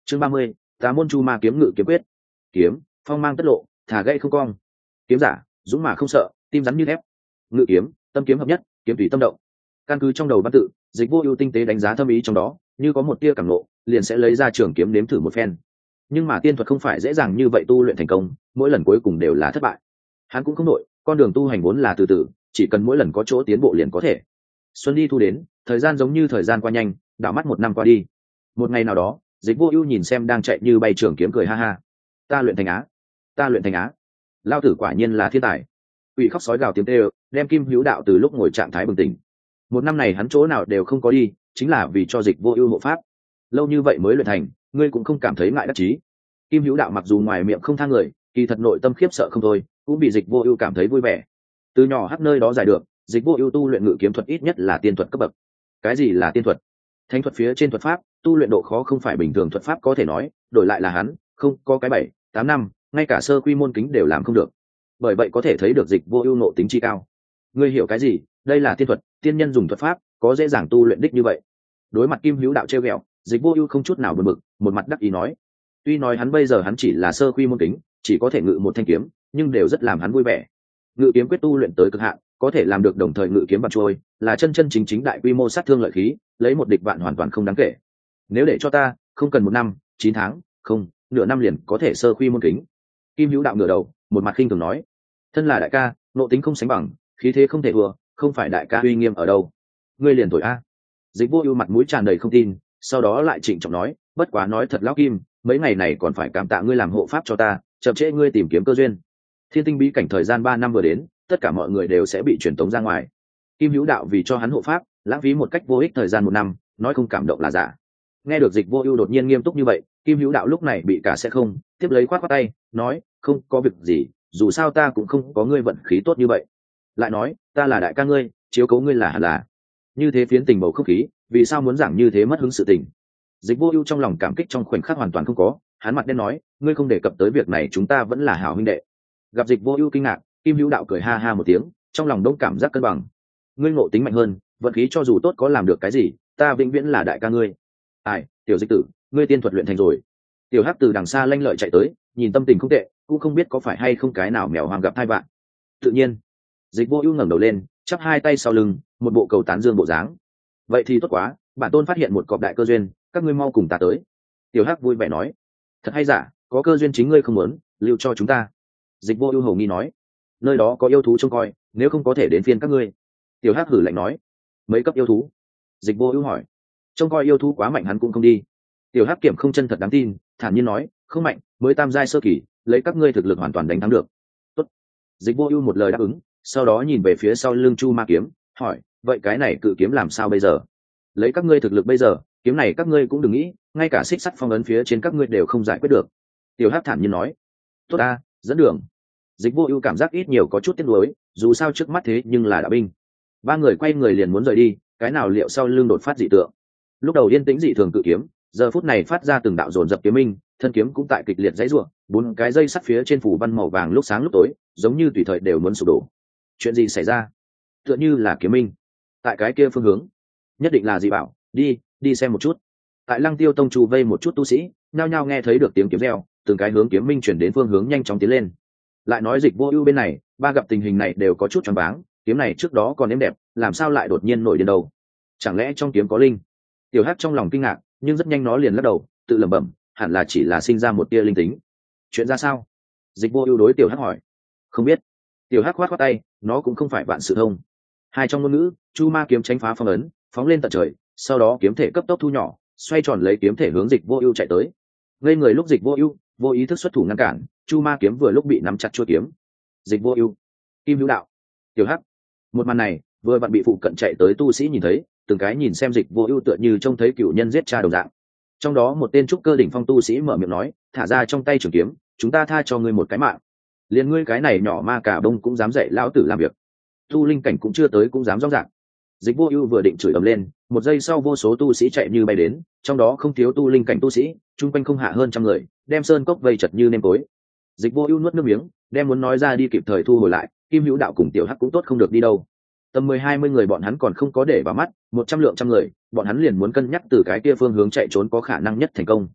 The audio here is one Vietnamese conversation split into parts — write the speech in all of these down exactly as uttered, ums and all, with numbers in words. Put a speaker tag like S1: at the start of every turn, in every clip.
S1: Chương ba mươi, Tá môn chu ma kiếm ngự kiếm quyết. Kiếm, phong mang tất lộ, thả gãy không cong. Kiếm giả, dũng mà không sợ, tim rắn như thép. Ngự kiếm, tâm kiếm hợp nhất, kiếm tùy tâm động. Căn cứ trong đầu văn tự, Dịch Vô Ưu tinh tế đánh giá thâm ý trong đó, như có một tia cảm ngộ, liền sẽ lấy ra trường kiếm nếm thử một phen. Nhưng mà tiên thuật không phải dễ dàng như vậy tu luyện thành công, mỗi lần cuối cùng đều là thất bại. Hắn cũng không nội, con đường tu hành vốn là từ từ, chỉ cần mỗi lần có chỗ tiến bộ liền có thể. Xuân đi thu đến, thời gian giống như thời gian qua nhanh, đảo mắt một năm qua đi. Một ngày nào đó, Dịch Vô Ưu nhìn xem đang chạy như bay trường kiếm cười ha ha. Ta luyện thành á, ta luyện thành á. Lao tử quả nhiên là thiên tài. Quỷ khóc sói gào tiếng kêu, đem Kim Hữu Đạo từ lúc ngồi trạng thái bừng tỉnh. Một năm này hắn chỗ nào đều không có đi, chính là vì cho Dịch Vô Ưu hộ pháp. Lâu như vậy mới luyện thành, ngươi cũng không cảm thấy ngại đắc chí. Kim Hữu Đạo mặc dù ngoài miệng không tha người, kỳ thật nội tâm khiếp sợ không thôi, cũng bị Dịch Vô Ưu cảm thấy vui vẻ. Từ nhỏ hắc nơi đó giải được, Dịch Vô Ưu tu luyện ngự kiếm thuật ít nhất là tiên thuật cấp bậc. Cái gì là tiên thuật? Thánh thuật phía trên thuật pháp, tu luyện độ khó không phải bình thường thuật pháp có thể nói, đổi lại là hắn, không, có cái bảy, tám năm, ngay cả sơ quy môn kính đều làm không được. Bởi vậy có thể thấy được Dịch Vô Ưu ngộ tính chi cao. Ngươi hiểu cái gì? Đây là tiên thuật, tiên nhân dùng thuật pháp, có dễ dàng tu luyện đích như vậy. Đối mặt Kim Hữu Đạo trêu ghẹo, Dịch Vô Ưu không chút nào buồn bực, một mặt đắc ý nói: Tuy nói hắn bây giờ hắn chỉ là sơ quy môn kính, chỉ có thể ngự một thanh kiếm, nhưng đều rất làm hắn vui vẻ. Ngự kiếm quyết tu luyện tới cực hạn, có thể làm được đồng thời ngự kiếm bắn trôi, là chân chân chính chính đại quy mô sát thương lợi khí, lấy một địch vạn hoàn toàn không đáng kể. Nếu để cho ta, không cần một năm, chín tháng, không, nửa năm liền có thể sơ quy môn kính. Kim Hữu Đạo ngửa đầu, một mặt khinh thường nói: Thân là đại ca, nộ tính không sánh bằng, khí thế không thể thua, không phải đại ca uy nghiêm ở đâu. Ngươi liền thổi a. Dịch Vô Ưu mặt mũi tràn đầy không tin, sau đó lại trịnh trọng nói: Bất quá nói thật lão Kim, mấy ngày này còn phải cảm tạ ngươi làm hộ pháp cho ta, chậm trễ ngươi tìm kiếm cơ duyên. Thiên tinh bí cảnh thời gian ba năm vừa đến, tất cả mọi người đều sẽ bị truyền tống ra ngoài. Kim Hữu Đạo vì cho hắn hộ pháp, lãng phí một cách vô ích thời gian một năm, nói không cảm động là giả. Nghe được Dịch Vô Ưu đột nhiên nghiêm túc như vậy, Kim Hữu Đạo lúc này bị cả sẽ không, tiếp lấy khoát khoát tay, nói: Không có việc gì, dù sao ta cũng không có ngươi vận khí tốt như vậy. Lại nói, ta là đại ca ngươi, chiếu cố ngươi là hẳn là. Như thế phiến tình bầu không khí, vì sao muốn giảng như thế mất hứng sự tình. Dịch Vô Ưu trong lòng cảm kích trong khoảnh khắc hoàn toàn không có, hắn mặt đen nói: Ngươi không đề cập tới việc này, chúng ta vẫn là hảo huynh đệ. Gặp Dịch Vô Ưu kinh ngạc, Kim Hữu Đạo cười ha ha một tiếng, trong lòng đông cảm giác cân bằng. Ngươi ngộ tính mạnh hơn, vận khí cho dù tốt có làm được cái gì, ta vĩnh viễn là đại ca ngươi. Ai, tiểu Dịch tử, ngươi tiên thuật luyện thành rồi. Tiểu Hắc từ đằng xa lanh lợi chạy tới, nhìn tâm tình không tệ, cũng không biết có phải hay không cái nào mèo hoang gặp tai vạ. Tự nhiên, Dịch Vô Ưu ngẩng đầu lên, chắp hai tay sau lưng, một bộ cầu tán dương bộ dáng. Vậy thì tốt quá, bản tôn phát hiện một cọp đại cơ duyên, các ngươi mau cùng ta tới. Tiểu Hắc vui vẻ nói: Thật hay giả, có cơ duyên chính ngươi không muốn, lưu cho chúng ta. Dịch Vô Ưu hầu nghi nói: Nơi đó có yêu thú trông coi, nếu không có thể đến phiên các ngươi. Tiểu Hắc hử lạnh nói: Mấy cấp yêu thú? Dịch Vô Ưu hỏi. Trông coi yêu thú quá mạnh hắn cũng không đi. Tiểu Hắc kiểm không chân thật đáng tin, thản nhiên nói: Không mạnh, mới tam giai sơ kỳ, lấy các ngươi thực lực hoàn toàn đánh thắng được. Tốt. Dịch Vô Ưu một lời đáp ứng, sau đó nhìn về phía sau lưng Chu Ma kiếm, hỏi: Vậy cái này cự kiếm làm sao bây giờ? Lấy các ngươi thực lực bây giờ, kiếm này các ngươi cũng đừng nghĩ, ngay cả xích sắt phong ấn phía trên các ngươi đều không giải quyết được. Tiểu Hắc thản nhiên nói: Tốt a, dẫn đường. Dịch Vô Ưu cảm giác ít nhiều có chút tiếc nuối, dù sao trước mắt thế nhưng là đạo binh. Ba người quay người liền muốn rời đi, cái nào liệu sau lưng đột phát dị tượng. Lúc đầu yên tĩnh dị thường cự kiếm, giờ phút này phát ra từng đạo dồn dập kiếm minh, thân kiếm cũng tại kịch liệt giãy giụa, bốn cái dây sắt phía trên phủ văn màu vàng lúc sáng lúc tối, giống như tùy thời đều muốn sụp đổ. Chuyện gì xảy ra? Tựa như là kiếm minh. Tại cái kia phương hướng, nhất định là dị bảo, đi, đi xem một chút. Tại Lăng Tiêu Tông chu vây một chút tu sĩ, nhao nhao nghe thấy được tiếng kiếm reo, từng cái hướng kiếm minh chuyển đến phương hướng nhanh chóng tiến lên. Lại nói Dịch Vô Ưu bên này, ba gặp tình hình này đều có chút choáng váng, kiếm này trước đó còn êm đẹp, làm sao lại đột nhiên nổi điên đầu? Chẳng lẽ trong kiếm có linh? Tiểu Hắc trong lòng kinh ngạc, nhưng rất nhanh nó liền lắc đầu, tự lẩm bẩm, hẳn là chỉ là sinh ra một tia linh tính. Chuyện ra sao? Dịch Vô Ưu đối Tiểu Hắc hỏi. Không biết. Tiểu Hắc khoát khoát tay, nó cũng không phải vạn sự thông. Hai trong ngôn ngữ, Chu Ma kiếm tránh phá phong ấn, phóng lên tận trời, sau đó kiếm thể cấp tốc thu nhỏ, xoay tròn lấy kiếm thể hướng Dịch Vô Ưu chạy tới. Ngây người lúc Dịch Vô Ưu vô ý thức xuất thủ ngăn cản, Chu Ma kiếm vừa lúc bị nắm chặt chuôi kiếm. Dịch Vô Ưu, Kim Hữu Đạo, Tiểu Hắc. Một màn này, vừa vặn bị phụ cận chạy tới tu sĩ nhìn thấy, từng cái nhìn xem Dịch Vô Ưu tựa như trông thấy cựu nhân giết cha đồng dạng. Trong đó một tên trúc cơ đỉnh phong tu sĩ mở miệng nói, thả ra trong tay trường kiếm, chúng ta tha cho ngươi một cái mạng. Liền ngươi cái này nhỏ ma cà bông cũng dám dạy lão tử làm việc. Tu linh cảnh cũng chưa tới cũng dám rong rạc. Dịch Vô Ưu vừa định chửi ầm lên, một giây sau vô số tu sĩ chạy như bay đến, trong đó không thiếu tu linh cảnh tu sĩ, chung quanh không hạ hơn trăm người, đem sơn cốc vây chật như nêm tối. Dịch Vô Ưu nuốt nước miếng, đem muốn nói ra đi kịp thời thu hồi lại, Kim Hữu Đạo cùng Tiểu Hắc cũng tốt không được đi đâu. Tầm mười hai mươi người bọn hắn còn không có để vào mắt, một trăm lượng trăm người, bọn hắn liền muốn cân nhắc từ cái kia phương hướng chạy trốn có khả năng nhất thành công.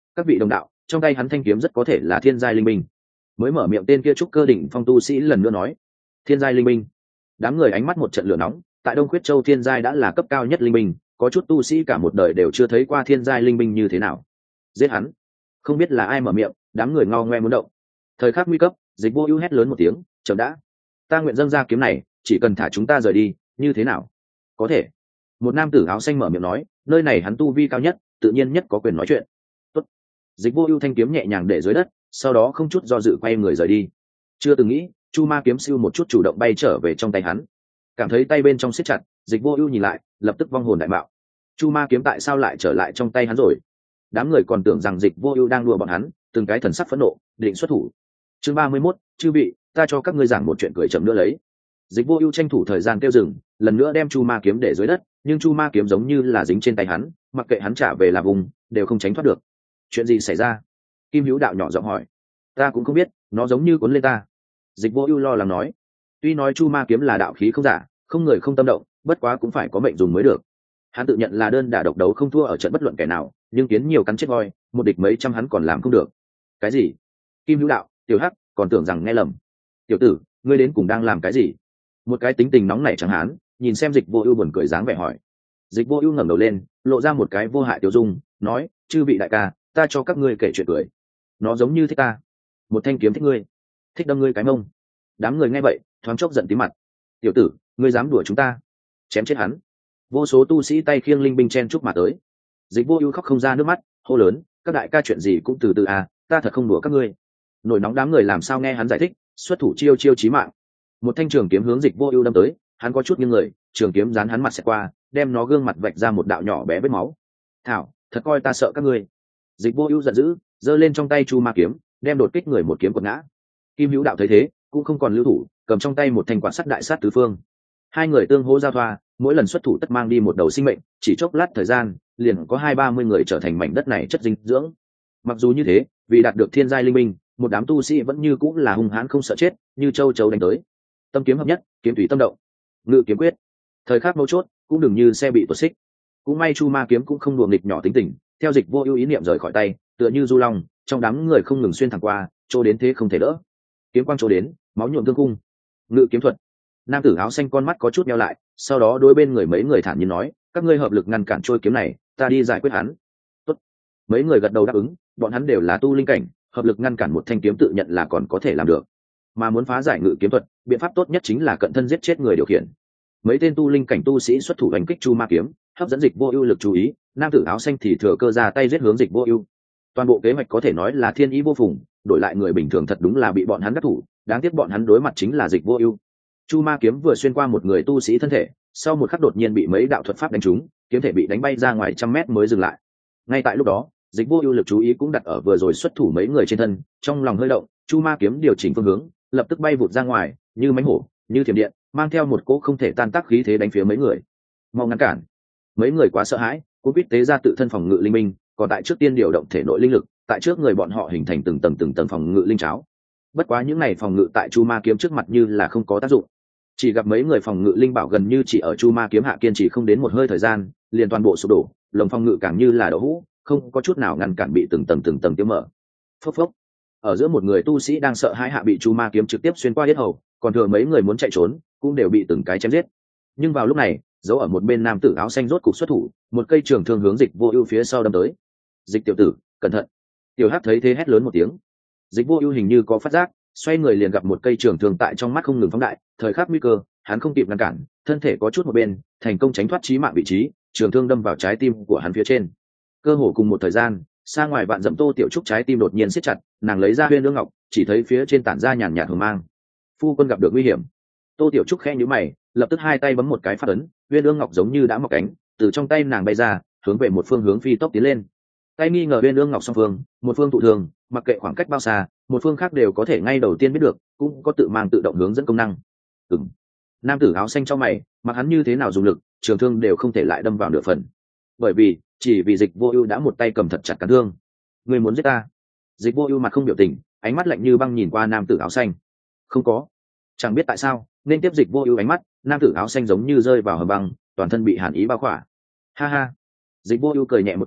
S1: các vị đồng đạo, trong tay hắn thanh kiếm rất có thể là thiên giai linh binh. Mới mở miệng tên kia trúc cơ đỉnh phong tu sĩ lần nữa nói, thiên giai linh binh. Đám người ánh mắt một trận lửa nóng, tại Đông Khuyết Châu thiên giai đã là cấp cao nhất linh binh, có chút tu sĩ cả một đời đều chưa thấy qua thiên giai linh binh như thế nào. Giết hắn. Không biết là ai mở miệng, đám người ngao ngoe muốn động. Thời khắc nguy cấp, Dịch Vô Ưu hét lớn một tiếng, chậm đã. Ta nguyện dâng ra kiếm này, chỉ cần thả chúng ta rời đi, như thế nào? Có thể. Một nam tử áo xanh mở miệng nói, nơi này hắn tu vi cao nhất, tự nhiên nhất có quyền nói chuyện. Tốt. Dịch Vô Ưu thanh kiếm nhẹ nhàng để dưới đất, sau đó không chút do dự quay người rời đi. Chưa từng nghĩ, chu ma kiếm siêu một chút chủ động bay trở về trong tay hắn. Cảm thấy tay bên trong siết chặt, Dịch Vô Ưu nhìn lại, lập tức vong hồn đại mạo. Chu ma kiếm tại sao lại trở lại trong tay hắn rồi? Đám người còn tưởng rằng Dịch Vô Ưu đang đùa bọn hắn, từng cái thần sắc phẫn nộ, định xuất thủ. Chương ba mươi mốt, chư vị, ta cho các ngươi giảng một chuyện cười chậm nữa lấy. Dịch Vô Ưu tranh thủ thời gian kêu dừng, lần nữa đem chu ma kiếm để dưới đất, nhưng chu ma kiếm giống như là dính trên tay hắn, mặc kệ hắn trả về là vùng, đều không tránh thoát được. Chuyện gì xảy ra? Kim Hữu Đạo nhỏ giọng hỏi. Ta cũng không biết, nó giống như cuốn lên ta. Dịch Vô Ưu lo lắng nói. Tuy nói chu ma kiếm là đạo khí không giả, không người không tâm động, bất quá cũng phải có mệnh dùng mới được. Hắn tự nhận là đơn đả độc đấu không thua ở trận bất luận kẻ nào, nhưng kiến nhiều cắn chết voi, một địch mấy trăm hắn còn làm không được. Cái gì? Kim Hữu Đạo, Tiểu Hắc, còn tưởng rằng nghe lầm. Tiểu tử, ngươi đến cùng đang làm cái gì? Một cái tính tình nóng nảy chẳng hán, nhìn xem Dịch Vô Ưu buồn cười dáng vẻ hỏi. Dịch Vô Ưu ngẩng đầu lên, lộ ra một cái vô hại tiêu dung, nói, chư vị đại ca, ta cho các ngươi kể chuyện cười. Nó giống như thích ta. Một thanh kiếm thích ngươi, thích đâm ngươi cái mông. Đám người nghe vậy, thoáng chốc giận tím mặt. Tiểu tử, ngươi dám đùa chúng ta? Chém chết hắn. Vô số tu sĩ tay khiêng linh binh chen chúc mà tới. Dịch Vô Ưu khóc không ra nước mắt, hô lớn, các đại ca chuyện gì cũng từ từ à, ta thật không đùa các ngươi. Nổi nóng đám người làm sao nghe hắn giải thích, xuất thủ chiêu chiêu chí mạng. Một thanh trường kiếm hướng Dịch Vô Ưu đâm tới, hắn có chút nghiêng người, trường kiếm dán hắn mặt xẹt qua, đem nó gương mặt vạch ra một đạo nhỏ bé vết máu. Thảo, thật coi ta sợ các ngươi. Dịch Vô Ưu giận dữ, giơ lên trong tay chu ma kiếm, đem đột kích người một kiếm quật ngã. Kim Hữu Đạo thấy thế, cũng không còn lưu thủ, cầm trong tay một thanh quạt sắt đại sát tứ phương. Hai người tương hỗ giao thoa, mỗi lần xuất thủ tất mang đi một đầu sinh mệnh, chỉ chốc lát thời gian, liền có hai ba mươi người trở thành mảnh đất này chất dinh dưỡng. Mặc dù như thế, vì đạt được thiên giai linh minh, một đám tu sĩ vẫn như cũng là hung hãn không sợ chết, như châu chấu đánh tới. Tâm kiếm hợp nhất, kiếm tùy tâm động, ngự kiếm quyết. Thời khắc mấu chốt, cũng đừng như xe bị tuột xích. Cũng may chu ma kiếm cũng không đùa nghịch nhỏ tính tình, theo Dịch Vô Ưu ý niệm rời khỏi tay, tựa như du long, trong đám người không ngừng xuyên thẳng qua, chỗ đến thế không thể đỡ. Kiếm quang chỗ đến, máu nhuộm thương cung. Ngự kiếm thuật. Nam tử áo xanh con mắt có chút nheo lại, sau đó đối bên người mấy người thản nhiên nói, các ngươi hợp lực ngăn cản trôi kiếm này, ta đi giải quyết hắn. Tốt. Mấy người gật đầu đáp ứng, bọn hắn đều là tu linh cảnh, hợp lực ngăn cản một thanh kiếm tự nhận là còn có thể làm được. Mà muốn phá giải ngự kiếm thuật, biện pháp tốt nhất chính là cận thân giết chết người điều khiển. Mấy tên tu linh cảnh tu sĩ xuất thủ đánh kích chu ma kiếm, hấp dẫn Dịch Vô Ưu lực chú ý, nam tử áo xanh thì thừa cơ ra tay giết hướng Dịch Vô Ưu. Toàn bộ kế hoạch có thể nói là thiên ý vô phùng, đổi lại người bình thường thật đúng là bị bọn hắn đắc thủ, đáng tiếc bọn hắn đối mặt chính là Dịch Vô Ưu. Chu ma kiếm vừa xuyên qua một người tu sĩ thân thể, sau một khắc đột nhiên bị mấy đạo thuật pháp đánh trúng, kiếm thể bị đánh bay ra ngoài trăm mét mới dừng lại. Ngay tại lúc đó, Dịch Vô Ưu lực chú ý cũng đặt ở vừa rồi xuất thủ mấy người trên thân, trong lòng hơi động, chu ma kiếm điều chỉnh phương hướng, lập tức bay vụt ra ngoài, như mãnh hổ, như thiểm điện, mang theo một cỗ không thể tan tác khí thế đánh phía mấy người. Mau ngăn cản! Mấy người quá sợ hãi, cũng biết tế ra tự thân phòng ngự linh minh, còn tại trước tiên điều động thể nội linh lực, tại trước người bọn họ hình thành từng tầng từng tầng phòng ngự linh cháo. Bất quá những này phòng ngự tại chu ma kiếm trước mặt như là không có tác dụng. Chỉ gặp mấy người phòng ngự linh bảo gần như chỉ ở chu ma kiếm hạ kiên trì không đến một hơi thời gian, liền toàn bộ sụp đổ, lồng phòng ngự càng như là đậu hũ, không có chút nào ngăn cản bị từng tầng từng tầng tiêu mở. Phốc phốc. Ở giữa một người tu sĩ đang sợ hãi hạ bị chu ma kiếm trực tiếp xuyên qua yết hầu, còn thừa mấy người muốn chạy trốn, cũng đều bị từng cái chém giết. Nhưng vào lúc này, giấu ở một bên nam tử áo xanh rốt cục xuất thủ, một cây trường thương hướng Dịch Vô Ưu phía sau đâm tới. Dịch tiểu tử, cẩn thận! Tiểu Hắc thấy thế hét lớn một tiếng. Dịch Vô Ưu hình như có phát giác, xoay người liền gặp một cây trường thương tại trong mắt không ngừng phóng đại, thời khắc nguy cơ, hắn không kịp ngăn cản, thân thể có chút một bên, thành công tránh thoát chí mạng vị trí, trường thương đâm vào trái tim của hắn phía trên. Cơ hồ cùng một thời gian, xa ngoài vạn dặm Tô Tiểu Trúc trái tim đột nhiên siết chặt, nàng lấy ra Huyên Ương Ngọc, chỉ thấy phía trên tản ra nhàn nhạt hồng mang. Phu quân gặp được nguy hiểm. Tô Tiểu Trúc khẽ nhíu mày, lập tức hai tay bấm một cái phát ấn, Huyên Ương Ngọc giống như đã mọc cánh, từ trong tay nàng bay ra, hướng về một phương hướng phi tốc tiến lên. Tay nghi ngờ Huyên Ương Ngọc song phương, một phương tụ thường, mặc kệ khoảng cách bao xa, một phương khác đều có thể ngay đầu tiên biết được, cũng có tự mang tự động hướng dẫn công năng. Ừm. Nam tử áo xanh cho mày, mặc hắn như thế nào dùng lực, trường thương đều không thể lại đâm vào nửa phần. Bởi vì, chỉ vì Dịch Vô Ưu đã một tay cầm thật chặt cán thương. Ngươi muốn giết ta? Dịch Vô Ưu mặt không biểu tình, ánh mắt lạnh như băng nhìn qua nam tử áo xanh. Không có. Chẳng biết tại sao, nên tiếp Dịch Vô Ưu ánh mắt, nam tử áo xanh giống như rơi vào hầm băng, toàn thân bị hàn ý bao khỏa. Ha ha. Dịch Vô Ưu cười nhẹ một tiếng,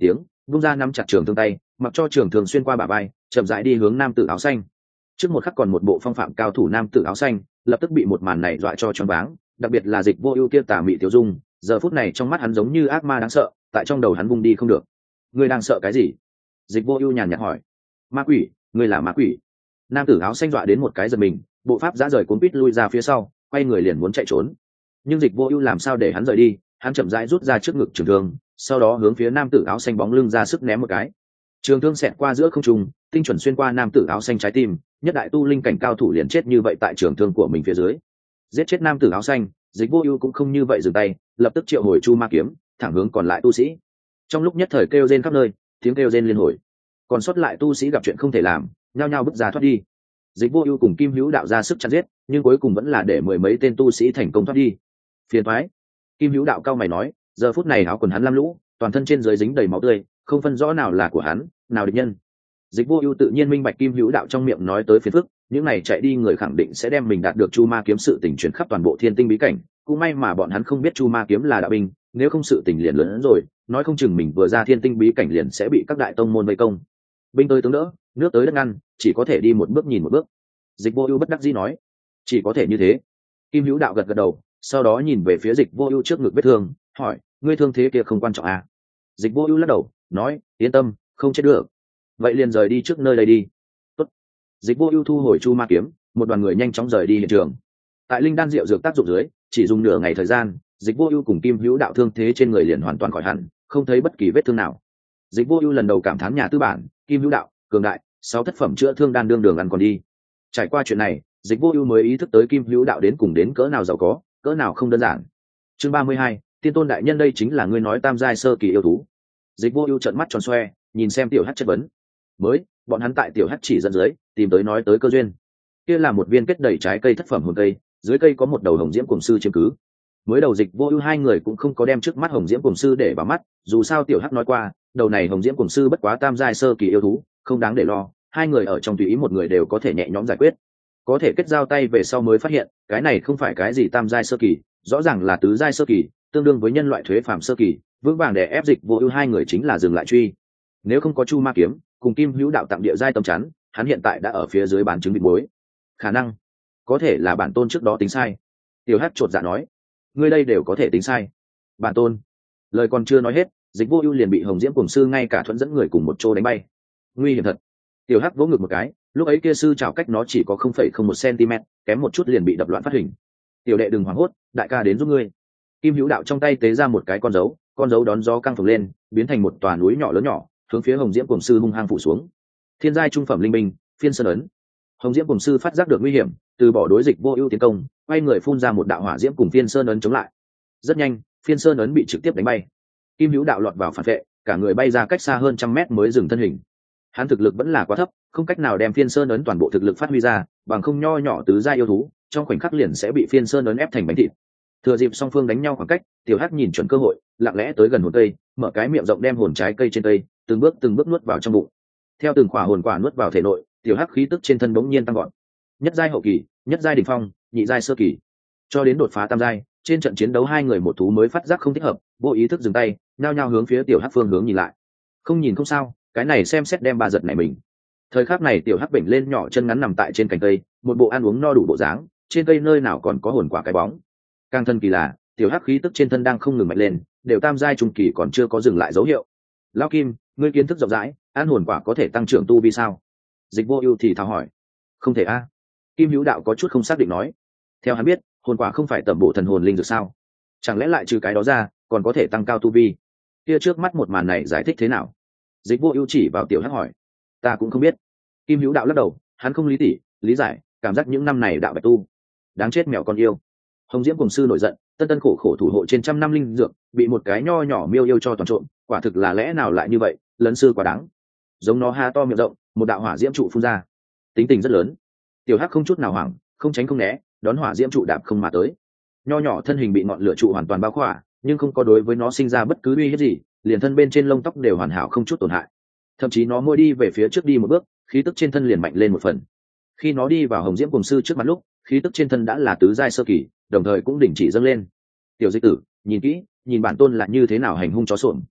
S1: vung ra nắm chặt trường thương tay, mặc cho trường thương xuyên qua bả vai, chậm rãi đi hướng nam tử áo xanh. Trước một khắc còn một bộ phong phạm cao thủ nam tử áo xanh, lập tức bị một màn này dọa cho choáng váng, đặc biệt là Dịch Vô Ưu kia tà mị tiểu dung, giờ phút này trong mắt hắn giống như ác ma đáng sợ, tại trong đầu hắn vung đi không được. Ngươi đang sợ cái gì? Dịch Vô Ưu nhàn nhạt hỏi. Ma quỷ, ngươi là ma quỷ. Nam tử áo xanh dọa đến một cái giật mình, bộ pháp giã rời cuốn quýt lui ra phía sau, quay người liền muốn chạy trốn. Nhưng Dịch Vô Ưu làm sao để hắn rời đi, hắn chậm rãi rút ra trước ngực trường thương, sau đó hướng phía nam tử áo xanh bóng lưng ra sức ném một cái. Trường thương xẹt qua giữa không trung, tinh chuẩn xuyên qua nam tử áo xanh trái tim, nhất đại tu linh cảnh cao thủ liền chết như vậy tại trường thương của mình phía dưới. Giết chết nam tử áo xanh, Dịch Vô Ưu cũng không như vậy dừng tay, lập tức triệu hồi chu ma kiếm, thẳng hướng còn lại tu sĩ. Trong lúc nhất thời kêu rên khắp nơi, tiếng kêu rên liên hồi. Còn sót lại tu sĩ gặp chuyện không thể làm, nhao nhao bước ra thoát đi. Dịch Vô Ưu cùng Kim Hữu Đạo ra sức chặn giết, nhưng cuối cùng vẫn là để mười mấy tên tu sĩ thành công thoát đi. Phiền toái. Kim Hữu Đạo cao mày nói, giờ phút này áo quần hắn lam lũ, toàn thân trên dưới dính đầy máu tươi, không phân rõ nào là của hắn, nào địch nhân. Dịch Vô Ưu tự nhiên minh bạch Kim Hữu Đạo trong miệng nói tới phiền phức, những này chạy đi người khẳng định sẽ đem mình đạt được Chu Ma kiếm sự tình truyền khắp toàn bộ Thiên Tinh bí cảnh, cũng may mà bọn hắn không biết Chu Ma kiếm là đạo binh, nếu không sự tình liền lớn hơn rồi, nói không chừng mình vừa ra Thiên Tinh bí cảnh liền sẽ bị các đại tông môn vây công. Binh tới tướng đỡ, nước tới đất ngăn, chỉ có thể đi một bước nhìn một bước. Dịch Vô Ưu bất đắc dĩ nói, chỉ có thể như thế. Kim Hữu Đạo gật gật đầu, sau đó nhìn về phía Dịch Vô Ưu trước ngực vết thương, hỏi, ngươi thương thế kia không quan trọng à? Dịch Vô Ưu lắc đầu, nói, yên tâm, không chết được. Vậy liền rời đi trước nơi đây đi. Tốt. Dịch Vô Ưu thu hồi Chu Ma kiếm, một đoàn người nhanh chóng rời đi hiện trường. Tại linh đan rượu dược tác dụng dưới, chỉ dùng nửa ngày thời gian, Dịch Vô Ưu cùng Kim Hữu Đạo thương thế trên người liền hoàn toàn khỏi hẳn, không thấy bất kỳ vết thương nào. Dịch Vô Ưu lần đầu cảm thán nhà tư bản, Kim Hữu Đạo, cường đại, sáu thất phẩm chữa thương đan đương đường ăn còn đi. Trải qua chuyện này, Dịch Vô Ưu mới ý thức tới Kim Hữu Đạo đến cùng đến cỡ nào giàu có, cỡ nào không đơn giản. Chương ba mươi hai, Tiên Tôn đại nhân, đây chính là ngươi nói tam giai sơ kỳ yêu thú. Dịch Vô Ưu trợn mắt tròn xoe, nhìn xem Tiểu Hắc chất vấn. Mới, bọn hắn tại Tiểu Hắc chỉ dẫn dưới, tìm tới nói tới cơ duyên. Kia là một viên kết đầy trái cây thất phẩm hồn cây, dưới cây có một đầu hồng diễm cuồng sư chiếm cứ. Mới đầu Dịch Vô Ưu hai người cũng không có đem trước mắt hồng diễm cuồng sư để vào mắt, dù sao Tiểu Hắc nói qua, đầu này hồng diễm cuồng sư bất quá tam giai sơ kỳ yêu thú, không đáng để lo, hai người ở trong tùy ý một người đều có thể nhẹ nhõm giải quyết. Có thể kết giao tay về sau mới phát hiện, cái này không phải cái gì tam giai sơ kỳ, rõ ràng là tứ giai sơ kỳ, tương đương với nhân loại thuế phàm sơ kỳ, vững vàng để ép Dịch Vô Ưu hai người chính là dừng lại truy. Nếu không có Chu Ma kiếm cùng Kim Hữu Đạo tặng địa giai tấm chắn, hắn hiện tại đã ở phía dưới bán trứng vịt muối. Khả năng có thể là bản tôn trước đó tính sai. Tiểu Hắc chột dạ nói, ngươi đây đều có thể tính sai. Bản tôn. Lời còn chưa nói hết, Dịch Vô Ưu liền bị hồng diễm cuồng sư ngay cả thuẫn dẫn người cùng một chỗ đánh bay. Nguy hiểm thật. Tiểu Hắc vỗ ngực một cái, lúc ấy kia sư trảo cách nó chỉ có không phẩy không một centimet, kém một chút liền bị đập loạn phát hình. Tiểu đệ đừng hoảng hốt, đại ca đến giúp ngươi. Kim Hữu Đạo trong tay tế ra một cái con dấu, con dấu đón gió căng phồng lên, biến thành một tòa núi nhỏ lớn nhỏ, hướng phía hồng diễm cuồng sư hung hăng phủ xuống. Thiên giai trung phẩm linh binh, Phiên Sơn ấn. Hồng diễm cuồng sư phát giác được nguy hiểm, từ bỏ đối Dịch Vô Ưu tiến công, quay người phun ra một đạo hỏa diễm cùng Phiên Sơn ấn chống lại. Rất nhanh, Phiên Sơn ấn bị trực tiếp đánh bay. Kim Hữu Đạo lọt vào phản vệ, cả người bay ra cách xa hơn trăm mét mới dừng thân hình. Hắn thực lực vẫn là quá thấp, không cách nào đem Phiên Sơn ấn toàn bộ thực lực phát huy ra, bằng không nho nhỏ tứ giai yêu thú, trong khoảnh khắc liền sẽ bị Phiên Sơn ấn ép thành bánh thịt. Thừa dịp song phương đánh nhau khoảng cách, Tiểu Hắc nhìn chuẩn cơ hội, lặng lẽ tới gần hồn cây, mở cái miệng rộng đem hồn trái cây trên cây, từng bước từng bước nuốt vào trong bụng. Theo từng khỏa hồn quả nuốt vào thể nội, Tiểu Hắc khí tức trên thân bỗng nhiên tăng vọt. Nhất giai hậu kỳ, nhất giai đỉnh phong, nhị giai sơ kỳ, cho đến đột phá tam giai. Trên trận chiến đấu hai người một thú mới phát giác không thích hợp, vô ý thức dừng tay, nhao nhao hướng phía Tiểu Hắc phương hướng nhìn lại. Không nhìn không sao, cái này xem xét đem ba giật này mình. Thời khắc này Tiểu Hắc bệnh lên nhỏ chân ngắn nằm tại trên cành cây, một bộ ăn uống no đủ bộ dáng, trên cây nơi nào còn có hồn quả cái bóng. Càng thân kỳ là, Tiểu Hắc khí tức trên thân đang không ngừng mạnh lên, đều tam giai trung kỳ còn chưa có dừng lại dấu hiệu. Lão Kim, ngươi kiến thức rộng rãi, ăn hồn quả có thể tăng trưởng tu vi sao? Dịch Vô Ưu thì thào hỏi. Không thể a. Kim Hữu Đạo có chút không xác định nói. Theo hắn biết, hồn quả không phải tẩm bổ thần hồn linh dược sao? Chẳng lẽ lại trừ cái đó ra, còn có thể tăng cao tu vi? Kia trước mắt một màn này giải thích thế nào? Dịch Vô Ưu chỉ vào Tiểu Hắc hỏi. Ta cũng không biết. Kim Hữu Đạo lắc đầu, hắn không lý tỉ, lý giải, cảm giác những năm này đạo bạch tu, đáng chết mèo con yêu. Hồng diễm cuồng sư nổi giận, tân tân khổ khổ thủ hộ trên trăm năm linh dược, bị một cái nho nhỏ miêu yêu cho toàn trộn, quả thực là lẽ nào lại như vậy, lấn sư quá đáng. Giống nó ha to miệng rộng, một đạo hỏa diễm trụ phun ra, tính tình rất lớn. Tiểu Hắc không chút nào hoảng, không tránh không né, đón hỏa diễm trụ đạp không mà tới. Nho nhỏ thân hình bị ngọn lửa trụ hoàn toàn bao khỏa, nhưng không có đối với nó sinh ra bất cứ uy hiếp gì, liền thân bên trên lông tóc đều hoàn hảo không chút tổn hại. Thậm chí nó môi đi về phía trước đi một bước, khí tức trên thân liền mạnh lên một phần. Khi nó đi vào hồng diễm cuồng sư trước mặt lúc, khí tức trên thân đã là tứ giai sơ kỳ, đồng thời cũng đình chỉ dâng lên. Tiểu Dịch tử, nhìn kỹ, nhìn bản tôn là như thế nào hành hung chó sổm.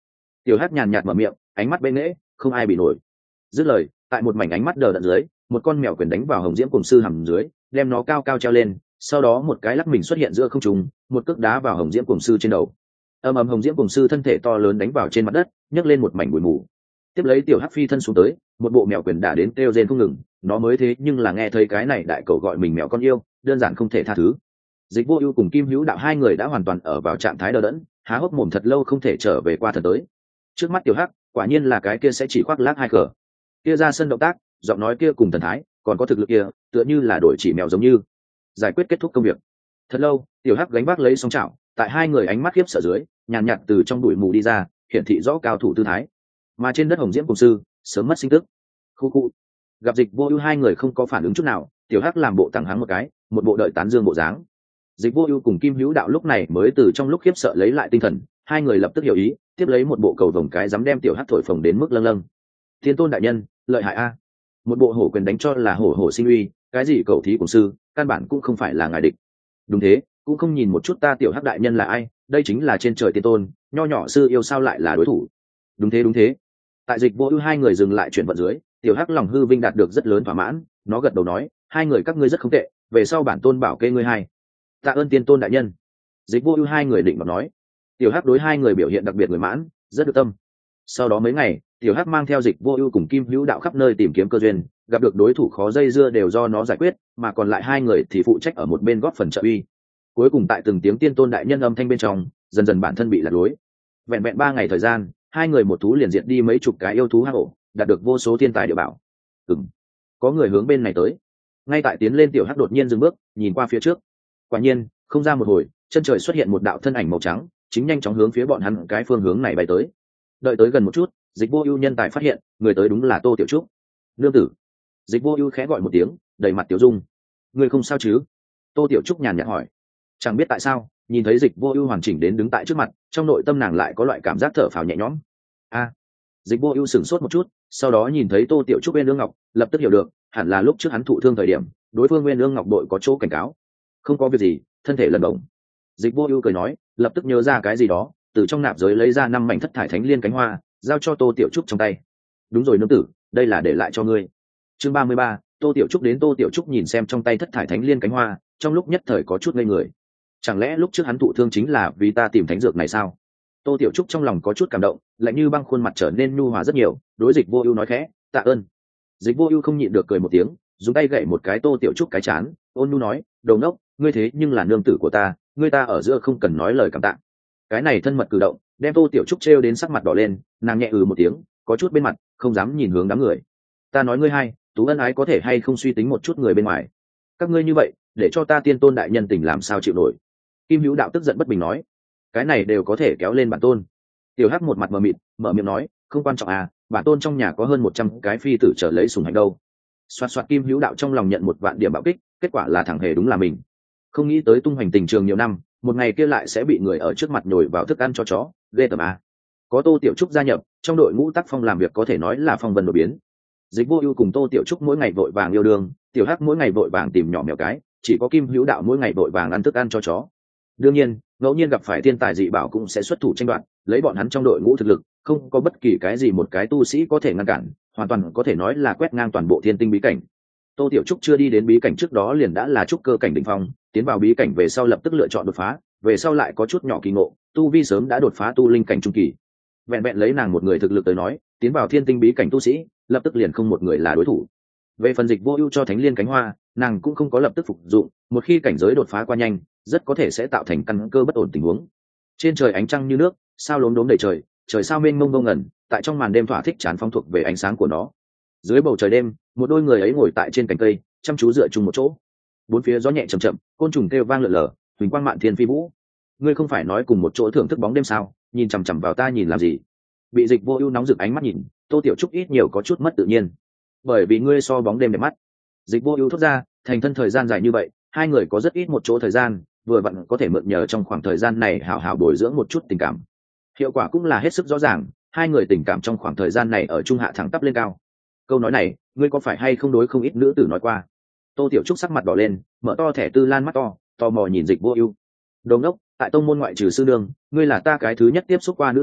S1: Tiểu Hắc nhàn nhạt mở miệng, ánh mắt bên nghễ, không ai bị nổi. Dứt lời, tại một mảnh ánh mắt đờ đẫn dưới, một con mèo quyền đánh vào Hồng Diễm Cùng sư hầm dưới, đem nó cao cao treo lên, sau đó một cái lắc mình xuất hiện giữa không trung, một cước đá vào Hồng Diễm Cùng sư trên đầu. Ầm ầm, Hồng Diễm Cùng sư thân thể to lớn đánh vào trên mặt đất, nhấc lên một mảnh bụi mù. Tiếp lấy Tiểu Hắc phi thân xuống tới, một bộ mèo quyền đả đến kêu rên không ngừng, nó mới thế nhưng là nghe thấy cái này đại cầu gọi mình mèo con yêu, đơn giản không thể tha thứ. Dịch Vô Ưu cùng Kim Hữu Đạo hai người đã hoàn toàn ở vào trạng thái đờ đẫn, há hốc mồm thật lâu không thể trở về qua thần tới. Trước mắt Tiểu Hắc, quả nhiên là cái kia sẽ chỉ khoác lác hai cờ. Kia ra sân động tác, giọng nói kia cùng thần thái, còn có thực lực kia, tựa như là đổi chỉ mèo giống như. Giải quyết kết thúc công việc. Thật lâu, Tiểu Hắc gánh vác lấy song chảo, tại hai người ánh mắt khiếp sợ dưới, nhàn nhạt từ trong bụi mù đi ra, hiển thị rõ cao thủ tư thái. Mà trên đất Hồng Diễm Cùng sư, sớm mất sinh tức. Khu khu. Gặp Dịch Vô Ưu hai người không có phản ứng chút nào, Tiểu Hắc làm bộ tặng hắn một cái, một bộ đợi tán dương bộ dáng. Dịch Vô Ưu cùng Kim Hữu Đạo lúc này mới từ trong lúc khiếp sợ lấy lại tinh thần, hai người lập tức hiểu ý, tiếp lấy một bộ cầu vồng cái dám đem Tiểu Hắc thổi phồng đến mức lâng lâng. Thiên Tôn đại nhân, lợi hại a. Một bộ hổ quyền đánh cho là hổ hổ sinh uy, cái gì cầu thí của sư, căn bản cũng không phải là ngài địch. Đúng thế, cũng không nhìn một chút ta Tiểu Hắc đại nhân là ai, đây chính là trên trời tiên tôn, nho nhỏ sư yêu sao lại là đối thủ. Đúng thế đúng thế. Tại Dịch Vô Ưu hai người dừng lại chuyển vận dưới, Tiểu Hắc lòng hư vinh đạt được rất lớn thỏa mãn, nó gật đầu nói, hai người các ngươi rất không tệ, về sau bản tôn bảo kê ngươi hai. Tạ ơn tiên tôn đại nhân. Dịch Vô Ưu hai người định mà nói. Tiểu Hắc đối hai người biểu hiện đặc biệt người mãn, rất được tâm. Sau đó mấy ngày, Tiểu Hắc mang theo Dịch Vô Ưu cùng Kim Hữu Đạo khắp nơi tìm kiếm cơ duyên, gặp được đối thủ khó dây dưa đều do nó giải quyết, mà còn lại hai người thì phụ trách ở một bên góp phần trợ uy. Cuối cùng tại từng tiếng tiên tôn đại nhân âm thanh bên trong, dần dần bản thân bị lạc lối. Vẹn vẹn ba ngày thời gian, hai người một thú liền diệt đi mấy chục cái yêu thú hang ổ, đạt được vô số thiên tài địa bảo. Ừm, có người hướng bên này tới. Ngay tại tiến lên, Tiểu Hắc đột nhiên dừng bước, nhìn qua phía trước. Quả nhiên, không ra một hồi, chân trời xuất hiện một đạo thân ảnh màu trắng, chính nhanh chóng hướng phía bọn hắn cái phương hướng này bay tới. Đợi tới gần một chút, Dịch Vô Ưu nhân tài phát hiện, người tới đúng là Tô Tiểu Trúc. Nương tử. Dịch Vô Ưu khẽ gọi một tiếng, đầy mặt tiểu dung. Ngươi không sao chứ? Tô Tiểu Trúc nhàn nhạt hỏi. Chẳng biết tại sao, nhìn thấy Dịch Vô Ưu hoàn chỉnh đến đứng tại trước mặt, trong nội tâm nàng lại có loại cảm giác thở phào nhẹ nhõm. A. Dịch Vô Ưu sửng sốt một chút, sau đó nhìn thấy Tô Tiểu Trúc bên Ương Ngọc, lập tức hiểu được, hẳn là lúc trước hắn thụ thương thời điểm, đối phương Nguyên Ương Ngọc đội có chỗ cảnh cáo. Không có việc gì, thân thể lần động. Dịch Vô Ưu cười nói, lập tức nhớ ra cái gì đó, từ trong nạp giới lấy ra năm mảnh thất thải thánh liên cánh hoa, giao cho Tô Tiểu Trúc trong tay. Đúng rồi nương tử, đây là để lại cho ngươi. Chương ba mươi ba, Tô Tiểu Trúc đến. Tô Tiểu Trúc nhìn xem trong tay thất thải thánh liên cánh hoa, trong lúc nhất thời có chút ngây người. Chẳng lẽ lúc trước hắn thụ thương chính là vì ta tìm thánh dược này sao? Tô Tiểu Trúc trong lòng có chút cảm động, lạnh như băng khuôn mặt trở nên nhu hòa rất nhiều, đối Dịch Vô Ưu nói khẽ, tạ ơn. Dịch Vô Ưu không nhịn được cười một tiếng, dùng tay gậy một cái Tô Tiểu Trúc cái trán, ôn nhu nói, đồ ngốc, ngươi thế nhưng là nương tử của ta, ngươi ta ở giữa không cần nói lời cảm tạ. Cái này thân mật cử động, đem Tô Tiểu Trúc trêu đến sắc mặt đỏ lên, nàng nhẹ ừ một tiếng, có chút bên mặt, không dám nhìn hướng đám người. Ta nói ngươi hai, tú ân ái có thể hay không suy tính một chút người bên ngoài. Các ngươi như vậy, để cho ta tiên tôn đại nhân tình làm sao chịu nổi. Kim Hữu Đạo tức giận bất bình nói, cái này đều có thể kéo lên bản tôn. Tiểu Hắc một mặt mờ mịt, mở miệng nói, không quan trọng à, bản tôn trong nhà có hơn một trăm cái phi tử trở lấy sủng hạnh đâu. Xoạt xoạt, Kim Hữu Đạo trong lòng nhận một vạn điểm bạo kích, kết quả là thẳng hề đúng là mình. Không nghĩ tới tung hoành tình trường nhiều năm, một ngày kia lại sẽ bị người ở trước mặt nhồi vào thức ăn cho chó, ghê tởm à. Có Tô Tiểu Trúc gia nhập, trong đội ngũ tác phong làm việc có thể nói là phong vân đột biến. Dịch Vô Ưu cùng Tô Tiểu Trúc mỗi ngày vội vàng yêu đương, Tiểu Hắc mỗi ngày vội vàng tìm nhỏ mèo cái, chỉ có Kim Hữu Đạo mỗi ngày vội vàng ăn thức ăn cho chó. Đương nhiên, ngẫu nhiên gặp phải thiên tài dị bảo cũng sẽ xuất thủ tranh đoạt, lấy bọn hắn trong đội ngũ thực lực, không có bất kỳ cái gì một cái tu sĩ có thể ngăn cản, hoàn toàn có thể nói là quét ngang toàn bộ thiên tinh bí cảnh. Tô Tiểu Trúc chưa đi đến bí cảnh trước đó liền đã là trúc cơ cảnh đỉnh phong, tiến vào bí cảnh về sau lập tức lựa chọn đột phá, về sau lại có chút nhỏ kỳ ngộ, tu vi sớm đã đột phá tu linh cảnh trung kỳ. Vẹn vẹn lấy nàng một người thực lực tới nói, tiến vào thiên tinh bí cảnh tu sĩ, lập tức liền không một người là đối thủ. Về phần Dịch Vô Ưu cho thánh liên cánh hoa, nàng cũng không có lập tức phục dụng, một khi cảnh giới đột phá qua nhanh, rất có thể sẽ tạo thành căn cơ bất ổn tình huống. Trên trời ánh trăng như nước, sao lốm đốm đầy trời, trời sao mênh mông mông ngẩn, tại trong màn đêm thỏa thích tràn phong thuộc về ánh sáng của nó. Dưới bầu trời đêm, một đôi người ấy ngồi tại trên cành cây, chăm chú dựa chung một chỗ. Bốn phía gió nhẹ chậm chậm, côn trùng kêu vang lượn lờ, huỳnh quang mạn thiên phi vũ. Ngươi không phải nói cùng một chỗ thưởng thức bóng đêm sao, nhìn chằm chằm vào ta nhìn làm gì? Bị Dịch Vô Ưu nóng rực ánh mắt nhìn, Tô Tiểu Trúc ít nhiều có chút mất tự nhiên. Bởi vì ngươi so bóng đêm đẹp mắt. Dịch Vô Ưu thốt ra, thành thân thời gian dài như vậy, hai người có rất ít một chỗ thời gian, vừa vặn có thể mượn nhờ trong khoảng thời gian này hảo hảo bồi dưỡng một chút tình cảm. Hiệu quả cũng là hết sức rõ ràng, hai người tình cảm trong khoảng thời gian này ở trung hạ thẳng tắp lên cao. Câu nói này, ngươi có phải hay không đối không ít nữ tử nói qua? Tô Tiểu Trúc sắc mặt đỏ lên, mở to thẻ tư lan mắt to, tò mò nhìn Dịch Vô Ưu. Đồ ngốc, tại tông môn ngoại trừ sư nương, ngươi là ta cái thứ nhất tiếp xúc qua nữ tử,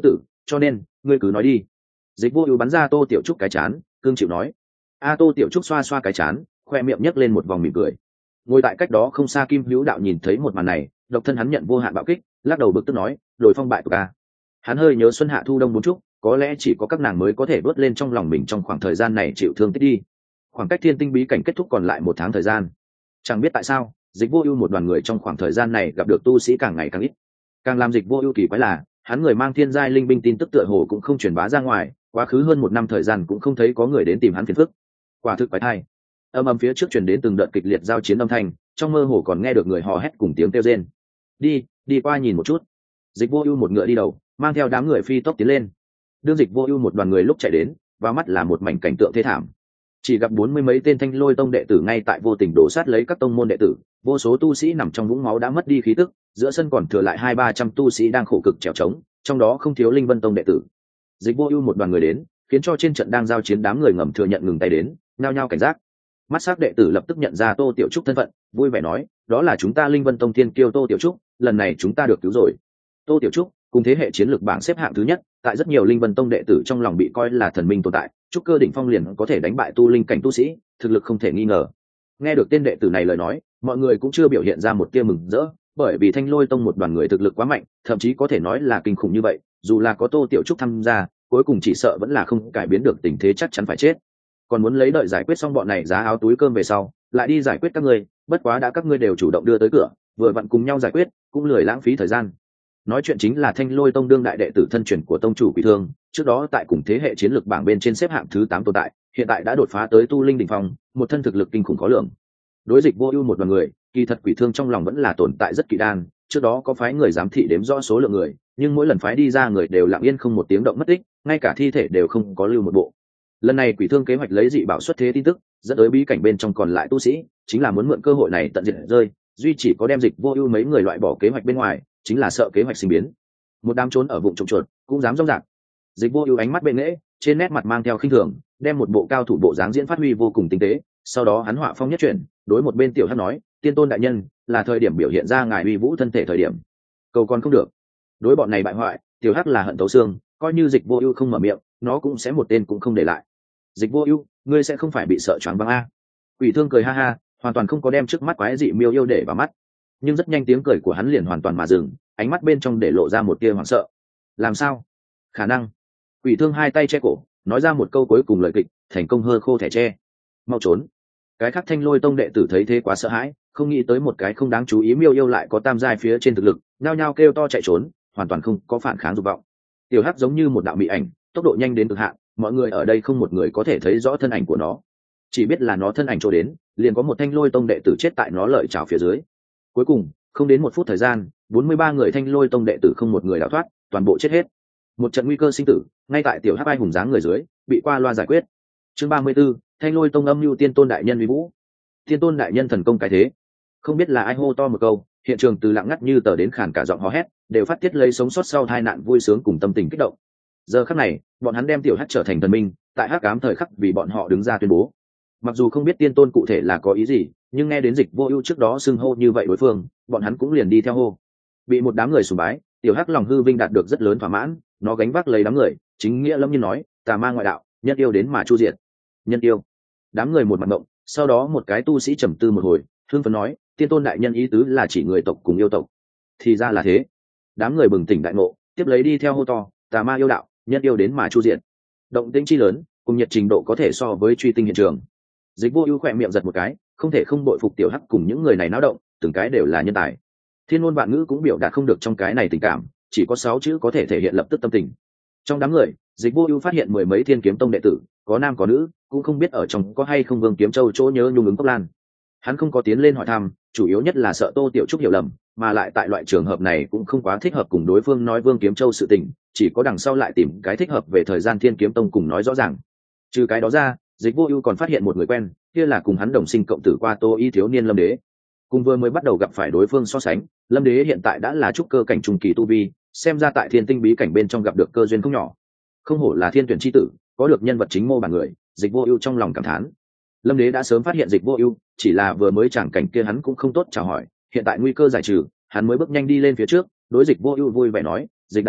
S1: cho nên ngươi cứ nói đi. Dịch Vô Ưu bắn ra Tô Tiểu Trúc cái chán, cương chịu nói. A Tô Tiểu Trúc xoa xoa cái chán, khoe miệng nhếch lên một vòng mỉm cười. Ngồi tại cách đó không xa Kim Hữu Đạo nhìn thấy một màn này, độc thân hắn nhận vô hạn bạo kích, lắc đầu bực tức nói, "Đồi phong bại tụi ta." Hắn hơi nhớ xuân hạ thu đông bốn trúc, có lẽ chỉ có các nàng mới có thể vớt lên trong lòng mình trong khoảng thời gian này chịu thương tích đi. Khoảng cách Thiên Tinh bí cảnh kết thúc còn lại một tháng thời gian. Chẳng biết tại sao, Dịch Vô Ưu một đoàn người trong khoảng thời gian này gặp được tu sĩ càng ngày càng ít. Càng làm Dịch Vô Ưu kỳ quái là, hắn người mang thiên giai linh binh tin tức tựa hồ cũng không truyền bá ra ngoài, quá khứ hơn một năm thời gian cũng không thấy có người đến tìm hắn phiền phức. Quả thực quái thai. Âm ầm phía trước truyền đến từng đợt kịch liệt giao chiến âm thanh, trong mơ hồ còn nghe được người hò hét cùng tiếng kêu rên. "Đi, đi qua nhìn một chút." Dịch Vô Ưu một ngựa đi đầu, mang theo đám người phi tốc tiến lên. Đương Dịch Vô Ưu một đoàn người lúc chạy đến, vào mắt là một mảnh cảnh tượng thê thảm. Chỉ gặp bốn mươi mấy tên Thanh Lôi tông đệ tử ngay tại vô tình đổ sát lấy các tông môn đệ tử, vô số tu sĩ nằm trong vũng máu đã mất đi khí tức, giữa sân còn thừa lại hai ba trăm tu sĩ đang khổ cực trèo trống, trong đó không thiếu Linh Vân tông đệ tử. Dịch Vô Ưu một đoàn người đến, khiến cho trên trận đang giao chiến đám người ngầm thừa nhận ngừng tay đến, nhao nhao cảnh giác. Mắt sắc đệ tử lập tức nhận ra Tô Tiểu Trúc thân phận, vui vẻ nói, đó là chúng ta Linh Vân tông thiên kiêu Tô Tiểu Trúc, lần này chúng ta được cứu rồi. Tô Tiểu Trúc cùng thế hệ chiến lược bảng xếp hạng thứ nhất, tại rất nhiều Linh Vân tông đệ tử trong lòng bị coi là thần minh tồn tại, trúc cơ đỉnh phong liền có thể đánh bại tu linh cảnh tu sĩ, thực lực không thể nghi ngờ. Nghe được tên đệ tử này lời nói, mọi người cũng chưa biểu hiện ra một tia mừng rỡ, bởi vì Thanh Lôi tông một đoàn người thực lực quá mạnh, thậm chí có thể nói là kinh khủng như vậy, dù là có Tô Tiểu Trúc tham gia, cuối cùng chỉ sợ vẫn là không cải biến được tình thế, chắc chắn phải chết. Còn muốn lấy đợi giải quyết xong bọn này giá áo túi cơm về sau, lại đi giải quyết các ngươi, bất quá đã các ngươi đều chủ động đưa tới cửa, vừa vặn cùng nhau giải quyết, cũng lười lãng phí thời gian. Nói chuyện chính là Thanh Lôi tông đương đại đệ tử thân truyền của tông chủ Quỷ Thương, trước đó tại cùng thế hệ chiến lược bảng bên trên xếp hạng thứ tám tồn tại, hiện tại đã đột phá tới tu linh đỉnh phong, một thân thực lực kinh khủng khó lường. Đối Dịch Vô Ưu một đoàn người, kỳ thật Quỷ Thương trong lòng vẫn là tồn tại rất kỳ đan, trước đó có phái người giám thị đếm rõ số lượng người, nhưng mỗi lần phái đi ra người đều lặng yên không một tiếng động mất tích, ngay cả thi thể đều không có lưu một bộ. Lần này Quỷ Thương kế hoạch lấy dị bảo xuất thế tin tức, dẫn tới bí cảnh bên trong còn lại tu sĩ, chính là muốn mượn cơ hội này tận diệt rơi, duy chỉ có đem Dịch Vô Ưu mấy người loại bỏ kế hoạch bên ngoài, chính là sợ kế hoạch sinh biến. Một đám trốn ở vùng trộm chuột cũng dám rong rạc. Dịch Vô Ưu ánh mắt bên nễ, trên nét mặt mang theo khinh thường, đem một bộ cao thủ bộ dáng diễn phát huy vô cùng tinh tế, sau đó hắn họa phong nhất chuyển, đối một bên Tiểu Hắc nói, "Tiên tôn đại nhân, là thời điểm biểu hiện ra ngài uy vũ thân thể thời điểm." Cầu còn không được. Đối bọn này bại hoại, Tiểu Hắc là hận tấu xương, coi như Dịch Vô Ưu không mở miệng, nó cũng sẽ một tên cũng không để lại. "Dịch Vô Ưu, ngươi sẽ không phải bị sợ choáng váng a?" Quỷ Thương cười ha ha, hoàn toàn không có đem trước mắt quái dị miêu yêu để vào mắt. Nhưng rất nhanh tiếng cười của hắn liền hoàn toàn mà dừng, ánh mắt bên trong để lộ ra một tia hoảng sợ. "Làm sao? Khả năng." Quỷ Thương hai tay che cổ, nói ra một câu cuối cùng lời kịch, thành công hơ khô thẻ tre. "Mau trốn." Cái khác Thanh Lôi tông đệ tử thấy thế quá sợ hãi, không nghĩ tới một cái không đáng chú ý miêu yêu lại có tam giai phía trên thực lực, nhao nhao kêu to chạy trốn, hoàn toàn không có phản kháng dục vọng. Tiểu Hắc giống như một đạo mị ảnh, tốc độ nhanh đến cực hạn, mọi người ở đây không một người có thể thấy rõ thân ảnh của nó, chỉ biết là nó thân ảnh trôi đến, liền có một Thanh Lôi tông đệ tử chết tại nó lợi chảo phía dưới. Cuối cùng, không đến một phút thời gian, bốn mươi ba người Thanh Lôi tông đệ tử không một người đào thoát, toàn bộ chết hết. Một trận nguy cơ sinh tử, ngay tại Tiểu Hắc ai hùng dáng người dưới, bị qua loa giải quyết. Chương ba mươi 34, Thanh Lôi tông âm lưu tiên tôn đại nhân uy vũ. Tiên tôn đại nhân thần công cái thế. Không biết là ai hô to một câu, hiện trường từ lặng ngắt như tờ đến khàn cả giọng hò hét, đều phát tiết lấy sống sót sau tai nạn vui sướng cùng tâm tình kích động. Giờ khắc này, bọn hắn đem Tiểu Hắc trở thành thần minh, tại hắc ám thời khắc vì bọn họ đứng ra tuyên bố. Mặc dù không biết tiên tôn cụ thể là có ý gì, nhưng nghe đến Dịch Vô Ưu trước đó xưng hô như vậy đối phương, bọn hắn cũng liền đi theo hô. Bị một đám người sùng bái, Tiểu Hắc lòng hư vinh đạt được rất lớn thỏa mãn, nó gánh vác lấy đám người, chính nghĩa lâm nhiên nói, "Tà ma ngoại đạo, nhân yêu đến mà chu diệt." Nhân yêu? Đám người một mặt ngộng, sau đó một cái tu sĩ trầm tư một hồi, hương phấn nói, "Tiên tôn đại nhân ý tứ là chỉ người tộc cùng yêu tộc." Thì ra là thế. Đám người bừng tỉnh đại ngộ, tiếp lấy đi theo hô to, "Tà ma yêu đạo, nhân yêu đến mà chu diệt." Động tĩnh chi lớn, cùng nhiệt trình độ có thể so với truy tinh hiện trường. Dịch Vô Ưu khẽ miệng giật một cái, không thể không bội phục Tiểu Hắc cùng những người này náo động, từng cái đều là nhân tài. Thiên ngôn vạn ngữ cũng biểu đạt không được trong cái này tình cảm, chỉ có sáu chữ có thể thể hiện lập tức tâm tình. Trong đám người, Dịch Vô Ưu phát hiện mười mấy Thiên Kiếm Tông đệ tử, có nam có nữ, cũng không biết ở trong có hay không Vương Kiếm Châu chỗ nhớ nhung ứng Cốc Lan. Hắn không có tiến lên hỏi thăm, chủ yếu nhất là sợ Tô Tiểu Trúc hiểu lầm, mà lại tại loại trường hợp này cũng không quá thích hợp cùng đối phương nói Vương Kiếm Châu sự tình, chỉ có đằng sau lại tìm cái thích hợp về thời gian Thiên Kiếm Tông cùng nói rõ ràng. Trừ cái đó ra, Dịch Vô Ưu còn phát hiện một người quen, kia là cùng hắn đồng sinh cộng tử qua Tô Y thiếu niên Lâm Đế. Cùng vừa mới bắt đầu gặp phải đối phương so sánh, Lâm Đế hiện tại đã là trúc cơ cảnh trung kỳ tu vi, xem ra tại Thiên Tinh bí cảnh bên trong gặp được cơ duyên không nhỏ. Không hổ là thiên tuyển chi tử, có được nhân vật chính mô bản người, Dịch Vô Ưu trong lòng cảm thán. Lâm Đế đã sớm phát hiện Dịch Vô Ưu, chỉ là vừa mới chẳng cảnh kia hắn cũng không tốt chào hỏi, hiện tại nguy cơ giải trừ, hắn mới bước nhanh đi lên phía trước, đối Dịch Vô Ưu vui vẻ nói, "Dịch đại ca,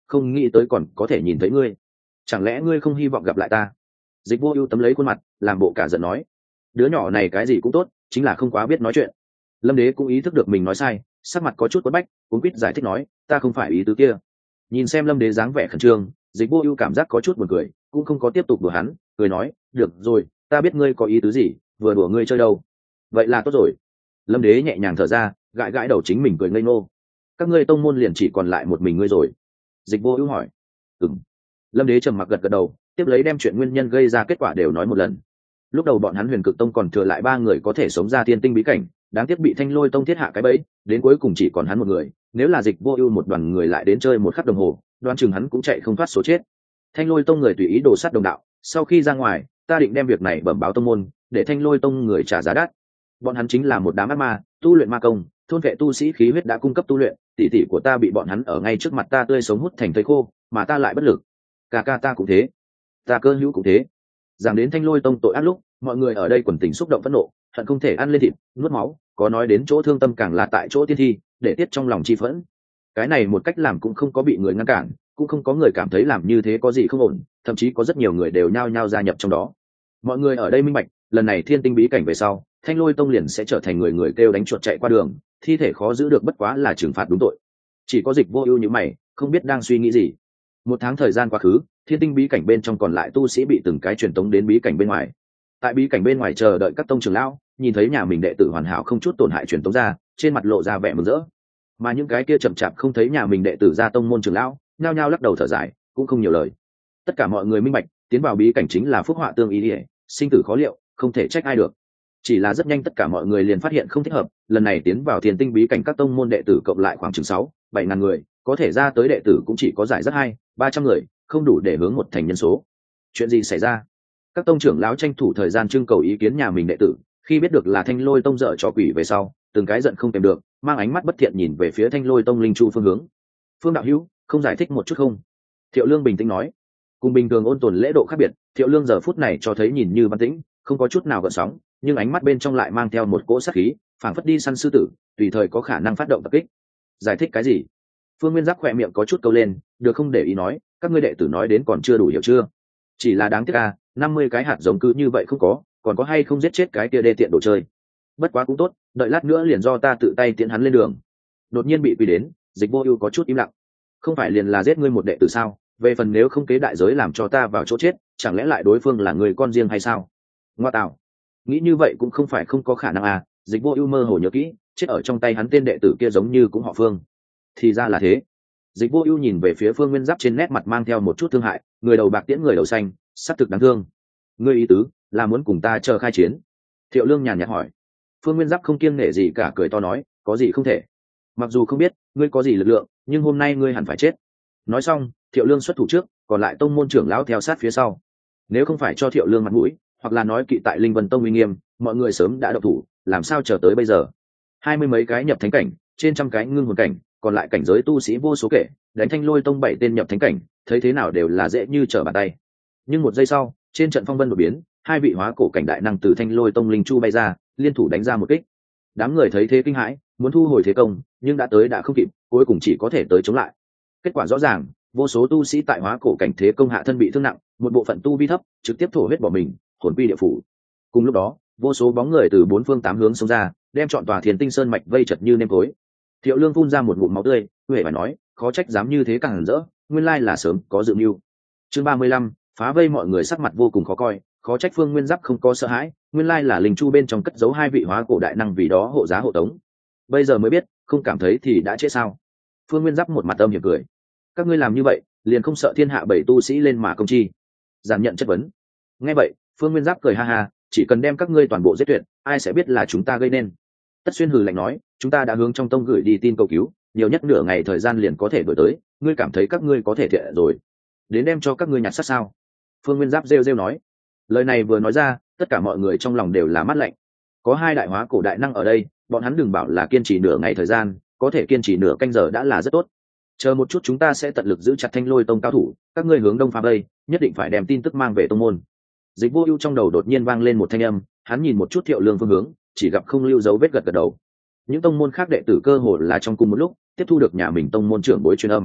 S1: không nghĩ tới còn có thể nhìn thấy ngươi. Chẳng lẽ ngươi không hy vọng gặp lại ta? Dịch Vô Ưu tấm lấy khuôn mặt, làm bộ cả giận nói. Đứa nhỏ này cái gì cũng tốt, chính là không quá biết nói chuyện. Lâm Đế cũng ý thức được mình nói sai, sắc mặt có chút quẫn bách, cuống quýt giải thích nói, ta không phải ý tứ kia. Nhìn xem Lâm Đế dáng vẻ khẩn trương, Dịch Vô Ưu cảm giác có chút buồn cười, cũng không có tiếp tục đùa hắn, cười nói, được rồi, ta biết ngươi có ý tứ gì, vừa đùa ngươi chơi đâu. Vậy là tốt rồi. Lâm Đế nhẹ nhàng thở ra, gãi gãi đầu chính mình cười ngây ngô. Các ngươi tông môn liền chỉ còn lại một mình ngươi rồi. Dịch Vô Ưu hỏi. Ừm. Lâm Đế trầm mặc gật gật đầu, tiếp lấy đem chuyện nguyên nhân gây ra kết quả đều nói một lần. Lúc đầu bọn hắn Huyền Cực Tông còn thừa lại ba người có thể sống ra thiên tinh bí cảnh, đáng tiếc bị Thanh Lôi Tông thiết hạ cái bẫy, đến cuối cùng chỉ còn hắn một người. Nếu là Dịch Vô Ưu một đoàn người lại đến chơi một khắc đồng hồ, đoán chừng hắn cũng chạy không thoát số chết. Thanh Lôi Tông người tùy ý đồ sát đồng đạo, sau khi ra ngoài, ta định đem việc này bẩm báo tông môn, để Thanh Lôi Tông người trả giá đắt. Bọn hắn chính là một đám ác ma, tu luyện ma công, thôn vệ tu sĩ khí huyết đã cung cấp tu luyện, tỷ tỷ của ta bị bọn hắn ở ngay trước mặt ta tươi sống hút thành thây khô, mà ta lại bất lực. Cả ca ta cũng thế, ta cơ hữu cũng thế. Giảng đến Thanh Lôi Tông tội ác lúc, mọi người ở đây quần tình xúc động phẫn nộ, hận không thể ăn lên thịt, nuốt máu, có nói đến chỗ thương tâm càng là tại chỗ tiên thi, để tiết trong lòng chi phẫn. Cái này một cách làm cũng không có bị người ngăn cản, cũng không có người cảm thấy làm như thế có gì không ổn, thậm chí có rất nhiều người đều nhao nhao gia nhập trong đó. Mọi người ở đây minh bạch, lần này thiên tinh bí cảnh về sau, Thanh Lôi Tông liền sẽ trở thành người người kêu đánh chuột chạy qua đường, thi thể khó giữ được bất quá là trừng phạt đúng tội. Chỉ có Dịch Vô Ưu như mày, không biết đang suy nghĩ gì. Một tháng thời gian quá khứ, thiên tinh bí cảnh bên trong còn lại tu sĩ bị từng cái truyền tống đến bí cảnh bên ngoài. Tại bí cảnh bên ngoài chờ đợi các tông trưởng lão, nhìn thấy nhà mình đệ tử hoàn hảo không chút tổn hại truyền tống ra, trên mặt lộ ra vẻ mừng rỡ. Mà những cái kia chậm chạp không thấy nhà mình đệ tử ra tông môn trưởng lão, nhao nhao lắc đầu thở dài, cũng không nhiều lời. Tất cả mọi người minh bạch, tiến vào bí cảnh chính là phúc họa tương ý, sinh tử khó liệu, không thể trách ai được. Chỉ là rất nhanh tất cả mọi người liền phát hiện không thích hợp, lần này tiến vào thiên tinh bí cảnh các tông môn đệ tử cộng lại khoảng chừng sáu, bảy ngàn người, có thể ra tới đệ tử cũng chỉ có giải rất hai, ba trăm người, không đủ để hướng một thành nhân số. Chuyện gì xảy ra? Các tông trưởng lão tranh thủ thời gian trưng cầu ý kiến nhà mình đệ tử, khi biết được là Thanh Lôi Tông dở trò quỷ về sau, từng cái giận không kèm được, mang ánh mắt bất thiện nhìn về phía Thanh Lôi Tông linh chu phương hướng. Phương đạo hữu, không giải thích một chút không? Thiệu Lương bình tĩnh nói. Cùng bình thường ôn tồn lễ độ khác biệt, Thiệu Lương giờ phút này cho thấy nhìn như văn tĩnh, không có chút nào gợn sóng, nhưng ánh mắt bên trong lại mang theo một cỗ sát khí, phảng phất đi săn sư tử, tùy thời có khả năng phát động tập kích. Giải thích cái gì? Phương Nguyên Giáp khỏe miệng có chút câu lên, được không để ý nói, các ngươi đệ tử nói đến còn chưa đủ hiểu chưa? Chỉ là đáng tiếc à, năm mươi cái hạt giống cứ như vậy không có, còn có hay không giết chết cái kia đê tiện đồ chơi. Bất quá cũng tốt, đợi lát nữa liền do ta tự tay tiễn hắn lên đường. Đột nhiên bị quỳ đến, Dịch Vô Ưu có chút im lặng. Không phải liền là giết ngươi một đệ tử sao? Về phần nếu không kế đại giới làm cho ta vào chỗ chết, chẳng lẽ lại đối phương là người con riêng hay sao? Ngoa tạo. Nghĩ như vậy cũng không phải không có khả năng à, Dịch Vô Ưu mơ hồ nhớ kỹ, chết ở trong tay hắn tên đệ tử kia giống như cũng họ Phương. Thì ra là thế. Dịch Vô Ưu nhìn về phía Phương Nguyên Giáp trên nét mặt mang theo một chút thương hại, người đầu bạc tiễn người đầu xanh, sắp thực đáng thương. Ngươi ý tứ là muốn cùng ta chờ khai chiến? Thiệu Lương nhàn nhạt hỏi. Phương Nguyên Giáp không kiêng nể gì cả cười to nói, có gì không thể. Mặc dù không biết ngươi có gì lực lượng, nhưng hôm nay ngươi hẳn phải chết. Nói xong, Thiệu Lương xuất thủ trước, còn lại tông môn trưởng lão theo sát phía sau. Nếu không phải cho Thiệu Lương mặt mũi, hoặc là nói kỵ tại Linh Vân Tông uy nghiêm, mọi người sớm đã động thủ, làm sao chờ tới bây giờ? Hai mươi mấy cái nhập thánh cảnh, trên trăm cái ngưng hồn cảnh, còn lại cảnh giới tu sĩ vô số kể, đánh Thanh Lôi Tông bảy tên nhập thánh cảnh, thấy thế nào đều là dễ như trở bàn tay. Nhưng một giây sau, trên trận phong vân đột biến, hai vị hóa cổ cảnh đại năng từ Thanh Lôi Tông linh chu bay ra, liên thủ đánh ra một kích. Đám người thấy thế kinh hãi, muốn thu hồi thế công, nhưng đã tới đã không kịp, cuối cùng chỉ có thể tới chống lại. Kết quả rõ ràng, vô số tu sĩ tại hóa cổ cảnh thế công hạ thân bị thương nặng, một bộ phận tu vi thấp, trực tiếp thổ huyết bỏ mình, hồn quy địa phủ. Cùng lúc đó, vô số bóng người từ bốn phương tám hướng xông ra, đem trọn tòa Thiên Tinh Sơn mạch vây chật như nêm tối. Thiệu Lương phun ra một ngụm máu tươi, huệ phải nói, khó trách dám như thế càng hẳn rỡ, nguyên lai là sớm có dự mưu. Chương ba mươi lăm, phá vây mọi người sắc mặt vô cùng khó coi, khó trách Phương Nguyên Giáp không có sợ hãi, nguyên lai là linh chu bên trong cất giấu hai vị hóa cổ đại năng vì đó hộ giá hộ tống. Bây giờ mới biết, không cảm thấy thì đã chết sao? Phương Nguyên Giáp một mặt âm hiểm cười. Các ngươi làm như vậy, liền không sợ thiên hạ bảy tu sĩ lên mà công chi? Giản nhận chất vấn. Nghe vậy, Phương Nguyên Giáp cười ha ha, chỉ cần đem các ngươi toàn bộ giết tuyệt, ai sẽ biết là chúng ta gây nên? Tất Xuyên hừ lạnh nói, chúng ta đã hướng trong tông gửi đi tin cầu cứu, nhiều nhất nửa ngày thời gian liền có thể đổi tới, ngươi cảm thấy các ngươi có thể thiện rồi? Đến đem cho các ngươi nhặt xác sao? Phương Nguyên Giáp rêu rêu nói. Lời này vừa nói ra, tất cả mọi người trong lòng đều là mát lạnh. Có hai đại hóa cổ đại năng ở đây, bọn hắn đừng bảo là kiên trì nửa ngày thời gian, có thể kiên trì nửa canh giờ đã là rất tốt. Chờ một chút chúng ta sẽ tận lực giữ chặt Thanh Lôi Tông cao thủ, các ngươi hướng đông phá vây, nhất định phải đem tin tức mang về tông môn. Dịch Vô Ưu trong đầu đột nhiên vang lên một thanh âm, hắn nhìn một chút Thiệu Lương phương hướng, chỉ gặp không lưu dấu vết gật gật đầu. Những tông môn khác đệ tử cơ hồ là trong cùng một lúc tiếp thu được nhà mình tông môn trưởng bối truyền âm.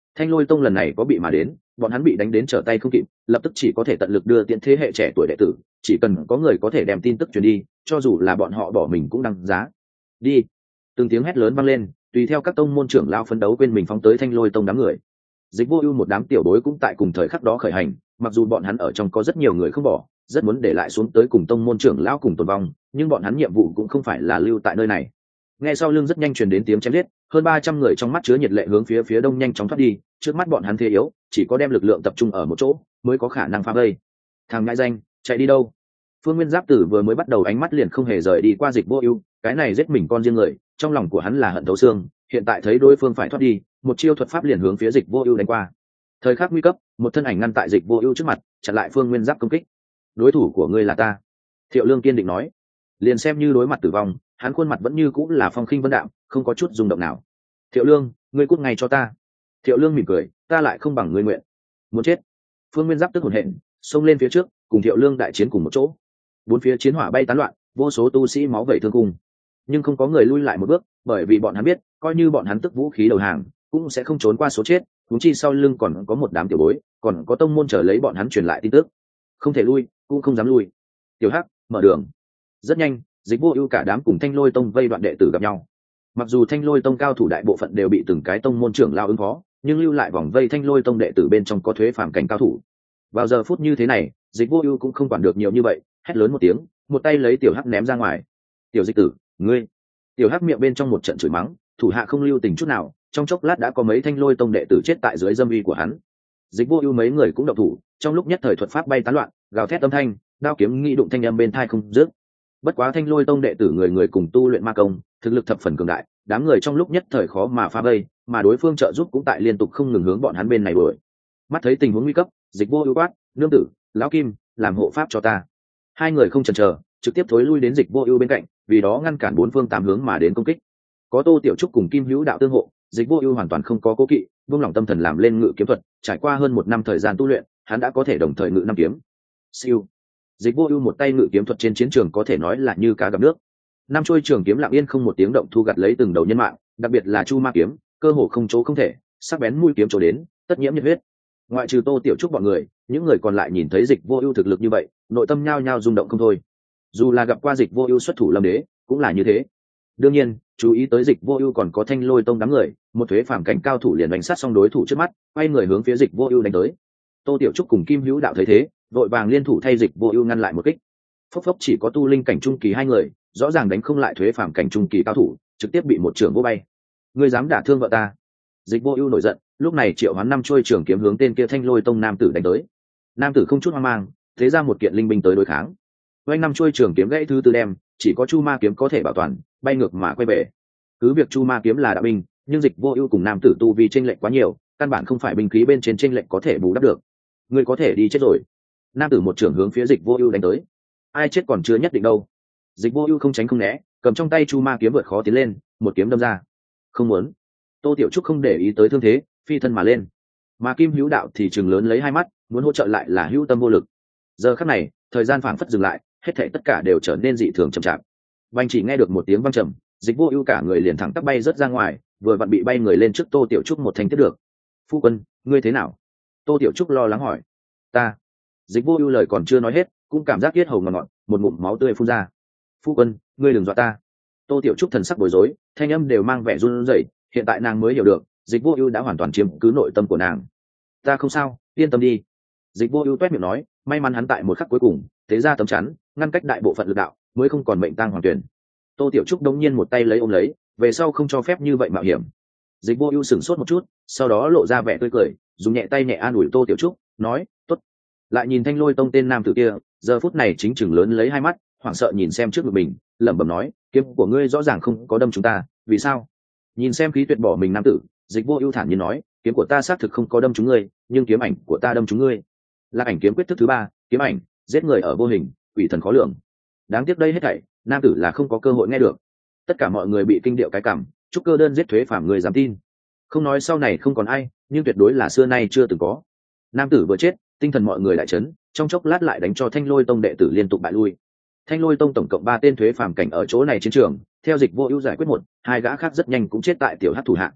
S1: Thanh Lôi Tông lần này có bị mà đến, bọn hắn bị đánh đến trở tay không kịp, lập tức chỉ có thể tận lực đưa tiễn thế hệ trẻ tuổi đệ tử, chỉ cần có người có thể đem tin tức truyền đi, cho dù là bọn họ bỏ mình cũng đăng giá. Đi. Từng tiếng hét lớn vang lên, tùy theo các tông môn trưởng lao phấn đấu quên mình phóng tới Thanh Lôi Tông đám người. Dịch Vô Ưu một đám tiểu bối cũng tại cùng thời khắc đó khởi hành, mặc dù bọn hắn ở trong có rất nhiều người không bỏ, rất muốn để lại xuống tới cùng tông môn trưởng lão cùng tồn vong, nhưng bọn hắn nhiệm vụ cũng không phải là lưu tại nơi này. Nghe sau lưng rất nhanh truyền đến tiếng chém giết, hơn ba trăm người trong mắt chứa nhiệt lệ hướng phía phía đông nhanh chóng thoát đi, trước mắt bọn hắn thế yếu, chỉ có đem lực lượng tập trung ở một chỗ mới có khả năng phá vây. Thằng ngại danh, chạy đi đâu? Phương Nguyên Giáp Tử vừa mới bắt đầu ánh mắt liền không hề rời đi qua Dịch Vô Ưu, cái này giết mình con riêng người, trong lòng của hắn là hận thấu xương, hiện tại thấy đối phương phải thoát đi, một chiêu thuật pháp liền hướng phía Dịch Vô Ưu đánh qua. Thời khắc nguy cấp, một thân ảnh ngăn tại Dịch Vô Ưu trước mặt, chặn lại Phương Nguyên Giáp công kích. Đối thủ của ngươi là ta. Thiệu Lương kiên định nói. Liền xem như đối mặt tử vong, hắn khuôn mặt vẫn như cũng là phong khinh vân đạm, không có chút rung động nào. Thiệu Lương, ngươi cút ngay cho ta. Thiệu Lương mỉm cười, ta lại không bằng ngươi nguyện. Muốn chết. Phương Nguyên Giáp tức hổn hển, xông lên phía trước, cùng Thiệu Lương đại chiến cùng một chỗ. Bốn phía chiến hỏa bay tán loạn, vô số tu sĩ máu vẩy thương cung, nhưng không có người lui lại một bước, bởi vì bọn hắn biết, coi như bọn hắn tức vũ khí đầu hàng, cũng sẽ không trốn qua số chết. Huống chi sau lưng còn có một đám tiểu bối, còn có tông môn chờ lấy bọn hắn truyền lại tin tức, không thể lui, cũng không dám lui. Tiểu Hắc, mở đường. Rất nhanh, Dịch Vô Ưu cả đám cùng Thanh Lôi Tông vây đoạn đệ tử gặp nhau. Mặc dù Thanh Lôi Tông cao thủ đại bộ phận đều bị từng cái tông môn trưởng lao ứng phó, nhưng lưu lại vòng vây Thanh Lôi Tông đệ tử bên trong có thuế phàm cảnh cao thủ. Vào giờ phút như thế này, Dịch Vô Ưu cũng không quản được nhiều như vậy, hét lớn một tiếng, một tay lấy Tiểu Hắc ném ra ngoài. "Tiểu Dịch tử, ngươi!" Tiểu Hắc miệng bên trong một trận chửi mắng, thủ hạ không lưu tình chút nào, trong chốc lát đã có mấy Thanh Lôi Tông đệ tử chết tại dưới dâm uy của hắn. Dịch Vô Ưu mấy người cũng động thủ, trong lúc nhất thời thuật pháp bay tán loạn, gào thét âm thanh, đao kiếm nghi đụng thanh âm bên tai không dứt. Bất quá Thanh Lôi Tông đệ tử người người cùng tu luyện ma công, thực lực thập phần cường đại, đám người trong lúc nhất thời khó mà phá vây, mà đối phương trợ giúp cũng tại liên tục không ngừng hướng bọn hắn bên này đuổi. Mắt thấy tình huống nguy cấp, Dịch Vô Ưu quát, "Nương tử, lão Kim, làm hộ pháp cho ta." Hai người không chần chờ, trực tiếp thối lui đến Dịch Vô Ưu bên cạnh, vì đó ngăn cản bốn phương tám hướng mà đến công kích. Có Tô Tiểu Trúc cùng Kim Hữu Đạo tương hộ, Dịch Vô Ưu hoàn toàn không có cố kỵ, buông lỏng tâm thần làm lên ngự kiếm thuật, trải qua hơn một năm thời gian tu luyện, hắn đã có thể đồng thời ngự năm kiếm. Siêu. Dịch Vô Ưu một tay ngự kiếm thuật trên chiến trường có thể nói là như cá gặp nước. Năm chuôi trường kiếm lặng yên không một tiếng động thu gặt lấy từng đầu nhân mạng, đặc biệt là Chu Ma kiếm, cơ hồ không chỗ không thể, sắc bén mũi kiếm chỗ đến, tất nhiễm nhiệt huyết. Ngoại trừ Tô Tiểu Trúc bọn người, những người còn lại nhìn thấy Dịch Vô Ưu thực lực như vậy, nội tâm nhao nhao rung động không thôi. Dù là gặp qua Dịch Vô Ưu xuất thủ Lâm Đế, cũng là như thế. Đương nhiên, chú ý tới Dịch Vô Ưu còn có Thanh Lôi Tông đám người, một thuế phàm cảnh cao thủ liền đánh sát xong đối thủ trước mắt, quay người hướng phía Dịch Vô Ưu đánh tới. Tô Tiểu Trúc cùng Kim Hữu Đạo thấy thế, vội vàng liên thủ thay Dịch Vô Ưu ngăn lại một kích. Phốc phốc chỉ có tu linh cảnh trung kỳ hai người, rõ ràng đánh không lại thuế phàm cảnh trung kỳ cao thủ, trực tiếp bị một trường vô bay. Ngươi dám đả thương vợ ta? Dịch Vô Ưu nổi giận, lúc này triệu hoán năm chuôi trường kiếm hướng tên kia Thanh Lôi Tông nam tử đánh tới. Nam tử không chút hoang mang, thế ra một kiện linh binh tới đối kháng. Oanh năm chuôi trường kiếm gãy thứ tư đem, chỉ có Chu Ma kiếm có thể bảo toàn, bay ngược mà quay về. Cứ việc Chu Ma kiếm là đạo binh, nhưng Dịch Vô Ưu cùng nam tử tu vi chênh lệch quá nhiều, căn bản không phải binh khí bên trên chênh lệch có thể bù đắp được. Ngươi có thể đi chết rồi. Nam tử một trường hướng phía Dịch Vô Ưu đánh tới. Ai chết còn chưa nhất định đâu. Dịch Vô Ưu không tránh không né, cầm trong tay Chu Ma kiếm vượt khó tiến lên, một kiếm đâm ra. Không muốn. Tô Tiểu Trúc không để ý tới thương thế, phi thân mà lên. Mà Kim Hữu Đạo thì trừng lớn lấy hai mắt, muốn hỗ trợ lại là hữu tâm vô lực. Giờ khắc này, thời gian phảng phất dừng lại, hết thảy tất cả đều trở nên dị thường chậm chạp. Vành chỉ nghe được một tiếng vang trầm, Dịch Vô Ưu cả người liền thẳng tắp bay rớt ra ngoài, vừa vặn bị bay người lên trước Tô Tiểu Trúc một thanh tiếp được. "Phu quân, ngươi thế nào?" Tô Tiểu Trúc lo lắng hỏi. "Ta." Dịch Vô Ưu lời còn chưa nói hết, cũng cảm giác yết hầu ngọt ngọt, một ngụm máu tươi phun ra. "Phu quân, ngươi đừng dọa ta." Tô Tiểu Trúc thần sắc bối rối, thanh âm đều mang vẻ run rẩy, hiện tại nàng mới hiểu được, Dịch Vô Ưu đã hoàn toàn chiếm cứ nội tâm của nàng. "Ta không sao, yên tâm đi." Dịch Vô Ưu toét miệng nói, may mắn hắn tại một khắc cuối cùng, thế ra tấm chắn, ngăn cách đại bộ phận lực đạo, mới không còn mệnh tang hoàng tuyển. Tô Tiểu Trúc đống nhiên một tay lấy ôm lấy, về sau không cho phép như vậy mạo hiểm. Dịch Vô Ưu sững sốt một chút, sau đó lộ ra vẻ tươi cười, dùng nhẹ tay nhẹ an ủi Tô Tiểu Trúc, nói, "Tốt." Lại nhìn Thanh Lôi Tông tên nam tử kia, giờ phút này chính chừng lớn lấy hai mắt, hoảng sợ nhìn xem trước ngực mình, lẩm bẩm nói, "Kiếm của ngươi rõ ràng không có đâm chúng ta, vì sao?" Nhìn xem khí tuyệt bỏ mình nam tử, Dịch Vô Ưu thản nhiên nói, "Kiếm của ta xác thực không có đâm chúng ngươi, nhưng kiếm ảnh của ta đâm chúng ngươi." Là ảnh kiếm quyết thức thứ ba, kiếm ảnh, giết người ở vô hình, quỷ thần khó lường. Đáng tiếc đây hết thảy, nam tử là không có cơ hội nghe được. Tất cả mọi người bị kinh điệu cái cảm, trúc cơ đơn giết thuế phàm người dám tin. Không nói sau này không còn ai, nhưng tuyệt đối là xưa nay chưa từng có. Nam tử vừa chết, tinh thần mọi người đại chấn, trong chốc lát lại đánh cho Thanh Lôi Tông đệ tử liên tục bại lui. Thanh Lôi Tông tổng cộng ba tên thuế phàm cảnh ở chỗ này chiến trường, theo Dịch Vô Ưu giải quyết một, hai gã khác rất nhanh cũng chết tại tiểu hắc thủ hạ.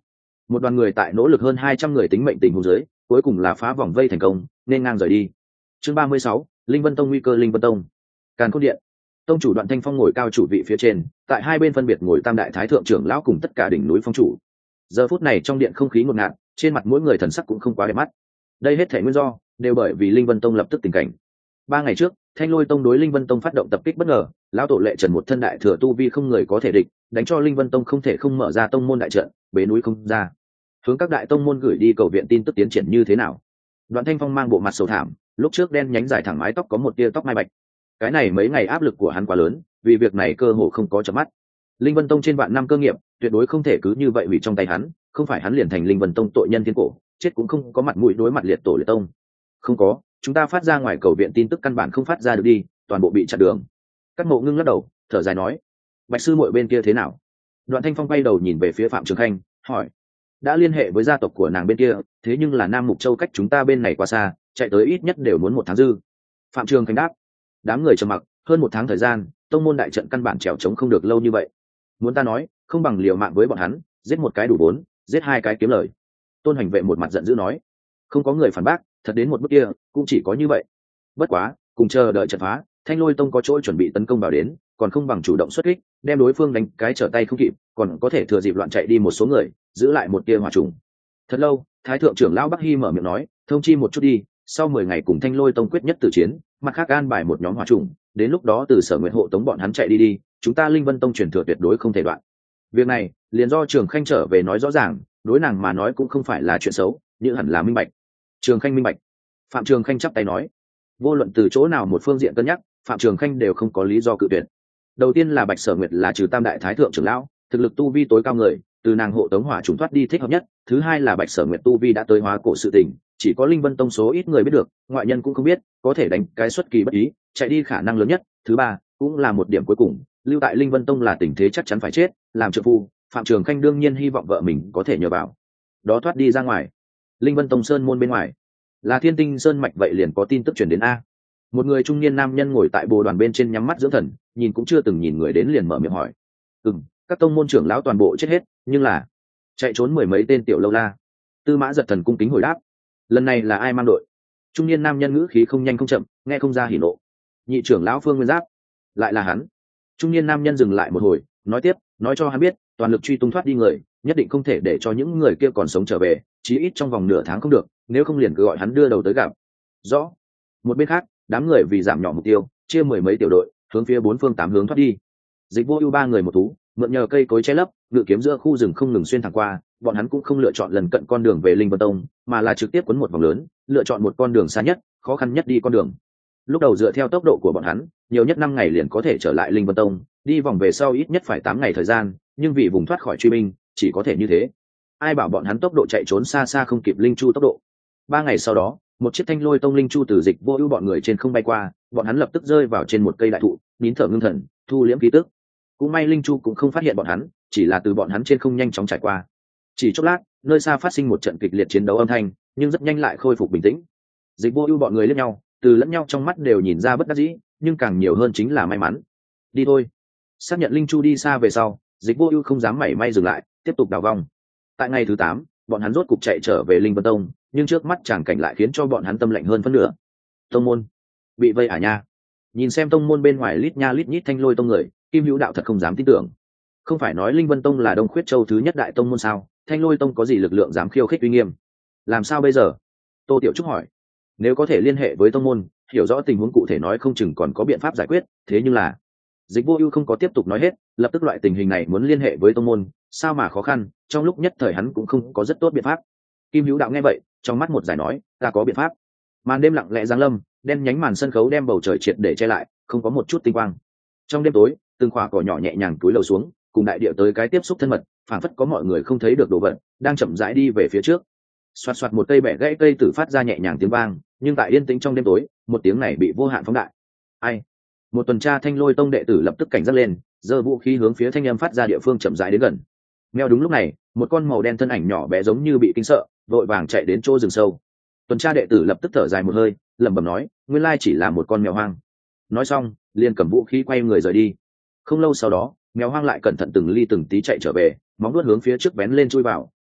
S1: Một đoàn người tại nỗ lực hơn hai trăm người tính mệnh tình huống dưới, cuối cùng là phá vòng vây thành công, nên ngang rời đi. Chương ba mươi sáu, Linh Vân Tông nguy cơ. Linh Vân Tông Càn Khôn Điện. Tông chủ Đoạn Thanh Phong ngồi cao chủ vị phía trên, tại hai bên phân biệt ngồi tam đại thái thượng trưởng lão cùng tất cả đỉnh núi phong chủ. Giờ phút này trong điện không khí ngột ngạt, trên mặt mỗi người thần sắc cũng không quá đẹp mắt. Đây hết thảy nguyên do đều bởi vì Linh Vân Tông lập tức tình cảnh. Ba ngày trước, Thanh Lôi Tông đối Linh Vân Tông phát động tập kích bất ngờ, lão tổ Lệ Trần một thân đại thừa tu vi không người có thể địch, đánh cho Linh Vân Tông không thể không mở ra tông môn đại trận, bế núi không ra. Hướng các đại tông môn gửi đi cầu viện tin tức tiến triển như thế nào. Đoạn Thanh Phong mang bộ mặt sầu thảm, lúc trước đen nhánh dài thẳng mái tóc có một tia tóc mai bạch. Cái này mấy ngày áp lực của hắn quá lớn, vì việc này cơ hồ không có chớp mắt. Linh Vân Tông trên vạn năm cơ nghiệp, tuyệt đối không thể cứ như vậy hủy trong tay hắn, không phải hắn liền thành Linh Vân Tông tội nhân thiên cổ, chết cũng không có mặt mũi đối mặt liệt tổ liệt tông. Không có, chúng ta phát ra ngoài cầu viện tin tức căn bản không phát ra được đi, toàn bộ bị chặn đường. Các Mộ Ngưng lắc đầu, thở dài nói: Bạch sư muội bên kia thế nào? Đoạn Thanh Phong quay đầu nhìn về phía Phạm Trường Khanh, hỏi: đã liên hệ với gia tộc của nàng bên kia, thế nhưng là Nam Mục Châu cách chúng ta bên này quá xa, chạy tới ít nhất đều muốn một tháng dư. Phạm Trường Khanh đáp. Đám người trầm mặc, hơn một tháng thời gian, tông môn đại trận căn bản trèo trống không được lâu như vậy. Muốn ta nói, không bằng liều mạng với bọn hắn, giết một cái đủ vốn, giết hai cái kiếm lời. Tôn Hành Vệ một mặt giận dữ nói. Không có người phản bác, thật đến một bước kia, cũng chỉ có như vậy. Bất quá, cùng chờ đợi trận phá, Thanh Lôi Tông có chỗ chuẩn bị tấn công vào đến, còn không bằng chủ động xuất kích, đem đối phương đánh cái trở tay không kịp, còn có thể thừa dịp loạn chạy đi một số người, giữ lại một tia hỏa trùng. Thật lâu, Thái thượng trưởng lão Bắc Hy mở miệng nói, thông chi một chút đi, sau mười ngày cùng Thanh Lôi Tông quyết nhất tử chiến, mặt khác an bài một nhóm hỏa trùng, đến lúc đó từ Sở Nguyệt hộ tống bọn hắn chạy đi đi, chúng ta Linh Vân Tông truyền thừa tuyệt đối không thể đoạn. Việc này, liền do Trường Khanh trở về nói rõ ràng, đối nàng mà nói cũng không phải là chuyện xấu, nhưng hẳn là minh bạch. Trường Khanh minh bạch. Phạm Trường Khanh chắp tay nói, vô luận từ chỗ nào một phương diện cân nhắc, Phạm Trường Khanh đều không có lý do cự tuyệt. Đầu tiên là Bạch Sở Nguyệt là trừ tam đại thái thượng trưởng lão, thực lực tu vi tối cao người, từ nàng hộ tống hỏa trùng thoát đi thích hợp nhất. Thứ hai là Bạch Sở Nguyệt tu vi đã tới hóa cổ sự tình, chỉ có Linh Vân Tông số ít người biết được, ngoại nhân cũng không biết, có thể đánh cái xuất kỳ bất ý, chạy đi khả năng lớn nhất. Thứ ba, cũng là một điểm cuối cùng, lưu tại Linh Vân Tông là tình thế chắc chắn phải chết, làm trợ phu, Phạm Trường Khanh đương nhiên hy vọng vợ mình có thể nhờ vào đó thoát đi ra ngoài. Linh Vân Tông sơn môn bên ngoài là Thiên Tinh Sơn mạch, vậy liền có tin tức truyền đến a. Một người trung niên nam nhân ngồi tại bồ đoàn bên trên nhắm mắt dưỡng thần, nhìn cũng chưa từng nhìn người đến liền mở miệng hỏi. Ừm, các tông môn trưởng lão toàn bộ chết hết, nhưng là chạy trốn mười mấy tên tiểu lâu la. Tư Mã Giật Thần cung kính hồi đáp. Lần này là ai mang đội? Trung niên nam nhân ngữ khí không nhanh không chậm, nghe không ra hỉ nộ. Nhị trưởng lão Phương Nguyên Giáp. Lại là hắn. Trung niên nam nhân dừng lại một hồi, nói tiếp, nói cho hắn biết, toàn lực truy tung thoát đi người, nhất định không thể để cho những người kia còn sống trở về, chí ít trong vòng nửa tháng không được, nếu không liền cứ gọi hắn đưa đầu tới gặp. Rõ. Một bên khác, đám người vì giảm nhỏ mục tiêu, chia mười mấy tiểu đội, hướng phía bốn phương tám hướng thoát đi. Dịch Vô Ưu ba người một thú, mượn nhờ cây cối che lấp, ngự kiếm giữa khu rừng không ngừng xuyên thẳng qua, bọn hắn cũng không lựa chọn lần cận con đường về Linh Vân Tông, mà là trực tiếp quấn một vòng lớn, lựa chọn một con đường xa nhất, khó khăn nhất đi con đường. Lúc đầu dựa theo tốc độ của bọn hắn, nhiều nhất năm ngày liền có thể trở lại Linh Vân Tông, đi vòng về sau ít nhất phải tám ngày thời gian, nhưng vì vùng thoát khỏi truy binh, chỉ có thể như thế. Ai bảo bọn hắn tốc độ chạy trốn xa xa không kịp Linh Chu tốc độ. Ba ngày sau đó, một chiếc Thanh Lôi Tông Linh Chu từ Dịch Vô Ưu bọn người trên không bay qua, bọn hắn lập tức rơi vào trên một cây đại thụ, nín thở ngưng thần, thu liễm khí tức. Cũng may Linh Chu cũng không phát hiện bọn hắn, chỉ là từ bọn hắn trên không nhanh chóng trải qua. Chỉ chốc lát, nơi xa phát sinh một trận kịch liệt chiến đấu âm thanh, nhưng rất nhanh lại khôi phục bình tĩnh. Dịch Vô Ưu bọn người liếc nhau, từ lẫn nhau trong mắt đều nhìn ra bất đắc dĩ, nhưng càng nhiều hơn chính là may mắn. Đi thôi. Xác nhận Linh Chu đi xa về sau, Dịch Vô Ưu không dám mảy may dừng lại, tiếp tục đào vòng. Tại ngày thứ tám, bọn hắn rốt cục chạy trở về Linh Vân Tông, nhưng trước mắt tràng cảnh lại khiến cho bọn hắn tâm lạnh hơn phân nửa. Tông môn bị vây à nha. Nhìn xem tông môn bên ngoài lít nha lít nhít Thanh Lôi Tông người, Kim Hữu Đạo thật không dám tin tưởng. Không phải nói Linh Vân Tông là Đông Khuyết Châu thứ nhất đại tông môn sao, Thanh Lôi Tông có gì lực lượng dám khiêu khích uy nghiêm? Làm sao bây giờ? Tô Tiểu Trúc hỏi. Nếu có thể liên hệ với tông môn, hiểu rõ tình huống cụ thể nói không chừng còn có biện pháp giải quyết, thế nhưng là Dịch Vô Ưu không có tiếp tục nói hết, lập tức loại tình hình này muốn liên hệ với tông môn, sao mà khó khăn, trong lúc nhất thời hắn cũng không có rất tốt biện pháp. Kim Hữu Đạo nghe vậy, trong mắt một giải nói, ta có biện pháp. Màn đêm lặng lẽ giáng lâm, đen nhánh màn sân khấu đem bầu trời triệt để che lại, không có một chút tinh quang. Trong đêm tối, từng khỏa cỏ nhỏ nhẹ nhàng cúi lầu xuống, cùng đại địa tới cái tiếp xúc thân mật, phảng phất có mọi người không thấy được đồ vật, đang chậm rãi đi về phía trước. Xoạt xoạt một cây bẻ gãy cây tử phát ra nhẹ nhàng tiếng vang, nhưng tại yên tĩnh trong đêm tối, một tiếng này bị vô hạn phóng đại. Ai? Một tuần tra Thanh Lôi Tông đệ tử lập tức cảnh giác lên, giơ vũ khí hướng phía thanh âm phát ra địa phương chậm rãi đến gần. Mèo đúng lúc này, một con màu đen thân ảnh nhỏ bé giống như bị kinh sợ, vội vàng chạy đến chỗ rừng sâu. Tuần tra đệ tử lập tức thở dài một hơi, lẩm bẩm nói, nguyên lai chỉ là một con mèo hoang. Nói xong, liền cầm vũ khí quay người rời đi. Không lâu sau đó, mèo hoang lại cẩn thận từng ly từng tí chạy trở về, móng vuốt hướng phía trước vén lên chui vào,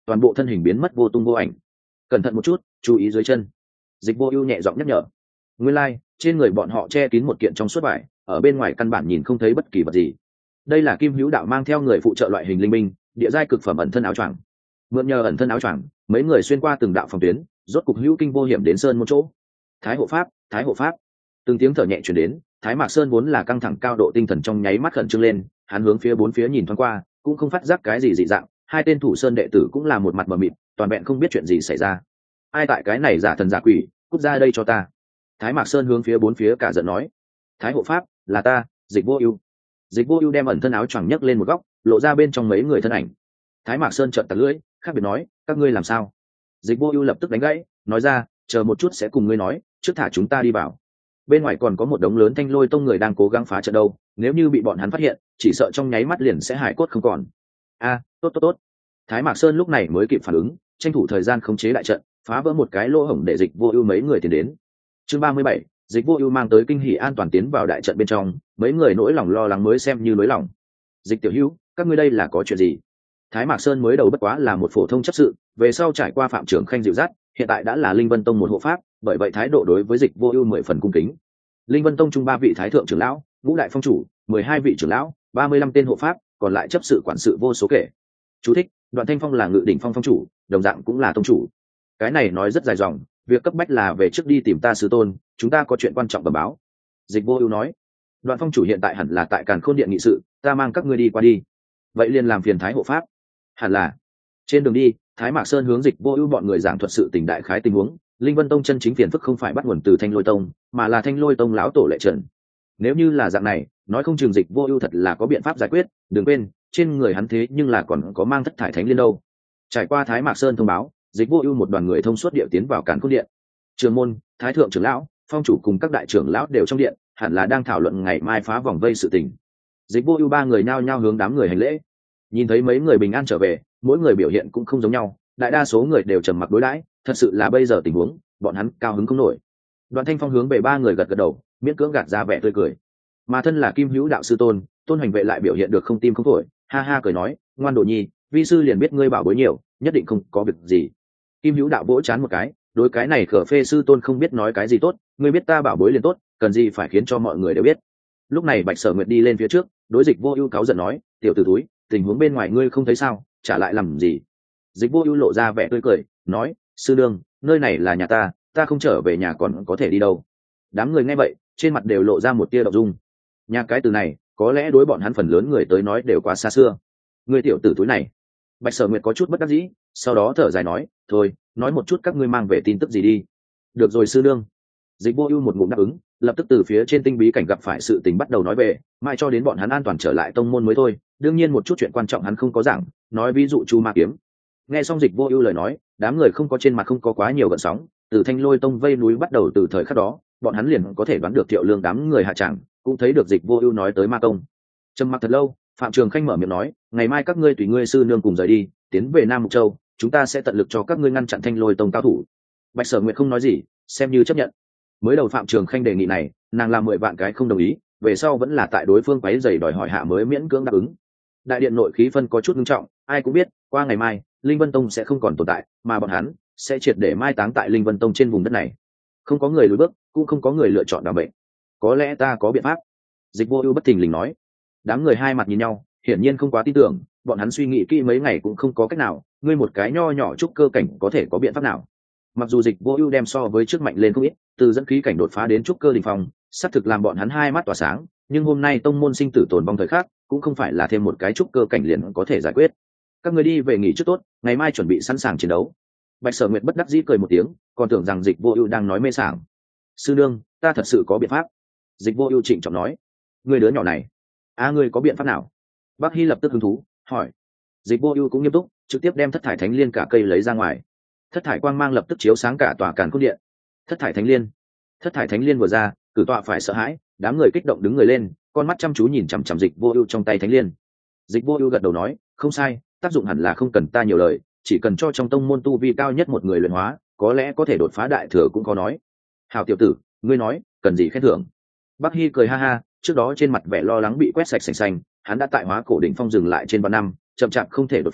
S1: toàn bộ thân hình biến mất vô tung vô ảnh. Cẩn thận một chút, chú ý dưới chân. Dịch Vô Ưu nhẹ giọng nhắc nhở. Nguyên lai, like, trên người bọn họ che kín một kiện trong suốt vải, ở bên ngoài căn bản nhìn không thấy bất kỳ vật gì. Đây là Kim Hữu Đạo mang theo người phụ trợ loại hình linh binh, địa giai cực phẩm ẩn thân áo choàng. Mượn nhờ ẩn thân áo choàng, mấy người xuyên qua từng đạo phòng tuyến, rốt cục hữu kinh vô hiểm đến sơn môn chỗ. Thái hộ pháp, thái hộ pháp. Từng tiếng thở nhẹ truyền đến, Thái Mạc Sơn vốn là căng thẳng cao độ tinh thần trong nháy mắt khẩn trương lên, hắn hướng phía bốn phía nhìn thoáng qua, cũng không phát giác cái gì dị dạng, hai tên thủ sơn đệ tử cũng là một mặt mờ mịt, toàn vẹn không biết chuyện gì xảy ra. Ai tại cái này giả thần giả quỷ, cút ra đây cho ta. Thái Mạc Sơn hướng phía bốn phía cả giận nói. Thái hộ pháp, là ta, Dịch Vô Ưu. Dịch Vô Ưu đem ẩn thân áo choàng nhấc lên một góc, lộ ra bên trong mấy người thân ảnh. Thái Mạc Sơn trợn tặc lưỡi, khác biệt nói, các ngươi làm sao? Dịch Vô Ưu lập tức đánh gãy, nói ra, chờ một chút sẽ cùng ngươi nói, trước thả chúng ta đi vào. Bên ngoài còn có một đống lớn Thanh Lôi tông người đang cố gắng phá trận đâu, nếu như bị bọn hắn phát hiện, chỉ sợ trong nháy mắt liền sẽ hải cốt không còn. A, tốt tốt tốt. Thái Mạc Sơn lúc này mới kịp phản ứng, tranh thủ thời gian khống chế đại trận, phá vỡ một cái lỗ hổng để Dịch Vô Ưu mấy người tiến đến. Chương ba mươi bảy, Dịch Vô Ưu mang tới kinh hỉ an toàn tiến vào đại trận bên trong, mấy người nỗi lòng lo lắng mới xem như nỗi lòng. Dịch tiểu hữu, các ngươi đây là có chuyện gì? Thái Mạc Sơn mới đầu bất quá là một phổ thông chấp sự, về sau trải qua Phạm Trường Khanh dịu dắt, hiện tại đã là Linh Vân Tông một hộ pháp, bởi vậy thái độ đối với Dịch Vô Ưu mười phần cung kính. Linh Vân Tông trung ba vị thái thượng trưởng lão, ngũ đại phong chủ, mười hai vị trưởng lão, ba mươi lăm tên hộ pháp, còn lại chấp sự quản sự vô số kể. Chú thích: Đoạn Thanh Phong là Ngự Đỉnh Phong phong chủ, đồng dạng cũng là tông chủ. Cái này nói rất dài dòng, việc cấp bách là về trước đi tìm ta sư tôn, chúng ta có chuyện quan trọng bẩm báo. Dịch Vô Ưu nói. Đoạn phong chủ hiện tại hẳn là tại Càn Khôn Điện nghị sự, ta mang các ngươi đi qua đi. Vậy liền làm phiền Thái hộ pháp. Hẳn là. Trên đường đi, Thái Mạc Sơn hướng Dịch Vô Ưu bọn người giảng thuật sự tình đại khái tình huống. Linh Vân Tông chân chính phiền phức không phải bắt nguồn từ Thanh Lôi Tông, mà là Thanh Lôi Tông lão tổ Lệ Trần. Nếu như là dạng này, nói không chừng Dịch Vô Ưu thật là có biện pháp giải quyết, đừng quên, trên người hắn thế nhưng là còn có mang thất thải thánh liên đâu. Trải qua Thái Mạc Sơn thông báo, Dịch Vô Ưu một đoàn người thông suốt địa tiến vào Càn Khôn Điện. Trưởng môn, Thái thượng trưởng lão, phong chủ cùng các đại trưởng lão đều trong điện, hẳn là đang thảo luận ngày mai phá vòng vây sự tình. Dịch Vô Ưu ba người nhao nhao hướng đám người hành lễ. Nhìn thấy mấy người bình an trở về, mỗi người biểu hiện cũng không giống nhau, đại đa số người đều trầm mặc đối đãi, thật sự là bây giờ tình huống, bọn hắn cao hứng không nổi. Đoạn Thanh Phong hướng về ba người gật gật đầu, miễn cưỡng gạt ra vẻ tươi cười. Mà thân là Kim Hữu đạo sư tôn, Tôn Hoành Vệ lại biểu hiện được không tim không phổi, ha ha cười nói, ngoan đồ nhi, vi sư liền biết ngươi bảo bối nhiều, nhất định không có việc gì. Kim Hữu đạo vỗ chán một cái, đối cái này khở phê sư tôn không biết nói cái gì tốt, ngươi biết ta bảo bối liền tốt, cần gì phải khiến cho mọi người đều biết. Lúc này Bạch Sở Nguyệt đi lên phía trước, đối Dịch Vô Ưu cáu giận nói, tiểu tử túi, tình huống bên ngoài ngươi không thấy sao, trả lại làm gì? Dịch Vô Ưu lộ ra vẻ tươi cười, nói, sư nương, nơi này là nhà ta, ta không trở về nhà còn có thể đi đâu. Đám người nghe vậy, trên mặt đều lộ ra một tia động dung. Nhà cái từ này, có lẽ đối bọn hắn phần lớn người tới nói đều quá xa xưa. Ngươi tiểu tử túi này. Bạch Sở Nguyệt có chút bất đắc dĩ, sau đó thở dài nói, thôi, nói một chút các ngươi mang về tin tức gì đi. Được rồi sư nương. Dịch Vô Ưu một ngụm đáp ứng, lập tức từ phía trên tinh bí cảnh gặp phải sự tình bắt đầu nói về, mai cho đến bọn hắn an toàn trở lại tông môn mới thôi. Đương nhiên một chút chuyện quan trọng hắn không có giảng, nói ví dụ Chu Ma kiếm. Nghe xong Dịch Vô Ưu lời nói, đám người không có trên mặt không có quá nhiều gợn sóng, từ Thanh Lôi Tông vây núi bắt đầu từ thời khắc đó, bọn hắn liền có thể đoán được Thiệu Lương đám người hạ tràng, cũng thấy được Dịch Vô Ưu nói tới ma công. Trầm mặc thật lâu, Phạm Trường Khanh mở miệng nói, ngày mai các ngươi tùy ngươi sư nương cùng rời đi, tiến về Nam Mục Châu, chúng ta sẽ tận lực cho các ngươi ngăn chặn Thanh Lôi Tông cao thủ. Bạch Sở Nguyệt không nói gì, xem như chấp nhận. Mới đầu Phạm Trường Khanh đề nghị này, nàng làm mười vạn cái không đồng ý, về sau vẫn là tại đối phương quấy rầy đòi hỏi hạ mới miễn cưỡng đáp ứng. Đại điện nội khí phân có chút nghiêm trọng, ai cũng biết, qua ngày mai, Linh Vân Tông sẽ không còn tồn tại, mà bọn hắn sẽ triệt để mai táng tại Linh Vân Tông trên vùng đất này. Không có người lùi bước, cũng không có người lựa chọn đảm bệnh. Có lẽ ta có biện pháp. Dịch Vô Ưu bất thình lình nói. Đám người hai mặt nhìn nhau, hiển nhiên không quá tin tưởng, bọn hắn suy nghĩ kỹ mấy ngày cũng không có cách nào, ngươi một cái nho nhỏ trúc cơ cảnh có thể có biện pháp nào? Mặc dù Dịch Vô Ưu đem so với trước mạnh lên không ít, từ dẫn khí cảnh đột phá đến trúc cơ đỉnh phong, sắp thực làm bọn hắn hai mắt tỏa sáng, nhưng hôm nay tông môn sinh tử tồn vong thời khắc, cũng không phải là thêm một cái trúc cơ cảnh liền có thể giải quyết. Các ngươi đi về nghỉ trước tốt, ngày mai chuẩn bị sẵn sàng chiến đấu. Bạch Sở Nguyệt bất đắc dĩ cười một tiếng, còn tưởng rằng Dịch Vô Ưu đang nói mê sảng. Sư nương, ta thật sự có biện pháp. Dịch Vô Ưu trịnh trọng nói. Ngươi đứa nhỏ này, a à, ngươi có biện pháp nào? Bác Hy lập tức hứng thú, hỏi. Dịch Vô Ưu cũng nghiêm túc, trực tiếp đem thất thải thánh liên cả cây lấy ra ngoài. Thất thải quang mang lập tức chiếu sáng cả tòa Càn Khôn Điện. Thất thải thánh liên. Thất thải thánh liên vừa ra, cử tọa phải sợ hãi, đám người kích động đứng người lên, con mắt chăm chú nhìn chằm chằm Dịch Vô Ưu trong tay thánh liên. Dịch Vô Ưu gật đầu nói, không sai, tác dụng hẳn là không cần ta nhiều lời, chỉ cần cho trong tông môn tu vi cao nhất một người luyện hóa, có lẽ có thể đột phá đại thừa cũng có nói. Hảo tiểu tử, ngươi nói, cần gì khen thưởng? Bắc Hi cười ha ha, trước đó trên mặt vẻ lo lắng bị quét sạch sành sanh, hắn đã tại Hóa Cổ đỉnh phong dừng lại trên ba năm, chậm chạp không thể đột phá,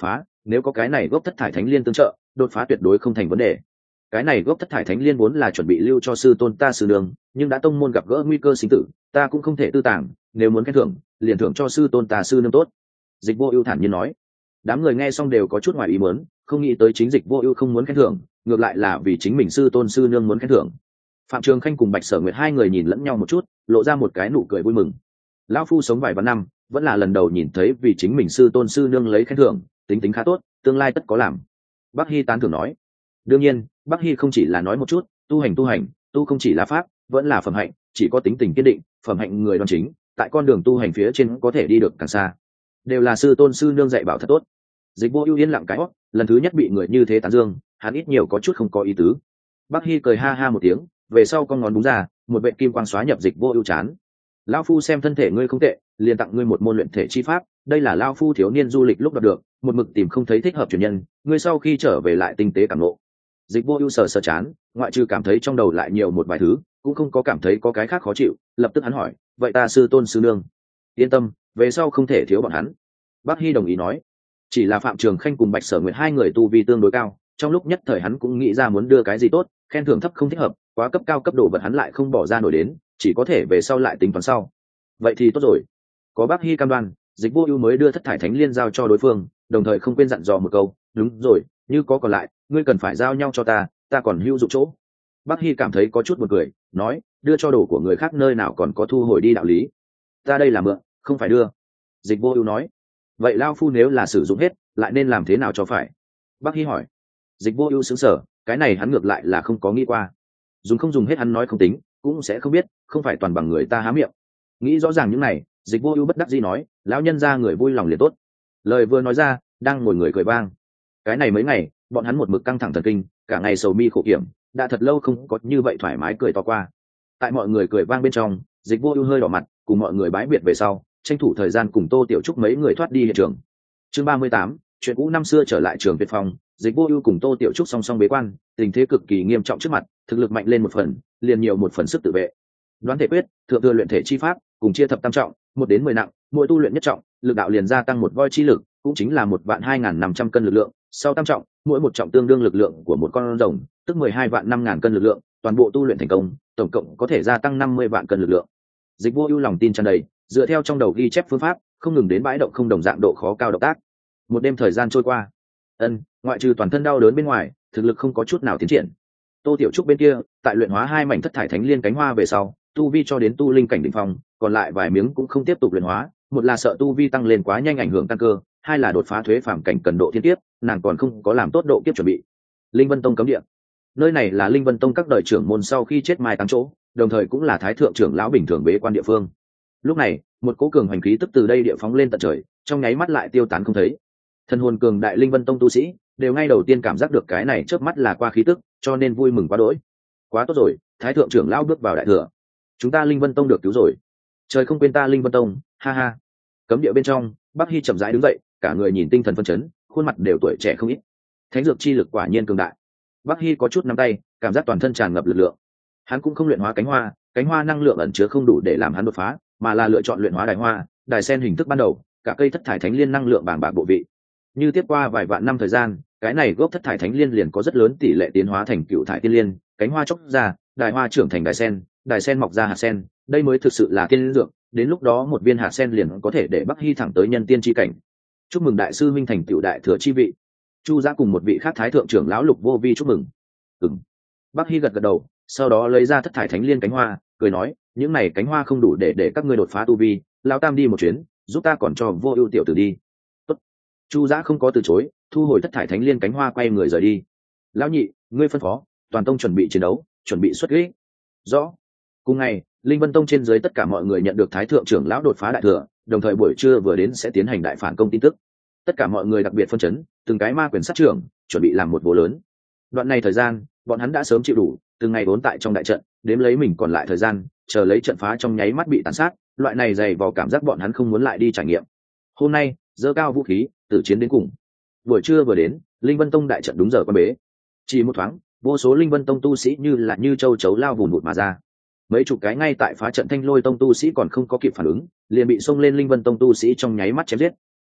S1: nếu có cái này gốc thất thải thánh liên tương trợ, đột phá tuyệt đối không thành vấn đề. Cái này gốc thất thải thánh liên vốn là chuẩn bị lưu cho sư tôn ta sư đường, nhưng đã tông môn gặp gỡ nguy cơ sinh tử, ta cũng không thể tư tàng, nếu muốn khen thưởng liền thưởng cho sư tôn ta sư nương tốt. Dịch Vô Ưu thản nhiên nói. Đám người nghe xong đều có chút ngoài ý muốn, không nghĩ tới chính Dịch Vô Ưu không muốn khen thưởng, ngược lại là vì chính mình sư tôn sư nương muốn khen thưởng. Phạm Trường Khanh cùng Bạch Sở Nguyệt hai người nhìn lẫn nhau một chút, lộ ra một cái nụ cười vui mừng. Lão phu sống vài vạn năm, vẫn là lần đầu nhìn thấy vì chính mình sư tôn sư nương lấy khen thưởng, tính tính khá tốt, tương lai tất có làm. Bắc Hi tán thưởng nói. Đương nhiên, Bắc Hi không chỉ là nói một chút, tu hành tu hành, tu không chỉ là pháp, vẫn là phẩm hạnh, chỉ có tính tình kiên định, phẩm hạnh người đoan chính, tại con đường tu hành phía trên có thể đi được càng xa. Đều là sư tôn sư nương dạy bảo thật tốt. Dịch Vô Ưu yên lặng cái hót, lần thứ nhất bị người như thế tán dương, hắn ít nhiều có chút không có ý tứ. Bắc Hi cười ha ha một tiếng, về sau con ngón búng ra, một vệt kim quang xóa nhập Dịch Vô Ưu chán. Lão phu xem thân thể ngươi không tệ, liền tặng ngươi một môn luyện thể chi pháp, đây là lão phu thiếu niên du lịch lúc đoạt được, một mực tìm không thấy thích hợp truyền nhân, ngươi sau khi trở về lại tinh tế cảm ngộ. Dịch Vô Ưu sờ sờ chán, ngoại trừ cảm thấy trong đầu lại nhiều một vài thứ, cũng không có cảm thấy có cái khác khó chịu, lập tức hắn hỏi, vậy ta sư tôn sư nương? Yên tâm, về sau không thể thiếu bọn hắn. Bác Hy đồng ý nói. Chỉ là Phạm Trường Khanh cùng Bạch Sở Nguyệt hai người tu vi tương đối cao, trong lúc nhất thời hắn cũng nghĩ ra muốn đưa cái gì tốt, khen thưởng thấp không thích hợp, quá cấp cao cấp độ vật hắn lại không bỏ ra nổi đến, chỉ có thể về sau lại tính toán sau. Vậy thì tốt rồi. Có Bác Hy cam đoan, Dịch Vô Ưu mới đưa thất thải thánh liên giao cho đối phương, đồng thời không quên dặn dò một câu, đúng rồi, như có còn lại, ngươi cần phải giao nhau cho ta, ta còn hữu dụng chỗ. Bác Hy cảm thấy có chút buồn cười, nói, đưa cho đồ của người khác nơi nào còn có thu hồi đi đạo lý. Ta đây là mượn, không phải đưa. Dịch Vô Ưu nói. Vậy lao phu nếu là sử dụng hết, lại nên làm thế nào cho phải? Bác Hy hỏi. Dịch Vô Ưu sững sờ, cái này hắn ngược lại là không có nghĩ qua. Dùng không dùng hết hắn nói không tính, cũng sẽ không biết, không phải toàn bằng người ta há miệng. Nghĩ rõ ràng những này, Dịch Vô Ưu bất đắc dĩ nói, lão nhân gia người vui lòng liền tốt. Lời vừa nói ra, đang ngồi người cười vang. Cái này mấy ngày, bọn hắn một mực căng thẳng thần kinh, cả ngày sầu mi khổ kiểm, đã thật lâu không có như vậy thoải mái cười to qua. Tại mọi người cười vang bên trong, Dịch Vô Ưu hơi đỏ mặt, cùng mọi người bái biệt về sau, tranh thủ thời gian cùng Tô Tiểu Trúc mấy người thoát đi hiện trường. Chương ba mươi tám, chuyện cũ năm xưa trở lại trường Việt Phong, Dịch Vô Ưu cùng Tô Tiểu Trúc song song bế quan, tình thế cực kỳ nghiêm trọng trước mặt, thực lực mạnh lên một phần, liền nhiều một phần sức tự vệ. Đoán thể quyết, thượng thừa luyện thể chi pháp, cùng chia thập tam trọng, một đến mười nặng, mỗi tu luyện nhất trọng, lực đạo liền gia tăng một voi chi lực, cũng chính là một vạn hai ngàn năm trăm cân lực lượng, sau tam trọng, mỗi một trọng tương đương lực lượng của một con rồng, tức mười hai vạn năm ngàn cân lực lượng, toàn bộ tu luyện thành công, tổng cộng có thể gia tăng năm mươi vạn cân lực lượng. Dịch Vô Ưu lòng tin tràn đầy, dựa theo trong đầu ghi chép phương pháp, không ngừng đến bãi động không đồng dạng độ khó cao động tác. Một đêm thời gian trôi qua, ân, ngoại trừ toàn thân đau đớn bên ngoài, thực lực không có chút nào tiến triển. Tô Tiểu Trúc bên kia, tại luyện hóa hai mảnh thất thải thánh liên cánh hoa về sau, tu vi cho đến tu linh cảnh đỉnh phong, còn lại vài miếng cũng không tiếp tục luyện hóa, một là sợ tu vi tăng lên quá nhanh ảnh hưởng tăng cơ, hai là đột phá thuế phàm cảnh cần độ thiên kiếp, nàng còn không có làm tốt độ kiếp chuẩn bị. Linh Vân Tông cấm địa. Nơi này là Linh Vân Tông các đời trưởng môn sau khi chết mai táng chỗ, đồng thời cũng là thái thượng trưởng lão bình thường bế quan địa phương. Lúc này, một cỗ cường hành khí tức từ đây địa phóng lên tận trời, trong nháy mắt lại tiêu tán không thấy. Thần hồn cường đại Linh Vân Tông tu sĩ đều ngay đầu tiên cảm giác được cái này chớp mắt là qua khí tức, cho nên vui mừng quá đỗi. Quá tốt rồi, thái thượng trưởng lão bước vào đại thừa. Chúng ta Linh Vân Tông được cứu rồi. Trời không quên ta Linh Vân Tông, ha ha. Cấm địa bên trong, Bắc Hi chậm rãi đứng dậy, cả người nhìn tinh thần phấn chấn, khuôn mặt đều tuổi trẻ không ít. Thánh dược chi lực quả nhiên cường đại. Bắc Hi có chút nắm tay, cảm giác toàn thân tràn ngập lực lượng. Hắn cũng không luyện hóa cánh hoa, cánh hoa năng lượng ẩn chứa không đủ để làm hắn đột phá, mà là lựa chọn luyện hóa đài hoa, đài sen hình thức ban đầu, cả cây thất thải thánh liên năng lượng bàng bạc bộ vị. Như tiếp qua vài vạn năm thời gian, cái này gốc thất thải thánh liên liền có rất lớn tỷ lệ tiến hóa thành cựu thải tiên liên, cánh hoa chốc ra, đài hoa trưởng thành đài sen, đài sen mọc ra hạt sen, đây mới thực sự là tiên dược, đến lúc đó một viên hạt sen liền có thể để Bắc Hi thẳng tới nhân tiên chi cảnh. Chúc mừng đại sư minh thành cựu đại thừa chi vị. Chu Giã cùng một vị khác thái thượng trưởng lão Lục Vô Vi chúc mừng. Ừm. Bắc Hi gật gật đầu, sau đó lấy ra thất thải thánh liên cánh hoa, cười nói, những này cánh hoa không đủ để để các ngươi đột phá tu vi, lão tam đi một chuyến, giúp ta còn cho Vô Ưu tiểu tử đi. Tốt. Chu Giã không có từ chối, thu hồi thất thải thánh liên cánh hoa quay người rời đi. Lão nhị, ngươi phân phó, toàn tông chuẩn bị chiến đấu, chuẩn bị xuất kích. Rõ. Cùng ngày, Linh Vân Tông trên dưới tất cả mọi người nhận được thái thượng trưởng lão đột phá đại thừa, đồng thời buổi trưa vừa đến sẽ tiến hành đại phản công tin tức. Tất cả mọi người đặc biệt phân chấn, từng cái ma quyền sát trưởng, chuẩn bị làm một vụ lớn. Đoạn này thời gian, bọn hắn đã sớm chịu đủ, từng ngày vốn tại trong đại trận, đếm lấy mình còn lại thời gian, chờ lấy trận phá trong nháy mắt bị tàn sát, loại này dày vào cảm giác bọn hắn không muốn lại đi trải nghiệm. Hôm nay, giơ cao vũ khí, tử chiến đến cùng. Buổi trưa vừa đến, Linh Vân Tông đại trận đúng giờ quan bế. Chỉ một thoáng, vô số Linh Vân Tông tu sĩ như là như châu chấu lao vùn vụt mà ra. Mấy chục cái ngay tại phá trận Thanh Lôi Tông tu sĩ còn không có kịp phản ứng, liền bị xông lên Linh Vân Tông tu sĩ trong nháy mắt chém giết.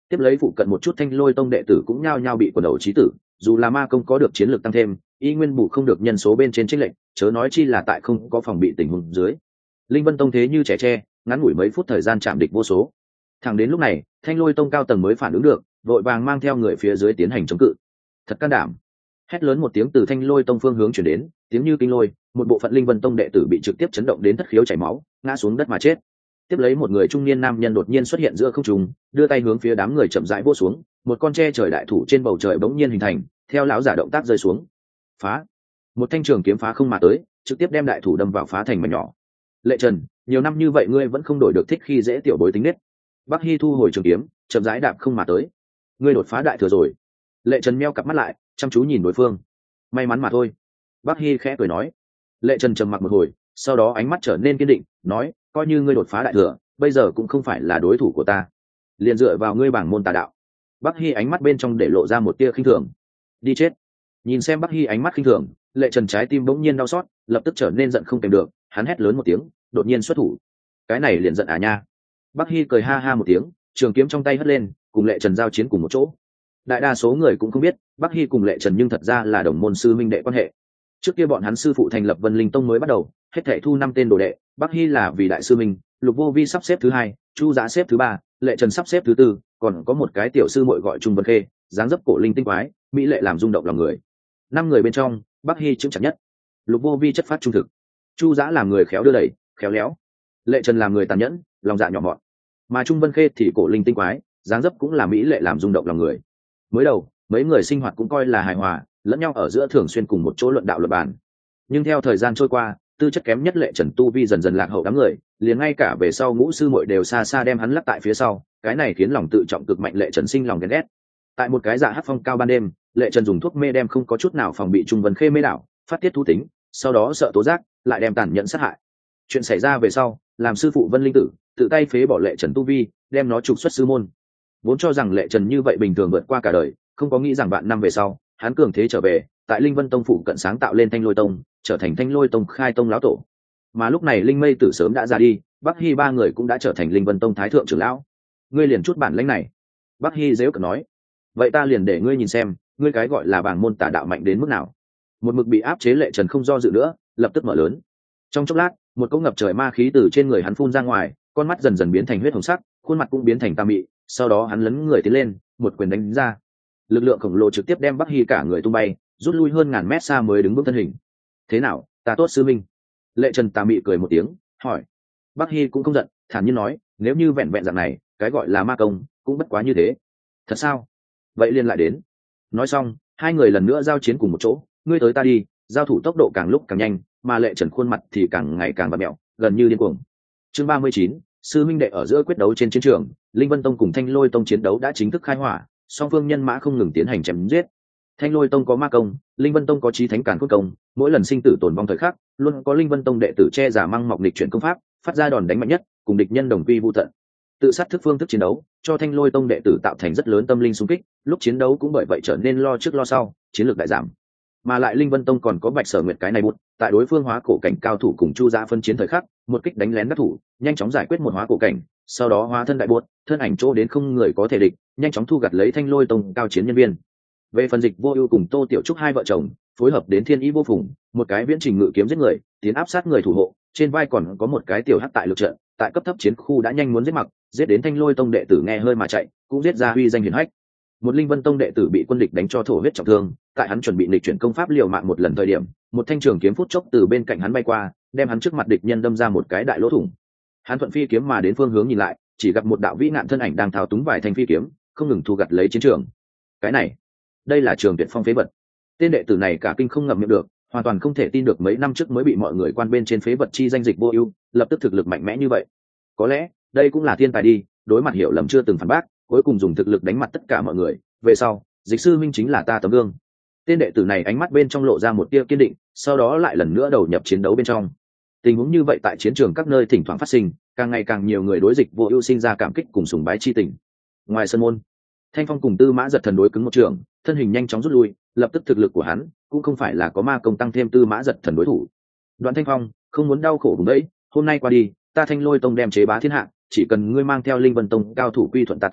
S1: Tiếp lấy phụ cận một chút thanh lôi tông đệ tử cũng nhao nhao bị quần đầu chí tử, dù là ma công có được chiến lược tăng thêm, y nguyên bù không được nhân số bên trên trích lệnh, chớ nói chi là tại không có phòng bị tình huống dưới. Linh Vân tông thế như trẻ tre, ngắn ngủi mấy phút thời gian chạm địch vô số. Thẳng đến lúc này, thanh lôi tông cao tầng mới phản ứng được, vội vàng mang theo người phía dưới tiến hành chống cự. Thật can đảm! Hét lớn một tiếng từ thanh lôi tông phương hướng chuyển đến, tiếng như kinh lôi, một bộ phận Linh Vân tông đệ tử bị trực tiếp chấn động đến thất khiếu chảy máu, ngã xuống đất mà chết. Tiếp lấy một người trung niên nam nhân đột nhiên xuất hiện giữa không trung, đưa tay hướng phía đám người chậm rãi vỗ xuống, một con tre trời đại thủ trên bầu trời bỗng nhiên hình thành, theo lão giả động tác rơi xuống. Phá! Một thanh trường kiếm phá không mà tới, trực tiếp đem đại thủ đâm vào phá thành mảnh nhỏ. Lệ Trần, nhiều năm như vậy ngươi vẫn không đổi được thích khi dễ tiểu bối tính nết. Bắc Hi thu hồi trường kiếm, chậm rãi đạp không mà tới. Ngươi đột phá đại thừa rồi. Lệ Trần meo cặp mắt lại, chăm chú nhìn đối phương. May mắn mà thôi. Bắc Hi khẽ cười nói. Lệ Trần trầm mặc một hồi, sau đó ánh mắt trở nên kiên định, nói, coi như ngươi đột phá đại thừa, bây giờ cũng không phải là đối thủ của ta. Liền dựa vào ngươi bảng môn tà đạo. Bắc Hi ánh mắt bên trong để lộ ra một tia khinh thường. Đi chết. Nhìn xem Bắc Hi ánh mắt khinh thường, Lệ Trần trái tim bỗng nhiên đau xót, lập tức trở nên giận không kèm được, hắn hét lớn một tiếng, đột nhiên xuất thủ. Cái này liền giận à nha. Bắc Hi cười ha ha một tiếng, trường kiếm trong tay hất lên, cùng Lệ Trần giao chiến cùng một chỗ. Đại đa số người cũng không biết, Bắc Hi cùng Lệ Trần nhưng thật ra là đồng môn sư minh đệ quan hệ. Trước kia bọn hắn sư phụ thành lập Vân Linh Tông mới bắt đầu, hết thảy thu năm tên đồ đệ, Bắc Hi là vì đại sư minh, Lục Vô Vi sắp xếp thứ hai, Chu Giá xếp thứ ba, Lệ Trần sắp xếp thứ tư, còn có một cái tiểu sư muội gọi Trung Vân Khê, dáng dấp cổ linh tinh quái, mỹ lệ làm rung động lòng người. Năm người bên trong, Bắc Hi chững chặt nhất. Lục Vô Vi chất phát trung thực, Chu Giá làm người khéo đưa đẩy, khéo léo, Lệ Trần làm người tàn nhẫn, lòng dạ nhỏ mọn, mà Trung Vân Khê thì cổ linh tinh quái, dáng dấp cũng là mỹ lệ làm rung động lòng người. Mới đầu, mấy người sinh hoạt cũng coi là hài hòa, lẫn nhau ở giữa thường xuyên cùng một chỗ luận đạo luận bàn. Nhưng theo thời gian trôi qua, tư chất kém nhất Lệ Trần tu vi dần dần lạc hậu đám người, liền ngay cả về sau ngũ sư muội đều xa xa đem hắn lắc tại phía sau, cái này khiến lòng tự trọng cực mạnh Lệ Trần sinh lòng ghen ghét. Tại một cái dạ hát phong cao ban đêm, Lệ Trần dùng thuốc mê đem không có chút nào phòng bị Trung Vân Khê mê đảo, phát tiết thú tính, sau đó sợ tố giác, lại đem tàn nhẫn sát hại. Chuyện xảy ra về sau, làm sư phụ Vân Linh Tử tự tay phế bỏ Lệ Trần tu vi, đem nó trục xuất sư môn. Vốn cho rằng Lệ Trần như vậy bình thường vượt qua cả đời, không có nghĩ rằng bạn năm về sau, hắn cường thế trở về, tại Linh Vân Tông phụ cận sáng tạo lên Thanh Lôi Tông, trở thành Thanh Lôi Tông khai tông lão tổ. Mà lúc này Linh Mây Tử sớm đã ra đi, Bắc Hi ba người cũng đã trở thành Linh Vân Tông thái thượng trưởng lão. Ngươi liền chút bản lĩnh này. Bắc Hi giễu cợt nói, vậy ta liền để ngươi nhìn xem, ngươi cái gọi là bảng môn tà đạo mạnh đến mức nào. Một mực bị áp chế Lệ Trần không do dự nữa, lập tức mở lớn. Trong chốc lát, một cỗ ngập trời ma khí từ trên người hắn phun ra ngoài, con mắt dần dần biến thành huyết hồng sắc, khuôn mặt cũng biến thành tà mị, sau đó hắn lấn người tiến lên, một quyền đánh ra. Lực lượng khổng lồ trực tiếp đem Bắc Hi cả người tung bay, rút lui hơn ngàn mét xa mới đứng vững thân hình. Thế nào, ta tốt sư minh? Lệ Trần tà mị cười một tiếng, hỏi. Bắc Hi cũng không giận, thản nhiên nói, nếu như vẹn vẹn dạng này, cái gọi là ma công, cũng bất quá như thế. Thật sao? Vậy liền lại đến. Nói xong, hai người lần nữa giao chiến cùng một chỗ, ngươi tới ta đi, giao thủ tốc độ càng lúc càng nhanh, mà Lệ Trần khuôn mặt thì càng ngày càng vặn mẹo, gần như điên cuồng. Chương ba mươi chín, sư minh đệ ở giữa quyết đấu trên chiến trường, Linh Vân Tông cùng Thanh Lôi Tông chiến đấu đã chính thức khai hỏa, song phương nhân mã không ngừng tiến hành chém giết. Thanh Lôi Tông có ma công, Linh Vân Tông có chí thánh càn khôn công, mỗi lần sinh tử tồn vong thời khắc, luôn có Linh Vân Tông đệ tử che giả măng mọc nghịch chuyển công pháp, phát ra đòn đánh mạnh nhất, cùng địch nhân đồng quy vu tận. Tự sát thức phương thức chiến đấu, cho Thanh Lôi Tông đệ tử tạo thành rất lớn tâm linh xung kích, lúc chiến đấu cũng bởi vậy trở nên lo trước lo sau, chiến lược đại giảm. Mà lại Linh Vân Tông còn có Bạch Sở Nguyệt cái này bút, tại đối phương hóa cổ cảnh cao thủ cùng Chu Giá phân chiến thời khắc, một kích đánh lén đắc thủ, nhanh chóng giải quyết một hóa cổ cảnh, sau đó hóa thân đại buốt, thân ảnh chỗ đến không người có thể địch, nhanh chóng thu gặt lấy Thanh Lôi Tông cao chiến nhân viên. Về phần Dịch Vô Ưu cùng Tô Tiểu Trúc hai vợ chồng, phối hợp đến thiên ý vô phùng, một cái viễn trình ngự kiếm giết người, tiến áp sát người thủ hộ, trên vai còn có một cái tiểu hắc tại lực trận, tại cấp thấp chiến khu đã nhanh muốn giết mặc, giết đến Thanh Lôi Tông đệ tử nghe hơi mà chạy, cũng giết ra uy danh hiển hách. Một Linh Vân Tông đệ tử bị quân địch đánh cho thổ huyết trọng thương, tại hắn chuẩn bị nghịch chuyển công pháp liều mạng một lần thời điểm, một thanh trường kiếm phút chốc từ bên cạnh hắn bay qua, đem hắn trước mặt địch nhân đâm ra một cái đại lỗ thủng. Hắn thuận phi kiếm mà đến phương hướng nhìn lại, chỉ gặp một đạo vĩ nạn thân ảnh đang thao túng vài thanh phi kiếm, không ngừng thu gặt lấy chiến trường. Cái này, đây là Trường Tuyệt Phong phế vật. Tên đệ tử này cả kinh không ngậm miệng được, hoàn toàn không thể tin được mấy năm trước mới bị mọi người quan bên trên phế vật chi danh Dịch Vô Ưu, lập tức thực lực mạnh mẽ như vậy. Có lẽ, đây cũng là thiên tài đi, đối mặt hiểu lầm chưa từng phản bác, cuối cùng dùng thực lực đánh mặt tất cả mọi người, về sau, Dịch sư minh chính là ta tấm gương. Tên đệ tử này ánh mắt bên trong lộ ra một tia kiên định, sau đó lại lần nữa đầu nhập chiến đấu bên trong. Tình huống như vậy tại chiến trường các nơi thỉnh thoảng phát sinh, càng ngày càng nhiều người đối Dịch Vô Ưu sinh ra cảm kích cùng sùng bái chi tình. Ngoài sân môn, Thanh Phong cùng Tư Mã Giật Thần đối cứng một trường, thân hình nhanh chóng rút lui, lập tức thực lực của hắn cũng không phải là có ma công tăng thêm Tư Mã Giật Thần đối thủ. Đoạn Thanh Phong, không muốn đau khổ vùng đấy, hôm nay qua đi, ta Thanh Lôi Tông đem chế bá thiên hạ, chỉ cần ngươi mang theo Linh Vân Tông cao thủ quy thuận ta tông,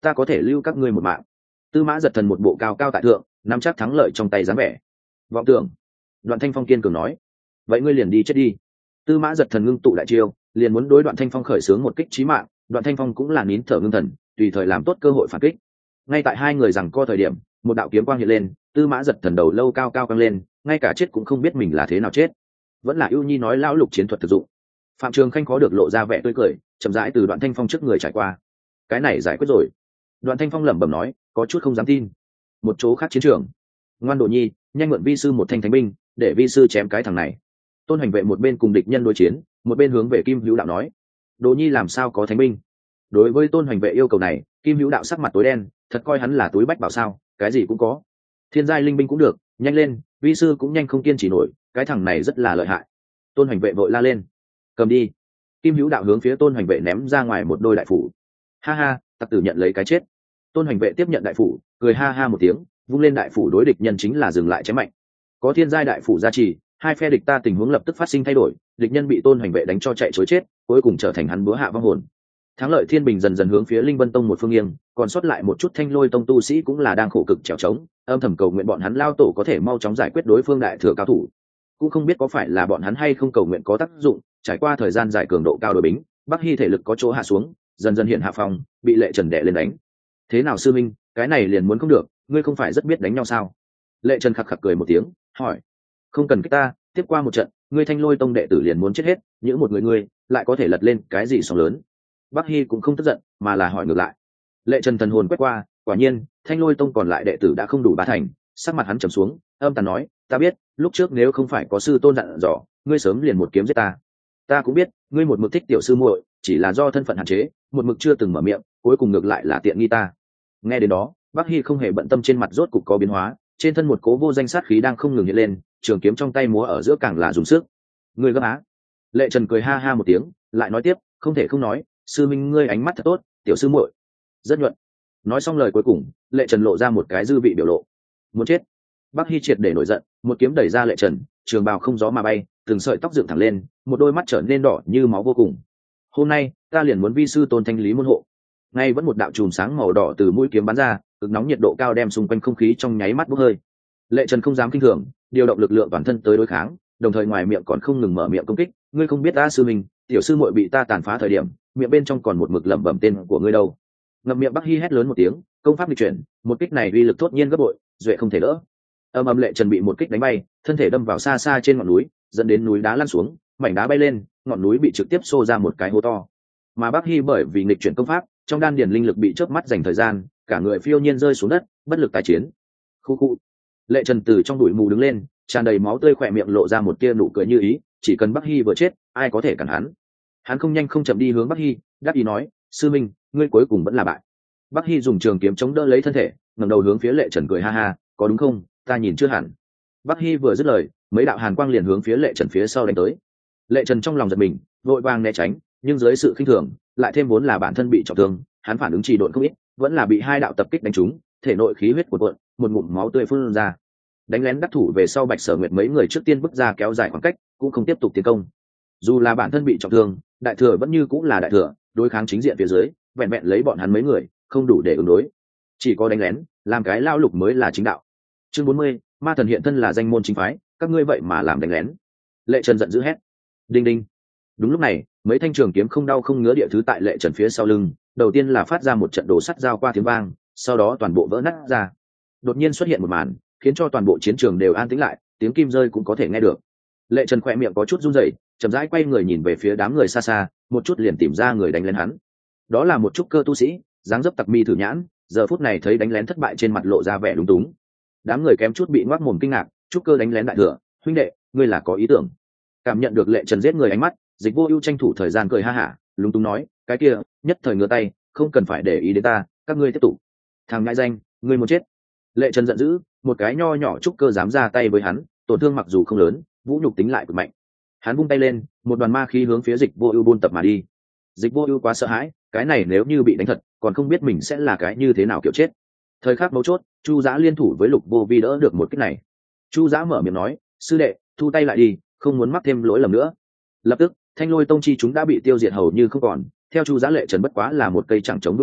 S1: ta có thể lưu các ngươi một mạng. Tư Mã Giật Thần một bộ cao cao tại thượng, nắm chắc thắng lợi trong tay dáng vẻ. Vọng tưởng. Đoạn Thanh Phong kiên cường nói, vậy ngươi liền đi chết đi. Tư Mã Giật Thần ngưng tụ đại chiêu, liền muốn đối Đoạn Thanh Phong khởi xướng một kích chí mạng. Đoạn Thanh Phong cũng là nín thở ngưng thần, tùy thời làm tốt cơ hội phản kích. Ngay tại hai người giằng co thời điểm, một đạo kiếm quang hiện lên, Tư Mã Giật Thần đầu lâu cao cao căng lên, ngay cả chết cũng không biết mình là thế nào chết. Vẫn là ưu nhi nói lão lục chiến thuật thực dụng. Phạm Trường Khanh khó được lộ ra vẻ tươi cười, chậm rãi từ Đoạn Thanh Phong trước người trải qua. Cái này giải quyết rồi. Đoạn Thanh Phong lẩm bẩm nói, có chút không dám tin. Một chỗ khác chiến trường, ngoan Đồ Nhi, nhanh mượn vi sư một thanh thánh binh, để vi sư chém cái thằng này. Tôn Hành Vệ một bên cùng địch nhân đối chiến, một bên hướng về Kim Hữu Đạo nói, Đồ Nhi làm sao có thánh binh? Đối với Tôn Hành Vệ yêu cầu này, Kim Hữu Đạo sắc mặt tối đen, thật coi hắn là túi bách bảo sao? Cái gì cũng có. Thiên giai linh binh cũng được, nhanh lên, vi sư cũng nhanh không kiên trì nổi, cái thằng này rất là lợi hại. Tôn Hành Vệ vội la lên, cầm đi. Kim Hữu Đạo hướng phía Tôn Hành Vệ ném ra ngoài một đôi đại phủ. Ha ha, tặc tử nhận lấy cái chết. Tôn Hành Vệ tiếp nhận đại phủ, cười ha ha một tiếng, vung lên đại phủ đối địch nhân chính là dừng lại chém mạnh. Có thiên giai đại phủ gia trì, hai phe địch ta tình huống lập tức phát sinh thay đổi, địch nhân bị Tôn Hành Vệ đánh cho chạy trối chết, cuối cùng trở thành hắn búa hạ vong hồn. Thắng lợi thiên bình dần dần hướng phía Linh Vân Tông một phương nghiêng, còn sót lại một chút Thanh Lôi Tông tu sĩ cũng là đang khổ cực trèo trống, âm thầm cầu nguyện bọn hắn lao tổ có thể mau chóng giải quyết đối phương đại thừa cao thủ. Cũng không biết có phải là bọn hắn hay không cầu nguyện có tác dụng, trải qua thời gian dài cường độ cao đối bính, Bắc Hi thể lực có chỗ hạ xuống, dần dần hiện hạ phòng, bị Lệ Trần đè lên đánh. Thế nào sư minh, cái này liền muốn không được, ngươi không phải rất biết đánh nhau sao? Lệ Trần khặc khặc cười một tiếng, hỏi, không cần kích ta, tiếp qua một trận, ngươi Thanh Lôi Tông đệ tử liền muốn chết hết, những một người ngươi lại có thể lật lên cái gì sóng lớn? Bắc Hi cũng không tức giận, mà là hỏi ngược lại. Lệ Trần thần hồn quét qua, quả nhiên, Thanh Lôi Tông còn lại đệ tử đã không đủ ba thành, sắc mặt hắn trầm xuống, âm tàn nói, ta biết, lúc trước nếu không phải có sư tôn dặn dò, ngươi sớm liền một kiếm giết ta. Ta cũng biết, ngươi một mực thích tiểu sư muội, chỉ là do thân phận hạn chế, một mực chưa từng mở miệng, cuối cùng ngược lại là tiện nghi ta. Nghe đến đó, Bắc Hi không hề bận tâm trên mặt rốt cục có biến hóa, trên thân một cố vô danh sát khí đang không ngừng hiện lên, trường kiếm trong tay múa ở giữa càng là dùng sức. Ngươi gấp á? Lệ Trần cười ha ha một tiếng, lại nói tiếp, không thể không nói, sư minh ngươi ánh mắt thật tốt, tiểu sư muội rất nhuận. Nói xong lời cuối cùng, Lệ Trần lộ ra một cái dư vị biểu lộ. Muốn chết. Bắc Hi triệt để nổi giận, một kiếm đẩy ra Lệ Trần, trường bào không gió mà bay, từng sợi tóc dựng thẳng lên, một đôi mắt trở nên đỏ như máu vô cùng. Hôm nay, ta liền muốn vi sư tôn thanh lý môn hộ. Ngay vẫn một đạo chùm sáng màu đỏ từ mũi kiếm bắn ra, cực nóng nhiệt độ cao đem xung quanh không khí trong nháy mắt bốc hơi. Lệ Trần không dám kinh thường, điều động lực lượng toàn thân tới đối kháng, đồng thời ngoài miệng còn không ngừng mở miệng công kích. Ngươi không biết ta sư mình, tiểu sư muội bị ta tàn phá thời điểm, miệng bên trong còn một mực lẩm bẩm tên của ngươi đâu. Ngậm miệng Bắc Hi hét lớn một tiếng, công pháp nghịch chuyển, một kích này uy lực thốt nhiên gấp bội, duệ không thể đỡ. Âm âm Lệ Trần bị một kích đánh bay, thân thể đâm vào xa xa trên ngọn núi, dẫn đến núi đá lăn xuống, mảnh đá bay lên, ngọn núi bị trực tiếp xô ra một cái hố to. Mà Bắc Hi bởi vì nghịch chuyển công pháp, trong đan điền linh lực bị chớp mắt dành thời gian, cả người phiêu nhiên rơi xuống đất, bất lực tái chiến. Khu khu. Lệ Trần từ trong bụi mù đứng lên, tràn đầy máu tươi, khỏe miệng lộ ra một tia nụ cười như ý, chỉ cần Bắc Hi vừa chết, ai có thể cản hắn? Hắn không nhanh không chậm đi hướng Bắc Hi, đáp ý nói, sư minh, ngươi cuối cùng vẫn là bại. Bắc Hi dùng trường kiếm chống đỡ lấy thân thể, ngẩng đầu hướng phía Lệ Trần cười ha ha, có đúng không? Ta nhìn chưa hẳn. Bắc Hi vừa dứt lời, mấy đạo hàn quang liền hướng phía Lệ Trần phía sau đánh tới. Lệ Trần trong lòng giật mình, vội vàng né tránh, nhưng dưới sự khinh thường, lại thêm vốn là bản thân bị trọng thương, hắn phản ứng trì độn không ít, vẫn là bị hai đạo tập kích đánh trúng, thể nội khí huyết cuộn cuộn, một ngụm máu tươi phun ra. Đánh lén đắc thủ về sau, Bạch Sở Nguyệt mấy người trước tiên bước ra kéo dài khoảng cách, cũng không tiếp tục tiến công. Dù là bản thân bị trọng thương, đại thừa vẫn như cũng là đại thừa, đối kháng chính diện phía dưới, vẹn vẹn lấy bọn hắn mấy người, không đủ để ứng đối. Chỉ có đánh lén, làm cái lao lục mới là chính đạo. Chương bốn mươi, ma thần hiện thân là danh môn chính phái, các ngươi vậy mà làm đánh lén. Lệ Trần giận dữ hét. Đinh đinh. Đúng lúc này, mấy thanh trường kiếm không đau không ngứa địa thứ tại Lệ Trần phía sau lưng, đầu tiên là phát ra một trận đồ sắt giao qua tiếng vang, sau đó toàn bộ vỡ nát ra. Đột nhiên xuất hiện một màn, khiến cho toàn bộ chiến trường đều an tĩnh lại, tiếng kim rơi cũng có thể nghe được. Lệ Trần khỏe miệng có chút run rẩy, chậm rãi quay người nhìn về phía đám người xa xa, một chút liền tìm ra người đánh lén hắn. Đó là một trúc cơ tu sĩ, dáng dấp tặc mi thử nhãn, giờ phút này thấy đánh lén thất bại trên mặt lộ ra vẻ lúng túng. Đám người kém chút bị ngoác mồm kinh ngạc, trúc cơ đánh lén đại thừa, huynh đệ, ngươi là có ý tưởng. Cảm nhận được Lệ Trần giết người ánh mắt, Dịch Vô Ưu tranh thủ thời gian cười ha hả, lúng túng nói, cái kia, nhất thời ngửa tay, không cần phải để ý đến ta, các ngươi tiếp tục. Thằng ngại danh, ngươi muốn chết. Lệ Trần giận dữ, một cái nho nhỏ trúc cơ dám ra tay với hắn, tổn thương mặc dù không lớn, vũ nhục tính lại cực mạnh. Hắn vung tay lên, một đoàn ma khí hướng phía Dịch Vô Ưu buôn tập mà đi. Dịch Vô Ưu quá sợ hãi, cái này nếu như bị đánh thật, còn không biết mình sẽ là cái như thế nào kiểu chết. Thời khắc mấu chốt, Chu Dã liên thủ với Lục Vô Vi đỡ được một kích này. Chu Dã mở miệng nói, sư đệ, thu tay lại đi, không muốn mắc thêm lỗi lầm nữa. Lập tức, Thanh Lôi Tông chi chúng đã bị tiêu diệt hầu như không còn, theo Chu Dã Lệ Trần bất quá là một cây chẳng chống đúc nhà,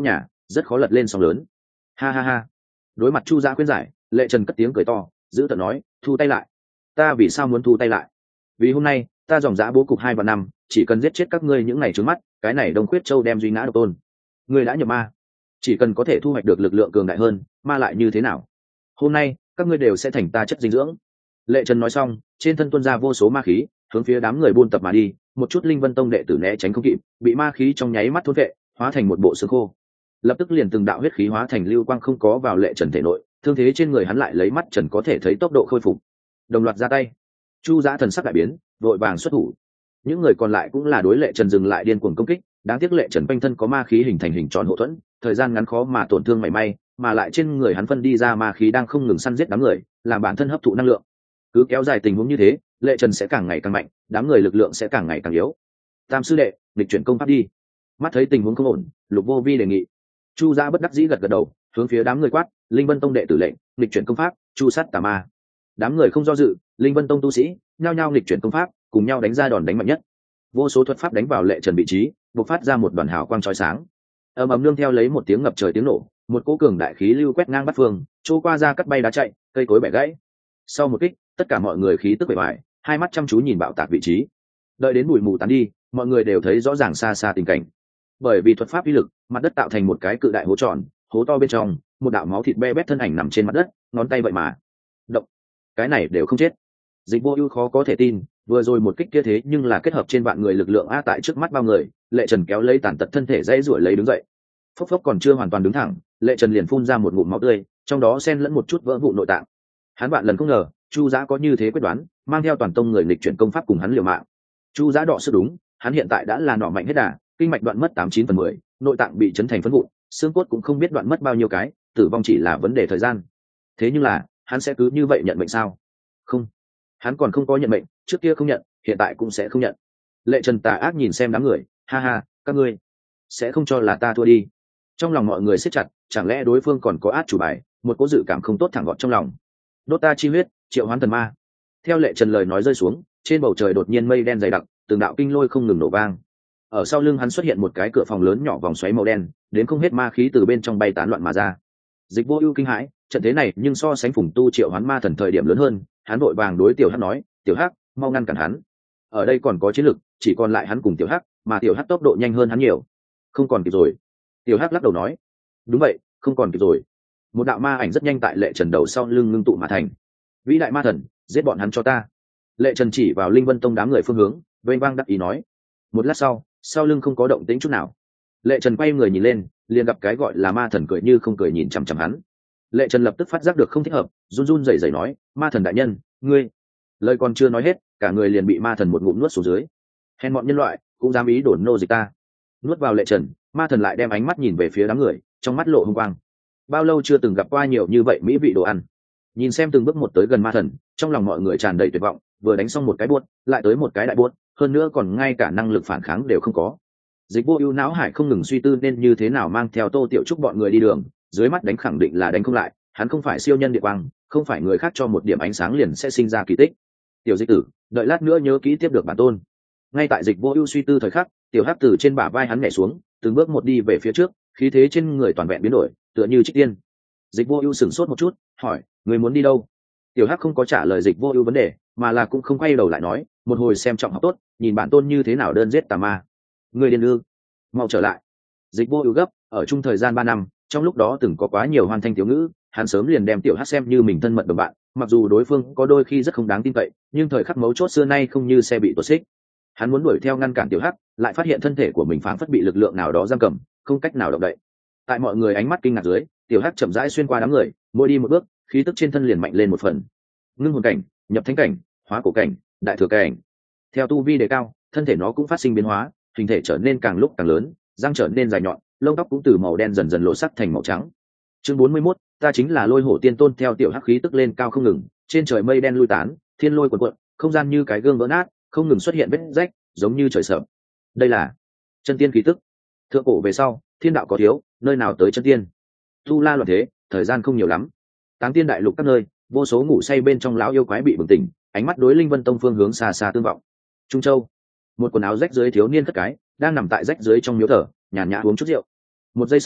S1: rất khó lật lên sóng lớn. Ha ha ha. Đối mặt Chu Giã khuyên giải, Lệ Trần cất tiếng cười to, giữ tợn nói, thu tay lại. Ta vì sao muốn thu tay lại? Vì hôm nay ta dòng dã bố cục hai và năm, chỉ cần giết chết các ngươi những ngày trước mắt, cái này Đông Khuyết Châu đem duy ngã độc tôn. Ngươi đã nhập ma, chỉ cần có thể thu hoạch được lực lượng cường đại hơn, ma lại như thế nào? Hôm nay các ngươi đều sẽ thành ta chất dinh dưỡng. Lệ Trần nói xong, trên thân tuôn ra vô số ma khí, hướng phía đám người buôn tập mà đi. Một chút Linh Vân Tông đệ tử né tránh không kịp, bị ma khí trong nháy mắt thôn vệ, hóa thành một bộ xương khô. Lập tức liền từng đạo huyết khí hóa thành lưu quang không có vào Lệ Trần thể nội, thương thế trên người hắn lại lấy mắt trần có thể thấy tốc độ khôi phục. Đồng loạt ra tay. Chu Giã thần sắc đại biến, vội vàng xuất thủ. Những người còn lại cũng là đối Lệ Trần dừng lại điên cuồng công kích. Đáng tiếc Lệ Trần quanh thân có ma khí hình thành hình tròn hộ thuẫn, thời gian ngắn khó mà tổn thương mảy may, mà lại trên người hắn phân đi ra ma khí đang không ngừng săn giết đám người, làm bản thân hấp thụ năng lượng. Cứ kéo dài tình huống như thế, Lệ Trần sẽ càng ngày càng mạnh, đám người lực lượng sẽ càng ngày càng yếu. Tam sư đệ, nghịch chuyển công pháp đi. Mắt thấy tình huống không ổn, Lục Vô Vi đề nghị. Chu Giã bất đắc dĩ gật gật đầu, hướng phía đám người quát, Linh Vân Tông đệ tử lệnh, nghịch chuyển công pháp, chu sát tà ma. Đám người không do dự, Linh Vân Tông tu sĩ nhao nhao nghịch chuyển công pháp, cùng nhau đánh ra đòn đánh mạnh nhất. Vô số thuật pháp đánh vào Lệ Trần vị trí, bộc phát ra một đoàn hào quang chói sáng. Ầm ầm nương theo lấy một tiếng ngập trời tiếng nổ, một cỗ cường đại khí lưu quét ngang bát phương, trôi qua ra cắt bay đá chạy, cây cối bẻ gãy. Sau một kích, tất cả mọi người khí tức bề ngoài, hai mắt chăm chú nhìn bạo tạc vị trí. Đợi đến bụi mù tán đi, mọi người đều thấy rõ ràng xa xa tình cảnh. Bởi vì thuật pháp uy lực, mặt đất tạo thành một cái cự đại hố tròn, hố to bên trong, một đạo máu thịt be bét thân ảnh nằm trên mặt đất, ngón tay vậy mà động. Cái này đều không chết. Dịch Vô Ưu khó có thể tin, vừa rồi một kích kia thế nhưng là kết hợp trên vạn người lực lượng a tại trước mắt bao người, Lệ Trần kéo lấy tàn tật thân thể dãy giụa lấy đứng dậy. Phốc phốc còn chưa hoàn toàn đứng thẳng, Lệ Trần liền phun ra một ngụm máu tươi, trong đó xen lẫn một chút vỡ vụn nội tạng. Hắn vạn lần không ngờ, Chu Giã có như thế quyết đoán, mang theo toàn tông người nghịch chuyển công pháp cùng hắn liều mạng. Chu Giã đọ sức đúng, hắn hiện tại đã là nỏ mạnh hết đà, kinh mạch đoạn mất tám chín phần mười, nội tạng bị chấn thành phấn vụn, xương cốt cũng không biết đoạn mất bao nhiêu cái, tử vong chỉ là vấn đề thời gian. Thế nhưng là, hắn sẽ cứ như vậy nhận mệnh sao? Không, hắn còn không có nhận mệnh, trước kia không nhận, hiện tại cũng sẽ không nhận. Lệ Trần tà ác nhìn xem đám người, ha ha, các ngươi sẽ không cho là ta thua đi. Trong lòng mọi người siết chặt, chẳng lẽ đối phương còn có át chủ bài, một cố dự cảm không tốt thẳng gọn trong lòng. Đốt ta chi huyết, triệu hoán thần ma. Theo Lệ Trần lời nói rơi xuống, trên bầu trời đột nhiên mây đen dày đặc, từng đạo kinh lôi không ngừng nổ vang. Ở sau lưng hắn xuất hiện một cái cửa phòng lớn nhỏ vòng xoáy màu đen, đến không hết ma khí từ bên trong bay tán loạn mà ra. Dịch Vô Ưu kinh hãi, trận thế này nhưng so sánh Phùng Tu triệu hoán ma thần thời điểm lớn hơn, hắn vội vàng đối Tiểu Hắc nói, "Tiểu Hắc, mau ngăn cản hắn. Ở đây còn có chiến lực, chỉ còn lại hắn cùng Tiểu Hắc, mà Tiểu Hắc tốc độ nhanh hơn hắn nhiều." "Không còn kịp rồi." Tiểu Hắc lắc đầu nói. "Đúng vậy, không còn kịp rồi." Một đạo ma ảnh rất nhanh tại Lệ Trần đầu sau lưng ngưng tụ mà thành. "Vĩ đại ma thần, giết bọn hắn cho ta." Lệ Trần chỉ vào Linh Vân Tông đám người phương hướng, vênh vang đắc ý nói. Một lát sau, sau lưng không có động tĩnh chút nào. Lệ Trần quay người nhìn lên, liền gặp cái gọi là ma thần cười như không cười nhìn chằm chằm hắn. Lệ Trần lập tức phát giác được không thích hợp, run run rẩy rẩy nói, "Ma thần đại nhân, ngươi..." Lời còn chưa nói hết, cả người liền bị ma thần một ngụm nuốt xuống dưới. "Hèn mọn nhân loại, cũng dám ý đổ nô dịch ta." Nuốt vào Lệ Trần, ma thần lại đem ánh mắt nhìn về phía đám người, trong mắt lộ hung quang. Bao lâu chưa từng gặp qua nhiều như vậy mỹ vị đồ ăn. Nhìn xem từng bước một tới gần ma thần, trong lòng mọi người tràn đầy tuyệt vọng, vừa đánh xong một cái buốt, lại tới một cái đại buốt, hơn nữa còn ngay cả năng lực phản kháng đều không có. Dịch Vô Ưu não hải không ngừng suy tư nên như thế nào mang theo Tô Tiểu Trúc bọn người đi đường, dưới mắt đánh khẳng định là đánh không lại, hắn không phải siêu nhân địa quang, không phải người khác cho một điểm ánh sáng liền sẽ sinh ra kỳ tích. Tiểu Dịch tử, đợi lát nữa nhớ kỹ tiếp được bản tôn. Ngay tại Dịch Vô Ưu suy tư thời khắc, Tiểu Hắc từ trên bả vai hắn nhảy xuống, từng bước một đi về phía trước, khí thế trên người toàn vẹn biến đổi, tựa như trích tiên. Dịch Vô Ưu sửng sốt một chút, hỏi, người muốn đi đâu? Tiểu Hắc không có trả lời Dịch Vô Ưu vấn đề, mà là cũng không quay đầu lại nói, một hồi xem trọng học tốt, nhìn bản tôn như thế nào đơn giết tà ma. Người điên ư? Mau trở lại. Dịch Vô Ưu gấp, ở chung thời gian ba năm, trong lúc đó từng có quá nhiều hoàn thanh tiểu ngữ, hắn sớm liền đem Tiểu Hắc xem như mình thân mật đồng bạn, mặc dù đối phương có đôi khi rất không đáng tin cậy, nhưng thời khắc mấu chốt xưa nay không như xe bị tuột xích. Hắn muốn đuổi theo ngăn cản Tiểu Hắc, lại phát hiện thân thể của mình phảng phất bị lực lượng nào đó giam cầm, không cách nào động đậy. Tại mọi người ánh mắt kinh ngạc dưới, Tiểu Hắc chậm rãi xuyên qua đám người, mỗi đi một bước, khí tức trên thân liền mạnh lên một phần. Ngưng hồn cảnh, nhập thánh cảnh, hóa cổ cảnh, đại thừa cảnh. Theo tu vi đề cao, thân thể nó cũng phát sinh biến hóa, hình thể trở nên càng lúc càng lớn, răng trở nên dài nhọn, lông tóc cũng từ màu đen dần dần lộ sắc thành màu trắng. Chương bốn mươi mốt, ta chính là Lôi Hổ Tiên Tôn. Theo Tiểu Hắc khí tức lên cao không ngừng, trên trời mây đen lui tán, thiên lôi cuộn cuộn, không gian như cái gương vỡ nát, không ngừng xuất hiện vết rách, giống như trời sập. Đây là chân tiên khí tức. Thượng cổ về sau, thiên đạo có thiếu, nơi nào tới chân tiên. Tu la loạn thế, thời gian không nhiều lắm. Táng tiên đại lục các nơi, vô số ngủ say bên trong lão yêu quái bị bừng tỉnh, ánh mắt đối Linh Vân Tông phương hướng xa xa tương vọng. Trung Châu, một quần áo rách dưới thiếu niên cất cái, đang nằm tại rách dưới trong miếu thờ, nhàn nhã uống chút rượu. Một giây sau,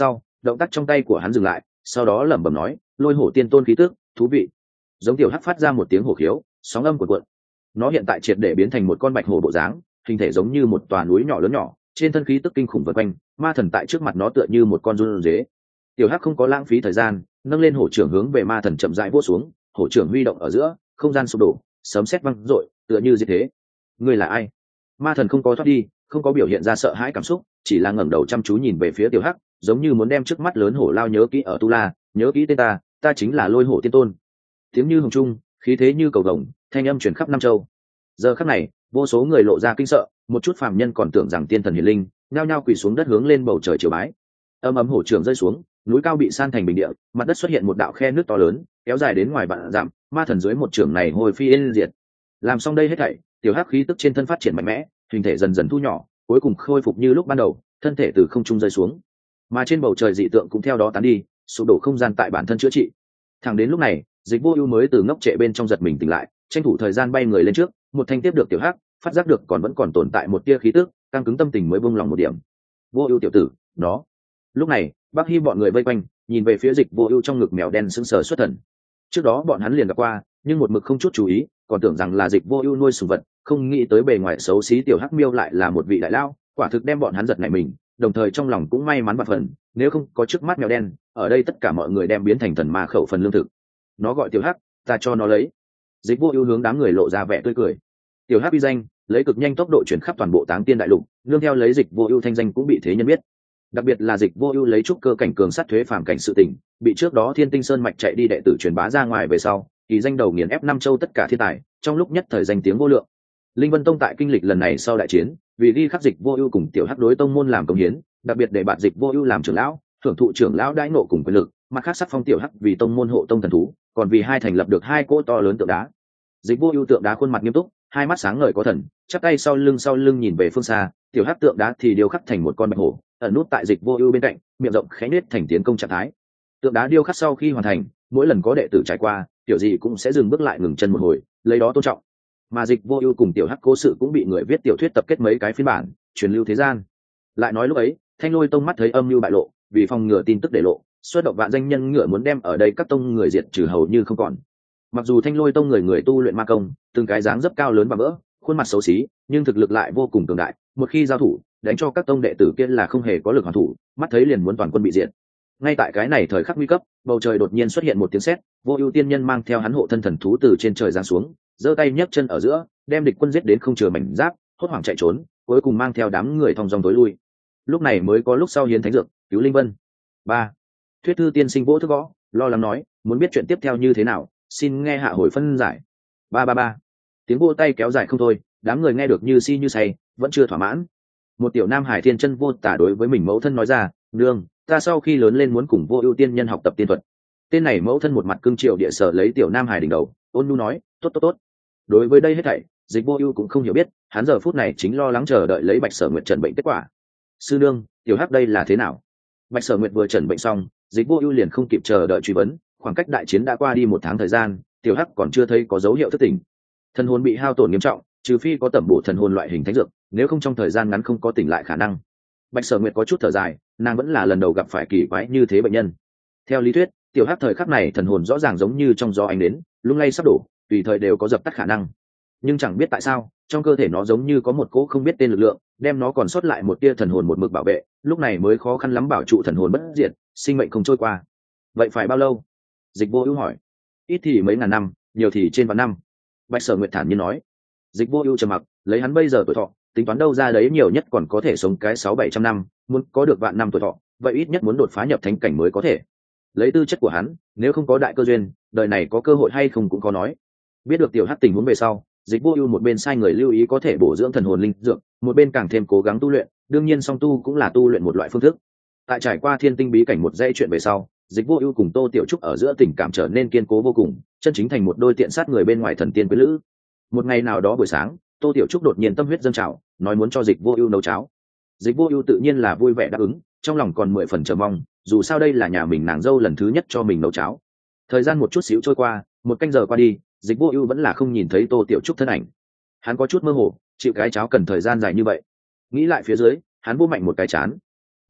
S1: động tác trong tay của hắn dừng lại, sau đó lẩm bẩm nói, lôi hổ tiên tôn khí tức thú vị. Giống tiểu hắc phát ra một tiếng hổ khiếu, sóng âm cuộn cuộn. Nó hiện tại triệt để biến thành một con bạch hổ bộ dáng, hình thể giống như một tòa núi nhỏ lớn nhỏ, trên thân khí tức kinh khủng vần quanh, ma thần tại trước mặt nó tựa như một con run dế. Tiểu hắc không có lãng phí thời gian, nâng lên hổ trưởng hướng về ma thần chậm rãi vỗ xuống, hổ trưởng huy động ở giữa, không gian sụp đổ, sấm sét vang rội, tựa như diệt thế. Ngươi là ai? Ma thần không có thoát đi, không có biểu hiện ra sợ hãi cảm xúc, chỉ là ngẩng đầu chăm chú nhìn về phía tiểu hắc, giống như muốn đem trước mắt lớn hổ lao nhớ kỹ ở tu la, nhớ kỹ tên ta, ta chính là lôi hổ tiên tôn. Tiếng như hồng trung, khí thế như cầu vồng, thanh âm truyền khắp năm châu. Giờ khắc này, vô số người lộ ra kinh sợ, một chút phàm nhân còn tưởng rằng tiên thần hiển linh, nhao nhao quỳ xuống đất hướng lên bầu trời triều bái. Âm ấm hổ trưởng rơi xuống, núi cao bị san thành bình địa, mặt đất xuất hiện một đạo khe nước to lớn, kéo dài đến ngoài vạn dặm, ma thần dưới một trưởng này hồi phi yên diệt. Làm xong đây hết thảy, tiểu hắc khí tức trên thân phát triển mạnh mẽ, hình thể dần dần thu nhỏ, cuối cùng khôi phục như lúc ban đầu, thân thể từ không trung rơi xuống, mà trên bầu trời dị tượng cũng theo đó tán đi, sụp đổ không gian tại bản thân chữa trị. Thẳng đến lúc này, Dịch Vô Ưu mới từ ngốc trệ bên trong giật mình tỉnh lại, tranh thủ thời gian bay người lên trước, một thanh tiếp được tiểu hắc, phát giác được còn vẫn còn tồn tại một tia khí tức, căng cứng tâm tình mới buông lòng một điểm. Vô Ưu tiểu tử, nó. Lúc này, Bắc Hi bọn người vây quanh, nhìn về phía Dịch Vô Ưu trong ngực mèo đen sững sờ xuất thần. Trước đó bọn hắn liền gặp qua, nhưng một mực không chút chú ý, còn tưởng rằng là Dịch Vô Ưu nuôi sủng vật, không nghĩ tới bề ngoài xấu xí tiểu hắc miêu lại là một vị đại lão, quả thực đem bọn hắn giật nảy mình, đồng thời trong lòng cũng may mắn vạn phần, nếu không có trước mắt mèo đen, ở đây tất cả mọi người đem biến thành thần ma khẩu phần lương thực. Nó gọi tiểu hắc, ta cho nó lấy. Dịch Vô Ưu hướng đám người lộ ra vẻ tươi cười. Tiểu hắc uy danh, lấy cực nhanh tốc độ truyền khắp toàn bộ Táng Tiên đại lục, nương theo lấy Dịch Vô Ưu thanh danh cũng bị thế nhân biết. Đặc biệt là Dịch Vô Ưu lấy trúc cơ cảnh cường sát thuế phàm cảnh sự tình, bị trước đó Thiên Tinh Sơn mạch chạy đi đệ tử truyền bá ra ngoài về sau, kỳ danh đầu nghiền ép năm châu tất cả thiên tài, trong lúc nhất thời danh tiếng vô lượng. Linh Vân Tông tại kinh lịch lần này sau đại chiến, vì ghi khắc Dịch Vô Ưu cùng tiểu hắc đối tông môn làm công hiến, đặc biệt để bạn Dịch Vô Ưu làm trưởng lão, thưởng thụ trưởng lão đãi ngộ cùng quyền lực, mặt khác sắc phong tiểu hắc vì tông môn hộ tông thần thú, còn vì hai thành lập được hai cỗ to lớn tượng đá. Dịch Vô Ưu tượng đá khuôn mặt nghiêm túc, hai mắt sáng ngời có thần, chắp tay sau lưng sau lưng nhìn về phương xa, tiểu hắc tượng đá thì điêu khắc thành một con bạch hổ, ẩn nút tại Dịch Vô Ưu bên cạnh, miệng rộng khẽ nhếch thành tiến công trạng thái. Tượng đá điêu khắc sau khi hoàn thành, mỗi lần có đệ tử trải qua, tiểu gì cũng sẽ dừng bước lại ngừng chân một hồi, lấy đó tôn trọng. Mà Dịch Vô Ưu cùng tiểu hắc cố sự cũng bị người viết tiểu thuyết tập kết mấy cái phiên bản, truyền lưu thế gian. Lại nói lúc ấy, Thanh Lôi Tông mắt thấy âm mưu bại lộ, vì phòng ngừa tin tức để lộ, xuất động vạn danh nhân ngựa muốn đem ở đây các tông người diệt trừ hầu như không còn. Mặc dù Thanh Lôi Tông người người tu luyện ma công, từng cái dáng dấp cao lớn và vỡ, khuôn mặt xấu xí, nhưng thực lực lại vô cùng cường đại, một khi giao thủ, đánh cho các tông đệ tử kia là không hề có lực hoàn thủ, mắt thấy liền muốn toàn quân bị diệt. Ngay tại cái này thời khắc nguy cấp, bầu trời đột nhiên xuất hiện một tiếng sét, Vô Ưu tiên nhân mang theo hắn hộ thân thần thú từ trên trời giáng xuống, giơ tay nhấc chân ở giữa, đem địch quân giết đến không chừa mảnh giáp, hốt hoảng chạy trốn, cuối cùng mang theo đám người thong dong tối lui. Lúc này mới có lúc sau hiến thánh dược, cứu linh vân. Ba. Thuyết thư tiên sinh vỗ thức gõ, lo lắng nói, muốn biết chuyện tiếp theo như thế nào, xin nghe hạ hồi phân giải. Ba ba ba. Tiếng vỗ tay kéo dài không thôi, đám người nghe được như si như say, vẫn chưa thỏa mãn. Một tiểu nam hải thiên chân vô tả đối với mình mẫu thân nói ra, nương, ta sau khi lớn lên muốn cùng Vô Ưu tiên nhân học tập tiên thuật. Tên này mẫu thân một mặt cương triều địa sở lấy tiểu nam hải đỉnh đầu, ôn nhu nói, tốt tốt tốt. Đối với đây hết thảy, Dịch Vô Ưu cũng không hiểu biết, hắn giờ phút này chính lo lắng chờ đợi lấy Bạch Sở Nguyệt trần bệnh kết quả. Sư nương, tiểu hắc đây là thế nào? Bạch Sở Nguyệt vừa trần bệnh xong, Dịch Vô Ưu liền không kịp chờ đợi truy vấn, khoảng cách đại chiến đã qua đi một tháng thời gian, tiểu hắc còn chưa thấy có dấu hiệu thức tỉnh. Thần hồn bị hao tổn nghiêm trọng, trừ phi có tẩm bổ thần hồn loại hình thánh dược, nếu không trong thời gian ngắn không có tỉnh lại khả năng. Bạch Sở Nguyệt có chút thở dài, nàng vẫn là lần đầu gặp phải kỳ quái như thế bệnh nhân. Theo lý thuyết, tiểu hắc thời khắc này thần hồn rõ ràng giống như trong gió ánh đến, lung lay sắp đổ, tùy thời đều có dập tắt khả năng. Nhưng chẳng biết tại sao, trong cơ thể nó giống như có một cỗ không biết tên lực lượng, đem nó còn sót lại một tia thần hồn một mực bảo vệ, lúc này mới khó khăn lắm bảo trụ thần hồn bất diệt, sinh mệnh không trôi qua. Vậy phải bao lâu? Dịch Vô Ưu hỏi. Ít thì mấy ngàn năm, nhiều thì trên vạn năm. Bạch Sở Nguyệt thản nhiên nói. Dịch Vô Ưu trầm mặc, lấy hắn bây giờ tuổi thọ, tính toán đâu ra đấy nhiều nhất còn có thể sống cái sáu bảy trăm năm, muốn có được vạn năm tuổi thọ, vậy ít nhất muốn đột phá nhập thánh cảnh mới có thể. Lấy tư chất của hắn, nếu không có đại cơ duyên, đời này có cơ hội hay không cũng khó nói. Biết được tiểu hắc tình huống về sau, Dịch Vô Ưu một bên sai người lưu ý có thể bổ dưỡng thần hồn linh dược, một bên càng thêm cố gắng tu luyện, đương nhiên song tu cũng là tu luyện một loại phương thức. Tại trải qua thiên tinh bí cảnh một dãy chuyện về sau, Dịch Vô Ưu cùng Tô Tiểu Trúc ở giữa tình cảm trở nên kiên cố vô cùng, chân chính thành một đôi tiện sát người bên ngoài thần tiên quý lữ. Một ngày nào đó buổi sáng, Tô Tiểu Trúc đột nhiên tâm huyết dâng trào, nói muốn cho Dịch Vô Ưu nấu cháo. Dịch Vô Ưu tự nhiên là vui vẻ đáp ứng, trong lòng còn mười phần chờ mong, dù sao đây là nhà mình nàng dâu lần thứ nhất cho mình nấu cháo. Thời gian một chút xíu trôi qua, một canh giờ qua đi, Dịch Vô Ưu vẫn là không nhìn thấy Tô Tiểu Trúc thân ảnh. Hắn có chút mơ hồ, chịu cái cháo cần thời gian dài như vậy. Nghĩ lại phía dưới, hắn vô mạnh một cái chán. Là,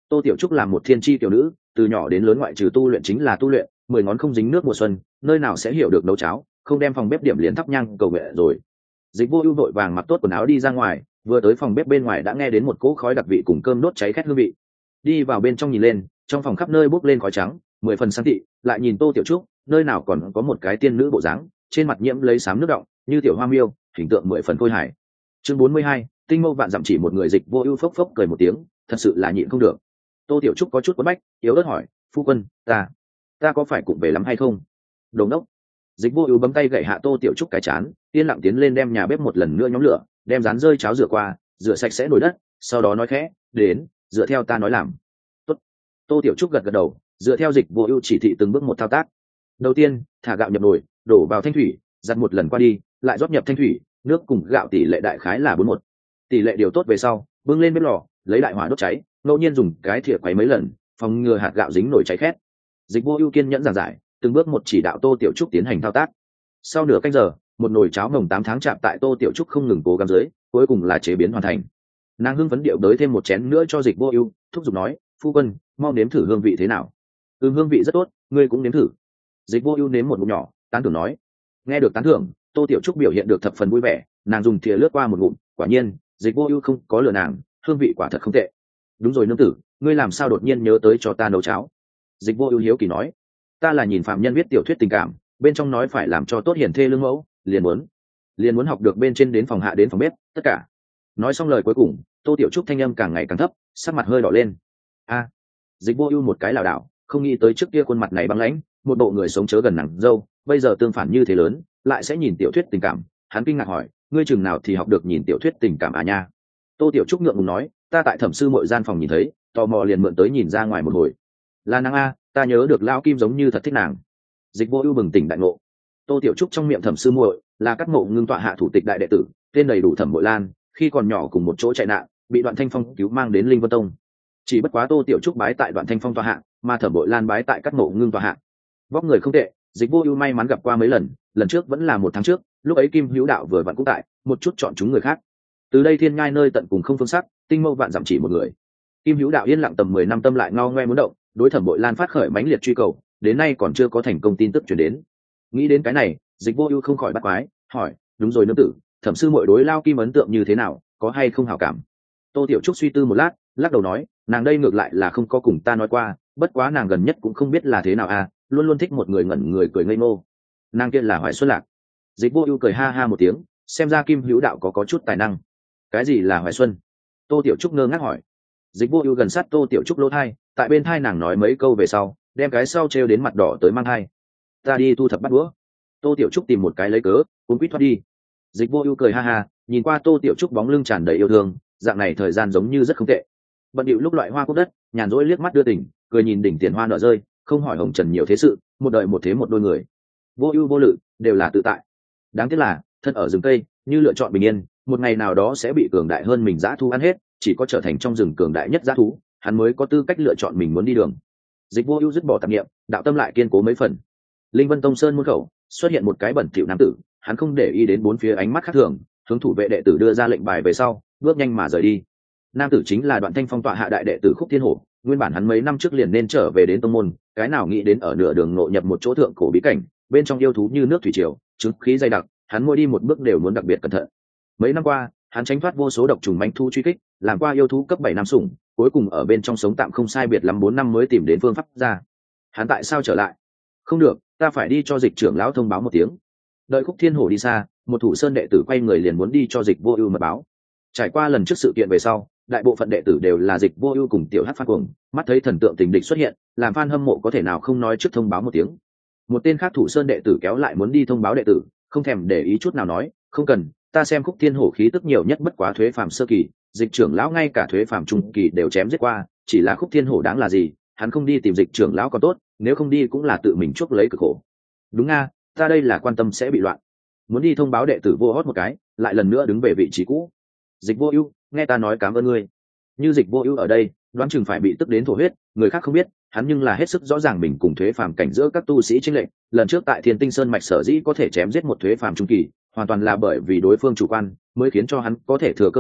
S1: Tô Tiểu Trúc là một thiên chi tiểu nữ, từ nhỏ đến lớn ngoại trừ tu luyện chính là tu luyện, mười ngón không dính nước mùa xuân, nơi nào sẽ hiểu được nấu cháo, không đem phòng bếp điểm liền thắp nhang cầu nguyện rồi. Dịch Vô Ưu vội vàng mặc tốt quần áo đi ra ngoài, vừa tới phòng bếp bên ngoài đã nghe đến một cỗ khói đặc vị cùng cơm đốt cháy khét hương vị. Đi vào bên trong nhìn lên, trong phòng khắp nơi bốc lên khói trắng, mười phần sáng thị, lại nhìn Tô Tiểu Trúc, nơi nào còn có một cái tiên nữ bộ dáng, trên mặt nhiễm lấy xám nước đọng, như tiểu hoa miêu, hình tượng mười phần khôi hài. Chương bốn mươi hai, tinh mâu vạn dặm chỉ một người. Dịch Vô Ưu phốc phốc cười một tiếng, thật sự là nhịn không được. Tô Tiểu Trúc có chút quấn bách, yếu ớt hỏi, "Phu quân, ta, ta có phải cũng về lắm hay không?" Đồ ngốc. Dịch Vô Ưu bấm tay gậy hạ Tô Tiểu Trúc cái chán, yên lặng tiến lên đem nhà bếp một lần nữa nhóm lửa, đem rán rơi cháo rửa qua, rửa sạch sẽ nồi đất, sau đó nói khẽ, "Đến, dựa theo ta nói làm." Tốt. Tô Tiểu Trúc gật gật đầu, dựa theo Dịch Vô Ưu chỉ thị từng bước một thao tác. Đầu tiên, thả gạo nhập nồi, đổ vào thanh thủy, giặt một lần qua đi, lại rót nhập thanh thủy, nước cùng gạo tỷ lệ đại khái là bốn một. Tỷ lệ điều tốt về sau, bưng lên bếp lò, lấy đại hỏa đốt cháy, ngẫu nhiên dùng cái thìa quấy mấy lần, phòng ngừa hạt gạo dính nổi cháy khét. Dịch Vô Ưu kiên nhẫn giảng giải, từng bước một chỉ đạo Tô Tiểu Trúc tiến hành thao tác. Sau nửa canh giờ, một nồi cháo mồng tám tháng chạm tại Tô Tiểu Trúc không ngừng cố gắng dưới, cuối cùng là chế biến hoàn thành. Nàng hưng phấn điệu đới thêm một chén nữa cho Dịch Vô Ưu, thúc giục nói, "Phu quân, mau nếm thử hương vị thế nào." "Ừm, hương vị rất tốt, ngươi cũng nếm thử." Dịch Vô Ưu nếm một ngụm nhỏ, tán thưởng nói. Nghe được tán thưởng, Tô Tiểu Trúc biểu hiện được thập phần vui vẻ, nàng dùng thìa lướt qua một ngụm, quả nhiên, Dịch Vô Ưu không có lừa nàng, hương vị quả thật không tệ. "Đúng rồi nương tử, ngươi làm sao đột nhiên nhớ tới cho ta nấu cháo?" Dịch Vô Ưu hiếu kỳ nói. "Ta là nhìn phạm nhân viết tiểu thuyết tình cảm, bên trong nói phải làm cho tốt hiền thê lương mẫu, liền muốn, liền muốn học được bên trên đến phòng hạ đến phòng bếp, tất cả." Nói xong lời cuối cùng, Tô Tiểu Trúc thanh âm càng ngày càng thấp, sắc mặt hơi đỏ lên. A. Dịch Vô Ưu một cái lảo đảo, không nghĩ tới trước kia khuôn mặt này băng lãnh, một bộ người sống chớ gần nàng dâu, bây giờ tương phản như thế lớn, lại sẽ nhìn tiểu thuyết tình cảm. Hắn kinh ngạc hỏi, "Ngươi chừng nào thì học được nhìn tiểu thuyết tình cảm à nha?" Tô Tiểu Trúc ngượng ngùng nói, "Ta tại thẩm sư muội gian phòng nhìn thấy, tò mò liền mượn tới nhìn ra ngoài một hồi." "Là nàng a, ta nhớ được lão Kim giống như thật thích nàng." Dịch Vô Ưu bừng tỉnh đại ngộ. Tô Tiểu Trúc trong miệng thẩm sư muội là Cát Ngộ Ngưng tọa hạ thủ tịch đại đệ tử, tên đầy đủ Thẩm Bội Lan, khi còn nhỏ cùng một chỗ chạy nạn, bị Đoạn Thanh Phong cứu mang đến Linh Vân Tông. Chỉ bất quá Tô Tiểu Trúc bái tại Đoạn Thanh Phong tọa hạ, mà Thẩm Bội Lan bái tại Cát Ngộ Ngưng tọa hạ. Vóc người không tệ, Dịch Vô Ưu may mắn gặp qua mấy lần, lần trước vẫn là một tháng trước, lúc ấy Kim Hữu Đạo vừa vặn cũng tại, một chút chọn chúng người khác. Từ đây thiên ngai nơi tận cùng không phương sắc, tinh mâu vạn dặm chỉ một người. Kim Hữu Đạo yên lặng tầm mười năm tâm lại ngao ngoe muốn động, đối Thẩm Bội Lan phát khởi mãnh liệt truy cầu, đến nay còn chưa có thành công tin tức truyền đến. Nghĩ đến cái này, Dịch Vô Ưu không khỏi bắt quái, hỏi, "Đúng rồi nương tử, thẩm sư muội đối Lao Kim ấn tượng như thế nào, có hay không hảo cảm?" Tô Tiểu Trúc suy tư một lát, lắc đầu nói, "Nàng đây ngược lại là không có cùng ta nói qua, bất quá nàng gần nhất cũng không biết là thế nào à, luôn luôn thích một người ngẩn người cười ngây ngô." "Nàng kia là Hoài Xuân Lạc." Dịch Vô Ưu cười ha ha một tiếng, xem ra Kim Hữu Đạo có có chút tài năng. "Cái gì là Hoài Xuân?" Tô Tiểu Trúc ngơ ngác hỏi. Dịch Vô Ưu gần sát Tô Tiểu Trúc lỗ tai, tại bên tai nàng nói mấy câu về sau, đem cái sau treo đến mặt đỏ tới mang hai. "Ta đi thu thập bát đũa." Tô Tiểu Trúc tìm một cái lấy cớ, cuống quýt thoát đi. Dịch Vô Ưu cười ha ha, nhìn qua Tô Tiểu Trúc bóng lưng tràn đầy yêu thương, dạng này thời gian giống như rất không tệ. Bận điệu lúc loại hoa cúc đất, nhàn rỗi liếc mắt đưa tình, cười nhìn đỉnh tiền hoa nở rơi, không hỏi hồng trần nhiều thế sự, một đời một thế một đôi người. Vô ưu vô lự, đều là tự tại. Đáng tiếc là, thân ở rừng cây, như lựa chọn bình yên, một ngày nào đó sẽ bị cường đại hơn mình dã thú ăn hết, chỉ có trở thành trong rừng cường đại nhất dã thú, hắn mới có tư cách lựa chọn mình muốn đi đường. Dịch Vô Ưu dứt bỏ tạp niệm, đạo tâm lại kiên cố mấy phần. Linh Vân Tông sơn môn khẩu, xuất hiện một cái bẩn thỉu nam tử, hắn không để ý đến bốn phía ánh mắt khác thường, hướng thủ vệ đệ tử đưa ra lệnh bài về sau, bước nhanh mà rời đi. Nam tử chính là Đoạn Thanh Phong tọa hạ đại đệ tử Khúc Thiên Hổ, nguyên bản hắn mấy năm trước liền nên trở về đến tông môn, cái nào nghĩ đến ở nửa đường ngộ nhập một chỗ thượng cổ bí cảnh, bên trong yêu thú như nước thủy triều, chứng khí dày đặc, hắn mỗi đi một bước đều muốn đặc biệt cẩn thận. Mấy năm qua, hắn tránh thoát vô số độc trùng mãnh thu truy kích, làm qua yêu thú cấp bảy năm sủng, cuối cùng ở bên trong sống tạm không sai biệt lắm bốn năm mới tìm đến phương pháp ra. Hắn tại sao trở lại? Không được, ta phải đi cho Dịch trưởng lão thông báo một tiếng. Đợi Khúc Thiên Hổ đi xa, một thủ sơn đệ tử quay người liền muốn đi cho Dịch Vô Ưu mật báo. Trải qua lần trước sự kiện về sau, đại bộ phận đệ tử đều là Dịch Vô Ưu cùng Tiểu Hắc Phát Cuồng, mắt thấy thần tượng tình địch xuất hiện, làm fan hâm mộ có thể nào không nói trước thông báo một tiếng. Một tên khác thủ sơn đệ tử kéo lại muốn đi thông báo đệ tử, không thèm để ý chút nào nói, không cần, ta xem Khúc Thiên Hổ khí tức nhiều nhất bất quá thuế phàm sơ kỳ, Dịch trưởng lão ngay cả thuế phàm trung kỳ đều chém giết qua, chỉ là Khúc Thiên Hổ đáng là gì, hắn không đi tìm Dịch trưởng lão còn tốt, nếu không đi cũng là tự mình chuốc lấy cực khổ. Đúng nga, ta đây là quan tâm sẽ bị loạn. Muốn đi thông báo đệ tử vô hót một cái, lại lần nữa đứng về vị trí cũ. Dịch Vô Ưu, nghe ta nói cảm ơn ngươi. Như Dịch Vô Ưu ở đây, đoán chừng phải bị tức đến thổ huyết, người khác không biết, hắn nhưng là hết sức rõ ràng mình cùng thuế phàm cảnh giữa các tu sĩ chênh lệch, lần trước tại Thiên Tinh Sơn mạch sở dĩ có thể chém giết một thuế phàm trung kỳ, hoàn toàn là bởi vì đối phương chủ quan, mới khiến cho hắn có thể thừa cơ hội,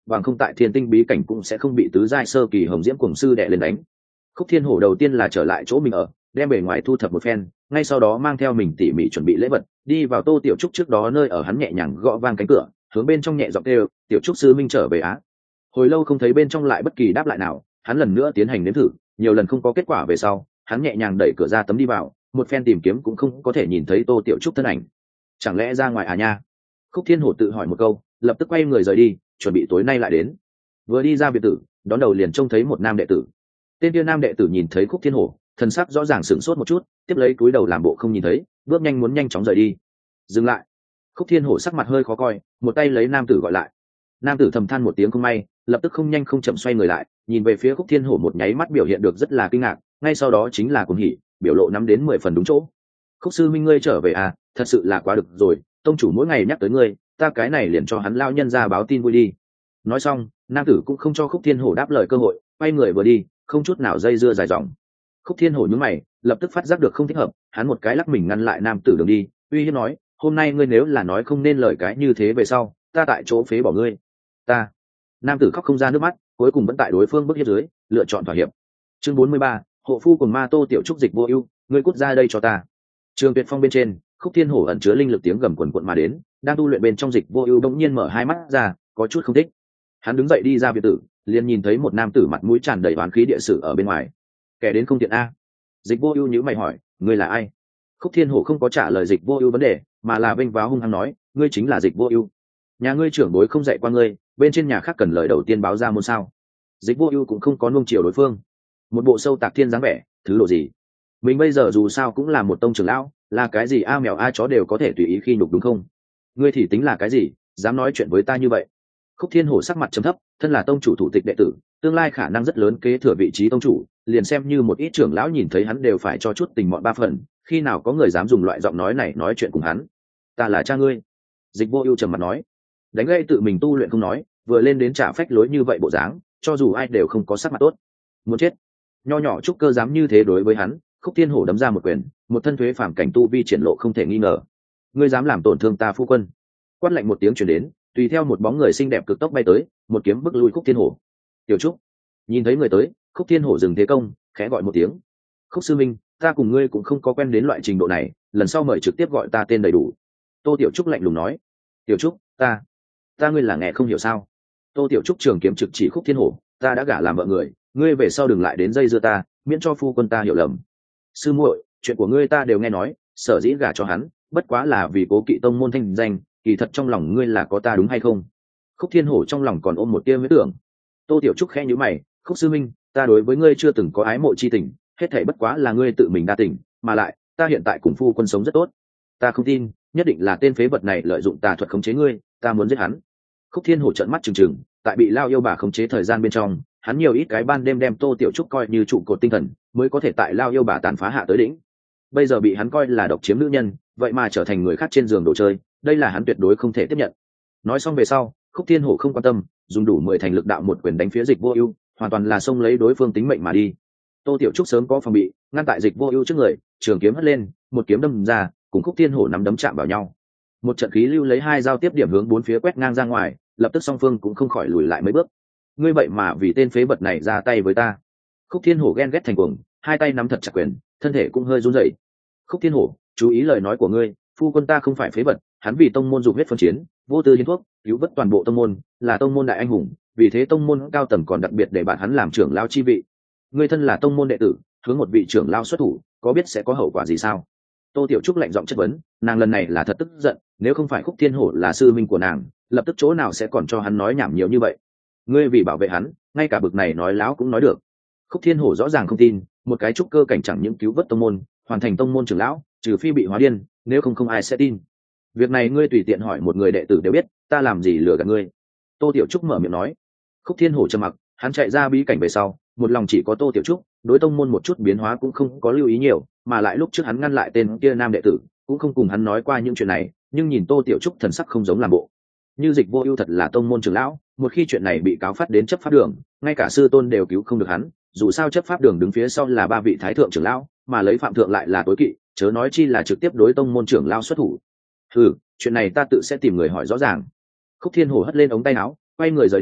S1: bằng không tại thiên tinh bí cảnh cũng sẽ không bị tứ giai sơ kỳ hồng diễm cuồng sư đè lên đánh. Khúc Thiên Hổ đầu tiên là trở lại chỗ mình ở, đem bề ngoài thu thập một phen, ngay sau đó mang theo mình tỉ mỉ chuẩn bị lễ vật, đi vào Tô Tiểu Trúc trước đó nơi ở, hắn nhẹ nhàng gõ vang cánh cửa, hướng bên trong nhẹ giọng kêu, "Tiểu Trúc sư minh trở về á." Hồi lâu không thấy bên trong lại bất kỳ đáp lại nào, hắn lần nữa tiến hành nếm thử, nhiều lần không có kết quả về sau, hắn nhẹ nhàng đẩy cửa ra tấm đi vào, một phen tìm kiếm cũng không có thể nhìn thấy Tô Tiểu Trúc thân ảnh. Chẳng lẽ ra ngoài à nha? Khúc Thiên Hổ tự hỏi một câu, lập tức quay người rời đi, chuẩn bị tối nay lại đến. Vừa đi ra biệt tử, đón đầu liền trông thấy một nam đệ tử. Tên kia nam đệ tử nhìn thấy Khúc Thiên Hổ, thần sắc rõ ràng sửng sốt một chút, tiếp lấy cúi đầu làm bộ không nhìn thấy, bước nhanh muốn nhanh chóng rời đi. Dừng lại. Khúc Thiên Hổ sắc mặt hơi khó coi, một tay lấy nam tử gọi lại. Nam tử thầm than một tiếng không may, lập tức không nhanh không chậm xoay người lại, nhìn về phía Khúc Thiên Hổ, một nháy mắt biểu hiện được rất là kinh ngạc, ngay sau đó chính là cuồng hỉ, biểu lộ nắm đến mười phần đúng chỗ. "Khúc sư minh ngươi trở về à, thật sự là quá được rồi, tông chủ mỗi ngày nhắc tới ngươi, ta cái này liền cho hắn lao nhân ra báo tin vui đi." Nói xong, nam tử cũng không cho Khúc Thiên Hổ đáp lời cơ hội, quay người vừa đi, không chút nào dây dưa dài dòng. Khúc Thiên Hổ nhướng mày, lập tức phát giác được không thích hợp, hắn một cái lắc mình ngăn lại nam tử đường đi, uy hiếp nói, "Hôm nay ngươi nếu là nói không nên lời cái như thế về sau, ta tại chỗ phế bỏ ngươi." Ta. Nam tử khóc không ra nước mắt, cuối cùng vẫn tại đối phương bức hiếp dưới, lựa chọn thỏa hiệp. Chương bốn mươi ba, hộ phu cùng ma Tô Tiểu Trúc Dịch Vô Ưu, ngươi cút ra đây cho ta. Trường Tuyệt Phong bên trên, Khúc Thiên Hổ ẩn chứa linh lực tiếng gầm quần quật mà đến, đang tu luyện bên trong Dịch Vô Ưu bỗng nhiên mở hai mắt ra, có chút không thích. Hắn đứng dậy đi ra biệt tử, liền nhìn thấy một nam tử mặt mũi tràn đầy oán khí địa sử ở bên ngoài. Kẻ đến không tiện a. Dịch Vô Ưu nhíu mày hỏi, ngươi là ai? Khúc Thiên Hổ không có trả lời Dịch Vô Ưu vấn đề, mà là vênh váo hung hăng nói, ngươi chính là Dịch Vô Ưu. Nhà ngươi trưởng bối không dạy qua ngươi, bên trên nhà khác cần lời đầu tiên báo ra môn sao? Dịch Vô Ưu cũng không có nuông chiều đối phương. Một bộ sâu tạc thiên dáng vẻ, thứ độ gì? Mình bây giờ dù sao cũng là một tông trưởng lão, là cái gì a mèo a chó đều có thể tùy ý khi nhục đúng không? Ngươi thì tính là cái gì, dám nói chuyện với ta như vậy? Khúc Thiên Hổ sắc mặt trầm thấp, thân là tông chủ thủ tịch đệ tử, tương lai khả năng rất lớn kế thừa vị trí tông chủ, liền xem như một ít trưởng lão nhìn thấy hắn đều phải cho chút tình mọn ba phần, khi nào có người dám dùng loại giọng nói này nói chuyện cùng hắn? Ta là cha ngươi. Dịch Vô Ưu trầm mặt nói. Đánh gây tự mình tu luyện không nói, vừa lên đến trả phách lối như vậy bộ dáng, cho dù ai đều không có sắc mặt tốt. Muốn chết. Nho nhỏ trúc cơ dám như thế đối với hắn, Khúc Thiên Hổ đấm ra một quyền, một thân thuế phàm cảnh tu vi triển lộ không thể nghi ngờ. Ngươi dám làm tổn thương ta phu quân? Quát lạnh một tiếng truyền đến, tùy theo một bóng người xinh đẹp cực tốc bay tới, một kiếm bức lui Khúc Thiên Hổ. Tiểu Trúc. Nhìn thấy người tới, Khúc Thiên Hổ dừng thế công, khẽ gọi một tiếng. Khúc sư minh, ta cùng ngươi cũng không có quen đến loại trình độ này, lần sau mời trực tiếp gọi ta tên đầy đủ. Tô Tiểu Trúc lạnh lùng nói. Tiểu Trúc, ta, ta ngươi là nghe không hiểu sao? Tô Tiểu Trúc trường kiếm trực chỉ Khúc Thiên Hổ, ta đã gả làm vợ người, ngươi về sau đừng lại đến dây dưa ta, miễn cho phu quân ta hiểu lầm. Sư muội, chuyện của ngươi ta đều nghe nói, sở dĩ gả cho hắn, bất quá là vì cố kỵ tông môn thanh danh, kỳ thật trong lòng ngươi là có ta đúng hay không? Khúc Thiên Hổ trong lòng còn ôm một tia huyết tưởng. Tô Tiểu Trúc khẽ nhíu mày, Khúc sư minh, ta đối với ngươi chưa từng có ái mộ chi tình, hết thảy bất quá là ngươi tự mình đa tình, mà lại, ta hiện tại cùng phu quân sống rất tốt. Ta không tin, nhất định là tên phế vật này lợi dụng tà thuật khống chế ngươi, ta muốn giết hắn. Khúc Thiên Hổ trợn mắt trừng trừng, tại bị Lao yêu bà khống chế thời gian bên trong, hắn nhiều ít cái ban đêm đem Tô Tiểu Trúc coi như trụ cột tinh thần, mới có thể tại Lao yêu bà tàn phá hạ tới đỉnh. Bây giờ bị hắn coi là độc chiếm nữ nhân, vậy mà trở thành người khác trên giường đồ chơi, đây là hắn tuyệt đối không thể tiếp nhận. Nói xong về sau, Khúc Thiên Hổ không quan tâm, dùng đủ mười thành lực đạo một quyền đánh phía Dịch Vô Ưu, hoàn toàn là xông lấy đối phương tính mệnh mà đi. Tô Tiểu Trúc sớm có phòng bị, ngăn tại Dịch Vô Ưu trước người, trường kiếm hất lên, một kiếm đâm ra, cùng Khúc Thiên Hổ nắm đấm chạm vào nhau. Một trận khí lưu lấy hai giao tiếp điểm hướng bốn phía quét ngang ra ngoài, lập tức song phương cũng không khỏi lùi lại mấy bước. Ngươi vậy mà vì tên phế vật này ra tay với ta? Khúc Thiên Hổ ghen ghét thành cuồng, hai tay nắm thật chặt quyền, thân thể cũng hơi run rẩy. Khúc Thiên Hổ, chú ý lời nói của ngươi, phu quân ta không phải phế vật, hắn vì tông môn dục huyết phân chiến, vô tư hiến thuốc, cứu vớt toàn bộ tông môn, là tông môn đại anh hùng, vì thế tông môn cao tầng còn đặc biệt để bạn hắn làm trưởng lão chi vị. Ngươi thân là tông môn đệ tử, hướng một vị trưởng lão xuất thủ, có biết sẽ có hậu quả gì sao? Tô Tiểu Trúc lạnh giọng chất vấn, nàng lần này là thật tức giận, nếu không phải Khúc Thiên Hổ là sư minh của nàng, lập tức chỗ nào sẽ còn cho hắn nói nhảm nhiều như vậy. Ngươi vì bảo vệ hắn, ngay cả bực này nói láo cũng nói được. Khúc Thiên Hổ rõ ràng không tin, một cái trúc cơ cảnh chẳng những cứu vớt tông môn, hoàn thành tông môn trưởng lão, trừ phi bị hóa điên, nếu không không ai sẽ tin. Việc này ngươi tùy tiện hỏi một người đệ tử đều biết, ta làm gì lừa gạt ngươi? Tô Tiểu Trúc mở miệng nói. Khúc Thiên Hổ trầm mặc, hắn chạy ra bí cảnh về sau, một lòng chỉ có Tô Tiểu Trúc, đối tông môn một chút biến hóa cũng không có lưu ý nhiều, mà lại lúc trước hắn ngăn lại tên kia nam đệ tử, cũng không cùng hắn nói qua những chuyện này, nhưng nhìn Tô Tiểu Trúc thần sắc không giống làm bộ. Như Dịch Vô Ưu thật là tông môn trưởng lão, một khi chuyện này bị cáo phát đến chấp pháp đường, ngay cả sư tôn đều cứu không được hắn, dù sao chấp pháp đường đứng phía sau là ba vị thái thượng trưởng lão, mà lấy phạm thượng lại là tối kỵ, chớ nói chi là trực tiếp đối tông môn trưởng lão xuất thủ. Hừ, chuyện này ta tự sẽ tìm người hỏi rõ ràng. Khúc Thiên Hổ hất lên ống tay áo, quay người rời đi,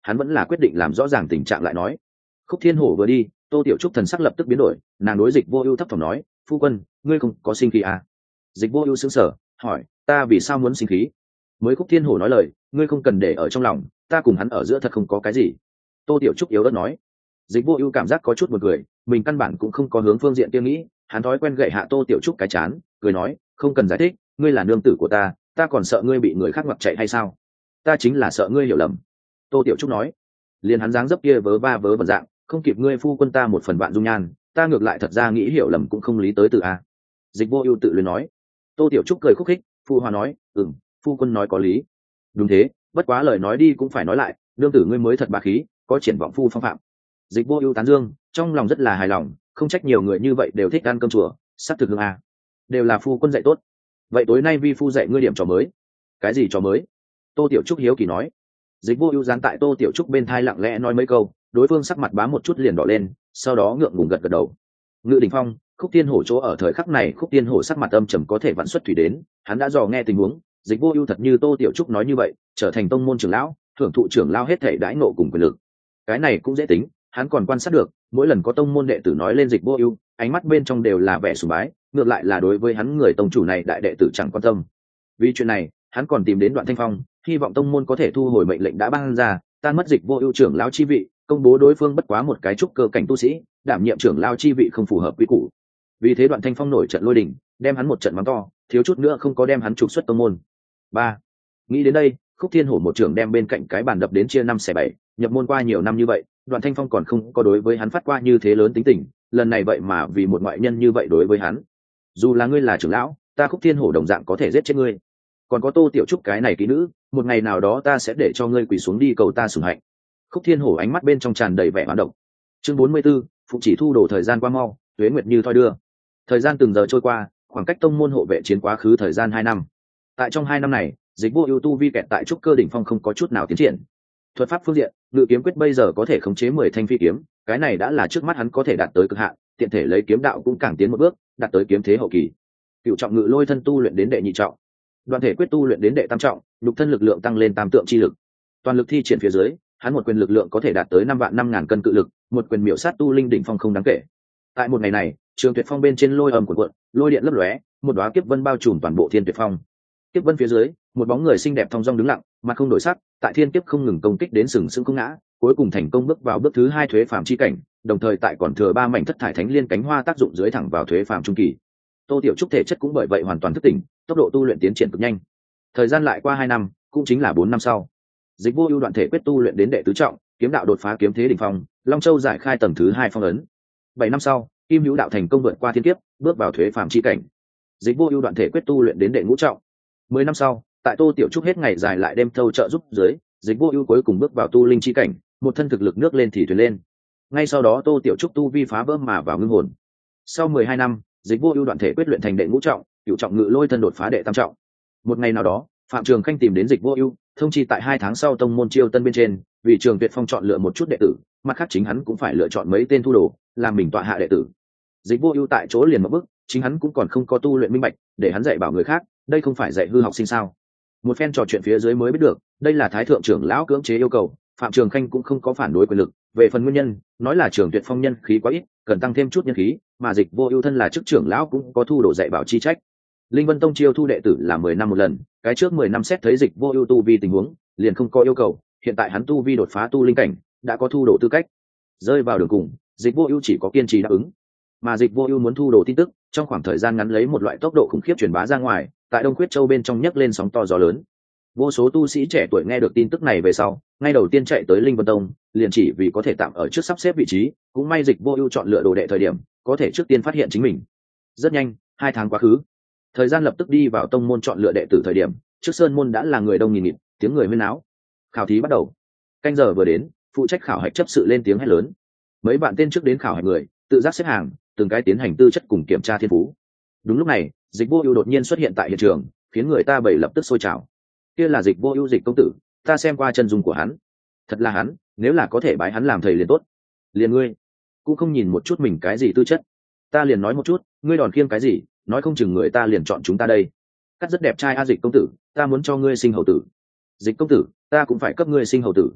S1: hắn vẫn là quyết định làm rõ ràng tình trạng lại nói. Khúc Thiên Hổ vừa đi, Tô Tiểu Trúc thần sắc lập tức biến đổi, nàng đối Dịch Vô Ưu thấp thỏm nói, phu quân, ngươi không có sinh khí à? Dịch Vô Ưu sững sờ, hỏi, ta vì sao muốn sinh khí? Mới Khúc Thiên Hổ nói lời, ngươi không cần để ở trong lòng, ta cùng hắn ở giữa thật không có cái gì. Tô Tiểu Trúc yếu ớt nói. Dịch Vô Ưu cảm giác có chút buồn cười, mình căn bản cũng không có hướng phương diện kia nghĩ, hắn thói quen gậy hạ Tô Tiểu Trúc cái chán, cười nói, không cần giải thích, ngươi là nương tử của ta, ta còn sợ ngươi bị người khác ngoặt chạy hay sao? Ta chính là sợ ngươi hiểu lầm. Tô Tiểu Trúc nói. Liền hắn dáng dấp kia vớ va vớ vẩn dạng, không kịp ngươi phu quân ta một phần bạn dung nhan, ta ngược lại thật ra nghĩ hiểu lầm cũng không lý tới từ a. Dịch Vô Ưu tự luyến nói. Tô Tiểu Trúc cười khúc khích, phu hòa nói, ừm, phu quân nói có lý. Đúng thế, bất quá lời nói đi cũng phải nói lại, nương tử ngươi mới thật bá khí, có triển vọng phu phong phạm. Dịch Vô Ưu tán dương, trong lòng rất là hài lòng, không trách nhiều người như vậy đều thích ăn cơm chùa, sắp thực hương a. Đều là phu quân dạy tốt. Vậy tối nay vi phu dạy ngươi điểm trò mới. Cái gì trò mới? Tô Tiểu Trúc hiếu kỳ nói. Dịch Vô Ưu dán tại Tô Tiểu Trúc bên thai lặng lẽ nói mấy câu, đối phương sắc mặt bám một chút liền đỏ lên, sau đó ngượng ngùng gật gật đầu. Ngự Đỉnh Phong, Khúc Tiên Hổ chỗ ở thời khắc này, Khúc Tiên Hổ sắc mặt âm trầm có thể vạn xuất thủy đến, hắn đã dò nghe tình huống, Dịch Vô Ưu thật như Tô Tiểu Trúc nói như vậy, trở thành tông môn trưởng lão, thưởng thụ trưởng lão hết thảy đãi ngộ cùng quyền lực. Cái này cũng dễ tính, hắn còn quan sát được, mỗi lần có tông môn đệ tử nói lên Dịch Vô Ưu, ánh mắt bên trong đều là vẻ sùng bái, ngược lại là đối với hắn người tông chủ này đại đệ tử chẳng quan tâm. Vì chuyện này, hắn còn tìm đến Đoạn Thanh Phong, hy vọng tông môn có thể thu hồi mệnh lệnh đã ban ra, tan mất Dịch Vô Ưu trưởng lão chi vị, công bố đối phương bất quá một cái trúc cơ cảnh tu sĩ, đảm nhiệm trưởng lão chi vị không phù hợp quy củ. Vì thế Đoạn Thanh Phong nổi trận lôi đình, đem hắn một trận mắng to, thiếu chút nữa không có đem hắn trục xuất tông môn. Ba, nghĩ đến đây, Khúc Thiên Hổ một trưởng đem bên cạnh cái bàn đập đến chia năm xẻ bảy, nhập môn qua nhiều năm như vậy, Đoạn Thanh Phong còn không có đối với hắn phát qua như thế lớn tính tình, lần này vậy mà vì một ngoại nhân như vậy đối với hắn. Dù là ngươi là trưởng lão, ta Khúc Thiên Hổ đồng dạng có thể giết chết ngươi. Còn có Tô Tiểu Trúc cái này kỹ nữ, một ngày nào đó ta sẽ để cho ngươi quỳ xuống đi cầu ta sủng hạnh. Khúc Thiên Hổ ánh mắt bên trong tràn đầy vẻ hoán độc. Chương bốn mươi 44, phụ chỉ thu đồ thời gian qua mau, tuế nguyệt như thoi đưa. Thời gian từng giờ trôi qua, khoảng cách tông môn hộ vệ chiến quá khứ thời gian hai năm. Tại trong hai năm này, Dịch Vô Ưu tu vi kẹt tại trúc cơ đỉnh phong không có chút nào tiến triển. Thuật pháp phương diện, Ngự Kiếm Quyết bây giờ có thể khống chế mười thanh phi kiếm, cái này đã là trước mắt hắn có thể đạt tới cực hạn, tiện thể lấy kiếm đạo cũng càng tiến một bước, đạt tới kiếm thế hậu kỳ. Cửu trọng Ngự Lôi thân tu luyện đến đệ nhị trọng, Đoàn thể quyết tu luyện đến đệ tam trọng, nhục thân lực lượng tăng lên tam tượng chi lực. Toàn lực thi triển phía dưới, hắn một quyền lực lượng có thể đạt tới năm vạn năm ngàn cân cự lực, một quyền miểu sát tu linh đỉnh phong không đáng kể. Tại một ngày này, Trường Tuyệt Phong bên trên lôi ầm cuộn cuộn, lôi điện lấp lóe, một đóa kiếp vân bao trùm toàn bộ Thiên Tuyệt Phong. Kiếp vân phía dưới, một bóng người xinh đẹp thong dong đứng lặng, mặt không đổi sắc, tại thiên kiếp không ngừng công kích đến sừng sững không ngã, cuối cùng thành công bước vào bước thứ hai thuế phàm chi cảnh, đồng thời tại còn thừa ba mảnh thất thải thánh liên cánh hoa tác dụng dưới thẳng vào thuế phàm trung kỳ. Tô Tiểu Trúc thể chất cũng bởi vậy hoàn toàn thức tỉnh, tốc độ tu luyện tiến triển cực nhanh. Thời gian lại qua hai năm, cũng chính là bốn năm sau, Dịch Vô Ưu đoạn thể quyết tu luyện đến đệ tứ trọng, kiếm đạo đột phá kiếm thế đỉnh phong, Long Châu giải khai tầng thứ hai phong ấn. Bảy năm sau, Kim Hữu đạo thành công vượt qua thiên kiếp, bước vào thuế phàm chi cảnh. Dịch Vô Ưu đoạn thể quyết tu luyện đến đệ ngũ trọng. Mười năm sau, tại Tô Tiểu Trúc hết ngày dài lại đêm thâu trợ giúp dưới, Dịch Vô Ưu cuối cùng bước vào tu linh chi cảnh, một thân thực lực nước lên thì thuyền lên. Ngay sau đó Tô Tiểu Trúc tu vi phá vỡ mà vào ngưng hồn. Sau mười hai năm, Dịch Vô Ưu đoạn thể quyết luyện thành đệ ngũ trọng, cửu trọng Ngự Lôi thân đột phá đệ tam trọng. Một ngày nào đó, Phạm Trường Khanh tìm đến Dịch Vô Ưu, thông chi tại hai tháng sau tông môn chiêu tân bên trên, vì Trường Tuyệt Phong chọn lựa một chút đệ tử, mặt khác chính hắn cũng phải lựa chọn mấy tên thu đồ, làm mình tọa hạ đệ tử. Dịch Vô Ưu tại chỗ liền một bước, chính hắn cũng còn không có tu luyện minh bạch, để hắn dạy bảo người khác, đây không phải dạy hư học sinh sao? Một phen trò chuyện phía dưới mới biết được, đây là Thái thượng trưởng lão cưỡng chế yêu cầu, Phạm Trường Khanh cũng không có phản đối quyền lực, về phần nguyên nhân, nói là Trường Tuyệt Phong nhân khí quá ít, cần tăng thêm chút nhân khí, mà Dịch Vô Ưu thân là chức trưởng lão cũng có thu đồ dạy bảo chi trách. Linh Vân Tông chiêu thu đệ tử là mười năm một lần, cái trước mười năm xét thấy Dịch Vô Ưu tu vi tình huống, liền không có yêu cầu, hiện tại hắn tu vi đột phá tu linh cảnh, đã có thu đồ tư cách. Rơi vào đường cùng, Dịch Vô Ưu chỉ có kiên trì đáp ứng. Mà Dịch Vô Ưu muốn thu đồ tin tức, trong khoảng thời gian ngắn lấy một loại tốc độ khủng khiếp truyền bá ra ngoài, tại Đông Quyết Châu bên trong nhấc lên sóng to gió lớn. Vô số tu sĩ trẻ tuổi nghe được tin tức này về sau, ngay đầu tiên chạy tới Linh Vân Tông, liền chỉ vì có thể tạm ở trước sắp xếp vị trí, cũng may Dịch Vô Ưu chọn lựa đồ đệ thời điểm, có thể trước tiên phát hiện chính mình. Rất nhanh, hai tháng quá khứ. Thời gian lập tức đi vào tông môn chọn lựa đệ tử thời điểm, trước sơn môn đã là người đông nghìn nghịt, tiếng người huyên náo. Khảo thí bắt đầu. Canh giờ vừa đến, phụ trách khảo hạch chấp sự lên tiếng hét lớn. Mấy bạn tên trước đến khảo hạch người, tự giác xếp hàng, từng cái tiến hành tư chất cùng kiểm tra thiên phú. Đúng lúc này, Dịch Vô Ưu đột nhiên xuất hiện tại hiện trường, khiến người ta bầy lập tức sôi trào. Kia là Dịch Vô Ưu, Dịch công tử, ta xem qua chân dung của hắn. Thật là hắn, nếu là có thể bái hắn làm thầy liền tốt. Liền ngươi, cũng không nhìn một chút mình cái gì tư chất. Ta liền nói một chút, ngươi đòn khiêng cái gì, nói không chừng người ta liền chọn chúng ta đây. Cắt rất đẹp trai a Dịch công tử, ta muốn cho ngươi sinh hầu tử. Dịch công tử, ta cũng phải cấp ngươi sinh hầu tử.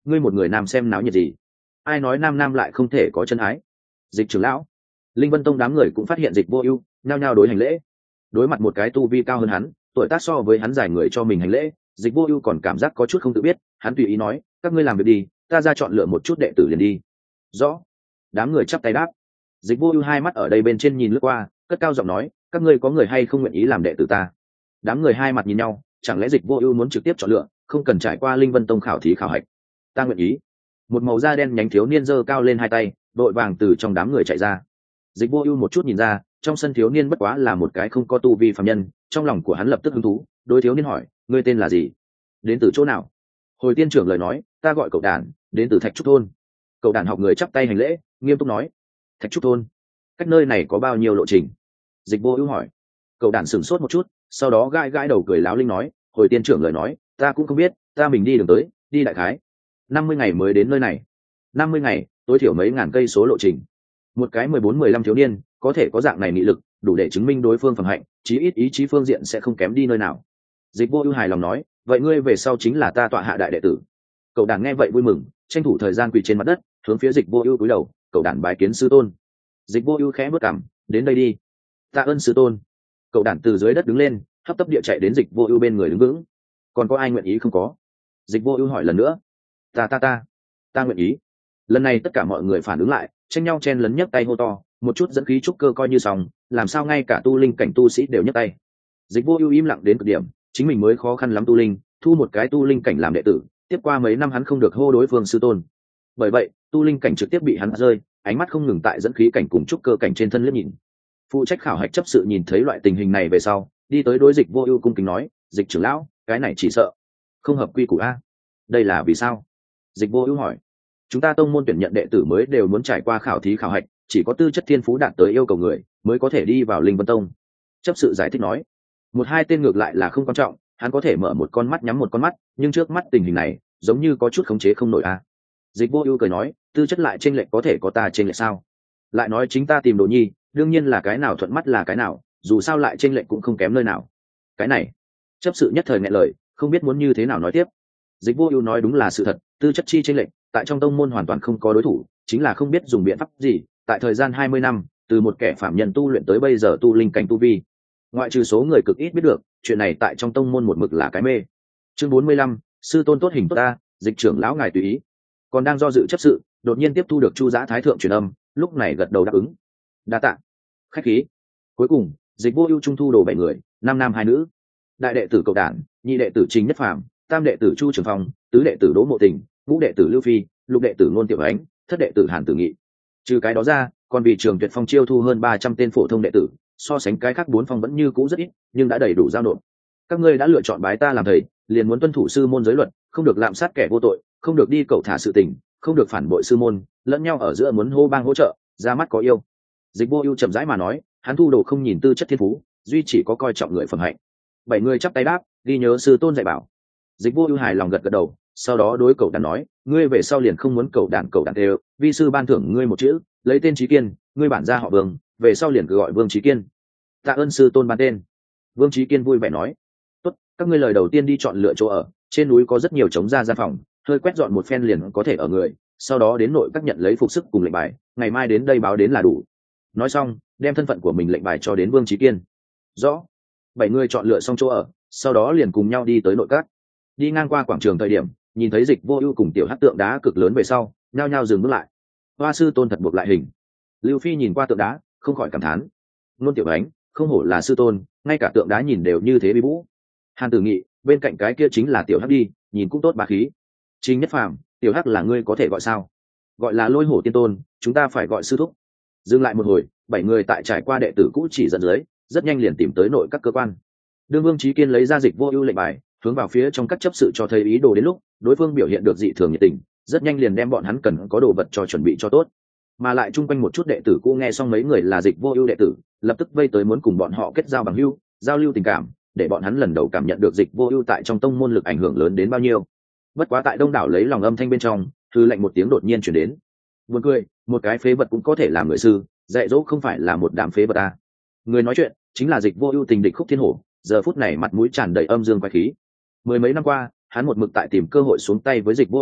S1: ngươi một người nam xem náo nhiệt gì? Ai nói nam nam lại không thể có chân ái? Dịch trưởng lão, Linh Vân Tông đám người cũng phát hiện Dịch Vô Ưu, nhao nhao đối hành lễ. Đối mặt một cái tu vi cao hơn hắn, tuổi tác so với hắn dài người cho mình hành lễ, Dịch Vô Ưu còn cảm giác có chút không tự biết, hắn tùy ý nói, các ngươi làm việc đi, ta ra chọn lựa một chút đệ tử liền đi. Rõ. Đám người chắp tay đáp. Dịch Vô Ưu hai mắt ở đây bên trên nhìn lướt qua, cất cao giọng nói, các ngươi có người hay không nguyện ý làm đệ tử ta? Đám người hai mặt nhìn nhau, chẳng lẽ Dịch Vô Ưu muốn trực tiếp chọn lựa, không cần trải qua Linh Vân Tông khảo thí khảo hạch? Ta nguyện ý. Một màu da đen nhánh thiếu niên giơ cao lên hai tay, đội vàng từ trong đám người chạy ra. Dịch Vô Ưu một chút nhìn ra, trong sân thiếu niên bất quá là một cái không có tu vi phàm nhân, trong lòng của hắn lập tức hứng thú, đối thiếu niên hỏi, ngươi tên là gì? Đến từ chỗ nào? Hồi tiên trưởng lời nói, ta gọi cậu đàn, đến từ Thạch Trúc thôn. Cậu đàn học người chắp tay hành lễ, nghiêm túc nói, Thạch Trúc thôn, cách nơi này có bao nhiêu lộ trình? Dịch Vô Ưu hỏi. Cậu đàn sửng sốt một chút, sau đó gãi gãi đầu cười láo linh nói, hồi tiên trưởng lời nói, ta cũng không biết, ta mình đi đường tới, đi đại khái năm mươi ngày mới đến nơi này. Năm mươi ngày, tối thiểu mấy ngàn cây số lộ trình. Một cái mười bốn mười lăm thiếu niên, có thể có dạng này nghị lực, đủ để chứng minh đối phương phẩm hạnh, chí ít ý chí phương diện sẽ không kém đi nơi nào. Dịch Vô Ưu hài lòng nói, vậy ngươi về sau chính là ta tọa hạ đại đệ tử. Cậu đàn nghe vậy vui mừng, tranh thủ thời gian quỳ trên mặt đất, hướng phía Dịch Vô Ưu cúi đầu, cậu đàn bái kiến sư tôn. Dịch Vô Ưu khẽ bước cằm, đến đây đi. Tạ ơn sư tôn. Cậu đàn từ dưới đất đứng lên, hấp tấp địa chạy đến Dịch Vô Ưu bên người đứng vững. Còn có ai nguyện ý không có? Dịch Vô Ưu hỏi lần nữa. Ta ta ta, ta nguyện ý. Lần này tất cả mọi người phản ứng lại, tranh nhau chen lấn nhấc tay hô to, một chút dẫn khí trúc cơ coi như xong, làm sao ngay cả tu linh cảnh tu sĩ đều nhấc tay. Dịch Vô Ưu im lặng đến cực điểm, chính mình mới khó khăn lắm tu linh, thu một cái tu linh cảnh làm đệ tử, tiếp qua mấy năm hắn không được hô đối phương sư tôn. Bởi vậy, tu linh cảnh trực tiếp bị hắn rơi, ánh mắt không ngừng tại dẫn khí cảnh cùng trúc cơ cảnh trên thân liếc nhìn. Phụ trách khảo hạch chấp sự nhìn thấy loại tình hình này về sau, đi tới đối Dịch Vô Ưu cung kính nói, Dịch trưởng lão, cái này chỉ sợ không hợp quy củ a. Đây là vì sao? Dịch Vô Ưu hỏi. Chúng ta tông môn tuyển nhận đệ tử mới đều muốn trải qua khảo thí khảo hạch, chỉ có tư chất thiên phú đạt tới yêu cầu người mới có thể đi vào Linh Vân Tông. Chấp sự giải thích nói. Một hai tên ngược lại là không quan trọng, hắn có thể mở một con mắt nhắm một con mắt, nhưng trước mắt tình hình này, giống như có chút khống chế không nổi a. Dịch Vô Ưu cười nói, tư chất lại chênh lệch có thể có ta chênh lệch sao? Lại nói chính ta tìm đồ nhi, đương nhiên là cái nào thuận mắt là cái nào, dù sao lại chênh lệch cũng không kém nơi nào. Cái này, chấp sự nhất thời nghẹn lời, không biết muốn như thế nào nói tiếp. Dịch Vô Ưu nói đúng là sự thật, tư chất chi chênh lệch, tại trong tông môn hoàn toàn không có đối thủ, chính là không biết dùng biện pháp gì, tại thời gian hai mươi năm, từ một kẻ phạm nhân tu luyện tới bây giờ tu linh cảnh tu vi. Ngoại trừ số người cực ít biết được, chuyện này tại trong tông môn một mực là cái mê. Chương bốn mươi lăm, sư tôn tốt hình tốt ta, Dịch trưởng lão ngài tùy ý. Còn đang do dự chấp sự, đột nhiên tiếp thu được Chu Giá thái thượng truyền âm, lúc này gật đầu đáp ứng. Đa tạ. Khách khí. Cuối cùng, Dịch Vô Ưu trung thu đồ bảy người, năm nam hai nữ. Đại đệ tử Cậu Đản, nhị đệ tử Trình Nhất Phàm, tam đệ tử Chu Trường Phong, tứ đệ tử Đỗ Mộ Tình, ngũ đệ tử Lưu Phi, lục đệ tử Ngôn Tiểu Ánh, thất đệ tử Hàn Tử Nghị. Trừ cái đó ra, còn vì Trường Tuyệt Phong chiêu thu hơn ba trăm tên phổ thông đệ tử, so sánh cái khác bốn phong vẫn như cũ rất ít, nhưng đã đầy đủ giao nộp. Các ngươi đã lựa chọn bái ta làm thầy, liền muốn tuân thủ sư môn giới luật, không được lạm sát kẻ vô tội, không được đi cẩu thả sự tình, không được phản bội sư môn, lẫn nhau ở giữa muốn hô bang hỗ trợ, ra mắt có yêu. Dịch Vô Ưu chậm rãi mà nói, hắn thu đồ không nhìn tư chất thiên phú, duy chỉ có coi trọng người phẩm hạnh. Bảy người chắp tay đáp, ghi nhớ sư tôn dạy bảo. Dịch Vô Ưu hài lòng gật gật đầu, sau đó đối Cậu Đản nói, ngươi về sau liền không muốn Cậu Đản Cậu Đản đều, vi sư ban thưởng ngươi một chữ, lấy tên Chí Kiên, ngươi bản gia họ Vương, về sau liền cứ gọi Vương Chí Kiên. Tạ ơn sư tôn ban tên. Vương Chí Kiên vui vẻ nói, tốt, các ngươi lời đầu tiên đi chọn lựa chỗ ở, trên núi có rất nhiều trống ra gian phòng, hơi quét dọn một phen liền có thể ở người, sau đó đến nội các nhận lấy phục sức cùng lệnh bài, ngày mai đến đây báo đến là đủ. Nói xong, đem thân phận của mình lệnh bài cho đến Vương Chí Kiên. Rõ. Bảy người chọn lựa xong chỗ ở, sau đó liền cùng nhau đi tới nội các. Đi ngang qua quảng trường thời điểm, nhìn thấy Dịch Vô Ưu cùng tiểu hắc tượng đá cực lớn về sau, nhao nhao dừng bước lại. Hoa sư tôn thật buộc lại hình. Lưu Phi nhìn qua tượng đá, không khỏi cảm thán. Nôn Tiểu Ánh, không hổ là sư tôn, ngay cả tượng đá nhìn đều như thế bí vũ. Hàn Tử Nghị, bên cạnh cái kia chính là tiểu hắc đi, nhìn cũng tốt bá khí. Trình Nhất Phàm, tiểu hắc là ngươi có thể gọi sao? Gọi là Lôi Hổ Tiên Tôn, chúng ta phải gọi sư thúc. Dừng lại một hồi, bảy người tại trải qua đệ tử cũ chỉ dẫn dưới, rất nhanh liền tìm tới nội các cơ quan. Đương Vương Chí Kiên lấy ra Dịch Vô Ưu lệnh bài, hướng vào phía trong các chấp sự cho thấy ý đồ đến lúc, đối phương biểu hiện được dị thường nhiệt tình, rất nhanh liền đem bọn hắn cần có đồ vật cho chuẩn bị cho tốt. Mà lại chung quanh một chút đệ tử cũ nghe xong mấy người là Dịch Vô Ưu đệ tử, lập tức vây tới muốn cùng bọn họ kết giao bằng hữu, giao lưu tình cảm, để bọn hắn lần đầu cảm nhận được Dịch Vô Ưu tại trong tông môn lực ảnh hưởng lớn đến bao nhiêu. Bất quá tại đông đảo lấy lòng âm thanh bên trong, hư lệnh một tiếng đột nhiên truyền đến. Buồn cười, một cái phế vật cũng có thể làm người sư, dạy dỗ không phải là một đám phế vật à? Người nói chuyện chính là Dịch Vô Ưu tình địch Khúc Thiên Hổ, giờ phút này mặt mũi tràn đầy âm dương quái khí. Mười mấy năm qua, hắn một mực tại tìm cơ hội xuống tay với Dịch Vô Ưu,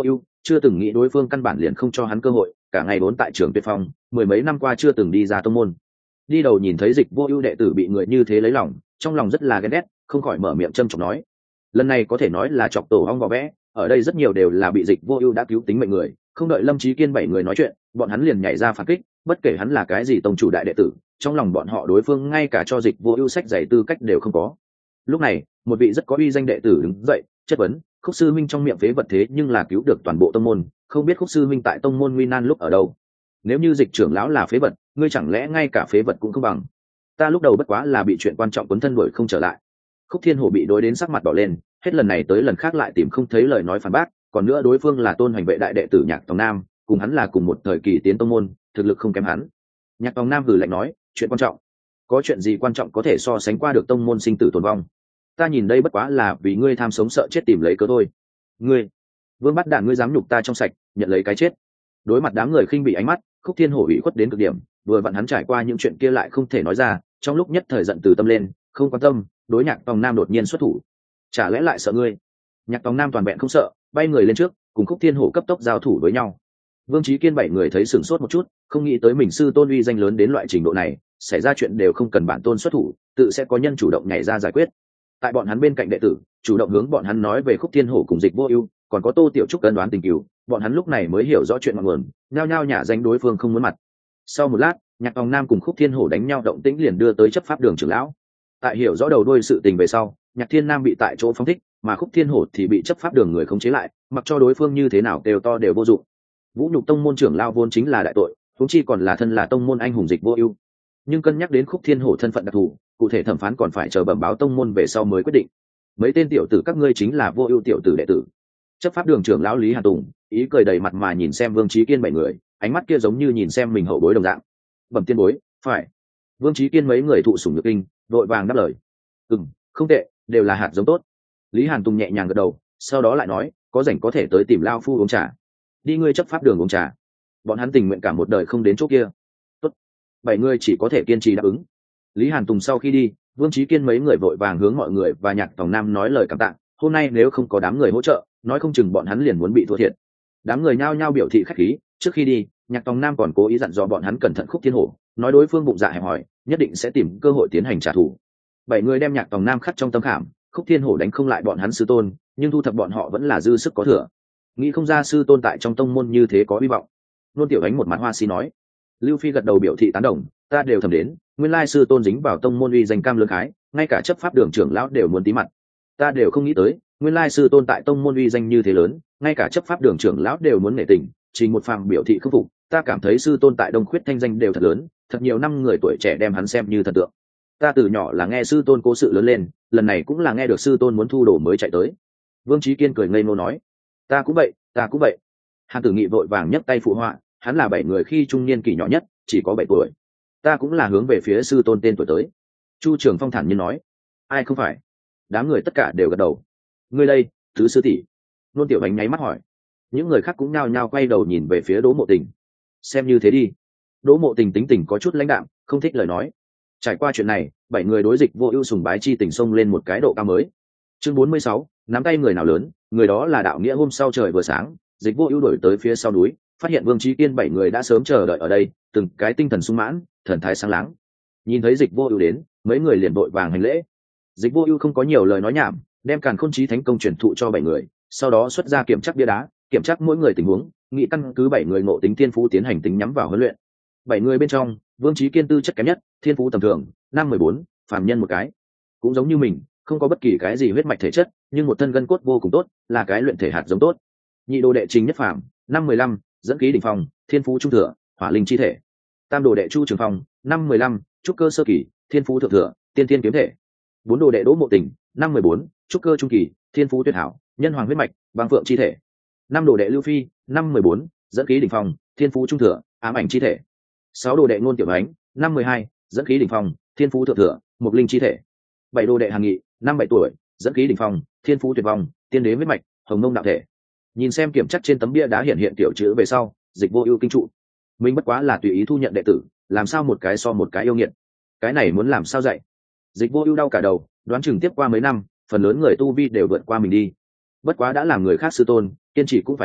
S1: chưa từng nghĩ đối phương căn bản liền không cho hắn cơ hội, cả ngày vốn tại trường Tuyệt Phong, mười mấy năm qua chưa từng đi ra tông môn. Đi đầu nhìn thấy Dịch Vô Ưu đệ tử bị người như thế lấy lòng, trong lòng rất là ghen ghét, không khỏi mở miệng châm chọc nói. Lần này có thể nói là chọc tổ ong vò vẽ, ở đây rất nhiều đều là bị Dịch Vô Ưu đã cứu tính mệnh người, không đợi Lâm Chí Kiên bảy người nói chuyện, bọn hắn liền nhảy ra phản kích, bất kể hắn là cái gì tông chủ đại đệ tử, trong lòng bọn họ đối phương ngay cả cho Dịch Vô Ưu sách giày tư cách đều không có. Lúc này, một vị rất có uy danh đệ tử đứng dậy, chất vấn, Khúc sư huynh trong miệng phế vật thế nhưng là cứu được toàn bộ tông môn, không biết Khúc sư huynh tại tông môn nguy nan lúc ở đâu. Nếu như Dịch trưởng lão là phế vật, ngươi chẳng lẽ ngay cả phế vật cũng không bằng? Ta lúc đầu bất quá là bị chuyện quan trọng cuốn thân đuổi không trở lại. Khúc Thiên Hổ bị đối đến sắc mặt đỏ lên, hết lần này tới lần khác lại tìm không thấy lời nói phản bác, còn nữa đối phương là Tôn Hoành vệ đại đệ tử Nhạc Tòng Nam, cùng hắn là cùng một thời kỳ tiến tông môn, thực lực không kém hắn. Nhạc Tòng Nam hừ lạnh nói, chuyện quan trọng? Có chuyện gì quan trọng có thể so sánh qua được tông môn sinh tử tồn vong? Ta nhìn đây bất quá là vì ngươi tham sống sợ chết tìm lấy cớ thôi. Ngươi, Vương Bát Đản, ngươi dám nhục ta trong sạch, nhận lấy cái chết. Đối mặt đám người khinh bị ánh mắt, Khúc Thiên Hổ ủy khuất đến cực điểm, vừa vặn hắn trải qua những chuyện kia lại không thể nói ra, trong lúc nhất thời giận từ tâm lên, không quan tâm, đối Nhạc Tòng Nam đột nhiên xuất thủ. Chả lẽ lại sợ ngươi? Nhạc Tòng Nam toàn vẹn không sợ, bay người lên trước, cùng Khúc Thiên Hổ cấp tốc giao thủ với nhau. Vương Chí Kiên bảy người thấy sửng sốt một chút, không nghĩ tới mình sư tôn uy danh lớn đến loại trình độ này, xảy ra chuyện đều không cần bản tôn xuất thủ, tự sẽ có nhân chủ động nhảy ra giải quyết. Tại bọn hắn bên cạnh đệ tử, chủ động hướng bọn hắn nói về Khúc Thiên Hổ cùng Dịch Vô Ưu, còn có Tô Tiểu Trúc cân đoán tình cừu, bọn hắn lúc này mới hiểu rõ chuyện ngọn nguồn, nhao nhao nhả danh đối phương không muốn mặt. Sau một lát, Nhạc Tòng Nam cùng Khúc Thiên Hổ đánh nhau động tĩnh liền đưa tới chấp pháp đường trưởng lão. Tại hiểu rõ đầu đuôi sự tình về sau, Nhạc Thiên Nam bị tại chỗ phóng thích, mà Khúc Thiên Hổ thì bị chấp pháp đường người khống chế lại, mặc cho đối phương như thế nào đều to đều vô dụng. Vũ nhục tông môn trưởng lão vốn chính là đại tội, huống chi còn là thân là tông môn anh hùng Dịch Vô Ưu. Nhưng cân nhắc đến Khúc Thiên Hổ thân phận đặc thù, cụ thể thẩm phán còn phải chờ bẩm báo tông môn về sau mới quyết định. Mấy tên tiểu tử các ngươi chính là Vô Ưu tiểu tử đệ tử. Chấp pháp đường trưởng lão Lý Hàn Tùng ý cười đầy mặt mà nhìn xem Vương Chí Kiên bảy người, ánh mắt kia giống như nhìn xem mình hậu bối đồng dạng. Bẩm tiên bối, phải. Vương Chí Kiên mấy người thụ sủng nhược kinh, vội vàng đáp lời. Ừm, không tệ, đều là hạt giống tốt. Lý Hàn Tùng nhẹ nhàng gật đầu, sau đó lại nói, có rảnh có thể tới tìm lão phu uống trà. Đi ngươi chấp pháp đường uống trà. Bọn hắn tình nguyện cả một đời không đến chỗ kia. Tốt. Bảy người chỉ có thể kiên trì đáp ứng. Lý Hàn Tùng sau khi đi, Vương Chí Kiên mấy người vội vàng hướng mọi người và Nhạc Tòng Nam nói lời cảm tạ, hôm nay nếu không có đám người hỗ trợ, nói không chừng bọn hắn liền muốn bị thua thiệt. Đám người nhao nhao biểu thị khách khí, trước khi đi, Nhạc Tòng Nam còn cố ý dặn dò bọn hắn cẩn thận Khúc Thiên Hổ, nói đối phương bụng dạ hẹp hòi, nhất định sẽ tìm cơ hội tiến hành trả thù. Bảy người đem Nhạc Tòng Nam khắc trong tâm khảm, Khúc Thiên Hổ đánh không lại bọn hắn sư tôn, nhưng thu thập bọn họ vẫn là dư sức có thừa. Nghĩ không ra sư tôn tại trong tông môn như thế có hy vọng. Nôn Tiểu Ánh một mặt hoa si nói. Lưu Phi gật đầu biểu thị tán đồng, ta đều thầm đến, nguyên lai sư tôn dính vào tông môn uy danh cam lương khái, ngay cả chấp pháp đường trưởng lão đều muốn tí mặt. Ta đều không nghĩ tới, nguyên lai sư tôn tại tông môn uy danh như thế lớn, ngay cả chấp pháp đường trưởng lão đều muốn nể tình. Trình Một Phàm biểu thị khâm phục, ta cảm thấy sư tôn tại Đông Khuyết thanh danh đều thật lớn, thật nhiều năm người tuổi trẻ đem hắn xem như thần tượng. Ta từ nhỏ là nghe sư tôn cố sự lớn lên, lần này cũng là nghe được sư tôn muốn thu đồ mới chạy tới. Vương Chí Kiên cười ngây ngô nói, ta cũng vậy, ta cũng vậy. Hàn Tử Nghị vội vàng nhấc tay phụ họa, hắn là bảy người khi trung niên kỳ nhỏ nhất, chỉ có bảy tuổi. Ta cũng là hướng về phía sư tôn tên tuổi tới. Chu Trường Phong thản nhiên nói, ai không phải? Đám người tất cả đều gật đầu. Ngươi đây, thứ sư tỷ. Nôn Tiểu Ánh nháy mắt hỏi. Những người khác cũng nhao nhao quay đầu nhìn về phía Đỗ Mộ Tình. Xem như thế đi. Đỗ Mộ Tình tính tình có chút lãnh đạm, không thích lời nói. Trải qua chuyện này, bảy người đối Dịch Vô Ưu sùng bái chi tình xông lên một cái độ cao mới. Chương bốn mươi sáu, nắm tay người nào lớn, người đó là Đạo Nghĩa. Hôm sau trời vừa sáng, Dịch Vô Ưu đuổi tới phía sau núi, phát hiện Vương Chí Kiên bảy người đã sớm chờ đợi ở đây, từng cái tinh thần sung mãn, thần thái sáng láng. Nhìn thấy Dịch Vô Ưu đến, mấy người liền vội vàng hành lễ. Dịch Vô Ưu không có nhiều lời nói nhảm, đem Càn Khôn Chí Thánh Công truyền thụ cho bảy người, sau đó xuất ra kiểm trắc bia đá, kiểm tra mỗi người tình huống, nghị căn cứ bảy người ngộ tính thiên phú tiến hành tính nhắm vào huấn luyện. Bảy người bên trong, Vương Chí Kiên tư chất kém nhất, thiên phú tầm thường, năm mười bốn, phàm nhân một cái. Cũng giống như mình, không có bất kỳ cái gì huyết mạch thể chất, nhưng một thân gân cốt vô cùng tốt, là cái luyện thể hạt giống tốt. Nhị đồ đệ Trình Nhất Phàm, năm mười lăm, dẫn khí đỉnh phong, thiên phú trung thừa, hỏa linh chi thể. Tam đồ đệ Chu Trường Phong, năm mười lăm, trúc cơ sơ kỳ, thiên phú thượng thừa, tiên thiên kiếm thể. Bốn đồ đệ Đỗ Mộ Tình, năm mười bốn, trúc cơ trung kỳ, thiên phú tuyệt hảo, nhân hoàng huyết mạch, băng phượng chi thể. Năm đồ đệ Lưu Phi, năm mười bốn, dẫn khí đỉnh phong, thiên phú trung thừa, ám ảnh chi thể. Sáu đồ đệ Ngôn Tiểu Ánh, năm mười hai, dẫn khí đỉnh phong, thiên phú thượng thừa, mục linh chi thể. Bảy đồ đệ Hàn Nghị, năm bảy tuổi, dẫn khí đỉnh phong, thiên phú tuyệt vong, tiên đế huyết mạch, hồng mông đạo thể. Nhìn xem kiểm chắc trên tấm bia đá hiện hiện tiểu chữ về sau, Dịch Vô Ưu kinh trụ. Mình bất quá là tùy ý thu nhận đệ tử, làm sao một cái so một cái yêu nghiệt. Cái này muốn làm sao dạy? Dịch Vô Ưu đau cả đầu, đoán chừng tiếp qua mấy năm, phần lớn người tu vi đều vượt qua mình đi. Bất quá đã làm người khác sư tôn, kiên trì cũng phải lên,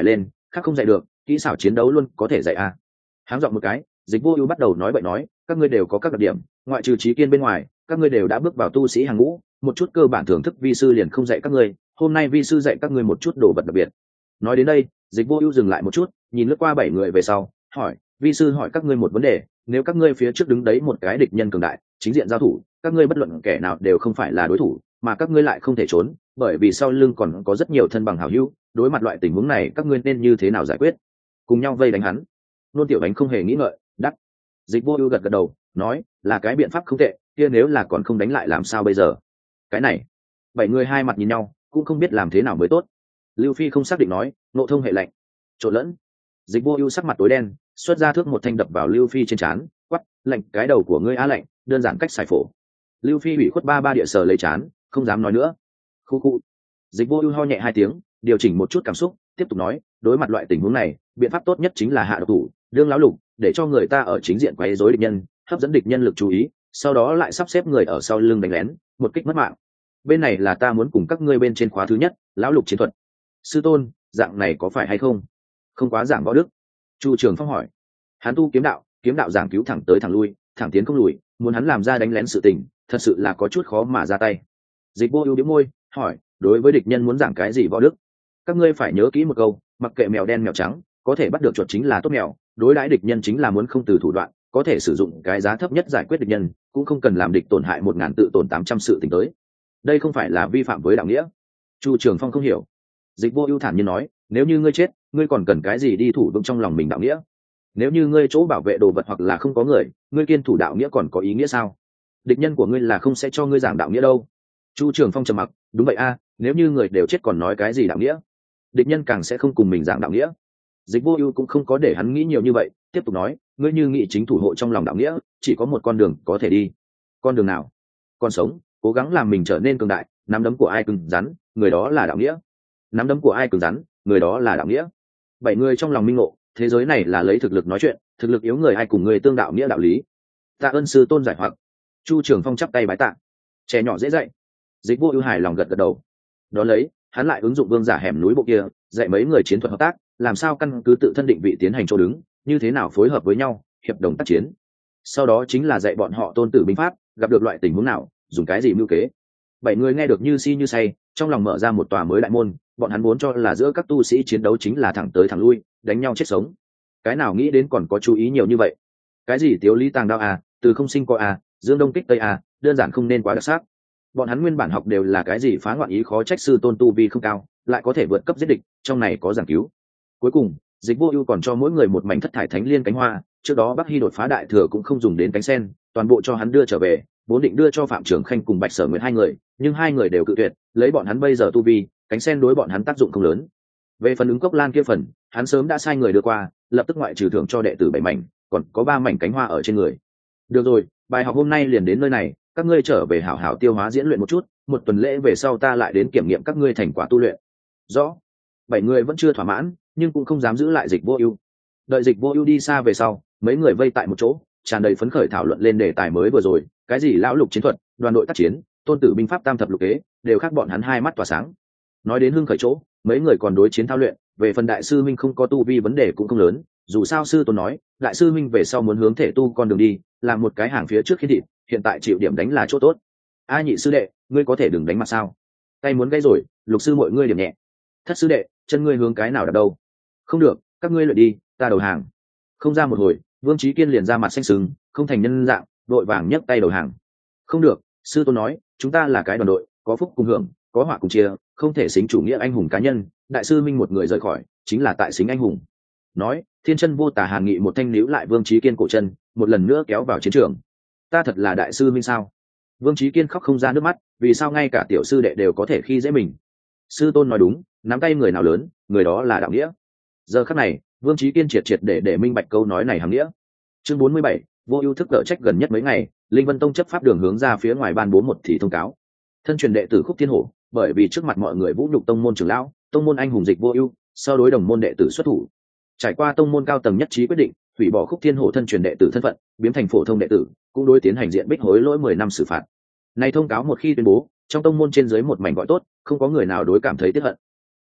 S1: khác không dạy được, kỹ xảo chiến đấu luôn có thể dạy à. Háng giọng một cái, Dịch Vô Ưu bắt đầu nói bậy nói, các ngươi đều có các đặc điểm, ngoại trừ Trí Kiên bên ngoài, các ngươi đều đã bước vào tu sĩ hàng ngũ, một chút cơ bản thưởng thức vi sư liền không dạy các ngươi, hôm nay vi sư dạy các ngươi một chút đồ vật đặc biệt. Nói đến đây, Dịch Vô Ưu dừng lại một chút, nhìn lướt qua bảy người về sau, hỏi, vi sư hỏi các ngươi một vấn đề, nếu các ngươi phía trước đứng đấy một cái địch nhân cường đại, chính diện giao thủ, các ngươi bất luận kẻ nào đều không phải là đối thủ, mà các ngươi lại không thể trốn, bởi vì sau lưng còn có rất nhiều thân bằng hảo hữu, đối mặt loại tình huống này các ngươi nên như thế nào giải quyết? Cùng nhau vây đánh hắn. Nôn Tiểu Ánh không hề nghĩ ngợi, đáp. Dịch Vô Ưu gật gật đầu, nói, là cái biện pháp không tệ, kia nếu là còn không đánh lại làm sao bây giờ? Cái này. Bảy người hai mặt nhìn nhau, cũng không biết làm thế nào mới tốt. Lưu Phi không xác định nói, nộ thông hệ lệnh. Trộn lẫn. Dịch Vô Ưu sắc mặt tối đen, xuất ra thước một thanh đập vào Lưu Phi trên trán, quát, lệnh cái đầu của ngươi á lệnh, đơn giản cách xài phổ. Lưu Phi bị khuất ba ba địa sờ lấy trán, không dám nói nữa. Khu khu. Dịch Vô Ưu ho nhẹ hai tiếng, điều chỉnh một chút cảm xúc, tiếp tục nói, đối mặt loại tình huống này, biện pháp tốt nhất chính là hạ độc thủ, đương lão lục, để cho người ta ở chính diện quấy rối địch nhân, hấp dẫn địch nhân lực chú ý, sau đó lại sắp xếp người ở sau lưng đánh lén, một kích mất mạng. Bên này là ta muốn cùng các ngươi bên trên khóa thứ nhất, lão lục chiến thuật. Sư tôn, dạng này có phải hay không? Không quá giảng võ đức. Chu Trường Phong hỏi. Hắn tu kiếm đạo, kiếm đạo giảng cứu thẳng tới thẳng lui, thẳng tiến không lùi, muốn hắn làm ra đánh lén sự tình, thật sự là có chút khó mà ra tay. Dịch Vô Ưu bĩu môi, hỏi, đối với địch nhân muốn giảng cái gì võ đức? Các ngươi phải nhớ kỹ một câu, mặc kệ mèo đen mèo trắng, có thể bắt được chuột chính là tốt mèo, đối đãi địch nhân chính là muốn không từ thủ đoạn, có thể sử dụng cái giá thấp nhất giải quyết địch nhân, cũng không cần làm địch tổn hại một ngàn tự tổn tám trăm sự tình tới. Đây không phải là vi phạm với đạo nghĩa. Chu Trường Phong không hiểu. Dịch Vô Ưu thản nhiên nói, nếu như ngươi chết, ngươi còn cần cái gì đi thủ vững trong lòng mình đạo nghĩa? Nếu như ngươi chỗ bảo vệ đồ vật hoặc là không có người, ngươi kiên thủ đạo nghĩa còn có ý nghĩa sao? Địch nhân của ngươi là không sẽ cho ngươi giảng đạo nghĩa đâu. Chu Trường Phong trầm mặc, đúng vậy a, nếu như người đều chết còn nói cái gì đạo nghĩa? Địch nhân càng sẽ không cùng mình giảng đạo nghĩa. Dịch Vô Ưu cũng không có để hắn nghĩ nhiều như vậy, tiếp tục nói, ngươi như nghị chính thủ hộ trong lòng đạo nghĩa, chỉ có một con đường có thể đi. Con đường nào? Con sống, cố gắng làm mình trở nên cường đại, nắm đấm của ai cứng rắn, người đó là đạo nghĩa. Nắm đấm của ai cứng rắn, người đó là đạo nghĩa. Bảy người trong lòng minh ngộ, thế giới này là lấy thực lực nói chuyện, thực lực yếu người ai cùng người tương đạo nghĩa đạo lý. Tạ ơn sư tôn giải hoặc. Chu Trường Phong chắp tay bái tạ. Trẻ nhỏ dễ dạy. Dịch Vô Ưu hài lòng gật gật đầu. Đó lấy, hắn lại ứng dụng vương giả hẻm núi bộ kia, dạy mấy người chiến thuật hợp tác, làm sao căn cứ tự thân định vị tiến hành chỗ đứng, như thế nào phối hợp với nhau, hiệp đồng tác chiến. Sau đó chính là dạy bọn họ tôn tử binh pháp, gặp được loại tình huống nào, dùng cái gì mưu kế. Bảy người nghe được như si như say, trong lòng mở ra một tòa mới đại môn, bọn hắn muốn cho là giữa các tu sĩ chiến đấu chính là thẳng tới thẳng lui, đánh nhau chết sống. Cái nào nghĩ đến còn có chú ý nhiều như vậy. Cái gì Tiếu Lý Tàng Đao à, từ không sinh có à, Dương Đông kích Tây à, đơn giản không nên quá đặc sắc. Bọn hắn nguyên bản học đều là cái gì phá ngoạn ý, khó trách sư tôn tu vi không cao, lại có thể vượt cấp giết địch, trong này có giảng cứu. Cuối cùng, Dịch Vô Ưu còn cho mỗi người một mảnh thất thải thánh liên cánh hoa, trước đó Bắc Hi đột phá đại thừa cũng không dùng đến cánh sen, toàn bộ cho hắn đưa trở về, vốn định đưa cho Phạm Trường Khanh cùng Bạch Sở Nguyệt hai người, nhưng hai người đều cự tuyệt, lấy bọn hắn bây giờ tu vi, cánh sen đối bọn hắn tác dụng không lớn. Về phần ứng cốc lan kia phần, hắn sớm đã sai người đưa qua, lập tức ngoại trừ thưởng cho đệ tử bảy mảnh, còn có ba mảnh cánh hoa ở trên người. Được rồi, bài học hôm nay liền đến nơi này, các ngươi trở về hảo hảo tiêu hóa diễn luyện một chút, một tuần lễ về sau ta lại đến kiểm nghiệm các ngươi thành quả tu luyện. Rõ. Bảy người vẫn chưa thỏa mãn, nhưng cũng không dám giữ lại Dịch Vô Ưu. Đợi Dịch Vô Ưu đi xa về sau, mấy người vây tại một chỗ, tràn đầy phấn khởi thảo luận lên đề tài mới vừa rồi, cái gì lão lục chiến thuật, đoàn đội tác chiến, tôn tử binh pháp tam thập lục kế, đều khác bọn hắn hai mắt tỏa sáng. Nói đến hưng khởi chỗ, mấy người còn đối chiến thao luyện, về phần đại sư minh không có tu vi vấn đề cũng không lớn, dù sao sư tôn nói, đại sư minh về sau muốn hướng thể tu con đường đi, làm một cái hàng phía trước khi thịt, hiện tại chịu điểm đánh là chỗ tốt. A Nhị sư đệ, ngươi có thể đừng đánh mặt sao? Tay muốn gãy rồi, Lục sư mọi ngươi điểm nhẹ. Thất sư đệ, chân ngươi hướng cái nào đặt đâu? Không được, các ngươi luyện đi, ta đầu hàng. Không ra một hồi, Vương Chí Kiên liền ra mặt xanh sừng, không thành nhân dạng, đội vàng nhấc tay đầu hàng. Không được, sư tôn nói, chúng ta là cái đoàn đội, có phúc cùng hưởng, có họa cùng chia, không thể xính chủ nghĩa anh hùng cá nhân, đại sư minh một người rời khỏi, chính là tại xính anh hùng. Nói, Thiên Chân Vô Tà hàn nghị một thanh níu lại Vương Chí Kiên cổ chân, một lần nữa kéo vào chiến trường. Ta thật là đại sư minh sao? Vương Chí Kiên khóc không ra nước mắt, vì sao ngay cả tiểu sư đệ đều có thể khi dễ mình? Sư tôn nói đúng, nắm tay người nào lớn, người đó là đạo nghĩa. Giờ khắc này, Vương Chí Kiên triệt triệt để để minh bạch câu nói này hàm nghĩa. Chương bốn mươi bảy, Vô Ưu thức gỡ trách gần nhất mấy ngày, Linh Vân Tông chấp pháp đường hướng ra phía ngoài ban bố một thị thông cáo. Thân truyền đệ tử Khúc Thiên Hổ, bởi vì trước mặt mọi người vũ nhục tông môn trưởng lão, tông môn anh hùng Dịch Vô Ưu, sau đối đồng môn đệ tử xuất thủ. Trải qua tông môn cao tầng nhất trí quyết định, hủy bỏ Khúc Thiên Hổ thân truyền đệ tử thân phận, biến thành phổ thông đệ tử, cũng đối tiến hành diện bích hối lỗi mười năm xử phạt. Này thông cáo một khi tuyên bố, trong tông môn trên dưới một mảnh gọi tốt, không có người nào đối cảm thấy tiếc hận.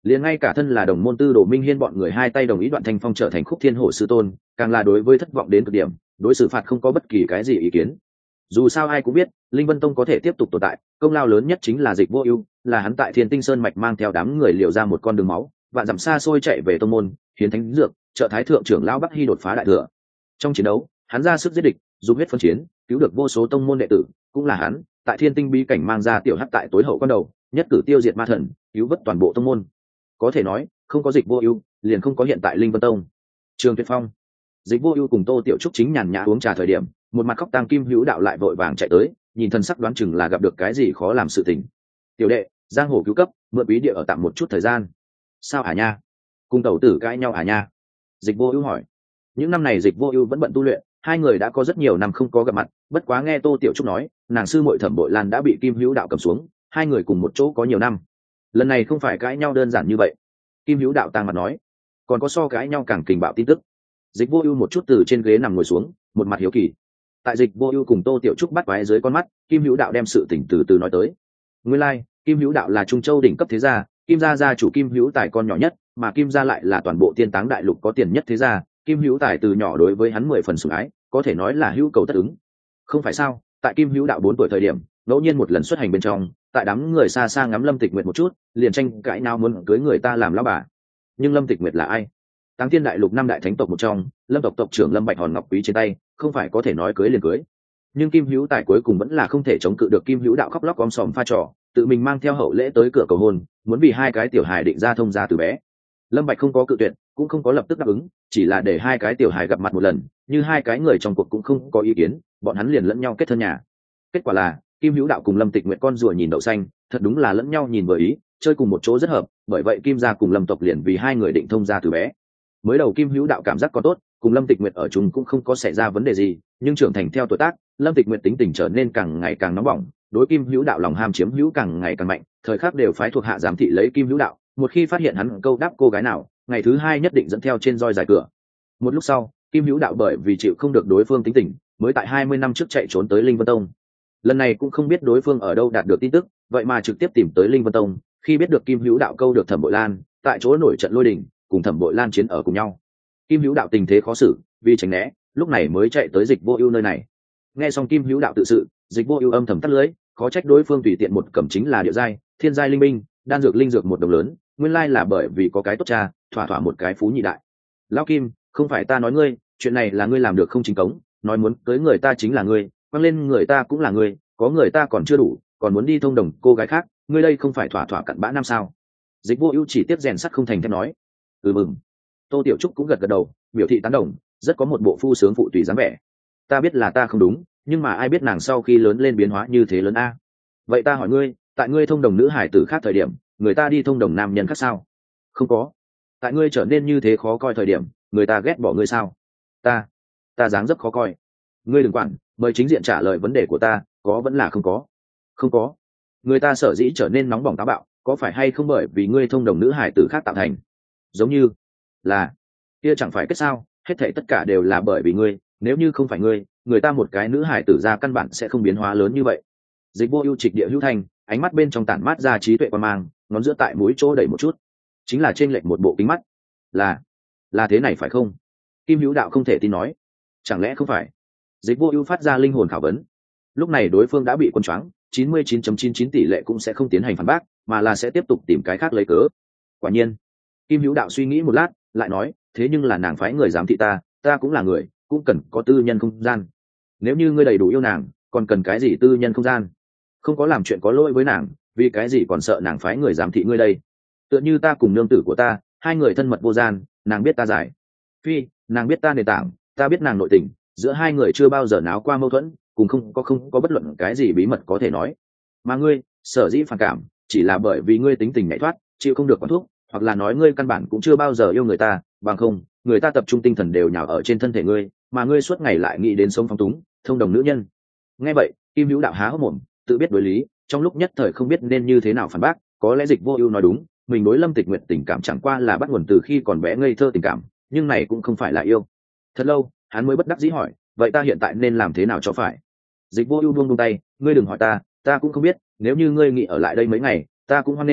S1: liền ngay cả thân là đồng môn tư đồ minh hiên bọn người hai tay đồng ý Đoạn Thanh Phong trở thành Khúc Thiên Hổ sư tôn, càng là đối với thất vọng đến cực điểm, đối xử phạt không có bất kỳ cái gì ý kiến. Dù sao ai cũng biết Linh Vân Tông có thể tiếp tục tồn tại, công lao lớn nhất chính là Dịch Vô Ưu, là hắn tại Thiên Tinh Sơn mạch mang theo đám người liều ra một con đường máu, vạn dặm xa xôi chạy về tông môn, hiến thánh dược, trợ thái thượng trưởng lão Bắc Hy đột phá đại thừa. Trong chiến đấu, hắn ra sức giết địch, dùng huyết phân chiến, cứu được vô số tông môn đệ tử, cũng là hắn tại Thiên Tinh bí cảnh mang ra tiểu hắc tại tối hậu quan đầu, nhất cử tiêu diệt ma thần, cứu vớt toàn bộ tông môn. Có thể nói, không có Dịch Vô Ưu, liền không có hiện tại Linh Vân Tông. Trường Tuyệt Phong, Dịch Vô Ưu cùng Tô Tiểu Trúc chính nhàn nhã uống trà thời điểm, một mặt khóc tang Kim Hữu Đạo lại vội vàng chạy tới, nhìn thần sắc đoán chừng là gặp được cái gì khó làm sự tình. Tiểu đệ, giang hồ cứu cấp, mượn bí địa ở tạm một chút thời gian. Sao hả nha? Cùng tẩu tử cãi nhau hả nha? Dịch Vô Ưu hỏi. Những năm này Dịch Vô Ưu vẫn bận tu luyện, hai người đã có rất nhiều năm không có gặp mặt, bất quá nghe Tô Tiểu Trúc nói, nàng sư muội Thẩm Bội Lan đã bị Kim Hữu Đạo cầm xuống, hai người cùng một chỗ có nhiều năm. Lần này không phải cãi nhau đơn giản như vậy. Kim Hữu Đạo tang mặt nói, còn có so cãi nhau càng kình bạo tin tức. Dịch Vô Ưu một chút từ trên ghế nằm ngồi xuống, một mặt hiếu kỳ. Tại Dịch Vô Ưu cùng Tô Tiểu Trúc bắt quái dưới con mắt, Kim Hữu Đạo đem sự tình từ từ nói tới. Nguyên lai, like, Kim Hữu Đạo là Trung Châu đỉnh cấp thế gia, Kim gia gia chủ Kim Hữu Tài con nhỏ nhất, mà Kim gia lại là toàn bộ Tiên Táng đại lục có tiền nhất thế gia, Kim Hữu Tài từ nhỏ đối với hắn mười phần sủng ái, có thể nói là hữu cầu tất ứng. Không phải sao? Tại Kim Hữu Đạo bốn tuổi thời điểm, ngẫu nhiên một lần xuất hành bên trong, tại đám người xa xa ngắm Lâm Tịch Nguyệt một chút, liền tranh cãi nào muốn cưới người ta làm lão bà. Nhưng Lâm Tịch Nguyệt là ai? Táng Tiên đại lục năm đại thánh tộc một trong, Lâm tộc tộc trưởng Lâm Bạch Hòn ngọc quý trên tay, không phải có thể nói cưới liền cưới. Nhưng Kim Hữu Tài cuối cùng vẫn là không thể chống cự được Kim Hữu Đạo khóc lóc om sòm pha trò, tự mình mang theo hậu lễ tới cửa cầu hôn, muốn vì hai cái tiểu hài định ra thông gia từ bé. Lâm Bạch không có cự tuyệt, cũng không có lập tức đáp ứng, chỉ là để hai cái tiểu hài gặp mặt một lần, như hai cái người trong cuộc cũng không có ý kiến, bọn hắn liền lẫn nhau kết thân nhà. Kết quả là Kim Hữu Đạo cùng Lâm Tịch Nguyệt con rùa nhìn đậu xanh, thật đúng là lẫn nhau nhìn vừa ý, chơi cùng một chỗ rất hợp, bởi vậy Kim gia cùng Lâm tộc liền vì hai người định thông gia từ bé. Mới đầu Kim Hữu Đạo cảm giác có tốt, cùng Lâm Tịch Nguyệt ở chung cũng không có xảy ra vấn đề gì, nhưng trưởng thành theo tuổi tác, Lâm Tịch Nguyệt tính tình trở nên càng ngày càng nóng bỏng, đối Kim Hữu Đạo lòng ham chiếm hữu càng ngày càng mạnh, thời khắc đều phái thuộc hạ giám thị lấy Kim Hữu Đạo, một khi phát hiện hắn câu đáp cô gái nào, ngày thứ hai nhất định dẫn theo trên roi dài cửa. Một lúc sau, Kim Hữu Đạo bởi vì chịu không được đối phương tính tình, mới tại hai mươi năm trước chạy trốn tới Linh Vân Tông. Lần này cũng không biết đối phương ở đâu đạt được tin tức, vậy mà trực tiếp tìm tới Linh Vân Tông, khi biết được Kim Hữu Đạo câu được Thẩm Bội Lan, tại chỗ nổi trận lôi đình, cùng Thẩm Bội Lan chiến ở cùng nhau. Kim Hữu Đạo tình thế khó xử, vì tránh né, lúc này mới chạy tới Dịch Vô Ưu nơi này. Nghe xong Kim Hữu Đạo tự sự, Dịch Vô Ưu âm thầm tắt lưới, khó trách đối phương tùy tiện một cầm chính là địa giai, thiên giai linh binh, đan dược linh dược một đồng lớn, nguyên lai là bởi vì có cái tốt cha, thỏa thỏa một cái phú nhị đại. Lão Kim, không phải ta nói ngươi, chuyện này là ngươi làm được không chính cống, nói muốn cưới người ta chính là ngươi, quăng lên người ta cũng là ngươi, có người ta còn chưa đủ, còn muốn đi thông đồng cô gái khác, ngươi đây không phải thỏa thỏa cặn bã năm sao? Dịch Vô Ưu chỉ tiếp rèn sắt không thành thép nói. Ừ mừng. Tô Tiểu Trúc cũng gật gật đầu, biểu thị tán đồng, rất có một bộ phu sướng phụ tùy dáng vẻ. Ta biết là ta không đúng, nhưng mà ai biết nàng sau khi lớn lên biến hóa như thế lớn a. Vậy ta hỏi ngươi, tại ngươi thông đồng nữ hải tử khác thời điểm, người ta đi thông đồng nam nhân khác sao? Không có. Tại ngươi trở nên như thế khó coi thời điểm, người ta ghét bỏ ngươi sao? Ta, ta dáng dấp khó coi. Ngươi đừng quản, mời chính diện trả lời vấn đề của ta, có vẫn là không có? Không có. Người ta sở dĩ trở nên nóng bỏng táo bạo, có phải hay không bởi vì ngươi thông đồng nữ hải tử khác tạo thành? Giống như là, kia chẳng phải kết sao, hết thảy tất cả đều là bởi vì ngươi, nếu như không phải ngươi, người ta một cái nữ hải tử ra căn bản sẽ không biến hóa lớn như vậy. Dịch Vô Ưu trịch địa hữu thành, ánh mắt bên trong tản mát ra trí tuệ quan mang, ngón giữa tại mũi chỗ đẩy một chút, chính là trên lệch một bộ kính mắt. Là, là thế này phải không? Kim Hữu Đạo không thể tin nói. Chẳng lẽ không phải? Dịch Vô Ưu phát ra linh hồn khảo vấn. Lúc này đối phương đã bị quân choáng, chín mươi chín phẩy chín chín tỷ lệ cũng sẽ không tiến hành phản bác, mà là sẽ tiếp tục tìm cái khác lấy cớ. Quả nhiên. Kim Hữu Đạo suy nghĩ một lát, lại nói, thế nhưng là nàng phái người giám thị ta, ta cũng là người, cũng cần có tư nhân không gian. Nếu như ngươi đầy đủ yêu nàng, còn cần cái gì tư nhân không gian? Không có làm chuyện có lỗi với nàng, vì cái gì còn sợ nàng phái người giám thị ngươi đây? Tựa như ta cùng nương tử của ta, hai người thân mật vô gian, nàng biết ta giải phi, nàng biết ta nền tảng, ta biết nàng nội tình, giữa hai người chưa bao giờ náo qua mâu thuẫn, cùng không có không có bất luận cái gì bí mật có thể nói. Mà ngươi, sở dĩ phản cảm, chỉ là bởi vì ngươi tính tình nhạy thoát, chịu không được quán thuốc, hoặc là nói ngươi căn bản cũng chưa bao giờ yêu người ta, bằng không, người ta tập trung tinh thần đều nhào ở trên thân thể ngươi, mà ngươi suốt ngày lại nghĩ đến sống phóng túng, thông đồng nữ nhân. Nghe vậy, Kim Hữu Đạo há hốc mồm, tự biết đối lý, trong lúc nhất thời không biết nên như thế nào phản bác, có lẽ Dịch Vô Ưu nói đúng, mình đối Lâm Tịch Nguyệt tình cảm chẳng qua là bắt nguồn từ khi còn bé ngây thơ tình cảm, nhưng này cũng không phải là yêu. Thật lâu, hắn mới bất đắc dĩ hỏi, vậy ta hiện tại nên làm thế nào cho phải? Dịch Vô Ưu buông buông tay, ngươi đừng hỏi ta, ta cũng không biết, nếu như ngươi nghĩ ở lại đây mấy ngày, ta cũng hoan nghênh,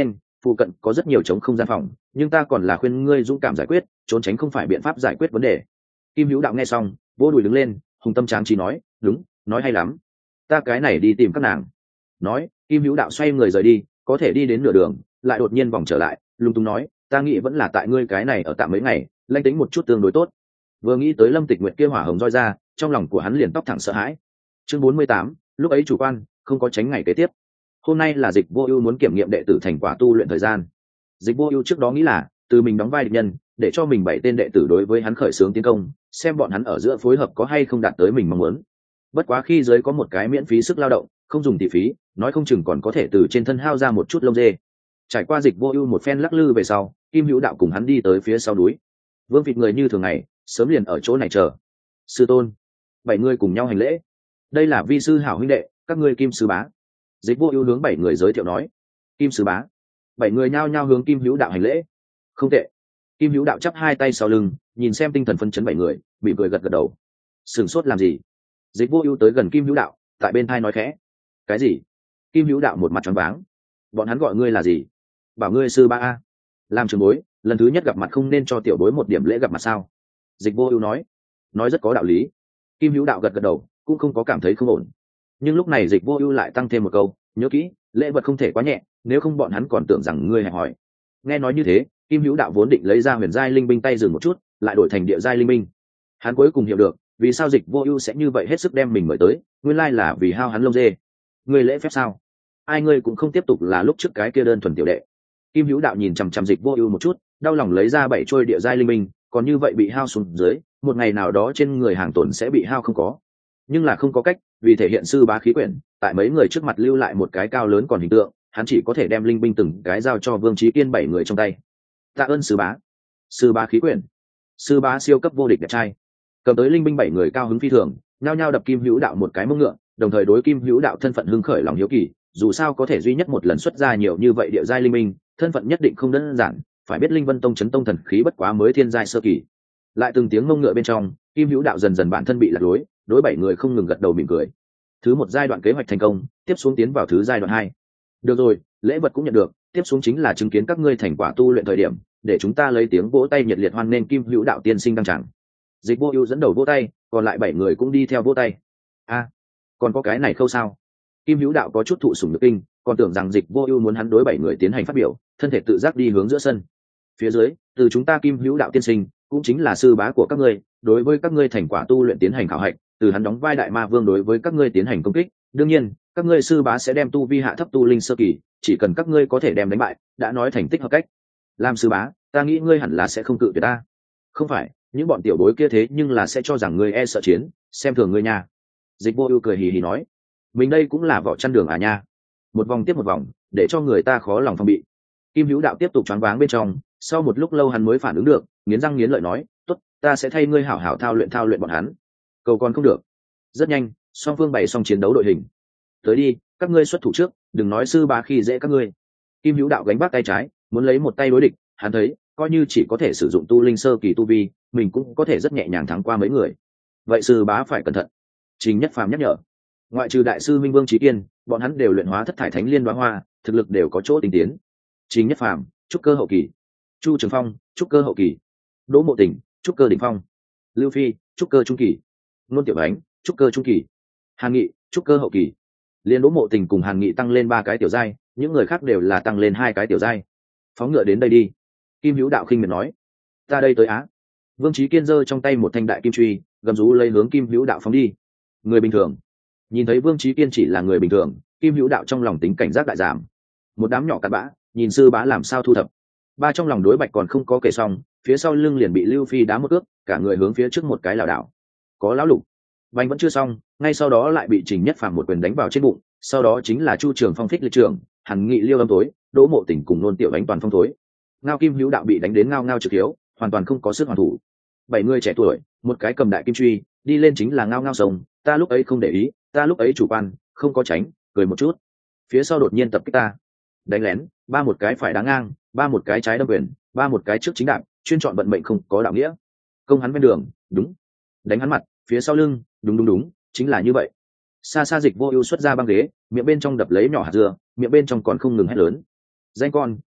S1: phụ cận có rất nhiều trống không gian phòng, nhưng ta còn là khuyên ngươi dũng cảm giải quyết, trốn tránh không phải biện pháp giải quyết vấn đề. Kim Hữu Đạo nghe xong vỗ đùi đứng lên, hùng tâm tráng trí nói, đúng, nói hay lắm, ta cái này đi tìm các nàng. Nói Kim Hữu Đạo xoay người rời đi, có thể đi đến nửa đường lại đột nhiên vòng trở lại, lung tung nói, ta nghĩ vẫn là tại ngươi cái này ở tạm mấy ngày, lanh tính một chút tương đối tốt. Vừa nghĩ tới Lâm Tịch Nguyệt kia hỏa hồng roi ra, trong lòng của hắn liền tóc thẳng sợ hãi. Chương bốn mươi tám, lúc ấy chủ quan không có tránh ngày kế tiếp. Hôm nay là Dịch Vô Ưu muốn kiểm nghiệm đệ tử thành quả tu luyện thời gian. Dịch Vô Ưu trước đó nghĩ là từ mình đóng vai địch nhân, để cho mình bảy tên đệ tử đối với hắn khởi xướng tiến công, xem bọn hắn ở giữa phối hợp có hay không đạt tới mình mong muốn. Bất quá khi giới có một cái miễn phí sức lao động, không dùng tỷ phí, nói không chừng còn có thể từ trên thân hao ra một chút lông dê. Trải qua Dịch Vô Ưu một phen lắc lư về sau, Kim Hữu Đạo cùng hắn đi tới phía sau núi. Vương Vịt người như thường ngày, sớm liền ở chỗ này chờ. Sư tôn, bảy người cùng nhau hành lễ. Đây là vi sư hảo huynh đệ, các ngươi Kim sư bá. Dịch Vô Ưu hướng bảy người giới thiệu nói. Kim sư bá. Bảy người nhao nhao hướng Kim Hữu Đạo hành lễ. Không tệ. Kim Hữu Đạo chắp hai tay sau lưng, nhìn xem tinh thần phấn chấn bảy người, bị cười gật gật đầu. Sửng sốt làm gì? Dịch Vô Ưu tới gần Kim Hữu Đạo, tại bên tai nói khẽ. Cái gì? Kim Hữu Đạo một mặt tròn váng. Bọn hắn gọi ngươi là gì? Bảo ngươi sư bá a. Làm trưởng bối, lần thứ nhất gặp mặt không nên cho tiểu bối một điểm lễ gặp mặt sao? Dịch Vô Ưu nói. Nói rất có đạo lý. Kim Hữu Đạo gật gật đầu, cũng không có cảm thấy không ổn. Nhưng lúc này Dịch Vô Ưu lại tăng thêm một câu, nhớ kỹ, lễ vật không thể quá nhẹ, nếu không bọn hắn còn tưởng rằng ngươi hẹp hòi. Nghe nói như thế, Kim Hữu Đạo vốn định lấy ra huyền giai linh binh tay dừng một chút, lại đổi thành địa giai linh binh. Hắn cuối cùng hiểu được, vì sao Dịch Vô Ưu sẽ như vậy hết sức đem mình mời tới, nguyên lai là vì hao hắn lông dê. Ngươi lễ phép sao? Ai ngươi cũng không tiếp tục là lúc trước cái kia đơn thuần tiểu đệ. Kim Hữu Đạo nhìn chằm chằm Dịch Vô Ưu một chút, đau lòng lấy ra bảy trôi địa giai linh binh, còn như vậy bị hao xuống dưới, một ngày nào đó trên người hàng tổn sẽ bị hao không có. Nhưng là không có cách, vì thể hiện sư bá khí quyển, tại mấy người trước mặt lưu lại một cái cao lớn còn hình tượng, hắn chỉ có thể đem linh binh từng cái giao cho Vương Chí Kiên bảy người trong tay. Tạ ơn sư bá. Sư bá khí quyển. Sư bá siêu cấp vô địch đẹp trai. Cầm tới linh binh bảy người cao hứng phi thường, nhao nhao đập Kim Hữu Đạo một cái mông ngựa, đồng thời đối Kim Hữu Đạo thân phận hưng khởi lòng hiếu kỳ, dù sao có thể duy nhất một lần xuất ra nhiều như vậy địa giai linh binh, thân phận nhất định không đơn giản, phải biết Linh Vân Tông chấn tông thần khí bất quá mới thiên giai sơ kỳ. Lại từng tiếng mông ngựa bên trong, Kim Hữu Đạo dần dần bản thân bị lạc lối, đối bảy người không ngừng gật đầu mỉm cười. Thứ một giai đoạn kế hoạch thành công, tiếp xuống tiến vào thứ giai đoạn hai. Được rồi, lễ vật cũng nhận được, tiếp xuống chính là chứng kiến các ngươi thành quả tu luyện thời điểm, để chúng ta lấy tiếng vỗ tay nhiệt liệt hoan nghênh Kim Hữu Đạo tiên sinh đăng tràng. Dịch Vô Ưu dẫn đầu vỗ tay, còn lại bảy người cũng đi theo vỗ tay. A, còn có cái này khâu sao? Kim Hữu Đạo có chút thụ sủng nhược kinh, còn tưởng rằng Dịch Vô Ưu muốn hắn đối bảy người tiến hành phát biểu, thân thể tự giác đi hướng giữa sân. Phía dưới, từ chúng ta Kim Hữu Đạo tiên sinh, cũng chính là sư bá của các ngươi, đối với các ngươi thành quả tu luyện tiến hành khảo hạch, từ hắn đóng vai đại ma vương đối với các ngươi tiến hành công kích, đương nhiên, các ngươi sư bá sẽ đem tu vi hạ thấp tu linh sơ kỳ, chỉ cần các ngươi có thể đem đánh bại, đã nói thành tích hợp cách. Làm sư bá, ta nghĩ ngươi hẳn là sẽ không cự tuyệt ta. Không phải, những bọn tiểu bối kia thế nhưng là sẽ cho rằng ngươi e sợ chiến, xem thường ngươi nha. Dịch Vô Ưu cười hì hì nói, mình đây cũng là vỏ chăn đường à nha. Một vòng tiếp một vòng, để cho người ta khó lòng phòng bị. Kim Hữu Đạo tiếp tục choáng váng bên trong, sau một lúc lâu hắn mới phản ứng được, nghiến răng nghiến lợi nói, "Tốt, ta sẽ thay ngươi hảo hảo thao luyện thao luyện bọn hắn." Cầu còn không được. Rất nhanh, song phương bày xong chiến đấu đội hình. Tới đi, các ngươi xuất thủ trước, đừng nói sư bá khi dễ các ngươi. Kim Hữu Đạo gánh vác tay trái, muốn lấy một tay đối địch, hắn thấy, coi như chỉ có thể sử dụng tu linh sơ kỳ tu vi, mình cũng có thể rất nhẹ nhàng thắng qua mấy người. Vậy sư bá phải cẩn thận. Trình Nhất Phàm nhắc nhở. Ngoại trừ đại sư Minh Vương Chí Kiên, bọn hắn đều luyện hóa thất thải thánh liên đóa hoa, thực lực đều có chỗ tinh tiến. Trình Nhất Phàm, trúc cơ hậu kỳ. Chu Trường Phong, trúc cơ hậu kỳ. Đỗ Mộ Tình, trúc cơ đỉnh phong. Lưu Phi, trúc cơ trung kỳ. Nôn Tiểu Ánh, trúc cơ trung kỳ. Hàn Nghị, trúc cơ hậu kỳ. Liên Đỗ Mộ Tình cùng Hàn Nghị tăng lên ba cái tiểu giai, những người khác đều là tăng lên hai cái tiểu giai. Phóng ngựa đến đây đi. Kim Hữu Đạo khinh miệt nói. Ta đây tới á. Vương Chí Kiên giơ trong tay một thanh đại kim truy, gầm rú lấy hướng Kim Hữu Đạo phóng đi. Người bình thường. Nhìn thấy Vương Chí Kiên chỉ là người bình thường, Kim Hữu Đạo trong lòng tính cảnh giác đại giảm. Một đám nhỏ cặn bã, nhìn sư bá làm sao thu thập. Ba trong lòng đối bạch còn không có kể xong, phía sau lưng liền bị Lưu Phi đá một cước, cả người hướng phía trước một cái lảo đảo. Có lão lục. Bánh vẫn chưa xong, ngay sau đó lại bị Trình Nhất Phàm một quyền đánh vào trên bụng, sau đó chính là Chu Trường Phong phích lịch trường, Hàn Nghị liêu âm tối, Đỗ Mộ Tình cùng Nôn Tiểu Ánh toàn phong thối. Ngao Kim Hữu Đạo bị đánh đến ngao ngao trực hiếu, hoàn toàn không có sức hoàn thủ. Bảy người trẻ tuổi, một cái cầm đại kim truy, đi lên chính là ngao ngao sông, ta lúc ấy không để ý, ta lúc ấy chủ quan, không có tránh, cười một chút. Phía sau đột nhiên tập kích ta, đánh lén, ba một cái phải đá ngang, ba một cái trái đâm quyền, ba một cái trước chính đạp, chuyên chọn vận mệnh không có đạo nghĩa. Công hắn bên đường, đúng. Đánh hắn mặt, phía sau lưng, đúng đúng đúng, chính là như vậy. Xa xa Dịch Vô Ưu xuất ra băng ghế, miệng bên trong đập lấy nhỏ hạt dưa, miệng bên trong còn không ngừng hét lớn. Danh con,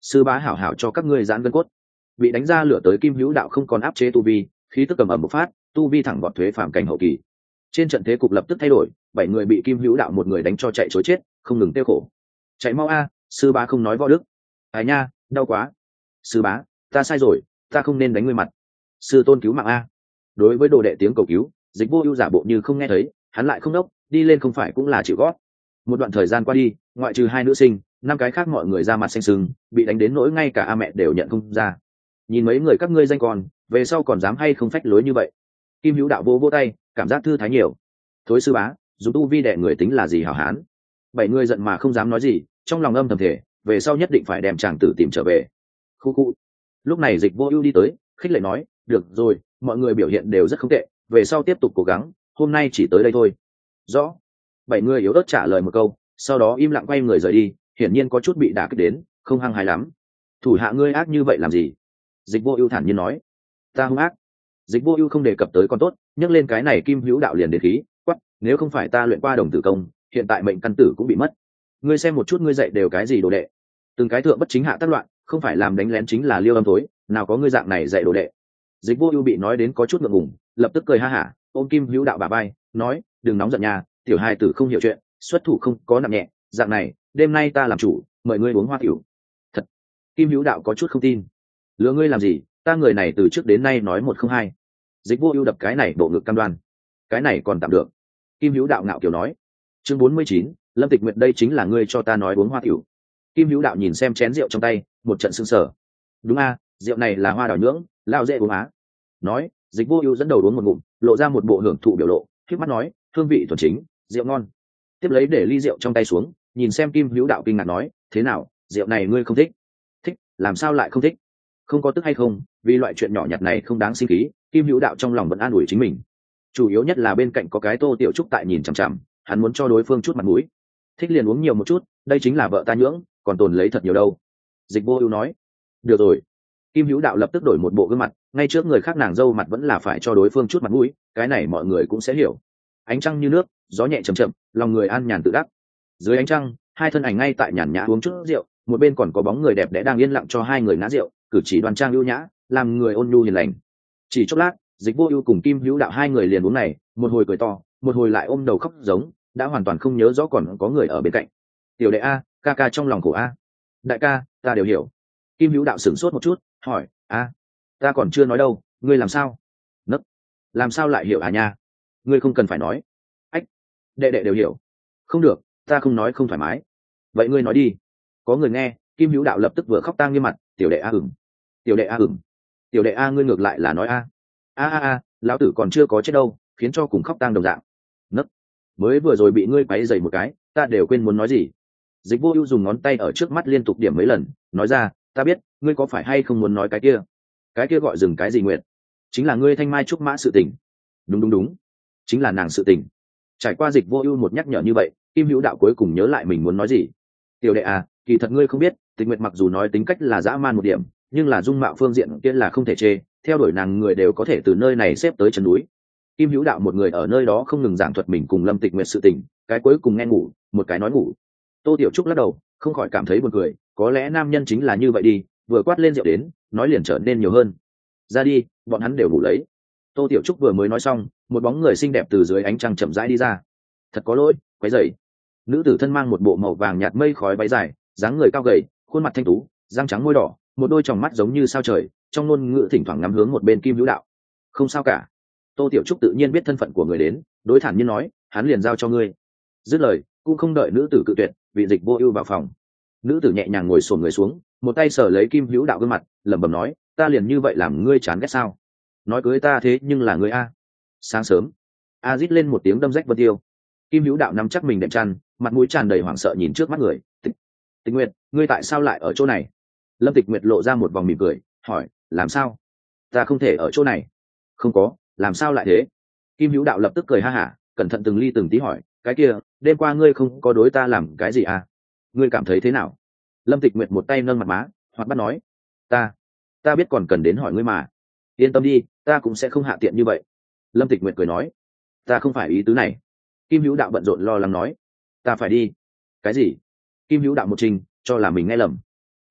S1: sư bá hảo hảo cho các ngươi giãn gân cốt. Bị đánh ra lửa tới kim hữu đạo không còn áp chế tu vi, khí tức cầm ẩm một phát, tu vi thẳng vọt thuế phàm cảnh hậu kỳ. Trên trận thế cục lập tức thay đổi, bảy người bị kim hữu đạo một người đánh cho chạy chối chết, không ngừng tiêu khổ. Chạy mau a, sư bá không nói võ đức. Ai nha, đau quá. Sư bá, ta sai rồi, ta không nên đánh ngươi mặt. Sư tôn cứu mạng a. Đối với đồ đệ tiếng cầu cứu, Dịch Vô Ưu giả bộ như không nghe thấy, hắn lại không đốc, đi lên không phải cũng là chịu gót. Một đoạn thời gian qua đi, ngoại trừ hai nữ sinh, năm cái khác mọi người ra mặt xanh sưng, bị đánh đến nỗi ngay cả a mẹ đều nhận không ra. Nhìn mấy người các ngươi danh còn, về sau còn dám hay không phách lối như vậy. Kim Hữu đạo vô vô tay, cảm giác thư thái nhiều. Thối sư bá, dù tu vi đệ người tính là gì hảo hán. Bảy người giận mà không dám nói gì, trong lòng âm thầm thể, về sau nhất định phải đem chàng tử tìm trở về. Khu khu. Lúc này Dịch Vô Ưu đi tới, khích lệ nói, được rồi, mọi người biểu hiện đều rất không tệ, về sau tiếp tục cố gắng, hôm nay chỉ tới đây thôi. Rõ. Bảy người yếu ớt trả lời một câu, sau đó im lặng quay người rời đi, hiển nhiên có chút bị đả kích đến, không hăng hái lắm. Thủ hạ ngươi ác như vậy làm gì? Dịch Vô Ưu thản nhiên nói. Ta hung ác. Dịch Vô Ưu không đề cập tới con tốt, nhắc lên cái này Kim Hữu đạo liền đến khí, quắc, nếu không phải ta luyện qua đồng tử công, hiện tại mệnh căn tử cũng bị mất. Ngươi xem một chút ngươi dạy đều cái gì đồ đệ? Từng cái thượng bất chính hạ tác loạn, không phải làm đánh lén chính là liêu âm tối, nào có ngươi dạng này dạy đồ đệ. Dịch Vô Ưu bị nói đến có chút ngượng ngùng, lập tức cười ha hả, ôm Kim Hữu đạo bả vai, nói, đừng nóng giận nha, tiểu hài tử không hiểu chuyện, xuất thủ không có nặng nhẹ, dạng này, đêm nay ta làm chủ, mời ngươi uống hoa tiểu. Thật. Kim Hữu đạo có chút không tin. Lừa ngươi làm gì, ta người này từ trước đến nay nói một không hai. Dịch Vô Ưu đập cái này bộ ngực cam đoan. Cái này còn tạm được. Kim Hữu đạo ngạo kiều nói. Chương bốn mươi chín, Lâm Tịch Nguyệt đây chính là ngươi cho ta nói uống hoa tiểu. Kim Hữu đạo nhìn xem chén rượu trong tay, một trận sững sờ. Đúng a, rượu này là hoa đào nhưỡng, lao dễ uống á. Nói, Dịch Vô Ưu dẫn đầu uống một ngụm, lộ ra một bộ hưởng thụ biểu lộ, khép mắt nói, hương vị thuần chính, rượu ngon. Tiếp lấy để ly rượu trong tay xuống, nhìn xem Kim Hữu đạo kinh ngạc nói, thế nào, rượu này ngươi không thích? Thích, làm sao lại không thích? Không có tức hay không, vì loại chuyện nhỏ nhặt này không đáng sinh khí, Kim Hữu đạo trong lòng vẫn an ủi chính mình. Chủ yếu nhất là bên cạnh có cái Tô Tiểu Trúc tại nhìn chằm chằm, hắn muốn cho đối phương chút mặt mũi. Thích liền uống nhiều một chút, đây chính là vợ ta nhưỡng, còn tồn lấy thật nhiều đâu. Dịch Vô Ưu nói. Được rồi. Kim Hữu đạo lập tức đổi một bộ gương mặt, ngay trước người khác nàng dâu mặt vẫn là phải cho đối phương chút mặt mũi, cái này mọi người cũng sẽ hiểu. Ánh trăng như nước, gió nhẹ chậm chậm, lòng người an nhàn tự đắc. Dưới ánh trăng, hai thân ảnh ngay tại nhàn nhã uống chút rượu, một bên còn có bóng người đẹp đẽ đang yên lặng cho hai người ngã rượu, cử chỉ đoan trang ưu nhã, làm người ôn nhu hiền lành. Chỉ chốc lát, Dịch Vô Ưu cùng Kim Hữu đạo hai người liền uống này, một hồi cười to, một hồi lại ôm đầu khóc giống, đã hoàn toàn không nhớ rõ còn có người ở bên cạnh. Tiểu đệ a, ca ca trong lòng khổ a. Đại ca, ta đều hiểu. Kim Hữu đạo sửng sốt một chút, hỏi, a, ta còn chưa nói đâu, ngươi làm sao? Nấc, làm sao lại hiểu à nha? Ngươi không cần phải nói. Ách, đệ đệ đều hiểu. Không được, ta không nói không thoải mái. Vậy ngươi nói đi. Có người nghe, Kim Hữu đạo lập tức vừa khóc tang như mặt, tiểu đệ a ửng, tiểu đệ a ửng, tiểu đệ a ngươi ngược lại là nói a, a a a, lão tử còn chưa có chết đâu, khiến cho cùng khóc tang đồng dạng. Nấc, mới vừa rồi bị ngươi quấy rầy một cái, ta đều quên muốn nói gì. Dịch Vô Ưu dùng ngón tay ở trước mắt liên tục điểm mấy lần, nói ra, ta biết, ngươi có phải hay không muốn nói cái kia? Cái kia gọi dừng cái gì Nguyệt? Chính là ngươi thanh mai trúc mã sự tình. Đúng đúng đúng, chính là nàng sự tình. Trải qua Dịch Vô Ưu một nhắc nhở như vậy, Kim Hữu đạo cuối cùng nhớ lại mình muốn nói gì. Tiểu đệ à, kỳ thật ngươi không biết, Tịch Nguyệt mặc dù nói tính cách là dã man một điểm, nhưng là dung mạo phương diện kia là không thể chê, theo đuổi nàng người đều có thể từ nơi này xếp tới chân núi. Kim Hữu đạo một người ở nơi đó không ngừng giảng thuật mình cùng Lâm Tịch Nguyệt sự tình, cái cuối cùng nghe ngủ, một cái nói ngủ. Tô Tiểu Trúc lắc đầu, không khỏi cảm thấy buồn cười, có lẽ nam nhân chính là như vậy đi, vừa quát lên rượu đến, nói liền trở nên nhiều hơn. Ra đi, bọn hắn đều ngủ lấy. Tô Tiểu Trúc vừa mới nói xong, một bóng người xinh đẹp từ dưới ánh trăng chậm rãi đi ra. Thật có lỗi, quấy rầy. Nữ tử thân mang một bộ màu vàng nhạt mây khói váy dài, dáng người cao gầy, khuôn mặt thanh tú, răng trắng môi đỏ, một đôi tròng mắt giống như sao trời, trong ngôn ngữ thỉnh thoảng ngắm hướng một bên Kim Hữu đạo. Không sao cả. Tô Tiểu Trúc tự nhiên biết thân phận của người đến, đối thản nhiên nói, hắn liền giao cho ngươi. Dứt lời, cũng không đợi nữ tử cự tuyệt, vị Dịch Vô Ưu vào phòng. Nữ tử nhẹ nhàng ngồi xổm người xuống, một tay sờ lấy Kim Hữu đạo gương mặt, lẩm bẩm nói, ta liền như vậy làm ngươi chán ghét sao? Nói cưới ta thế nhưng là ngươi a. Sáng sớm, a rít lên một tiếng đâm rách vân tiêu. Kim Hữu đạo nắm chắc mình đệm chăn, mặt mũi tràn đầy hoảng sợ nhìn trước mắt người. Tịch, Tịch Nguyệt, ngươi tại sao lại ở chỗ này? Lâm Tịch Nguyệt lộ ra một vòng mỉm cười, hỏi, làm sao? Ta không thể ở chỗ này. Không có, làm sao lại thế? Kim Hữu đạo lập tức cười ha hả, cẩn thận từng ly từng tí hỏi, cái kia, đêm qua ngươi không có đối ta làm cái gì à? Ngươi cảm thấy thế nào? Lâm Tịch Nguyệt một tay nâng mặt má, hoặc bắt nói, ta, ta biết còn cần đến hỏi ngươi mà. Yên tâm đi, ta cũng sẽ không hạ tiện như vậy. Lâm Tịch Nguyệt cười nói, ta không phải ý tứ này. Kim Hữu đạo bận rộn lo lắng nói, ta phải đi. Cái gì? Kim Hữu đạo một trình, cho là mình nghe lầm.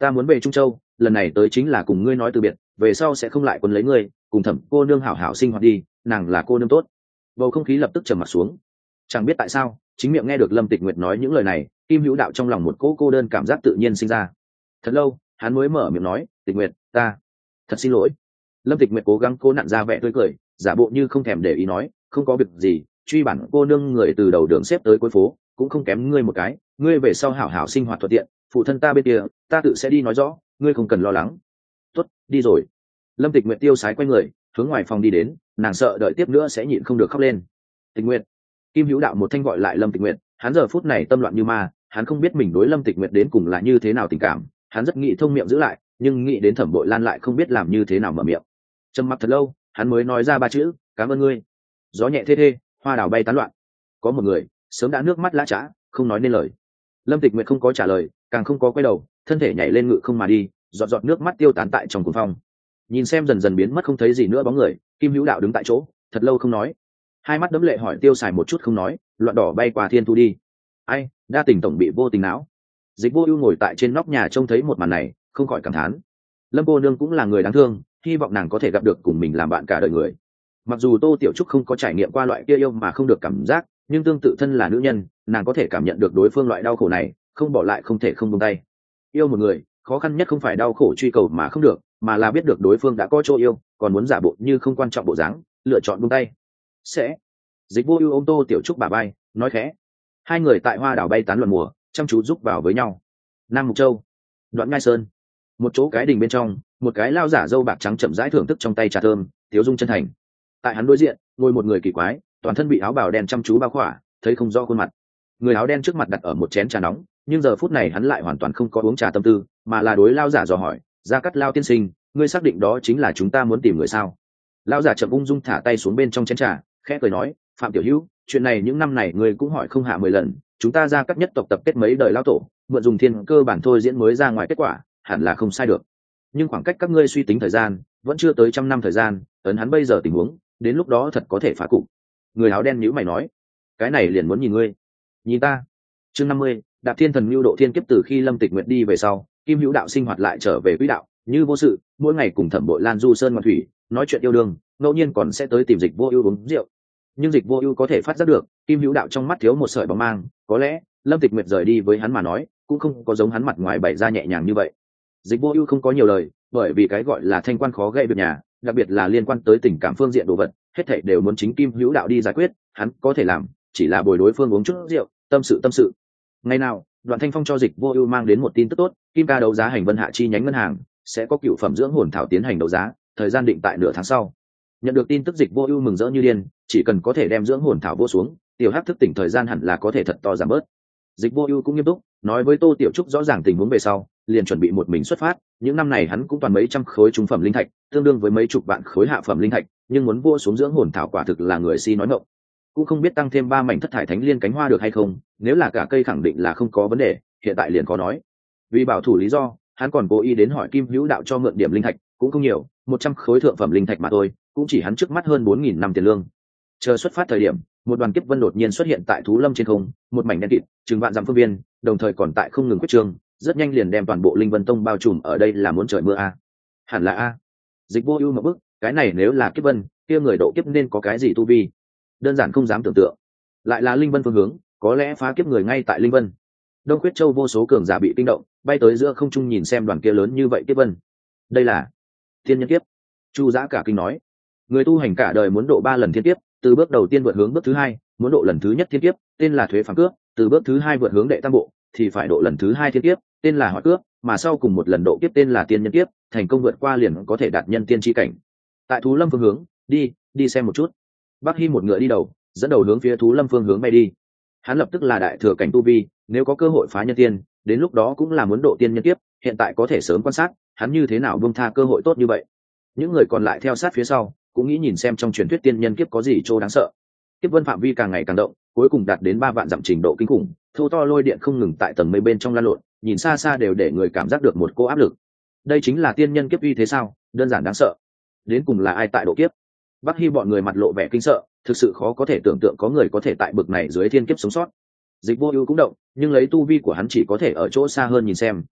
S1: ta muốn về Trung Châu, lần này tới chính là cùng ngươi nói từ biệt, về sau sẽ không lại quấn lấy ngươi, cùng Thẩm cô nương hảo hảo sinh hoạt đi, nàng là cô nương tốt. Bầu không khí lập tức trầm mặc xuống. Chẳng biết tại sao, chính miệng nghe được Lâm Tịch Nguyệt nói những lời này, Kim Hữu Đạo trong lòng một cỗ cô đơn cảm giác tự nhiên sinh ra. Thật lâu, hắn mới mở miệng nói, Tịch Nguyệt, ta thật xin lỗi. Lâm Tịch Nguyệt cố gắng cố nặn ra vẻ tươi cười, giả bộ như không thèm để ý nói, không có việc gì, truy bản cô nương người từ đầu đường xếp tới cuối phố, cũng không kém ngươi một cái, ngươi về sau hảo hảo sinh hoạt thuận tiện, phụ thân ta bên kia, ta tự sẽ đi nói rõ, ngươi không cần lo lắng. Tốt, đi rồi. Lâm Tịch Nguyệt tiêu sái quay người, hướng ngoài phòng đi đến, nàng sợ đợi tiếp nữa sẽ nhịn không được khóc lên. Tịch Nguyệt. Kim Hữu Đạo một thanh gọi lại Lâm Tịch Nguyệt, hắn giờ phút này tâm loạn như ma, hắn không biết mình đối Lâm Tịch Nguyệt đến cùng là như thế nào tình cảm, hắn rất nghĩ thông miệng giữ lại, nhưng nghĩ đến Thẩm Bội Lan lại không biết làm như thế nào mở miệng. Trầm mặc thật lâu, hắn mới nói ra ba chữ, cảm ơn ngươi. Gió nhẹ thê thê, hoa đào bay tán loạn. Có một người sớm đã nước mắt lã chã, không nói nên lời. Lâm Tịch Nguyệt không có trả lời, càng không có quay đầu, thân thể nhảy lên ngự không mà đi, giọt giọt nước mắt tiêu tán tại trong cuồng phong. Nhìn xem dần dần biến mất không thấy gì nữa bóng người, Kim Hữu Đạo đứng tại chỗ, thật lâu không nói. Hai mắt đấm lệ hỏi tiêu xài một chút không nói, loạn đỏ bay qua thiên thu đi. Ai, đa tình tổng bị vô tình não. Dịch Vô Ưu ngồi tại trên nóc nhà trông thấy một màn này, không khỏi cảm thán. Lâm cô nương cũng là người đáng thương, hy vọng nàng có thể gặp được cùng mình làm bạn cả đời người. Mặc dù Tô Tiểu Trúc không có trải nghiệm qua loại kia yêu mà không được cảm giác, nhưng tương tự thân là nữ nhân, nàng có thể cảm nhận được đối phương loại đau khổ này, không bỏ lại không thể không buông tay. Yêu một người, khó khăn nhất không phải đau khổ truy cầu mà không được, mà là biết được đối phương đã có chỗ yêu, còn muốn giả bộ như không quan trọng bộ dáng, lựa chọn buông tay. Sẽ. Dịch Vô Ưu ôm Tô Tiểu Trúc bả vai, nói khẽ. Hai người tại hoa đảo bay tán loạn mùa, chăm chú giúp vào với nhau. Nam Mục Châu, Đoạn Ngai Sơn, một chỗ cái đình bên trong, một cái lao giả râu bạc trắng chậm rãi thưởng thức trong tay trà thơm, tiếu dung chân thành. Tại hắn đối diện, ngồi một người kỳ quái, toàn thân bị áo bào đen chăm chú bao khỏa, thấy không rõ khuôn mặt. Người áo đen trước mặt đặt ở một chén trà nóng, nhưng giờ phút này hắn lại hoàn toàn không có uống trà tâm tư, mà là đối lao giả dò hỏi, "Gia Cát Lao tiên sinh, ngươi xác định đó chính là chúng ta muốn tìm người sao?" Lao giả chậm ung dung thả tay xuống bên trong chén trà, khẽ cười nói, "Phạm tiểu hữu, chuyện này những năm này ngươi cũng hỏi không hạ mười lần, chúng ta Gia Cát nhất tộc tập kết mấy đời lao tổ, mượn dùng thiên cơ bản thôi diễn mới ra ngoài kết quả, hẳn là không sai được. Nhưng khoảng cách các ngươi suy tính thời gian, vẫn chưa tới trăm năm thời gian, ấn hắn bây giờ tình huống, đến lúc đó thật có thể phá cục." Người áo đen nhíu mày nói, "Cái này liền muốn nhìn ngươi." "Nhìn ta?" Chương năm mươi, Đạp Thiên Thần Nưu độ thiên kiếp. Từ khi Lâm Tịch Nguyệt đi về sau, Kim Hữu Đạo sinh hoạt lại trở về quỹ đạo, như vô sự, mỗi ngày cùng Thẩm Bội Lan du sơn ngoạn thủy, nói chuyện yêu đương, ngẫu nhiên còn sẽ tới tìm Dịch Vô Ưu uống rượu. Nhưng Dịch Vô Ưu có thể phát giác được, Kim Hữu Đạo trong mắt thiếu một sợi bóng mang, có lẽ Lâm Tịch Nguyệt rời đi với hắn mà nói, cũng không có giống hắn mặt ngoài bày ra nhẹ nhàng như vậy. Dịch Vô Ưu không có nhiều lời, bởi vì cái gọi là thanh quan khó gậy việc nhà, đặc biệt là liên quan tới tình cảm phương diện đồ vật, hết thảy đều muốn chính Kim Hữu Đạo đi giải quyết, hắn có thể làm chỉ là bồi đối phương uống chút rượu, tâm sự tâm sự. Ngày nào, Đoạn Thanh Phong cho Dịch Vô Ưu mang đến một tin tức tốt, Kim Ca đấu giá hành Vân Hạ chi nhánh ngân hàng sẽ có cựu phẩm dưỡng hồn thảo tiến hành đấu giá, thời gian định tại nửa tháng sau. Nhận được tin tức, Dịch Vô Ưu mừng rỡ như điên, chỉ cần có thể đem dưỡng hồn thảo vô xuống, tiểu hắc thức tỉnh thời gian hẳn là có thể thật to giảm bớt. Dịch Vô Ưu cũng nghiêm túc, nói với Tô Tiểu Trúc rõ ràng tình huống về sau, liền chuẩn bị một mình xuất phát, những năm này hắn cũng toàn mấy trăm khối trung phẩm linh thạch, tương đương với mấy chục vạn khối hạ phẩm linh thạch, nhưng muốn vô xuống dưỡng hồn thảo quả thực là người si nói ngọng. Cũng không biết tăng thêm ba mảnh thất thải thánh liên cánh hoa được hay không, nếu là cả cây khẳng định là không có vấn đề, hiện tại liền có nói. Vì bảo thủ lý do, hắn còn cố ý đến hỏi Kim Hữu Đạo cho mượn điểm linh thạch, cũng không nhiều, một trăm khối thượng phẩm linh thạch mà thôi, cũng chỉ hắn trước mắt hơn bốn nghìn năm tiền lương. Chờ xuất phát thời điểm, một đoàn kiếp vân đột nhiên xuất hiện tại Thú Lâm trên không, một mảnh đen kịt, chừng vạn dặm phương viên, đồng thời còn tại không ngừng quyết trương, rất nhanh liền đem toàn bộ Linh Vân Tông bao trùm. Ở đây là muốn trời mưa a? Hẳn là a. Dịch Vô Ưu một bức, cái này nếu là kiếp vân, kia người độ kiếp nên có cái gì tu vi? Đơn giản không dám tưởng tượng. Lại là Linh Vân phương hướng, có lẽ phá kiếp người ngay tại Linh Vân. Đông Quyết Châu vô số cường giả bị kinh động, bay tới giữa không trung nhìn xem đoàn kia lớn như vậy kiếp vân. Đây là thiên nhân kiếp. Chu Giã cả kinh nói, người tu hành cả đời muốn độ ba lần thiên kiếp, từ bước đầu tiên vượt hướng bước thứ hai, muốn độ lần thứ nhất thiên kiếp, tên là thuế phàm cước, từ bước thứ hai vượt hướng đệ tam bộ, thì phải độ lần thứ hai thiên kiếp, tên là hỏi cước, mà sau cùng một lần độ kiếp tên là tiên nhân kiếp, thành công vượt qua liền có thể đạt nhân tiên chi cảnh. Tại Thú Lâm phương hướng, đi, đi xem một chút. Bắc Hi một ngựa đi đầu, dẫn đầu hướng phía Thú Lâm phương hướng bay đi. Hắn lập tức là đại thừa cảnh tu vi, nếu có cơ hội phá nhân tiên, đến lúc đó cũng là muốn độ tiên nhân kiếp, hiện tại có thể sớm quan sát, hắn như thế nào buông tha cơ hội tốt như vậy. Những người còn lại theo sát phía sau, cũng nghĩ nhìn xem trong truyền thuyết tiên nhân kiếp có gì trô đáng sợ. Kiếp vân phạm vi càng ngày càng động, cuối cùng đạt đến ba vạn dặm trình độ kinh khủng, thâu to lôi điện không ngừng tại tầng mây bên trong lan lộn, nhìn xa xa đều để người cảm giác được một cô áp lực. Đây chính là tiên nhân kiếp uy thế sao? Đơn giản đáng sợ. Đến cùng là ai tại độ kiếp? Bắc Hi bọn người mặt lộ vẻ kinh sợ, thực sự khó có thể tưởng tượng có người có thể tại bực này dưới thiên kiếp sống sót. Dịch Vô Ưu cũng động, nhưng lấy tu vi của hắn chỉ có thể ở chỗ xa hơn nhìn xem,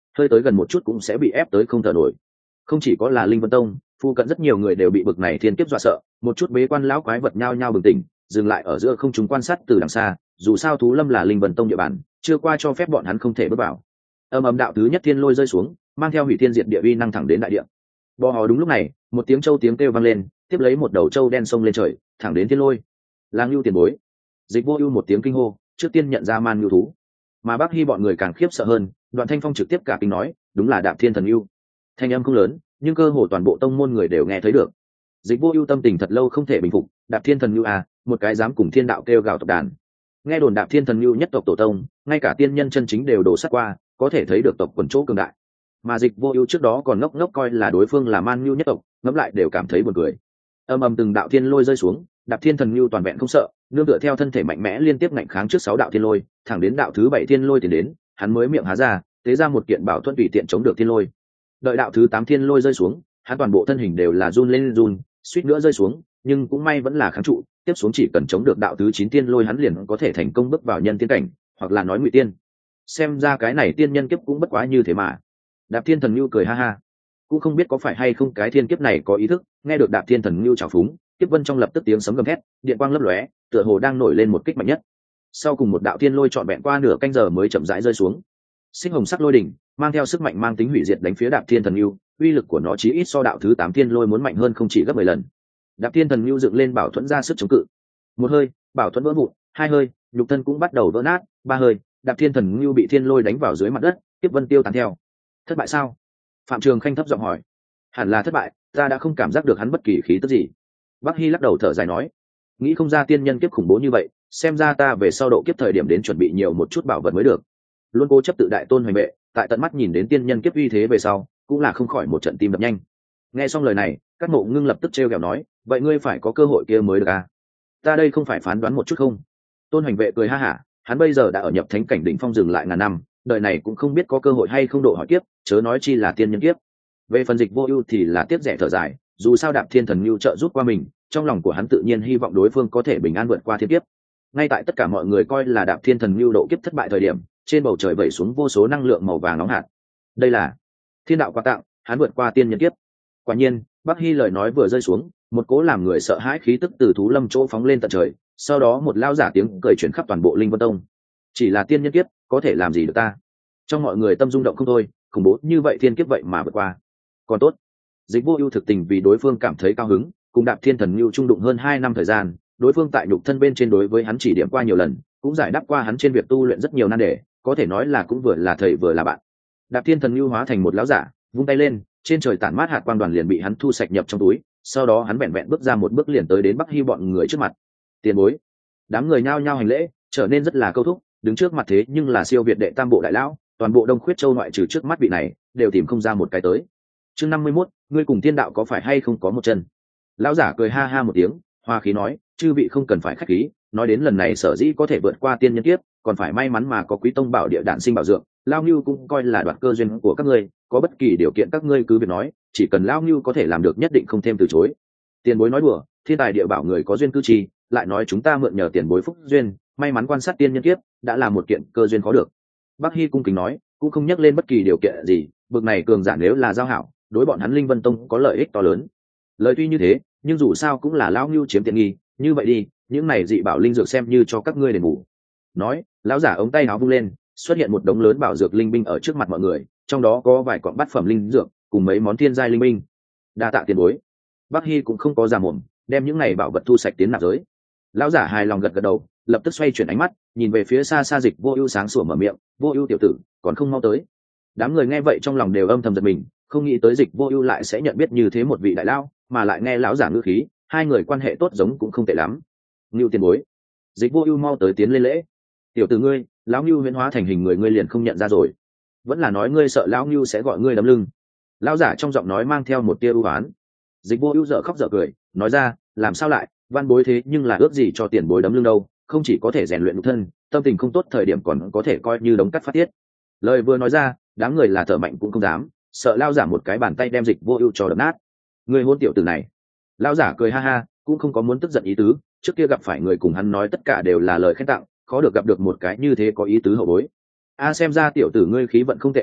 S1: hơi tới gần một chút cũng sẽ bị ép tới không thở nổi. Không chỉ có là Linh Vân Tông, phu cận rất nhiều người đều bị bực này thiên kiếp dọa sợ, một chút bế quan lão quái vật nhao nhao bừng tỉnh, dừng lại ở giữa không trung quan sát từ đằng xa, dù sao thú lâm là Linh Vân Tông địa bàn, chưa qua cho phép bọn hắn không thể bước vào. Âm ầm đạo thứ nhất thiên lôi rơi xuống, mang theo hủy thiên diệt địa uy năng thẳng đến đại địa. Bò hò đúng lúc này, một tiếng châu tiếng kêu vang lên, tiếp lấy một đầu châu đen xông lên trời, thẳng đến thiên lôi. Lang Nưu tiền bối. Dịch Vô Ưu một tiếng kinh hô, trước tiên nhận ra man nhu thú. Mà Bắc Hi bọn người càng khiếp sợ hơn, Đoạn Thanh Phong trực tiếp cả kinh nói, đúng là Đạp Thiên Thần Nưu. Thanh âm không lớn, nhưng cơ hồ toàn bộ tông môn người đều nghe thấy được. Dịch Vô Ưu tâm tình thật lâu không thể bình phục, Đạp Thiên Thần Nưu à, một cái dám cùng thiên đạo kêu gào tộc đàn. Nghe đồn Đạp Thiên Thần Nưu nhất tộc tổ tông, ngay cả tiên nhân chân chính đều đổ sát qua, có thể thấy được tộc quần chỗ cường đại. Mà Dịch Vô Ưu trước đó còn ngốc ngốc coi là đối phương là man nhu nhất tộc, ngẫm lại đều cảm thấy buồn cười. Âm ầm từng đạo thiên lôi rơi xuống, Đạp Thiên Thần Nưu toàn vẹn không sợ, nương tựa theo thân thể mạnh mẽ liên tiếp ngạnh kháng trước sáu đạo thiên lôi, thẳng đến đạo thứ bảy thiên lôi tiến đến, hắn mới miệng há ra, tế ra một kiện bảo thuẫn tùy tiện chống được thiên lôi. Đợi đạo thứ tám thiên lôi rơi xuống, hắn toàn bộ thân hình đều là run lên run, suýt nữa rơi xuống, nhưng cũng may vẫn là kháng trụ, tiếp xuống chỉ cần chống được đạo thứ chín thiên lôi hắn liền có thể thành công bước vào nhân tiên cảnh, hoặc là nói ngụy tiên. Xem ra cái này tiên nhân kiếp cũng bất quá như thế mà. Đạp Thiên Thần Nưu cười ha ha, cũng không biết có phải hay không cái thiên kiếp này có ý thức, nghe được Đạp Thiên Thần Nưu chào phúng, kiếp vân trong lập tức tiếng sấm gầm thét, điện quang lấp lóe, tựa hồ đang nổi lên một kích mạnh nhất. Sau cùng một đạo thiên lôi trọn vẹn qua nửa canh giờ mới chậm rãi rơi xuống. Sinh hồng sắc lôi đỉnh mang theo sức mạnh mang tính hủy diệt đánh phía Đạp Thiên Thần Nưu, uy lực của nó chí ít so đạo thứ tám thiên lôi muốn mạnh hơn không chỉ gấp mười lần. Đạp Thiên Thần Nưu dựng lên bảo thuẫn ra sức chống cự. Một hơi, bảo thuẫn vỡ vụn, hai hơi, nhục thân cũng bắt đầu vỡ nát, ba hơi, Đạp Thiên Thần Nưu bị thiên lôi đánh vào dưới mặt đất, kiếp vân tiêu tán theo. Thất bại sao? Phạm Trường Khanh thấp giọng hỏi. Hẳn là thất bại, ta đã không cảm giác được hắn bất kỳ khí tức gì. Bắc Hi lắc đầu thở dài nói, nghĩ không ra tiên nhân kiếp khủng bố như vậy, xem ra ta về sau độ kiếp thời điểm đến chuẩn bị nhiều một chút bảo vật mới được. Luôn cố chấp tự đại Tôn Hoành Vệ, tại tận mắt nhìn đến tiên nhân kiếp uy thế về sau, cũng là không khỏi một trận tim đập nhanh. Nghe xong lời này, Các Mộ Ngưng lập tức trêu ghẹo nói, vậy ngươi phải có cơ hội kia mới được à? Ta đây không phải phán đoán một chút không? Tôn Hoành Vệ cười ha hả, hắn bây giờ đã ở nhập thánh cảnh đỉnh phong dừng lại ngàn năm, đời này cũng không biết có cơ hội hay không độ hỏi kiếp, chớ nói chi là tiên nhân kiếp. Về phần Dịch Vô Ưu thì là tiếc rẻ thở dài, dù sao Đạp Thiên Thần Nưu trợ giúp qua mình, trong lòng của hắn tự nhiên hy vọng đối phương có thể bình an vượt qua thiên kiếp. Ngay tại tất cả mọi người coi là Đạp Thiên Thần Nưu độ kiếp thất bại thời điểm, trên bầu trời vẩy xuống vô số năng lượng màu vàng nóng hạt. Đây là thiên đạo quà tặng, hắn vượt qua tiên nhân kiếp. Quả nhiên, Bắc Hi lời nói vừa rơi xuống, một cỗ làm người sợ hãi khí tức từ thú lâm chỗ phóng lên tận trời, sau đó một lao giả tiếng cười truyền khắp toàn bộ Linh Vân Tông. Chỉ là tiên nhân kiếp, có thể làm gì được ta? Trong mọi người tâm rung động không thôi, khủng bố như vậy thiên kiếp vậy mà vượt qua. Còn tốt, Dịch Vô Ưu thực tình vì đối phương cảm thấy cao hứng, cùng Đạp Thiên Thần Nưu trung đụng hơn hai năm thời gian, đối phương tại nhục thân bên trên đối với hắn chỉ điểm qua nhiều lần, cũng giải đáp qua hắn trên việc tu luyện rất nhiều nan đề, có thể nói là cũng vừa là thầy vừa là bạn. Đạp Thiên Thần Nưu hóa thành một lão giả, vung tay lên, trên trời tản mát hạt quang đoàn liền bị hắn thu sạch nhập trong túi, sau đó hắn vẹn vẹn bước ra một bước liền tới đến Bắc Hi bọn người trước mặt. Tiền bối. Đám người nhao nhao hành lễ, trở nên rất là câu thúc, đứng trước mặt thế nhưng là siêu việt đệ tam bộ đại lão, toàn bộ Đông Khuyết Châu ngoại trừ trước mắt vị này, đều tìm không ra một cái tới. Chương năm mươi mốt, ngươi cùng thiên đạo có phải hay không có một chân? Lão giả cười ha ha một tiếng, hoa khí nói, chư vị không cần phải khách khí, nói đến lần này sở dĩ có thể vượt qua tiên nhân kiếp, còn phải may mắn mà có Quý Tông bảo địa đản sinh bảo dược, Lão Nưu cũng coi là đoạt cơ duyên của các ngươi, có bất kỳ điều kiện các ngươi cứ việc nói, chỉ cần Lão Nưu có thể làm được nhất định không thêm từ chối. Tiền bối nói đùa, thiên tài địa bảo người có duyên cư trì, lại nói chúng ta mượn nhờ tiền bối phúc duyên, may mắn quan sát tiên nhân kiếp, đã là một kiện cơ duyên khó được. Bắc Hi cung kính nói, cũng không nhắc lên bất kỳ điều kiện gì, bực này cường giả nếu là giao hảo, đối bọn hắn Linh Vân Tông có lợi ích to lớn. Lời tuy như thế, nhưng dù sao cũng là Lão Nưu chiếm tiện nghi, như vậy đi, những này dị bảo linh dược xem như cho các ngươi đền bù. Nói, lão giả ống tay áo vung lên, xuất hiện một đống lớn bảo dược linh binh ở trước mặt mọi người, trong đó có vài quặng bát phẩm linh dược, cùng mấy món thiên giai linh binh. Đa tạ tiền bối. Bắc Hi cũng không có già mồm, đem những này bảo vật thu sạch tiến nạp giới. Lão giả hài lòng gật gật đầu, lập tức xoay chuyển ánh mắt, nhìn về phía xa xa Dịch Vô Ưu sáng sủa mở miệng, "Vô Ưu tiểu tử, còn không mau tới." Đám người nghe vậy trong lòng đều âm thầm giật mình, không nghĩ tới Dịch Vô Ưu lại sẽ nhận biết như thế một vị đại lão, mà lại nghe lão giả ngữ khí, hai người quan hệ tốt giống cũng không tệ lắm. "Nưu tiền bối." Dịch Vô Ưu mau tới tiến lên lễ. "Tiểu tử ngươi, lão Nưu huyễn hóa thành hình người ngươi liền không nhận ra rồi, vẫn là nói ngươi sợ lão Nưu sẽ gọi ngươi đấm lưng?" Lão giả trong giọng nói mang theo một tia ưu ái. Dịch Vô Ưu dở khóc dở cười, nói ra, "Làm sao lại, văn bối thế nhưng là ước gì cho tiền bối đấm lưng đâu, không chỉ có thể rèn luyện nhục thân, tâm tình không tốt thời điểm còn có thể coi như đống cắt phát tiết." Lời vừa nói ra, đám người là thở mạnh cũng không dám, sợ lão giả một cái bàn tay đem Dịch Vô Ưu cho đập nát. "Ngươi hôn tiểu tử này." Lão giả cười ha ha, cũng không có muốn tức giận ý tứ, trước kia gặp phải người cùng hắn nói tất cả đều là lời khen tặng, khó được gặp được một cái như thế có ý tứ hậu bối. "A xem ra tiểu tử ngươi khí vận không tệ a,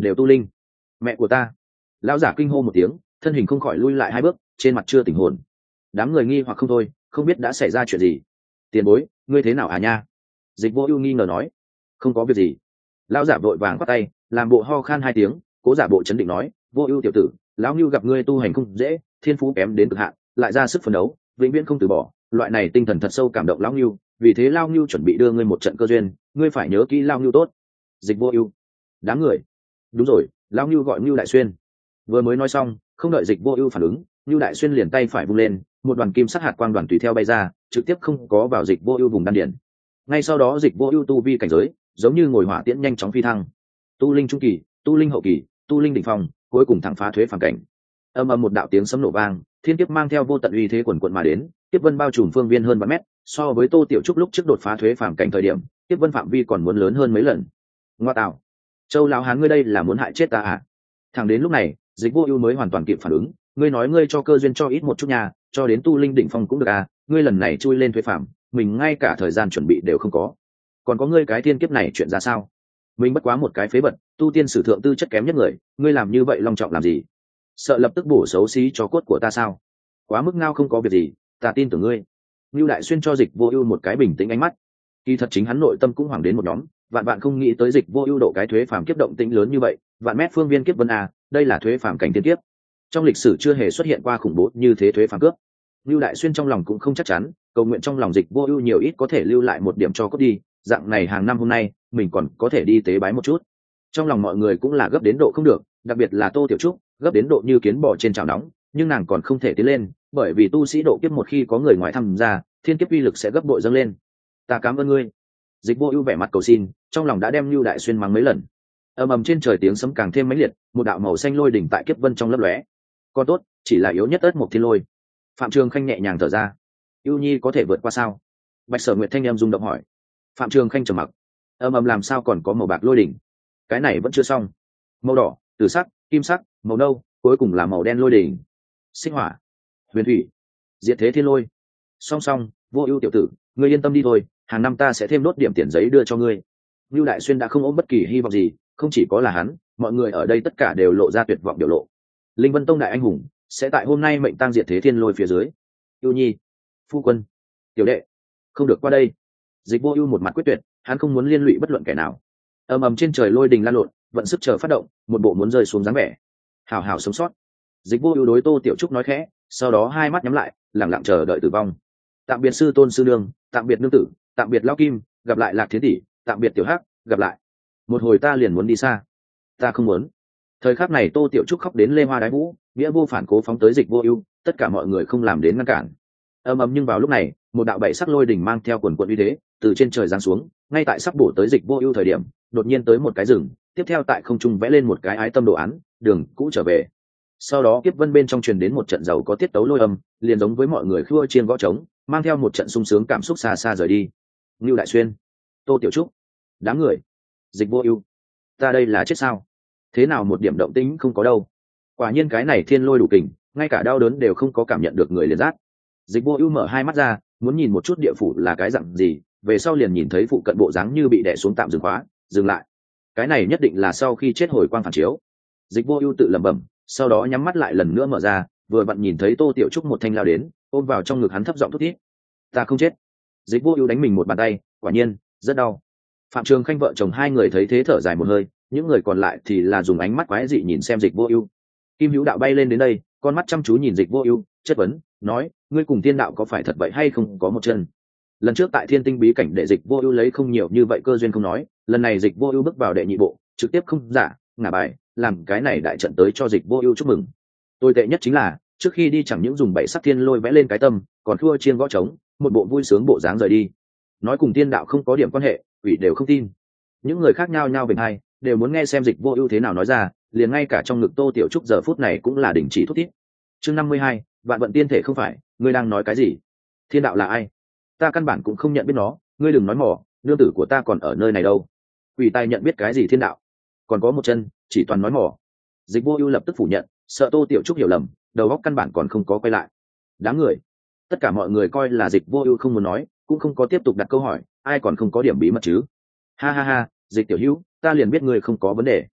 S1: đều tu linh. Mẹ của ta. Lão giả kinh hô một tiếng, thân hình không khỏi lui lại hai bước, trên mặt chưa tỉnh hồn. Đám người nghi hoặc không thôi, không biết đã xảy ra chuyện gì. Tiền bối, ngươi thế nào à nha? Dịch Vô Ưu nghi ngờ nói. Không có việc gì. Lão giả vội vàng quát tay, làm bộ ho khan hai tiếng, cố giả bộ chấn định nói, Vô Ưu tiểu tử, lão Nưu gặp ngươi tu hành không dễ, thiên phú kém đến cực hạn, lại ra sức phấn đấu, vĩnh viễn không từ bỏ, loại này tinh thần thật sâu cảm động lão Nưu, vì thế lão Nưu chuẩn bị đưa ngươi một trận cơ duyên, ngươi phải nhớ kỹ lão Nưu tốt. Dịch Vô Ưu. Đám người. Đúng rồi, lão Nưu gọi Nưu Đại Xuyên. Vừa mới nói xong, không đợi Dịch Vô Ưu phản ứng, Nưu Đại Xuyên liền tay phải vung lên, một đoàn kim sắc hạt quang đoàn tùy theo bay ra, trực tiếp không có vào Dịch Vô Ưu vùng đan điền. Ngay sau đó Dịch Vô Ưu tu vi cảnh giới, giống như ngồi hỏa tiễn nhanh chóng phi thăng. Tu linh trung kỳ, tu linh hậu kỳ, tu linh đỉnh phong, cuối cùng thẳng phá thuế phàm cảnh. Âm ầm một đạo tiếng sấm nổ vang, thiên kiếp mang theo vô tận uy thế quần quần mà đến, kiếp vân bao trùm phương viên hơn vạn mét, so với Tô Tiểu Trúc lúc trước đột phá thuế phàm cảnh thời điểm, kiếp vân phạm vi còn muốn lớn hơn mấy lần. Ngoa tạo, Châu lão hán ngươi đây là muốn hại chết ta à? Thẳng đến lúc này, Dịch Vô Ưu mới hoàn toàn kịp phản ứng, ngươi nói ngươi cho cơ duyên cho ít một chút nhà, cho đến tu linh đỉnh phong cũng được à, ngươi lần này chui lên thuế phàm, mình ngay cả thời gian chuẩn bị đều không có. Còn có ngươi cái thiên kiếp này chuyện ra sao? Mình bất quá một cái phế vật, tu tiên sử thượng tư chất kém nhất người, ngươi làm như vậy long trọng làm gì? Sợ lập tức bổ xấu xí cho cốt của ta sao? Quá mức ngao không có việc gì, ta tin tưởng ngươi. Nưu Đại Xuyên cho Dịch Vô Ưu một cái bình tĩnh ánh mắt. Kỳ thật chính hắn nội tâm cũng hoảng đến một nhóm, vạn vạn không nghĩ tới Dịch Vô Ưu độ cái thuế phàm kiếp động tĩnh lớn như vậy, vạn mét phương viên kiếp vân a, đây là thuế phàm cảnh tiên kiếp. Trong lịch sử chưa hề xuất hiện qua khủng bố như thế thuế phàm cướp. Nưu Đại Xuyên trong lòng cũng không chắc chắn, cầu nguyện trong lòng Dịch Vô Ưu nhiều ít có thể lưu lại một điểm cho cốt đi, dạng này hàng năm hôm nay, mình còn có thể đi tế bái một chút. Trong lòng mọi người cũng là gấp đến độ không được, đặc biệt là Tô Tiểu Trúc, gấp đến độ như kiến bò trên chảo nóng, nhưng nàng còn không thể tiến lên, bởi vì tu sĩ độ kiếp một khi có người ngoài tham gia, thiên kiếp uy lực sẽ gấp bội dâng lên. Ta cảm ơn ngươi. Dịch Vô Ưu vẻ mặt cầu xin, trong lòng đã đem Nưu Đại Xuyên mắng mấy lần. Ầm ầm trên trời tiếng sấm càng thêm mãnh liệt, một đạo màu xanh lôi đỉnh tại kiếp vân trong lấp lóe. Con tốt, chỉ là yếu nhất ớt một thiên lôi. Phạm Trường Khanh nhẹ nhàng thở ra. Ưu Nhi có thể vượt qua sao? Bạch Sở Nguyệt thanh em rung động hỏi. Phạm Trường Khanh trầm mặc. Ầm ầm làm sao còn có màu bạc lôi đỉnh? Cái này vẫn chưa xong. Màu đỏ, tử sắc, kim sắc, màu nâu, cuối cùng là màu đen lôi đỉnh. Sinh hỏa, huyền thủy, diệt thế thiên lôi. Song song, Vô Ưu tiểu tử, ngươi yên tâm đi thôi, hàng năm ta sẽ thêm nốt điểm tiền giấy đưa cho ngươi. Nưu Đại Xuyên đã không ôm bất kỳ hy vọng gì, không chỉ có là hắn, mọi người ở đây tất cả đều lộ ra tuyệt vọng biểu lộ. Linh Vân Tông đại anh hùng sẽ tại hôm nay mệnh tang diệt thế thiên lôi phía dưới. Ưu Nhi, phu quân, tiểu đệ, không được qua đây. Dịch Vô Ưu một mặt quyết tuyệt, hắn không muốn liên lụy bất luận kẻ nào. Ầm ầm trên trời lôi đình lan lộn, vận sức chờ phát động, một bộ muốn rơi xuống dáng vẻ. Hảo hảo sống sót. Dịch Vô Ưu đối Tô Tiểu Trúc nói khẽ, sau đó hai mắt nhắm lại, lặng lặng chờ đợi tử vong. Tạm biệt sư tôn sư nương, tạm biệt nương tử, tạm biệt lão Kim, gặp lại Lạc Thiến tỷ, tạm biệt Tiểu Hắc, gặp lại. Một hồi ta liền muốn đi xa. Ta không muốn. Thời khắc này Tô Tiểu Trúc khóc đến lê hoa đái vũ, nghĩa vô phản cố phóng tới Dịch Vô Ưu, tất cả mọi người không làm đến ngăn cản. Ầm ầm nhưng vào lúc này, một đạo bảy sắc lôi đỉnh mang theo quần quần uy thế, từ trên trời giáng xuống, ngay tại sắp bổ tới Dịch Vô Ưu thời điểm, đột nhiên tới một cái rừng, tiếp theo tại không trung vẽ lên một cái ái tâm đồ án, đường cũ trở về. Sau đó kiếp vân bên trong truyền đến một trận giàu có tiết tấu lôi âm, liền giống với mọi người khua chiên gõ trống, mang theo một trận sung sướng cảm xúc xa xa rời đi. Nưu Đại Xuyên, Tô Tiểu Trúc, đám người, Dịch Vô Ưu, ta đây là chết sao? Thế nào một điểm động tĩnh không có đâu? Quả nhiên cái này thiên lôi đủ kình, ngay cả đau đớn đều không có cảm nhận được người liền rát. Dịch Vô Ưu mở hai mắt ra, muốn nhìn một chút địa phủ là cái dạng gì, về sau liền nhìn thấy phụ cận bộ dáng như bị đè xuống tạm dừng khóa, dừng lại. Cái này nhất định là sau khi chết hồi quang phản chiếu. Dịch Vô Ưu tự lẩm bẩm, sau đó nhắm mắt lại lần nữa mở ra, vừa vặn nhìn thấy Tô Tiểu Trúc một thanh lao đến, ôm vào trong ngực hắn thấp giọng thút thít. Ta không chết. Dịch Vô Ưu đánh mình một bàn tay, quả nhiên, rất đau. Phạm Trường Khanh vợ chồng hai người thấy thế thở dài một hơi, những người còn lại thì là dùng ánh mắt quái dị nhìn xem Dịch Vô Ưu. Kim Hữu Đạo bay lên đến đây, con mắt chăm chú nhìn Dịch Vô Ưu, chất vấn, nói, ngươi cùng Tiên Đạo có phải thật vậy hay không có một chân? Lần trước tại Thiên Tinh bí cảnh để Dịch Vô Ưu lấy không nhiều như vậy cơ duyên không nói, lần này Dịch Vô Ưu bước vào đệ nhị bộ, trực tiếp không giả, ngả bài, làm cái này đại trận tới cho Dịch Vô Ưu chúc mừng. Tồi tệ nhất chính là, trước khi đi chẳng những dùng bảy sắc thiên lôi vẽ lên cái tâm, còn thua chiên gõ trống, một bộ vui sướng bộ dáng rời đi. Nói cùng Tiên Đạo không có điểm quan hệ, quỷ đều không tin. Những người khác nhao nhao bình hai, đều muốn nghe xem Dịch Vô Ưu thế nào nói ra, liền ngay cả trong ngực Tô Tiểu Trúc giờ phút này cũng là đình chỉ thút thít. Chương năm mươi hai, vạn vận tiên thể không phải, ngươi đang nói cái gì? Thiên Đạo là ai? Ta căn bản cũng không nhận biết nó, ngươi đừng nói mỏ, nương tử của ta còn ở nơi này đâu. Quỷ tài nhận biết cái gì Thiên Đạo? Còn có một chân, chỉ toàn nói mỏ. Dịch Vô Ưu lập tức phủ nhận, sợ Tô Tiểu Trúc hiểu lầm, đầu óc căn bản còn không có quay lại. Đám người, tất cả mọi người coi là Dịch Vô Ưu không muốn nói, cũng không có tiếp tục đặt câu hỏi, ai còn không có điểm bí mật chứ? Ha ha ha, Dịch tiểu hữu, ta liền biết ngươi không có vấn đề.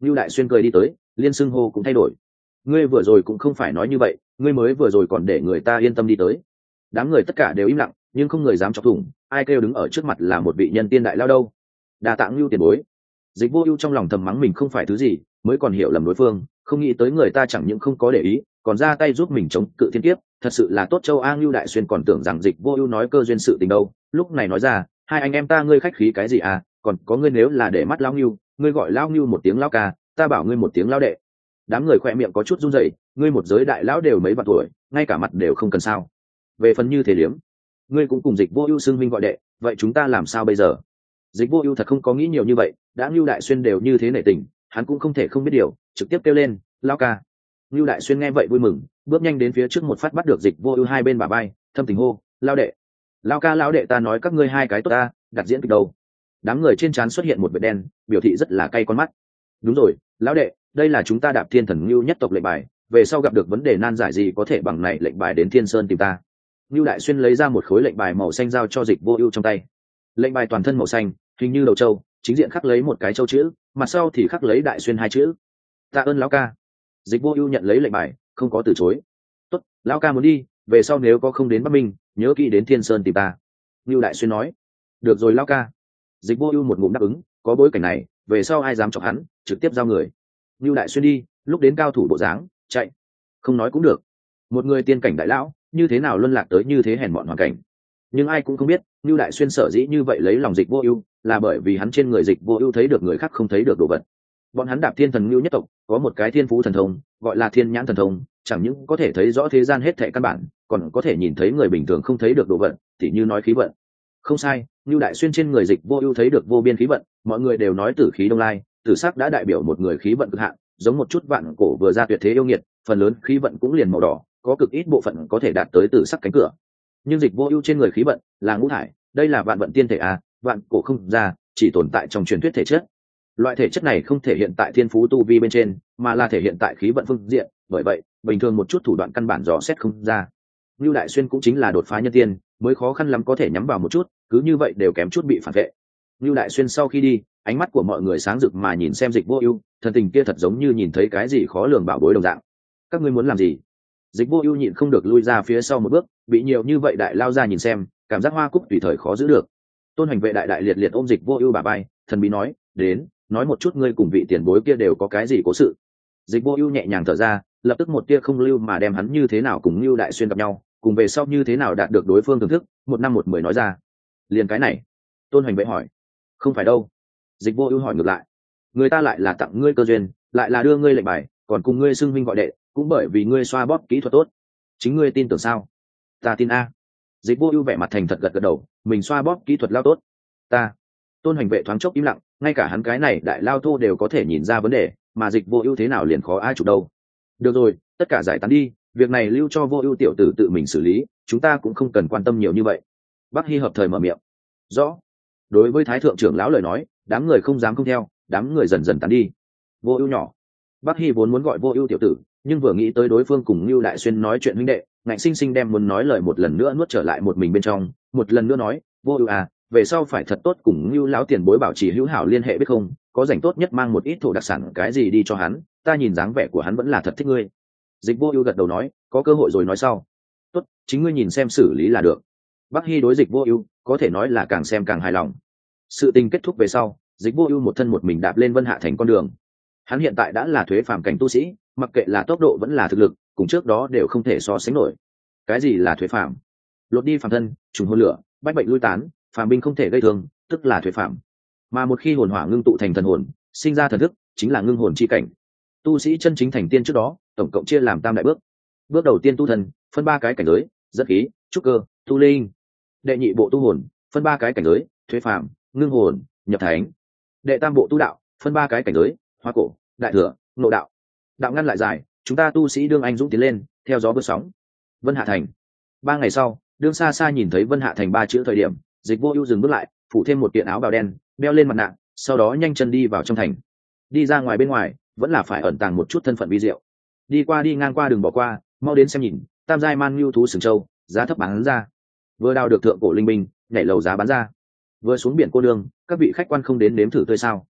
S1: Lưu Đại Xuyên cười đi tới, liên xưng hô cũng thay đổi. Ngươi vừa rồi cũng không phải nói như vậy, ngươi mới vừa rồi còn để người ta yên tâm đi tới. Đám người tất cả đều im lặng, nhưng không người dám chọc thủng, ai kêu đứng ở trước mặt là một vị nhân tiên đại lao đâu. Đa tạ Lưu tiền bối. Dịch Vô Ưu trong lòng thầm mắng mình không phải thứ gì, mới còn hiểu lầm đối phương, không nghĩ tới người ta chẳng những không có để ý, còn ra tay giúp mình chống cự thiên kiếp, thật sự là tốt. Châu A Lưu Đại Xuyên còn tưởng rằng Dịch Vô Ưu nói cơ duyên sự tình đâu, lúc này nói ra, hai anh em ta ngươi khách khí cái gì à, còn có ngươi nếu là để mắt lão Lưu, ngươi gọi lão Lưu một tiếng lão ca, ta bảo ngươi một tiếng lão đệ. Đám người khỏe miệng có chút run rẩy, ngươi một giới đại lão đều mấy vạn tuổi, ngay cả mặt đều không cần sao? Về phần như thế liếm, ngươi cũng cùng Dịch Vô Ưu xưng huynh gọi đệ, vậy chúng ta làm sao bây giờ? Dịch Vô Ưu thật không có nghĩ nhiều như vậy, đã Lưu Đại Xuyên đều như thế nể tình, hắn cũng không thể không biết điều, trực tiếp kêu lên, "Lão ca." Lưu Đại Xuyên nghe vậy vui mừng, bước nhanh đến phía trước một phát bắt được Dịch Vô Ưu hai bên bả vai, thâm tình hô, "Lão đệ." "Lão ca lão đệ ta nói các ngươi hai cái tốt ta, đặt diễn kịch đâu?" Đám người trên trán xuất hiện một vệt đen, biểu thị rất là cay con mắt. "Đúng rồi, lão đệ, đây là chúng ta Đạp Thiên Thần Lưu nhất tộc lệnh bài, về sau gặp được vấn đề nan giải gì có thể bằng này lệnh bài đến Thiên Sơn tìm ta." Lưu Đại Xuyên lấy ra một khối lệnh bài màu xanh giao cho Dịch Vô Ưu trong tay. Lệnh bài toàn thân màu xanh, hình như đầu trâu, chính diện khắc lấy một cái châu chữ, mặt sau thì khắc lấy Đại Xuyên hai chữ. "Tạ ơn lão ca." Dịch Vô Ưu nhận lấy lệnh bài, không có từ chối. "Tốt, lão ca muốn đi, về sau nếu có không đến Bắc Minh, nhớ kỹ đến Thiên Sơn tìm ta." Lưu Đại Xuyên nói. "Được rồi lão ca." Dịch Vô Ưu một ngụm đáp ứng, có bối cảnh này, về sau ai dám chọc hắn, trực tiếp giao người. Lưu Đại Xuyên đi, lúc đến cao thủ bộ dáng, chạy. Không nói cũng được. Một người tiên cảnh đại lão, như thế nào luân lạc tới như thế hèn mọn hoàn cảnh. Nhưng ai cũng không biết, Lưu Đại Xuyên sở dĩ như vậy lấy lòng Dịch Vô Ưu, là bởi vì hắn trên người Dịch Vô Ưu thấy được người khác không thấy được đồ vật. Bọn hắn Đạp Thiên Thần Lưu nhất tộc, có một cái thiên phú thần thông, gọi là Thiên Nhãn thần thông, chẳng những có thể thấy rõ thế gian hết thảy căn bản, còn có thể nhìn thấy người bình thường không thấy được đồ vật, tỉ như nói khí vận. Không sai, Lưu Đại Xuyên trên người Dịch Vô Ưu thấy được vô biên khí vận, mọi người đều nói tử khí đông lai, tử sắc đã đại biểu một người khí vận cực hạn, giống một chút vạn cổ vừa ra tuyệt thế yêu nghiệt, phần lớn khí vận cũng liền màu đỏ, có cực ít bộ phận có thể đạt tới tử sắc cánh cửa. Nhưng Dịch Vô Ưu trên người khí vận là ngũ thải, đây là vạn vận tiên thể a, vạn cổ không ra, chỉ tồn tại trong truyền thuyết thể chất. Loại thể chất này không thể hiện tại thiên phú tu vi bên trên, mà là thể hiện tại khí vận phương diện, bởi vậy, bình thường một chút thủ đoạn căn bản dò xét không ra. Lưu Đại Xuyên cũng chính là đột phá nhân tiên, mới khó khăn lắm có thể nhắm vào một chút, cứ như vậy đều kém chút bị phản vệ. Lưu Đại Xuyên sau khi đi, ánh mắt của mọi người sáng rực mà nhìn xem Dịch Vô Ưu, thần tình kia thật giống như nhìn thấy cái gì khó lường bảo bối đồng dạng. "Các ngươi muốn làm gì?" Dịch Vô Ưu nhịn không được lui ra phía sau một bước, bị nhiều như vậy đại lao ra nhìn xem, cảm giác hoa cúc tùy thời khó giữ được. Tôn Hành Vệ đại đại liệt liệt ôm Dịch Vô Ưu bả vai, thần bí nói, "Đến, nói một chút ngươi cùng vị tiền bối kia đều có cái gì cố sự." Dịch Vô Ưu nhẹ nhàng thở ra, lập tức một tia không lưu mà đem hắn như thế nào cùng Lưu Đại Xuyên gặp nhau, cùng về sau như thế nào đạt được đối phương thưởng thức, một năm một mười nói ra. "Liền cái này?" Tôn Hành Vệ hỏi. "Không phải đâu." Dịch Vô Ưu hỏi ngược lại. "Người ta lại là tặng ngươi cơ duyên, lại là đưa ngươi lệnh bài, còn cùng ngươi xưng huynh gọi đệ, cũng bởi vì ngươi xoa bóp kỹ thuật tốt. Chính ngươi tin tưởng sao?" "Ta tin a." Dịch Vô Ưu vẻ mặt thành thật gật gật đầu, mình xoa bóp kỹ thuật lao tốt. "Ta." Tôn Hành Vệ thoáng chốc im lặng, ngay cả hắn cái này đại lao thô đều có thể nhìn ra vấn đề, mà Dịch Vô Ưu thế nào liền khó ai chụp đâu. "Được rồi, tất cả giải tán đi, việc này lưu cho Vô Ưu tiểu tử tự mình xử lý, chúng ta cũng không cần quan tâm nhiều như vậy." Bắc Hi hợp thời mở miệng. "Rõ." Đối với Thái thượng trưởng lão lời nói, đám người không dám không theo, đám người dần dần tán đi. "Vô Ưu nhỏ." Bắc Hi vốn muốn gọi Vô Ưu tiểu tử, nhưng vừa nghĩ tới đối phương cùng Lưu Đại Xuyên nói chuyện huynh đệ, ngạnh sinh sinh đem muốn nói lời một lần nữa nuốt trở lại một mình bên trong, một lần nữa nói, "Vô Ưu à, về sau phải thật tốt cùng Lưu lão tiền bối bảo trì hữu hảo liên hệ biết không, có rảnh tốt nhất mang một ít thổ đặc sản cái gì đi cho hắn, ta nhìn dáng vẻ của hắn vẫn là thật thích ngươi." Dịch Vô Ưu gật đầu nói, "Có cơ hội rồi nói sau." "Tốt, chính ngươi nhìn xem xử lý là được." Bắc Hi đối Dịch Vô Ưu có thể nói là càng xem càng hài lòng. Sự tình kết thúc về sau, Dịch Vô Ưu một thân một mình đạp lên Vân Hạ thành con đường. Hắn hiện tại đã là thuế phàm cảnh tu sĩ, mặc kệ là tốc độ vẫn là thực lực, cùng trước đó đều không thể so sánh nổi. Cái gì là thuế phàm? Lột đi phàm thân, trùng hồn lửa, bách bệnh lui tán, phàm binh không thể gây thương, tức là thuế phàm. Mà một khi hồn hỏa ngưng tụ thành thần hồn, sinh ra thần thức, chính là ngưng hồn chi cảnh. Tu sĩ chân chính thành tiên trước đó, tổng cộng chia làm tam đại bước. Bước đầu tiên tu thần, phân ba cái cảnh giới, dẫn khí, trúc cơ, tu linh. Đệ nhị bộ tu hồn, phân ba cái cảnh giới, thuế phàm, ngưng hồn, nhập thánh. Đệ tam bộ tu đạo, phân ba cái cảnh giới, hóa cổ, đại thừa, nội đạo. Đạo ngăn lại dài, chúng ta tu sĩ đương anh dũng tiến lên, theo gió bước sóng. Vân Hạ thành. Ba ngày sau, đương xa xa nhìn thấy Vân Hạ thành ba chữ thời điểm, Dịch Vô Ưu dừng bước lại, phủ thêm một kiện áo bào đen, đeo lên mặt nạ, sau đó nhanh chân đi vào trong thành. Đi ra ngoài bên ngoài, vẫn là phải ẩn tàng một chút thân phận vi diệu. Đi qua đi ngang qua đừng bỏ qua, mau đến xem nhìn, tam giai man nhu thú sừng châu, giá thấp bán ra. Vừa đào được thượng cổ linh binh, nhảy lầu giá bán ra. Vừa xuống biển cô nương, các vị khách quan không đến nếm thử tươi sao?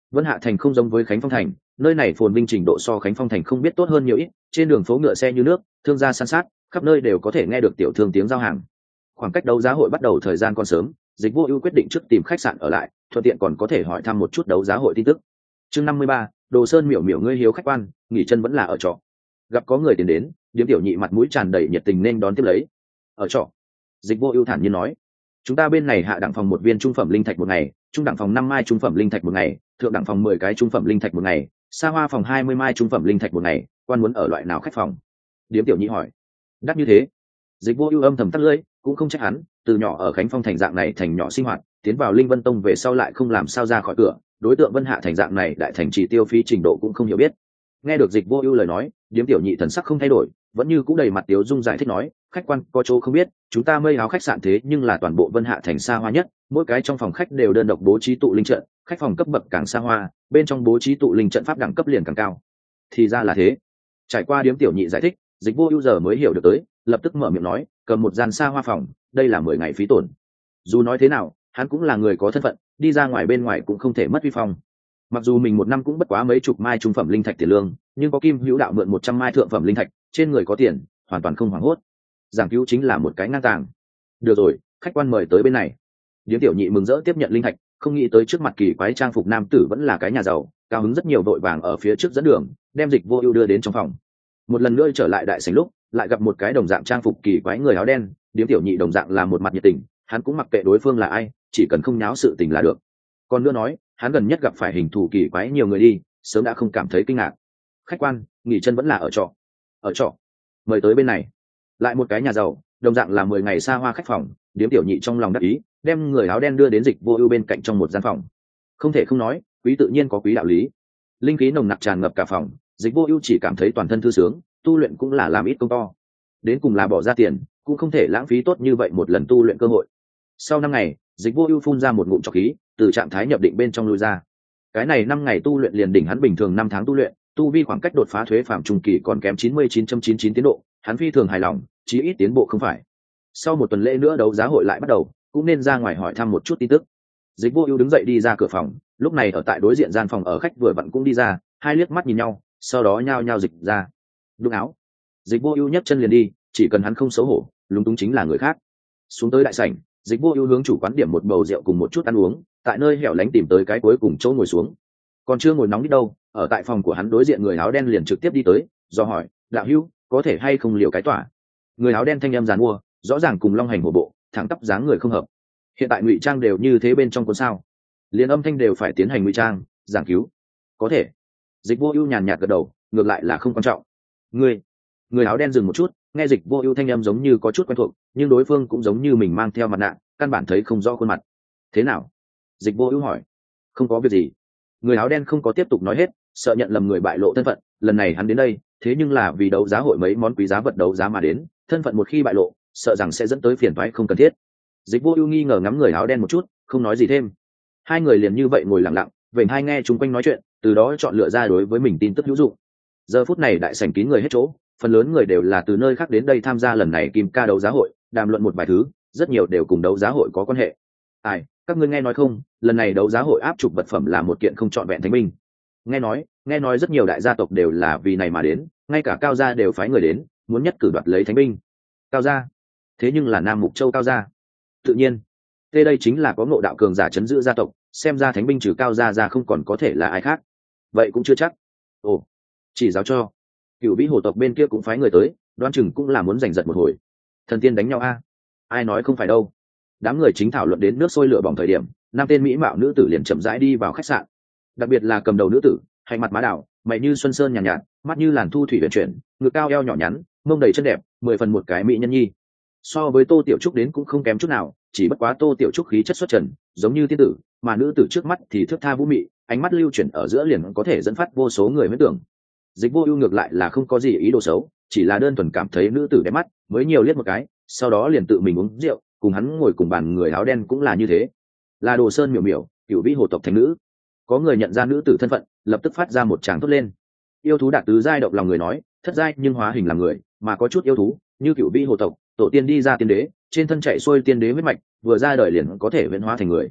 S1: Vân Hạ Thành không giống với Khánh Phong Thành, nơi này phồn vinh trình độ so Khánh Phong Thành không biết tốt hơn nhiều ít, trên đường phố ngựa xe như nước, thương gia san sát, khắp nơi đều có thể nghe được tiểu thương tiếng giao hàng. Khoảng cách đấu giá hội bắt đầu thời gian còn sớm, Dịch Vô Ưu quyết định trước tìm khách sạn ở lại, thuận tiện còn có thể hỏi thăm một chút đấu giá hội tin tức. Chương năm mươi ba, Đồ Sơn miểu miểu ngươi hiếu khách quan, nghỉ chân vẫn là ở trọ. Gặp có người tiến đến, Điếm Tiểu Nhị mặt mũi tràn đầy nhiệt tình nên đón tiếp lấy. Ở trọ. Dịch Vô Ưu thản nhiên nói, chúng ta bên này hạ đẳng phòng một viên trung phẩm linh thạch một ngày, trung đẳng phòng năm mai trung phẩm linh thạch một ngày, thượng đẳng phòng mười cái trung phẩm linh thạch một ngày, xa hoa phòng hai mươi mai trung phẩm linh thạch một ngày, quan muốn ở loại nào khách phòng? Điếm Tiểu Nhị hỏi. Đắt như thế? Dịch Vô Ưu âm thầm tắt lưỡi, cũng không trách hắn, từ nhỏ ở Khánh Phong thành dạng này thành nhỏ sinh hoạt, tiến vào Linh Vân Tông về sau lại không làm sao ra khỏi cửa, đối tượng Vân Hạ thành dạng này đại thành chỉ tiêu phí trình độ cũng không hiểu biết. Nghe được Dịch Vô Ưu lời nói, Điếm Tiểu Nhị thần sắc không thay đổi, vẫn như cũ đầy mặt tiếu dung giải thích nói, khách quan có chỗ không biết, chúng ta Mây Áo khách sạn thế nhưng là toàn bộ Vân Hạ thành xa hoa nhất, mỗi cái trong phòng khách đều đơn độc bố trí tụ linh trận, khách phòng cấp bậc càng xa hoa, bên trong bố trí tụ linh trận pháp đẳng cấp liền càng cao. Thì ra là thế. Trải qua Điếm Tiểu Nhị giải thích, Dịch Vô Ưu giờ mới hiểu được tới, lập tức mở miệng nói, cầm một gian xa hoa phòng, đây là mười ngày phí tổn. Dù nói thế nào, hắn cũng là người có thân phận, đi ra ngoài bên ngoài cũng không thể mất uy phong. Mặc dù mình một năm cũng bất quá mấy chục mai trung phẩm linh thạch tiền lương, nhưng có Kim Hữu đạo mượn một trăm mai thượng phẩm linh thạch, trên người có tiền, hoàn toàn không hoảng hốt. Giảng cứu chính là một cái ngang tàng. Được rồi, khách quan mời tới bên này. Điếm Tiểu Nhị mừng rỡ tiếp nhận linh thạch, không nghĩ tới trước mặt kỳ quái trang phục nam tử vẫn là cái nhà giàu, cao hứng rất nhiều vội vàng ở phía trước dẫn đường, đem Dịch Vô Ưu đưa đến trong phòng. Một lần nữa trở lại đại sảnh lúc, lại gặp một cái đồng dạng trang phục kỳ quái người áo đen, Điếm Tiểu Nhị đồng dạng là một mặt nhiệt tình, hắn cũng mặc kệ đối phương là ai, chỉ cần không nháo sự tình là được. Còn nữa nói, hắn gần nhất gặp phải hình thù kỳ quái nhiều người đi, sớm đã không cảm thấy kinh ngạc. Khách quan, nghỉ chân vẫn là ở trọ. Ở trọ. Mời tới bên này. Lại một cái nhà giàu, đồng dạng là mười ngày xa hoa khách phòng, Điếm Tiểu Nhị trong lòng đắc ý, đem người áo đen đưa đến Dịch Vô Ưu bên cạnh trong một gian phòng. Không thể không nói, quý tự nhiên có quý đạo lý. Linh khí nồng nặc tràn ngập cả phòng, Dịch Vô Ưu chỉ cảm thấy toàn thân thư sướng, tu luyện cũng là làm ít công to. Đến cùng là bỏ ra tiền, cũng không thể lãng phí tốt như vậy một lần tu luyện cơ hội. Sau năm ngày, Dịch Vô Ưu phun ra một ngụm trọc khí, từ trạng thái nhập định bên trong lui ra. Cái này năm ngày tu luyện liền đỉnh hắn bình thường năm tháng tu luyện, tu vi khoảng cách đột phá thuế phàm trung kỳ còn kém chín mươi chín phẩy chín chín tiến độ, hắn phi thường hài lòng, chí ít tiến bộ không phải. Sau một tuần lễ nữa đấu giá hội lại bắt đầu, cũng nên ra ngoài hỏi thăm một chút tin tức. Dịch Vô Ưu đứng dậy đi ra cửa phòng, lúc này ở tại đối diện gian phòng ở khách vừa vặn cũng đi ra, hai liếc mắt nhìn nhau, sau đó nhao nhao dịch ra. Đúng áo. Dịch Vô Ưu nhấc chân liền đi, chỉ cần hắn không xấu hổ, lúng túng chính là người khác. Xuống tới đại sảnh, Dịch Vô Ưu hướng chủ quán điểm một bầu rượu cùng một chút ăn uống, tại nơi hẻo lánh tìm tới cái cuối cùng chỗ ngồi xuống. Còn chưa ngồi nóng đi đâu, ở tại phòng của hắn đối diện người áo đen liền trực tiếp đi tới, do hỏi, "Đạo hữu, có thể hay không liều cái tỏa?" Người áo đen thanh âm giàn mua, rõ ràng cùng Long Hành hổ bộ, thẳng tắp dáng người không hợp. Hiện tại ngụy trang đều như thế bên trong cuốn sao? Liên âm thanh đều phải tiến hành ngụy trang, giảng cứu. Có thể. Dịch Vô Ưu nhàn nhạt gật đầu, ngược lại là không quan trọng. Người, người áo đen dừng một chút, nghe Dịch Vô Ưu thanh âm giống như có chút quen thuộc, nhưng đối phương cũng giống như mình mang theo mặt nạ, căn bản thấy không rõ khuôn mặt. Thế nào? Dịch Vô Ưu hỏi. Không có việc gì. Người áo đen không có tiếp tục nói hết, sợ nhận lầm người bại lộ thân phận, lần này hắn đến đây, thế nhưng là vì đấu giá hội mấy món quý giá vật đấu giá mà đến, thân phận một khi bại lộ, sợ rằng sẽ dẫn tới phiền toái không cần thiết. Dịch Vô Ưu nghi ngờ ngắm người áo đen một chút, không nói gì thêm. Hai người liền như vậy ngồi lặng lặng, vểnh hai nghe chúng quanh nói chuyện, từ đó chọn lựa ra đối với mình tin tức hữu dụng. Giờ phút này đại sảnh kín người hết chỗ, phần lớn người đều là từ nơi khác đến đây tham gia lần này kim ca đấu giá hội, đàm luận một vài thứ, rất nhiều đều cùng đấu giá hội có quan hệ. Ai, các ngươi nghe nói không, lần này đấu giá hội áp chụp vật phẩm là một kiện không trọn vẹn thánh binh. Nghe nói, nghe nói rất nhiều đại gia tộc đều là vì này mà đến, ngay cả Cao gia đều phái người đến, muốn nhất cử đoạt lấy thánh binh. Cao gia? Thế nhưng là Nam Mục Châu Cao gia. Tự nhiên, thế đây chính là có ngộ đạo cường giả trấn giữ gia tộc, xem ra thánh binh trừ Cao gia ra không còn có thể là ai khác. Vậy cũng chưa chắc. Ồ, chỉ giáo cho. Cửu Vĩ Hồ tộc bên kia cũng phái người tới, đoán chừng cũng là muốn giành giật một hồi. Thần tiên đánh nhau a? Ai nói không phải đâu. Đám người chính thảo luận đến nước sôi lửa bỏng thời điểm, năm tên mỹ mạo nữ tử liền chậm rãi đi vào khách sạn. Đặc biệt là cầm đầu nữ tử, hành mặt má đảo, mày như xuân sơn nhàn nhạt, nhạt, mắt như làn thu thủy huyền chuyển, ngực cao eo nhỏ nhắn, mông đầy chân đẹp, mười phần một cái mỹ nhân nhi. So với Tô Tiểu Trúc đến cũng không kém chút nào, chỉ bất quá Tô Tiểu Trúc khí chất xuất trần, giống như tiên tử, mà nữ tử trước mắt thì thước tha vũ mị, ánh mắt lưu chuyển ở giữa liền có thể dẫn phát vô số người huyễn tưởng. Dịch Vô Ưu ngược lại là không có gì ý đồ xấu, chỉ là đơn thuần cảm thấy nữ tử đẹp mắt, mới nhiều liếc một cái, sau đó liền tự mình uống rượu, cùng hắn ngồi cùng bàn người áo đen cũng là như thế. Là Đồ Sơn miểu miểu, Cửu Vĩ Hồ tộc thành nữ. Có người nhận ra nữ tử thân phận, lập tức phát ra một tràng thốt lên. Yêu thú đạt tứ giai động lòng người nói, thất giai nhưng hóa hình làm người, mà có chút yêu thú, như Cửu Vĩ Hồ tộc, tổ tiên đi ra tiên đế, trên thân chạy xuôi tiên đế huyết mạch, vừa ra đời liền có thể biến hóa thành người.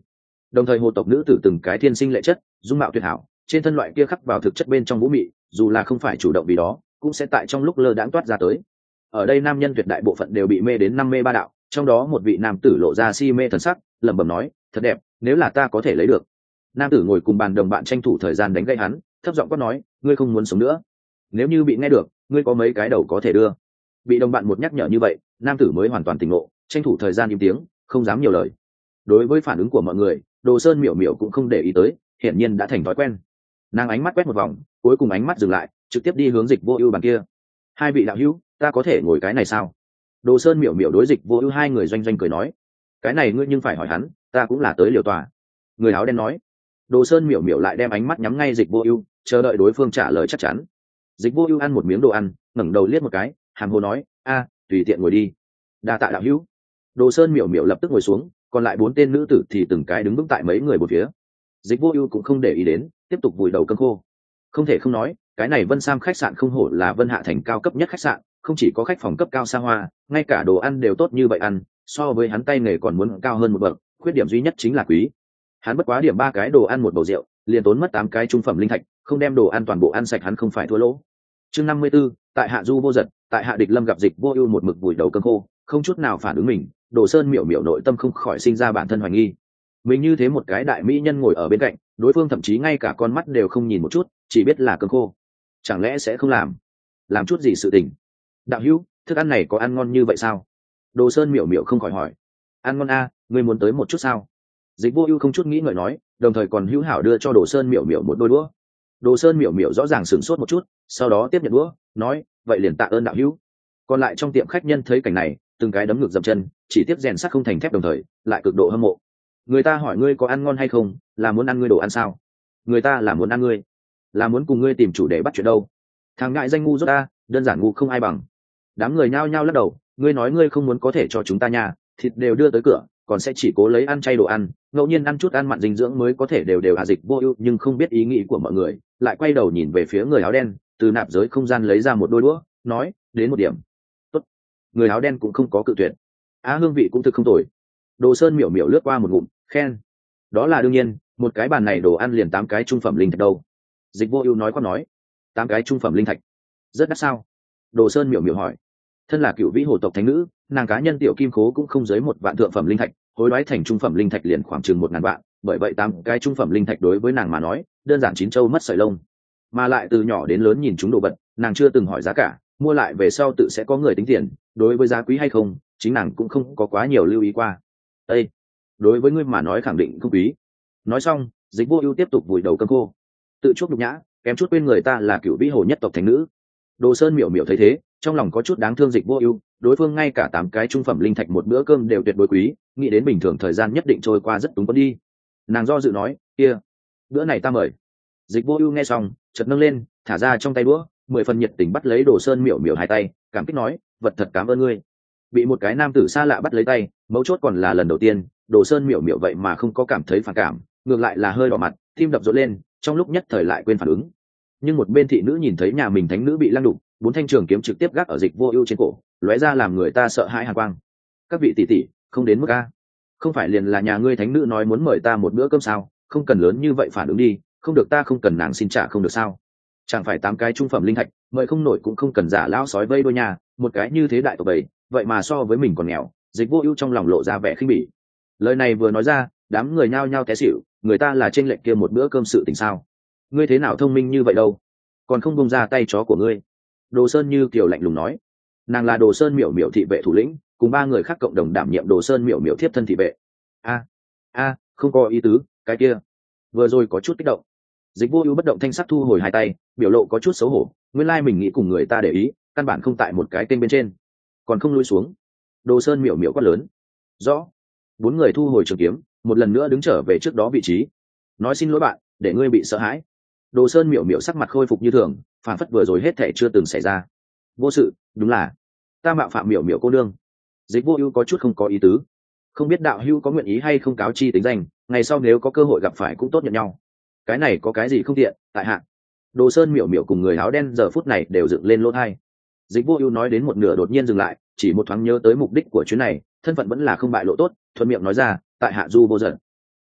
S1: đồng thời hồ tộc nữ tử từng cái thiên sinh lệ chất dung mạo tuyệt hảo, trên thân loại kia khắc vào thực chất bên trong vũ mị, dù là không phải chủ động vì đó cũng sẽ tại trong lúc lơ đãng toát ra tới. Ở đây nam nhân tuyệt đại bộ phận đều bị mê đến năm mê ba đạo, trong đó một vị nam tử lộ ra si mê thần sắc, lẩm bẩm nói, thật đẹp, nếu là ta có thể lấy được. Nam tử ngồi cùng bàn đồng bạn tranh thủ thời gian đánh gãy hắn, thấp giọng quát nói, ngươi không muốn sống nữa, nếu như bị nghe được ngươi có mấy cái đầu có thể đưa. Bị đồng bạn một nhắc nhở như vậy, nam tử mới hoàn toàn tỉnh ngộ, tranh thủ thời gian im tiếng, không dám nhiều lời. Đối với phản ứng của mọi người, Đồ Sơn miểu miểu cũng không để ý tới, hiển nhiên đã thành thói quen. Nàng ánh mắt quét một vòng, cuối cùng ánh mắt dừng lại, trực tiếp đi hướng Dịch Vô Ưu bàn kia. Hai vị đạo hữu, ta có thể ngồi cái này sao? Đồ Sơn miểu miểu đối Dịch Vô Ưu hai người doanh doanh cười nói, cái này ngươi nhưng phải hỏi hắn, ta cũng là tới liều tòa. Người áo đen nói. Đồ Sơn miểu miểu lại đem ánh mắt nhắm ngay Dịch Vô Ưu, chờ đợi đối phương trả lời chắc chắn. Dịch Vô Ưu ăn một miếng đồ ăn, ngẩng đầu liếc một cái, hàm hồ nói, a, tùy tiện ngồi đi. Đa tạ đạo hữu. Đồ Sơn miểu miểu lập tức ngồi xuống, còn lại bốn tên nữ tử thì từng cái đứng vững tại mấy người một phía. Dịch Vô Ưu cũng không để ý đến, tiếp tục vùi đầu cơm khô. Không thể không nói, cái này Vân Sam khách sạn không hổ là Vân Hạ thành cao cấp nhất khách sạn, không chỉ có khách phòng cấp cao xa hoa, ngay cả đồ ăn đều tốt như vậy ăn, so với hắn tay nghề còn muốn cao hơn một bậc, khuyết điểm duy nhất chính là quý. Hắn bất quá điểm ba cái đồ ăn một bầu rượu, liền tốn mất tám cái trung phẩm linh thạch, không đem đồ ăn toàn bộ ăn sạch hắn không phải thua lỗ. Chương năm mươi 54, tại Hạ Du vô giật, tại Hạ Địch Lâm gặp Dịch Vô Ưu một mực vùi đầu cơm khô, không chút nào phản ứng mình, Đồ Sơn miểu miểu nội tâm không khỏi sinh ra bản thân hoài nghi. Mình như thế một cái đại mỹ nhân ngồi ở bên cạnh, đối phương thậm chí ngay cả con mắt đều không nhìn một chút, chỉ biết là cơm khô. Chẳng lẽ sẽ không làm? Làm chút gì sự tình? Đạo hữu, thức ăn này có ăn ngon như vậy sao? Đồ Sơn miểu miểu không khỏi hỏi. Ăn ngon a, ngươi muốn tới một chút sao? Dịch Vô Ưu không chút nghĩ ngợi nói, đồng thời còn hữu hảo đưa cho Đồ Sơn miểu miểu một đôi đũa. Đồ Sơn miểu miểu rõ ràng sửng sốt một chút, sau đó tiếp nhận đũa, nói, vậy liền tạ ơn đạo hữu. Còn lại trong tiệm khách nhân thấy cảnh này, từng cái đấm ngược dậm chân, chỉ tiếp rèn sắt không thành thép, đồng thời lại cực độ hâm mộ. Người ta hỏi ngươi có ăn ngon hay không, là muốn ăn ngươi đồ ăn sao? Người ta là muốn ăn ngươi, là muốn cùng ngươi tìm chủ đề bắt chuyện đâu. Thằng ngại danh ngu dốt ta, đơn giản ngu không ai bằng. Đám người nhao nhao lắc đầu, ngươi nói ngươi không muốn có thể cho chúng ta nhà, thịt đều đưa tới cửa, còn sẽ chỉ cố lấy ăn chay đồ ăn, ngẫu nhiên ăn chút ăn mặn dinh dưỡng mới có thể đều đều hạ Dịch Vô Ưu, nhưng không biết ý nghĩ của mọi người, lại quay đầu nhìn về phía người áo đen, từ nạp giới không gian lấy ra một đôi đũa, nói, đến một điểm. Tốt. Người áo đen cũng không có cự tuyệt. Á hương vị cũng thực không tồi. Đồ Sơn miểu miểu lướt qua một ngụm, khen. Đó là đương nhiên, một cái bàn này đồ ăn liền tám cái trung phẩm linh thạch đâu. Dịch Vô Ưu nói qua nói, tám cái trung phẩm linh thạch. Rất đắt sao? Đồ Sơn miểu miểu hỏi. Thân là cựu vĩ hồ tộc thánh nữ, nàng cá nhân tiểu kim khố cũng không dưới một vạn thượng phẩm linh thạch, hối đoái thành trung phẩm linh thạch liền khoảng chừng một ngàn vạn, bởi vậy tám cái trung phẩm linh thạch đối với nàng mà nói, đơn giản chín châu mất sợi lông. Mà lại từ nhỏ đến lớn nhìn chúng đồ vật, nàng chưa từng hỏi giá cả, mua lại về sau tự sẽ có người tính tiền, đối với giá quý hay không, chính nàng cũng không có quá nhiều lưu ý qua. Ê, đối với ngươi mà nói khẳng định không quý. Nói xong, Dịch Vô Ưu tiếp tục vùi đầu cơm khô, tự chuốc nhục nhã, kém chút quên người ta là cựu vĩ hồ nhất tộc thánh nữ. Đồ Sơn miểu miểu thấy thế, trong lòng có chút đáng thương Dịch Vô Ưu, đối phương ngay cả tám cái trung phẩm linh thạch một bữa cơm đều tuyệt đối quý, nghĩ đến bình thường thời gian nhất định trôi qua rất túng quẫn đi. Nàng do dự nói, kia, bữa này ta mời. Dịch Vô Ưu nghe xong, chợt nâng lên, thả ra trong tay đũa, mười phần nhiệt tình bắt lấy Đồ Sơn miểu miểu hai tay, cảm kích nói, vật thật cảm ơn ngươi. Bị một cái nam tử xa lạ bắt lấy tay, mấu chốt còn là lần đầu tiên, Đồ Sơn miểu miểu vậy mà không có cảm thấy phản cảm, ngược lại là hơi đỏ mặt, tim đập rộn lên, trong lúc nhất thời lại quên phản ứng. Nhưng một bên thị nữ nhìn thấy nhà mình thánh nữ bị lăng đụng, bốn thanh trường kiếm trực tiếp gác ở Dịch Vô Ưu trên cổ, lóe ra làm người ta sợ hãi hàn quang. Các vị tỷ tỷ, không đến mức a. Không phải liền là nhà ngươi thánh nữ nói muốn mời ta một bữa cơm sao, không cần lớn như vậy phản ứng đi, không được ta không cần nàng xin trả không được sao? Chẳng phải tám cái trung phẩm linh thạch, mời không nổi cũng không cần giả lão sói vây đôi nhà, một cái như thế đại tộc bầy, vậy mà so với mình còn nghèo. Dịch Vô Ưu trong lòng lộ ra vẻ khinh bỉ. Lời này vừa nói ra, đám người nhao nhao té xỉu, người ta là trên lệnh kia một bữa cơm sự tình sao? Ngươi thế nào thông minh như vậy đâu, còn không buông ra tay chó của ngươi. Đồ Sơn như kiều lạnh lùng nói, nàng là Đồ Sơn miểu miểu thị vệ thủ lĩnh, cùng ba người khác cộng đồng đảm nhiệm Đồ Sơn miểu miểu thiếp thân thị vệ. A a, không có ý tứ, cái kia vừa rồi có chút kích động. Dịch Vô Ưu bất động thanh sắc thu hồi hai tay, biểu lộ có chút xấu hổ, nguyên lai mình nghĩ cùng người ta để ý, căn bản không tại một cái kênh bên trên, còn không lui xuống. Đồ Sơn miểu miểu quát lớn. Rõ. Bốn người thu hồi trường kiếm, một lần nữa đứng trở về trước đó vị trí. Nói xin lỗi bạn, để ngươi bị sợ hãi. Đồ Sơn miểu miểu sắc mặt khôi phục như thường, phản phất vừa rồi hết thảy chưa từng xảy ra. Vô sự, đúng là ta mạo phạm miểu miểu cô nương. Dịch Vô Ưu có chút không có ý tứ, không biết đạo hữu có nguyện ý hay không cáo chi tính danh, ngày sau nếu có cơ hội gặp phải cũng tốt nhận nhau. Cái này có cái gì không tiện, tại hạ. Đồ Sơn miểu miểu cùng người áo đen giờ phút này đều dựng lên lỗ tai. Dịch Vô Ưu nói đến một nửa đột nhiên dừng lại, chỉ một thoáng nhớ tới mục đích của chuyến này, thân phận vẫn là không bại lộ tốt, thuận miệng nói ra, tại hạ Du vô giận.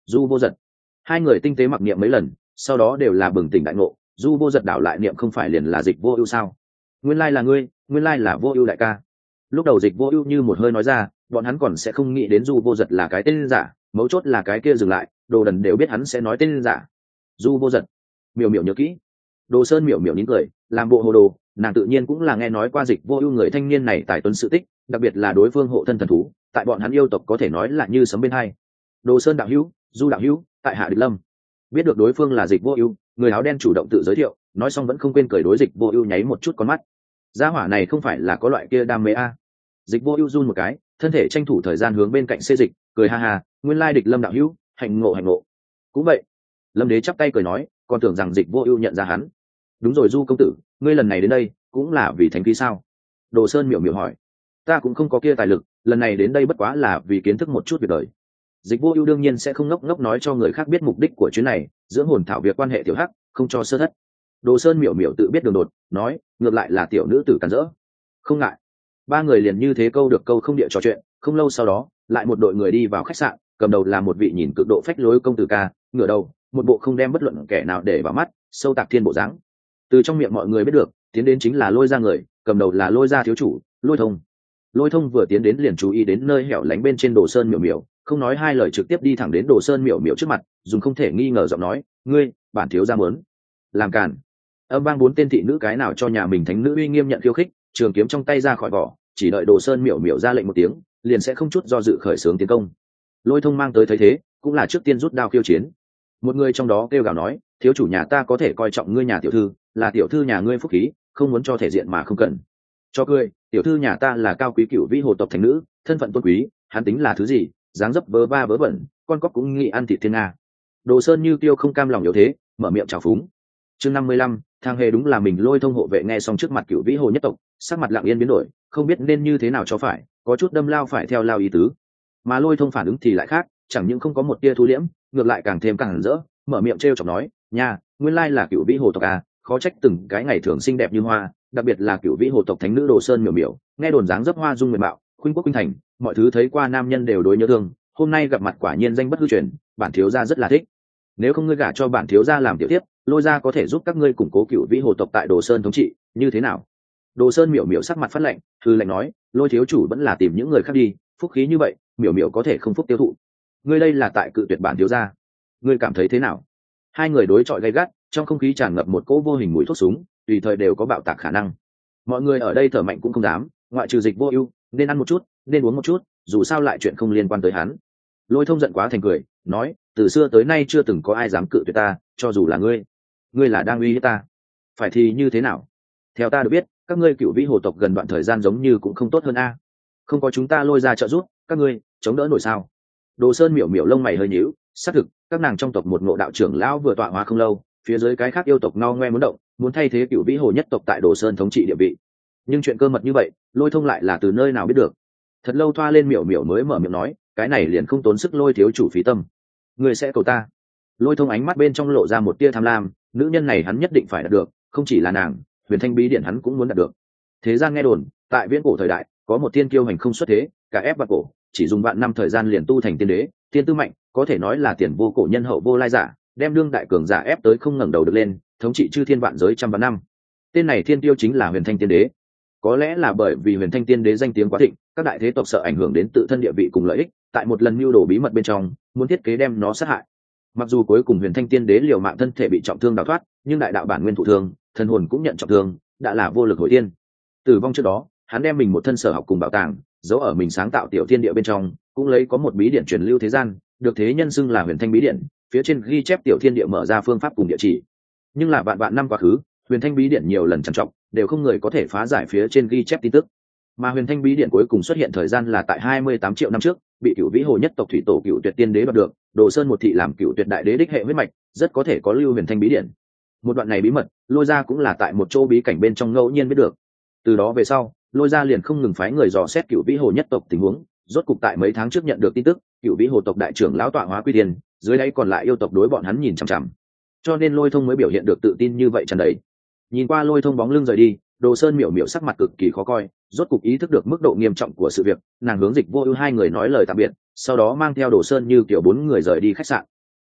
S1: Du Vô Giật. Hai người tinh tế mặc niệm mấy lần, sau đó đều là bừng tỉnh đại ngộ. Du Vô Giật đảo lại niệm không phải liền là Dịch Vô Ưu sao? Nguyên lai là ngươi, nguyên lai là Vô Ưu đại ca. Lúc đầu Dịch Vô Ưu như một hơi nói ra, bọn hắn còn sẽ không nghĩ đến Du Vô Giật là cái tên giả, mấu chốt là cái kia dừng lại, đồ đần đều biết hắn sẽ nói tên giả. Du Vô Giật. Miểu Miểu nhớ kỹ. Đồ Sơn Miểu Miểu nín cười, làm bộ hồ đồ, nàng tự nhiên cũng là nghe nói qua Dịch Vô Ưu người thanh niên này tài tuấn sự tích, đặc biệt là đối phương hộ thân thần thú, tại bọn hắn yêu tộc có thể nói là như sấm bên hai. Đồ Sơn đạo hữu, Du đạo hữu, tại hạ Địch Lâm. Biết được đối phương là Dịch Vô Ưu, người áo đen chủ động tự giới thiệu, nói xong vẫn không quên cười đối Dịch Vô Ưu nháy một chút con mắt. Gia hỏa này không phải là có loại kia đam mê a. Dịch Vô Ưu run một cái, thân thể tranh thủ thời gian hướng bên cạnh xê dịch, cười ha ha, nguyên lai Địch Lâm đạo hữu, hạnh ngộ hạnh ngộ. Cũng vậy. Lâm Đế chắp tay cười nói, còn tưởng rằng Dịch Vô Ưu nhận ra hắn. Đúng rồi Du công tử, ngươi lần này đến đây cũng là vì thánh khí sao? Đồ Sơn miểu miểu hỏi. Ta cũng không có kia tài lực, lần này đến đây bất quá là vì kiến thức một chút việc đời. Dịch Vô Ưu đương nhiên sẽ không ngốc ngốc nói cho người khác biết mục đích của chuyến này, dưỡng hồn thảo việc quan hệ tiểu hắc, không cho sơ thất. Đồ Sơn miểu miểu tự biết đường đột, nói, ngược lại là tiểu nữ tử cản rỡ. Không ngại. Ba người liền như thế câu được câu không địa trò chuyện, không lâu sau đó, lại một đội người đi vào khách sạn, cầm đầu là một vị nhìn cực độ phách lối công tử ca, ngửa đầu, một bộ không đem bất luận kẻ nào để vào mắt, sâu tạc thiên bộ dáng. Từ trong miệng mọi người biết được, tiến đến chính là Lôi gia người, cầm đầu là Lôi gia thiếu chủ, Lôi Thông. Lôi Thông vừa tiến đến liền chú ý đến nơi hẻo lánh bên trên Đồ Sơn miểu miểu, không nói hai lời trực tiếp đi thẳng đến Đồ Sơn miểu miểu trước mặt, dùng không thể nghi ngờ giọng nói, ngươi, bản thiếu gia muốn làm cản. Âm vang bốn tên thị nữ cái nào cho nhà mình thánh nữ uy nghiêm nhận khiêu khích, trường kiếm trong tay ra khỏi vỏ, chỉ đợi Đồ Sơn miểu miểu ra lệnh một tiếng, liền sẽ không chút do dự khởi xướng tiến công. Lôi Thông mang tới thấy thế, cũng là trước tiên rút đao khiêu chiến. Một người trong đó kêu gào nói, thiếu chủ nhà ta có thể coi trọng ngươi nhà tiểu thư, là tiểu thư nhà ngươi phúc khí, không muốn cho thể diện mà không cần. Cho cười, tiểu thư nhà ta là cao quý cửu vĩ hồ tộc thành nữ, thân phận tôn quý, hắn tính là thứ gì, dáng dấp vớ va vớ vẩn, con cóc cũng nghĩ ăn thịt thiên nga. Đồ Sơn như tiêu không cam lòng yếu thế, mở miệng chào phúng. Chương năm mươi lăm, thang hề đúng là mình. Lôi Thông hộ vệ nghe xong trước mặt cửu vĩ hồ nhất tộc, sắc mặt lặng yên biến đổi, không biết nên như thế nào cho phải, có chút đâm lao phải theo lao ý tứ. Mà Lôi Thông phản ứng thì lại khác, chẳng những không có một tia thu liễm, ngược lại càng thêm càng rỡ, mở miệng trêu chọc nói, nha, nguyên lai là cửu vĩ hồ tộc à, khó trách từng cái ngày thường xinh đẹp như hoa, đặc biệt là cửu vĩ hồ tộc thánh nữ Đồ Sơn miểu miểu, nghe đồn dáng dấp hoa dung nguyện mạo, khuynh quốc khuynh thành, mọi thứ thấy qua nam nhân đều đối nhớ thương, hôm nay gặp mặt quả nhiên danh bất hư truyền, bản thiếu gia rất là thích. Nếu không ngươi gả cho bản thiếu gia làm tiểu tiếp, Lôi gia có thể giúp các ngươi củng cố cửu vĩ hồ tộc tại Đồ Sơn thống trị, như thế nào? Đồ Sơn miểu miểu sắc mặt phát lạnh, hư lạnh nói, Lôi thiếu chủ vẫn là tìm những người khác đi, phúc khí như vậy, miểu miểu có thể không phúc tiêu thụ. Ngươi đây là tại cự tuyệt bản thiếu gia, ngươi cảm thấy thế nào? Hai người đối chọi gay gắt, trong không khí tràn ngập một cỗ vô hình mùi thuốc súng, tùy thời đều có bạo tạc khả năng. Mọi người ở đây thở mạnh cũng không dám, ngoại trừ Dịch Vô Ưu, nên ăn một chút, nên uống một chút, dù sao lại chuyện không liên quan tới hắn. Lôi Thông giận quá thành cười, nói, từ xưa tới nay chưa từng có ai dám cự tuyệt ta, cho dù là ngươi. Ngươi là đang uy hiếp ta. Phải thì như thế nào? Theo ta được biết, các ngươi cựu vĩ hồ tộc gần đoạn thời gian giống như cũng không tốt hơn a. Không có chúng ta Lôi ra trợ giúp, các ngươi chống đỡ nổi sao? Đồ Sơn miểu miểu lông mày hơi nhíu, xác thực, các nàng trong tộc một ngộ đạo trưởng lão vừa tọa hóa không lâu, phía dưới cái khác yêu tộc ngao ngoe muốn động, muốn thay thế cựu vĩ hồ nhất tộc tại Đồ Sơn thống trị địa vị. Nhưng chuyện cơ mật như vậy, Lôi Thông lại là từ nơi nào biết được? Thật lâu thoa lên miểu miểu mới mở miệng nói, cái này liền không tốn sức Lôi thiếu chủ phí tâm. Người sẽ cầu ta. Lôi Thông ánh mắt bên trong lộ ra một tia tham lam, nữ nhân này hắn nhất định phải đạt được, không chỉ là nàng, Huyền Thanh bí điển hắn cũng muốn đạt được. Thế gian nghe đồn, tại viễn cổ thời đại, có một tiên kiêu hành không xuất thế, cả ép vạn cổ, chỉ dùng vạn năm thời gian liền tu thành tiên đế, tiên tư mạnh, có thể nói là tiền vô cổ nhân hậu vô lai giả, đem đương đại cường giả ép tới không ngẩng đầu được lên, thống trị chư thiên vạn giới trăm vạn năm. Tên này thiên tiêu chính là Huyền Thanh tiên đế. Có lẽ là bởi vì Huyền Thanh tiên đế danh tiếng quá thịnh, các đại thế tộc sợ ảnh hưởng đến tự thân địa vị cùng lợi ích, tại một lần mưu đồ bí mật bên trong, muốn thiết kế đem nó sát hại. Mặc dù cuối cùng Huyền Thanh tiên đế liều mạng thân thể bị trọng thương đào thoát, nhưng đại đạo bản nguyên thụ thương, thân hồn cũng nhận trọng thương, đã là vô lực hồi tiên. Tử vong trước đó, hắn đem mình một thân sở học cùng bảo tàng giấu ở mình sáng tạo tiểu thiên địa bên trong, cũng lấy có một bí điển truyền lưu thế gian, được thế nhân xưng là Huyền Thanh bí điển, phía trên ghi chép tiểu thiên địa mở ra phương pháp cùng địa chỉ. Nhưng là vạn vạn năm quá khứ, Huyền Thanh bí điển nhiều lần trằn trọc, đều không người có thể phá giải phía trên ghi chép tin tức. Mà Huyền Thanh bí điển cuối cùng xuất hiện thời gian là tại hai mươi tám triệu năm trước, bị cửu vĩ hồ nhất tộc thủy tổ Cửu Tuyệt tiên đế đoạt được, Đồ Sơn một thị làm Cửu Tuyệt đại đế đích hệ huyết mạch, rất có thể có lưu Huyền Thanh bí điển. Một đoạn này bí mật, Lôi gia cũng là tại một chỗ bí cảnh bên trong ngẫu nhiên biết được. Từ đó về sau, Lôi gia liền không ngừng phái người dò xét cửu vĩ hồ nhất tộc tình huống, rốt cục tại mấy tháng trước nhận được tin tức, cửu vĩ hồ tộc đại trưởng lão tọa hóa quy tiên, dưới đây còn lại yêu tộc đối bọn hắn nhìn chằm chằm. Cho nên Lôi Thông mới biểu hiện được tự tin như vậy tràn đầy. Nhìn qua Lôi Thông bóng lưng rời đi, Đồ Sơn miểu miểu sắc mặt cực kỳ khó coi, rốt cục ý thức được mức độ nghiêm trọng của sự việc, nàng hướng Dịch Vô Ưu hai người nói lời tạm biệt, sau đó mang theo Đồ Sơn như kiểu bốn người rời đi khách sạn.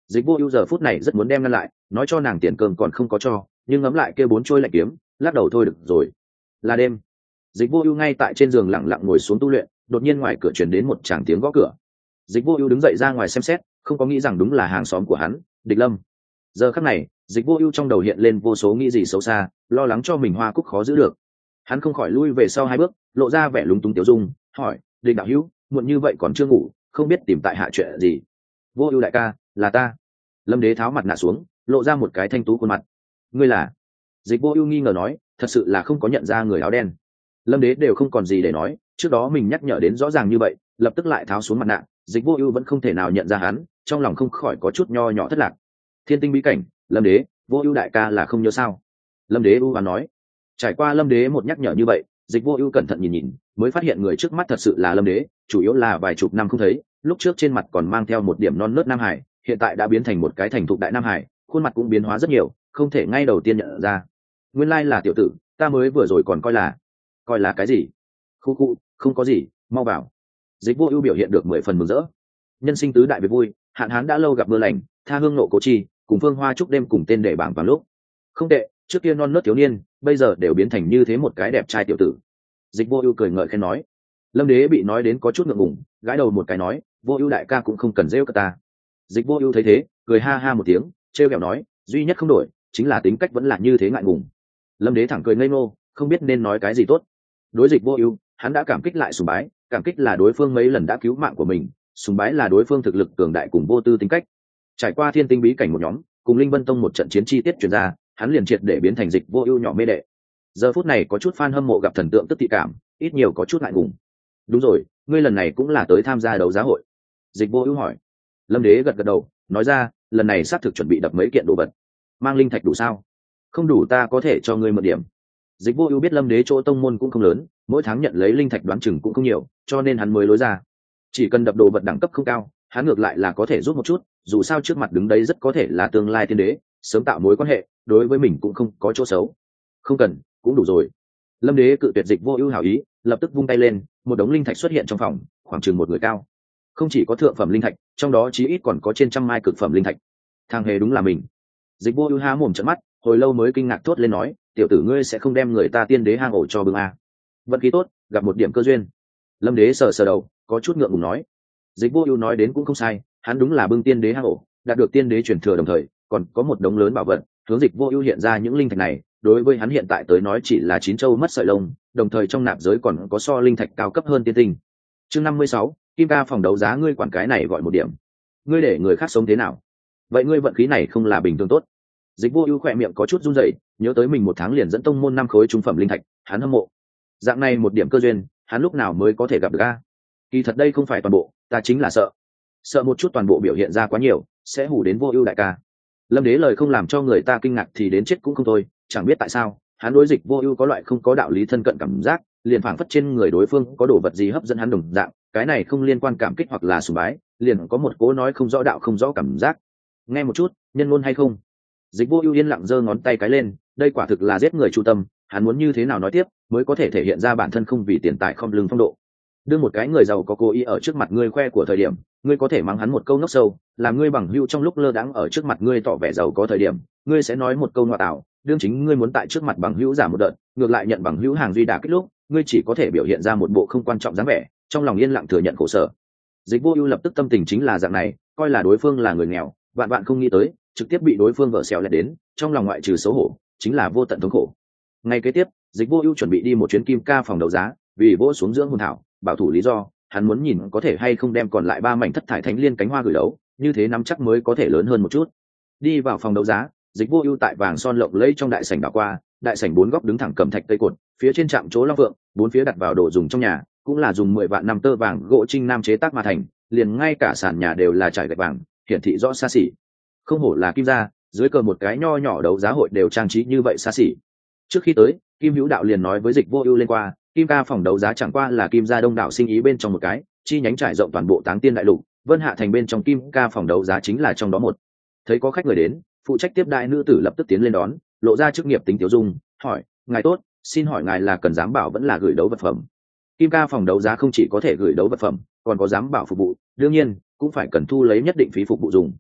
S1: Dịch Vô Ưu giờ phút này rất muốn đem ngăn lại, nói cho nàng tiền cơm còn không có cho, nhưng ngẫm lại kia bốn trôi lạnh kiếm, lắc đầu thôi được rồi. Là đêm. Dịch Vô Ưu ngay tại trên giường lặng lặng ngồi xuống tu luyện, đột nhiên ngoài cửa truyền đến một tràng tiếng gõ cửa. Dịch Vô Ưu đứng dậy ra ngoài xem xét, không có nghĩ rằng đúng là hàng xóm của hắn, Địch Lâm. Giờ khắc này, Dịch Vô Ưu trong đầu hiện lên vô số nghĩ gì xấu xa, lo lắng cho mình hoa cúc khó giữ được. Hắn không khỏi lui về sau hai bước, lộ ra vẻ lúng túng tiểu dung, hỏi: "Địch đạo hữu, muộn như vậy còn chưa ngủ, không biết tìm tại hạ chuyện gì?" "Vô Ưu đại ca, là ta." Lâm Đế tháo mặt nạ xuống, lộ ra một cái thanh tú khuôn mặt. "Ngươi là?" Dịch Vô Ưu nghi ngờ nói, thật sự là không có nhận ra người áo đen. Lâm Đế đều không còn gì để nói, trước đó mình nhắc nhở đến rõ ràng như vậy, lập tức lại tháo xuống mặt nạ, Dịch Vô Ưu vẫn không thể nào nhận ra hắn, trong lòng không khỏi có chút nho nhỏ thất lạc. Thiên tinh bí cảnh, Lâm Đế, Vô Ưu đại ca là không nhớ sao? Lâm Đế u hoán nói. Trải qua Lâm Đế một nhắc nhở như vậy, Dịch Vô Ưu cẩn thận nhìn nhìn, mới phát hiện người trước mắt thật sự là Lâm Đế, chủ yếu là vài chục năm không thấy, lúc trước trên mặt còn mang theo một điểm non nớt nam hải, hiện tại đã biến thành một cái thành thục đại nam hải, khuôn mặt cũng biến hóa rất nhiều, không thể ngay đầu tiên nhận ra. Nguyên lai là tiểu tử, ta mới vừa rồi còn coi là coi là cái gì? Khu khu, không có gì, mau vào. Dịch Vô Ưu biểu hiện được mười phần mừng rỡ. Nhân sinh tứ đại việc vui, hạn hán đã lâu gặp mưa lành, tha hương nộ cố chi, cùng phương hoa chúc đêm cùng tên để bảng vào lúc. Không tệ, trước kia non nớt thiếu niên, bây giờ đều biến thành như thế một cái đẹp trai tiểu tử. Dịch Vô Ưu cười ngợi khen nói. Lâm Đế bị nói đến có chút ngượng ngùng, gãi đầu một cái nói, Vô Ưu đại ca cũng không cần giễu cợt ta. Dịch Vô Ưu thấy thế, cười ha ha một tiếng, trêu ghẹo nói, duy nhất không đổi, chính là tính cách vẫn là như thế ngại ngùng. Lâm Đế thẳng cười ngây ngô, không biết nên nói cái gì tốt. Đối Dịch Vô Ưu, hắn đã cảm kích lại sùng bái, cảm kích là đối phương mấy lần đã cứu mạng của mình, sùng bái là đối phương thực lực cường đại cùng vô tư tính cách. Trải qua Thiên Tinh bí cảnh một nhóm, cùng Linh Vân Tông một trận chiến chi tiết truyền ra, hắn liền triệt để biến thành Dịch Vô Ưu nhỏ mê đệ. Giờ phút này có chút fan hâm mộ gặp thần tượng tức thị cảm, ít nhiều có chút ngại ngùng. Đúng rồi, ngươi lần này cũng là tới tham gia đấu giá hội. Dịch Vô Ưu hỏi. Lâm Đế gật gật đầu, nói ra, lần này xác thực chuẩn bị đập mấy kiện đồ vật. Mang linh thạch đủ sao? Không đủ ta có thể cho ngươi một điểm. Dịch Vô Ưu biết Lâm Đế chỗ tông môn cũng không lớn, mỗi tháng nhận lấy linh thạch đoán chừng cũng không nhiều, cho nên hắn mới lối ra. Chỉ cần đập đồ vật đẳng cấp không cao, hắn ngược lại là có thể giúp một chút, dù sao trước mặt đứng đấy rất có thể là tương lai tiên đế, sớm tạo mối quan hệ, đối với mình cũng không có chỗ xấu. Không cần, cũng đủ rồi. Lâm Đế cự tuyệt Dịch Vô Ưu hảo ý, lập tức vung tay lên, một đống linh thạch xuất hiện trong phòng, khoảng chừng một người cao. Không chỉ có thượng phẩm linh thạch, trong đó chí ít còn có trên trăm mai cực phẩm linh thạch. Thằng hề đúng là mình. Dịch Vô Ưu há mồm trợn mắt, hồi lâu mới kinh ngạc thốt lên nói, tiểu tử ngươi sẽ không đem người ta tiên đế hang ổ cho bưng à? Vận khí tốt, gặp một điểm cơ duyên. Lâm Đế sờ sờ đầu, có chút ngượng ngùng nói. Dịch Vô Ưu nói đến cũng không sai, hắn đúng là bưng tiên đế hang ổ, đạt được tiên đế truyền thừa đồng thời, còn có một đống lớn bảo vật, hướng Dịch Vô Ưu hiện ra những linh thạch này, đối với hắn hiện tại tới nói chỉ là chín châu mất sợi lông, đồng thời trong nạp giới còn có so linh thạch cao cấp hơn tiên tinh. Chương năm mươi sáu, Kim ca phòng đấu giá ngươi quản cái này gọi một điểm. Ngươi để người khác sống thế nào? Vậy ngươi vận khí này không là bình thường tốt. Dịch Vô Ưu khẽ miệng có chút run rẩy, nhớ tới mình một tháng liền dẫn tông môn năm khối trung phẩm linh thạch, hắn hâm mộ. Dạng này một điểm cơ duyên, hắn lúc nào mới có thể gặp được a? Kỳ thật đây không phải toàn bộ, ta chính là sợ. Sợ một chút toàn bộ biểu hiện ra quá nhiều, sẽ hù đến Vô Ưu đại ca. Lâm Đế lời không làm cho người ta kinh ngạc thì đến chết cũng không thôi, chẳng biết tại sao, hắn đối Dịch Vô Ưu có loại không có đạo lý thân cận cảm giác, liền phảng phất trên người đối phương có đồ vật gì hấp dẫn hắn đồng dạng, cái này không liên quan cảm kích hoặc là sùng bái, liền có một cố nói không rõ đạo không rõ cảm giác. Nghe một chút, nhân ngôn hay không? Dịch Vô Ưu yên lặng giơ ngón tay cái lên, đây quả thực là giết người chu tâm, hắn muốn như thế nào nói tiếp, mới có thể thể hiện ra bản thân không vì tiền tài không lưng phong độ. Đưa một cái người giàu có cố ý ở trước mặt ngươi khoe của thời điểm, ngươi có thể mắng hắn một câu ngốc sâu, làm ngươi bằng hữu trong lúc lơ đãng ở trước mặt ngươi tỏ vẻ giàu có thời điểm, ngươi sẽ nói một câu ngoa tạo, đương chính ngươi muốn tại trước mặt bằng hữu giả một đợt, ngược lại nhận bằng hữu hàng duy đả kích lúc, ngươi chỉ có thể biểu hiện ra một bộ không quan trọng dáng vẻ, trong lòng yên lặng thừa nhận khổ sở. Dịch Vô Ưu lập tức tâm tình chính là dạng này, coi là đối phương là người nghèo, vạn vạn không nghĩ tới, trực tiếp bị đối phương vợ xẻo lẹt đến, trong lòng ngoại trừ xấu hổ, chính là vô tận thống khổ. Ngày kế tiếp, Dịch Vô Ưu chuẩn bị đi một chuyến Kim ca phòng đấu giá, vì vỗ xuống dưỡng hồn thảo, bảo thủ lý do, hắn muốn nhìn có thể hay không đem còn lại ba mảnh thất thải thánh liên cánh hoa gửi đấu, như thế nắm chắc mới có thể lớn hơn một chút. Đi vào phòng đấu giá, Dịch Vô Ưu tại vàng son lộng lẫy trong đại sảnh đảo qua, đại sảnh bốn góc đứng thẳng cẩm thạch cây cột, phía trên chạm chỗ long vượng, bốn phía đặt vào đồ dùng trong nhà, cũng là dùng mười vạn năm tơ vàng gỗ trinh nam chế tác mà thành, liền ngay cả sàn nhà đều là trải gạch vàng, hiển thị rõ xa xỉ. Không hổ là Kim gia, dưới cờ một cái nho nhỏ đấu giá hội đều trang trí như vậy xa xỉ. Trước khi tới, Kim Hữu Đạo liền nói với Dịch Vô Ưu lên qua, Kim ca phòng đấu giá chẳng qua là Kim gia đông đảo sinh ý bên trong một cái, chi nhánh trải rộng toàn bộ Táng Tiên đại lục, Vân Hạ thành bên trong Kim ca phòng đấu giá chính là trong đó một. Thấy có khách người đến, phụ trách tiếp đại nữ tử lập tức tiến lên đón, lộ ra chức nghiệp tính tiểu dung, hỏi: "Ngài tốt, xin hỏi ngài là cần giám bảo vẫn là gửi đấu vật phẩm?" Kim ca phòng đấu giá không chỉ có thể gửi đấu vật phẩm, còn có giám bảo phục vụ, đương nhiên cũng phải cần thu lấy nhất định phí phục vụ dùng.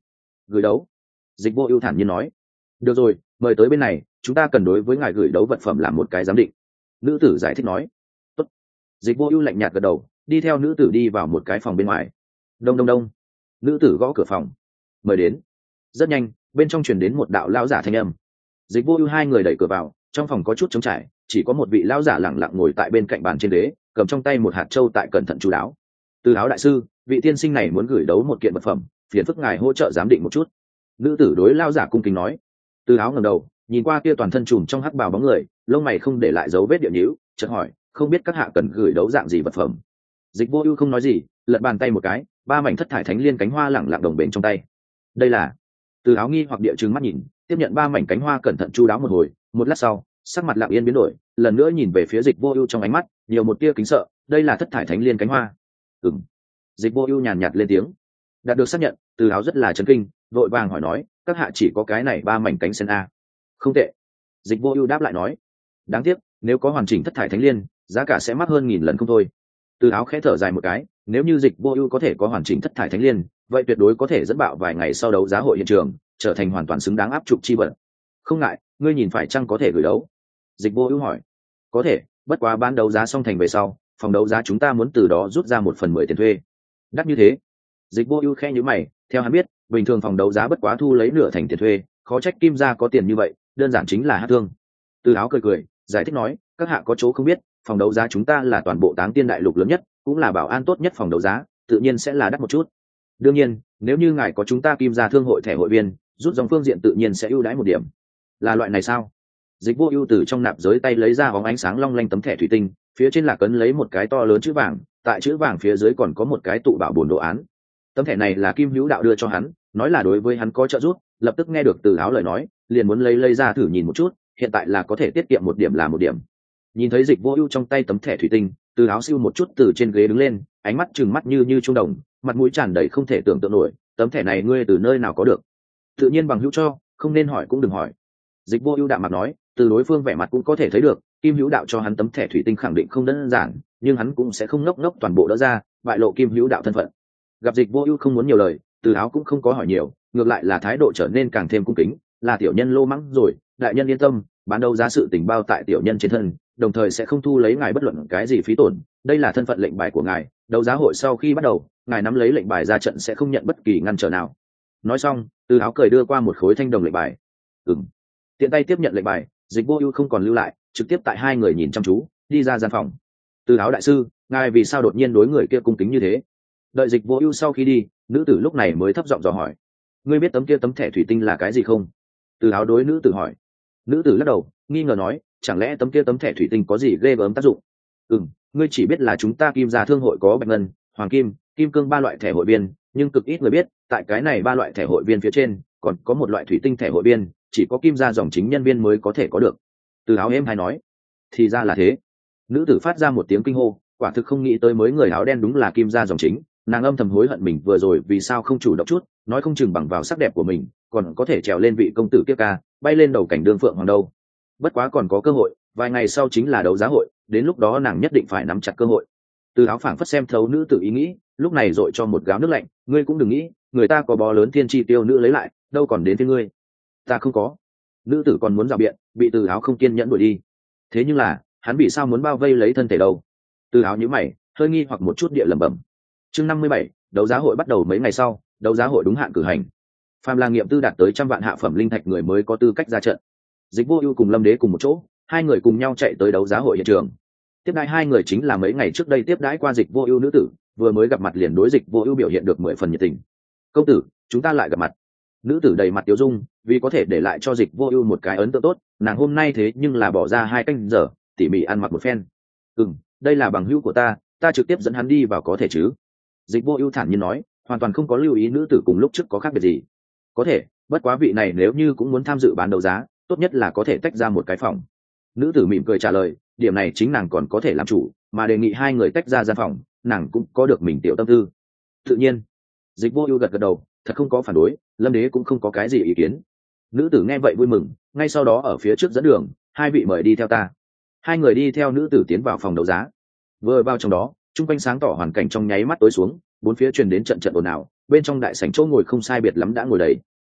S1: gửi đấu. Dịch Vô Ưu thản nhiên nói. Được rồi, mời tới bên này, chúng ta cần đối với ngài gửi đấu vật phẩm làm một cái giám định. Nữ tử giải thích nói. Tốt. Dịch Vô Ưu lạnh nhạt gật đầu, đi theo nữ tử đi vào một cái phòng bên ngoài. Đông đông đông. Nữ tử gõ cửa phòng. Mời đến. Rất nhanh, bên trong truyền đến một đạo lão giả thanh âm. Dịch Vô Ưu hai người đẩy cửa vào, trong phòng có chút trống trải, chỉ có một vị lão giả lặng lặng ngồi tại bên cạnh bàn trên ghế, cầm trong tay một hạt châu tại cẩn thận chú đáo. Từ Áo đại sư, vị tiên sinh này muốn gửi đấu một kiện vật phẩm, phiền phức ngài hỗ trợ giám định một chút. Nữ tử đối lão giả cung kính nói. Từ Áo ngẩng đầu, nhìn qua kia toàn thân trùm trong hắc bào bóng người, lông mày không để lại dấu vết địa nhíu, chợt hỏi, không biết các hạ cần gửi đấu dạng gì vật phẩm. Dịch Vô Ưu không nói gì, lật bàn tay một cái, ba mảnh thất thải thánh liên cánh hoa lẳng lặng đồng bền trong tay. Đây là. Từ Áo nghi hoặc địa trừng mắt nhìn, tiếp nhận ba mảnh cánh hoa cẩn thận chu đáo một hồi, một lát sau, sắc mặt lặng yên biến đổi, lần nữa nhìn về phía Dịch Vô Ưu trong ánh mắt nhiều một tia kính sợ, đây là thất thải thánh liên cánh hoa. Ừm. Dịch Vô Ưu nhàn nhạt lên tiếng. Đạt được xác nhận, Từ Áo rất là chấn kinh, vội vàng hỏi nói, các hạ chỉ có cái này ba mảnh cánh sen a? Không tệ. Dịch Vô Ưu đáp lại nói. Đáng tiếc, nếu có hoàn chỉnh thất thải thánh liên, giá cả sẽ mắc hơn nghìn lần không thôi. Từ Áo khẽ thở dài một cái, nếu như Dịch Vô Ưu có thể có hoàn chỉnh thất thải thánh liên, vậy tuyệt đối có thể dẫn bạo vài ngày sau đấu giá hội hiện trường, trở thành hoàn toàn xứng đáng áp trục chi vật. Không ngại, ngươi nhìn phải chăng có thể gửi đấu? Dịch Vô Ưu hỏi. Có thể, bất quá bán đấu giá xong thành về sau, phòng đấu giá chúng ta muốn từ đó rút ra một phần mười tiền thuê. Đắt như thế? Dịch Vô Ưu khẽ nhíu mày, theo hắn biết, bình thường phòng đấu giá bất quá thu lấy nửa thành tiền thuê, khó trách Kim gia có tiền như vậy, đơn giản chính là hát thương. Từ Áo cười cười, giải thích nói, các hạ có chỗ không biết, phòng đấu giá chúng ta là toàn bộ Táng Tiên đại lục lớn nhất, cũng là bảo an tốt nhất phòng đấu giá, tự nhiên sẽ là đắt một chút. Đương nhiên, nếu như ngài có chúng ta Kim gia thương hội thẻ hội viên, rút dòng phương diện tự nhiên sẽ ưu đãi một điểm. Là loại này sao? Dịch Vô Ưu từ trong nạp giới tay lấy ra bóng ánh sáng long lanh tấm thẻ thủy tinh, phía trên là cấn lấy một cái to lớn chữ vàng, tại chữ vàng phía dưới còn có một cái tụ bảo bổn đồ án. Tấm thẻ này là Kim Hữu Đạo đưa cho hắn, nói là đối với hắn có trợ giúp, lập tức nghe được Từ Áo lời nói, liền muốn lấy lấy ra thử nhìn một chút, hiện tại là có thể tiết kiệm một điểm là một điểm. Nhìn thấy Dịch Vô Ưu trong tay tấm thẻ thủy tinh, Từ Áo siêu một chút từ trên ghế đứng lên, ánh mắt trừng mắt như như trung đồng, mặt mũi tràn đầy không thể tưởng tượng nổi, tấm thẻ này ngươi từ nơi nào có được? Tự nhiên bằng hữu cho, không nên hỏi cũng đừng hỏi. Dịch Vô Ưu đạm mặt nói, từ đối phương vẻ mặt cũng có thể thấy được, Kim Hữu Đạo cho hắn tấm thẻ thủy tinh khẳng định không đơn giản, nhưng hắn cũng sẽ không ngốc ngốc toàn bộ đỡ ra, bại lộ Kim Hữu Đạo thân phận. Gặp Dịch Vô Ưu không muốn nhiều lời, Từ Áo cũng không có hỏi nhiều, ngược lại là thái độ trở nên càng thêm cung kính, là tiểu nhân lô mắng rồi, đại nhân yên tâm, bán đấu giá sự tình bao tại tiểu nhân trên thân, đồng thời sẽ không thu lấy ngài bất luận cái gì phí tổn, đây là thân phận lệnh bài của ngài, đấu giá hội sau khi bắt đầu, ngài nắm lấy lệnh bài ra trận sẽ không nhận bất kỳ ngăn trở nào. Nói xong, Từ Áo cười đưa qua một khối thanh đồng lệnh bài. Ừm. Tiện tay tiếp nhận lệnh bài, Dịch Vô Ưu không còn lưu lại, trực tiếp tại hai người nhìn chăm chú, đi ra gian phòng. Từ Áo đại sư, ngài vì sao đột nhiên đối người kia cung kính như thế? Đợi Dịch Vô Ưu sau khi đi, nữ tử lúc này mới thấp giọng dò hỏi, ngươi biết tấm kia tấm thẻ thủy tinh là cái gì không? Từ Áo đối nữ tử hỏi. Nữ tử lắc đầu, nghi ngờ nói, chẳng lẽ tấm kia tấm thẻ thủy tinh có gì ghê gớm tác dụng? Ừm, ngươi chỉ biết là chúng ta Kim gia thương hội có bạch ngân, hoàng kim, kim cương ba loại thẻ hội viên, nhưng cực ít người biết, tại cái này ba loại thẻ hội viên phía trên, còn có một loại thủy tinh thẻ hội viên, chỉ có Kim gia dòng chính nhân viên mới có thể có được. Từ Áo êm hay nói, thì ra là thế. Nữ tử phát ra một tiếng kinh hô, quả thực không nghĩ tới mới người áo đen đúng là Kim gia dòng chính, nàng âm thầm hối hận mình vừa rồi vì sao không chủ động chút, nói không chừng bằng vào sắc đẹp của mình, còn có thể trèo lên vị công tử kia ca, bay lên đầu cảnh đương phượng hoàng đâu. Bất quá còn có cơ hội, vài ngày sau chính là đấu giá hội, đến lúc đó nàng nhất định phải nắm chặt cơ hội. Từ Áo phảng phất xem thấu nữ tử ý nghĩ, lúc này dội cho một gáo nước lạnh, ngươi cũng đừng nghĩ, người ta có bó lớn thiên chi tiêu nữ lấy lại, đâu còn đến với ngươi. Ta không có. Nữ tử còn muốn rào biện, bị Từ Áo không kiên nhẫn đuổi đi. Thế nhưng là, hắn vì sao muốn bao vây lấy thân thể đâu? Từ Áo nhíu mày, hơi nghi hoặc một chút địa lẩm bẩm. Chương năm mươi bảy, đấu giá hội bắt đầu mấy ngày sau, đấu giá hội đúng hạn cử hành. Phàm là nghiệm tư đạt tới trăm vạn hạ phẩm linh thạch người mới có tư cách ra trận. Dịch Vô Ưu cùng Lâm Đế cùng một chỗ, hai người cùng nhau chạy tới đấu giá hội hiện trường. Tiếp đãi hai người chính là mấy ngày trước đây tiếp đãi qua Dịch Vô Ưu nữ tử, vừa mới gặp mặt liền đối Dịch Vô Ưu biểu hiện được mười phần nhiệt tình. "Công tử, chúng ta lại gặp mặt." Nữ tử đầy mặt tiêu dung, vì có thể để lại cho Dịch Vô Ưu một cái ấn tượng tốt, nàng hôm nay thế nhưng là bỏ ra hai canh giờ, tỉ mỉ ăn mặc một phen. "Ừm, đây là bằng hữu của ta, ta trực tiếp dẫn hắn đi vào có thể chứ?" Dịch Vô Ưu thản nhiên nói, hoàn toàn không có lưu ý nữ tử cùng lúc trước có khác biệt gì. "Có thể, bất quá vị này nếu như cũng muốn tham dự bán đấu giá, tốt nhất là có thể tách ra một cái phòng." Nữ tử mỉm cười trả lời, điểm này chính nàng còn có thể làm chủ, mà đề nghị hai người tách ra gian phòng, nàng cũng có được mình tiểu tâm tư. Tự nhiên, Dịch Vô Ưu gật gật đầu, thật không có phản đối, Lâm Đế cũng không có cái gì ý kiến. Nữ tử nghe vậy vui mừng, ngay sau đó ở phía trước dẫn đường, hai vị mời đi theo ta. Hai người đi theo nữ tử tiến vào phòng đấu giá. Vừa vào trong đó, trung quanh sáng tỏ hoàn cảnh trong nháy mắt tối xuống, bốn phía truyền đến trận trận ồn ào, bên trong đại sảnh chỗ ngồi không sai biệt lắm đã ngồi đầy.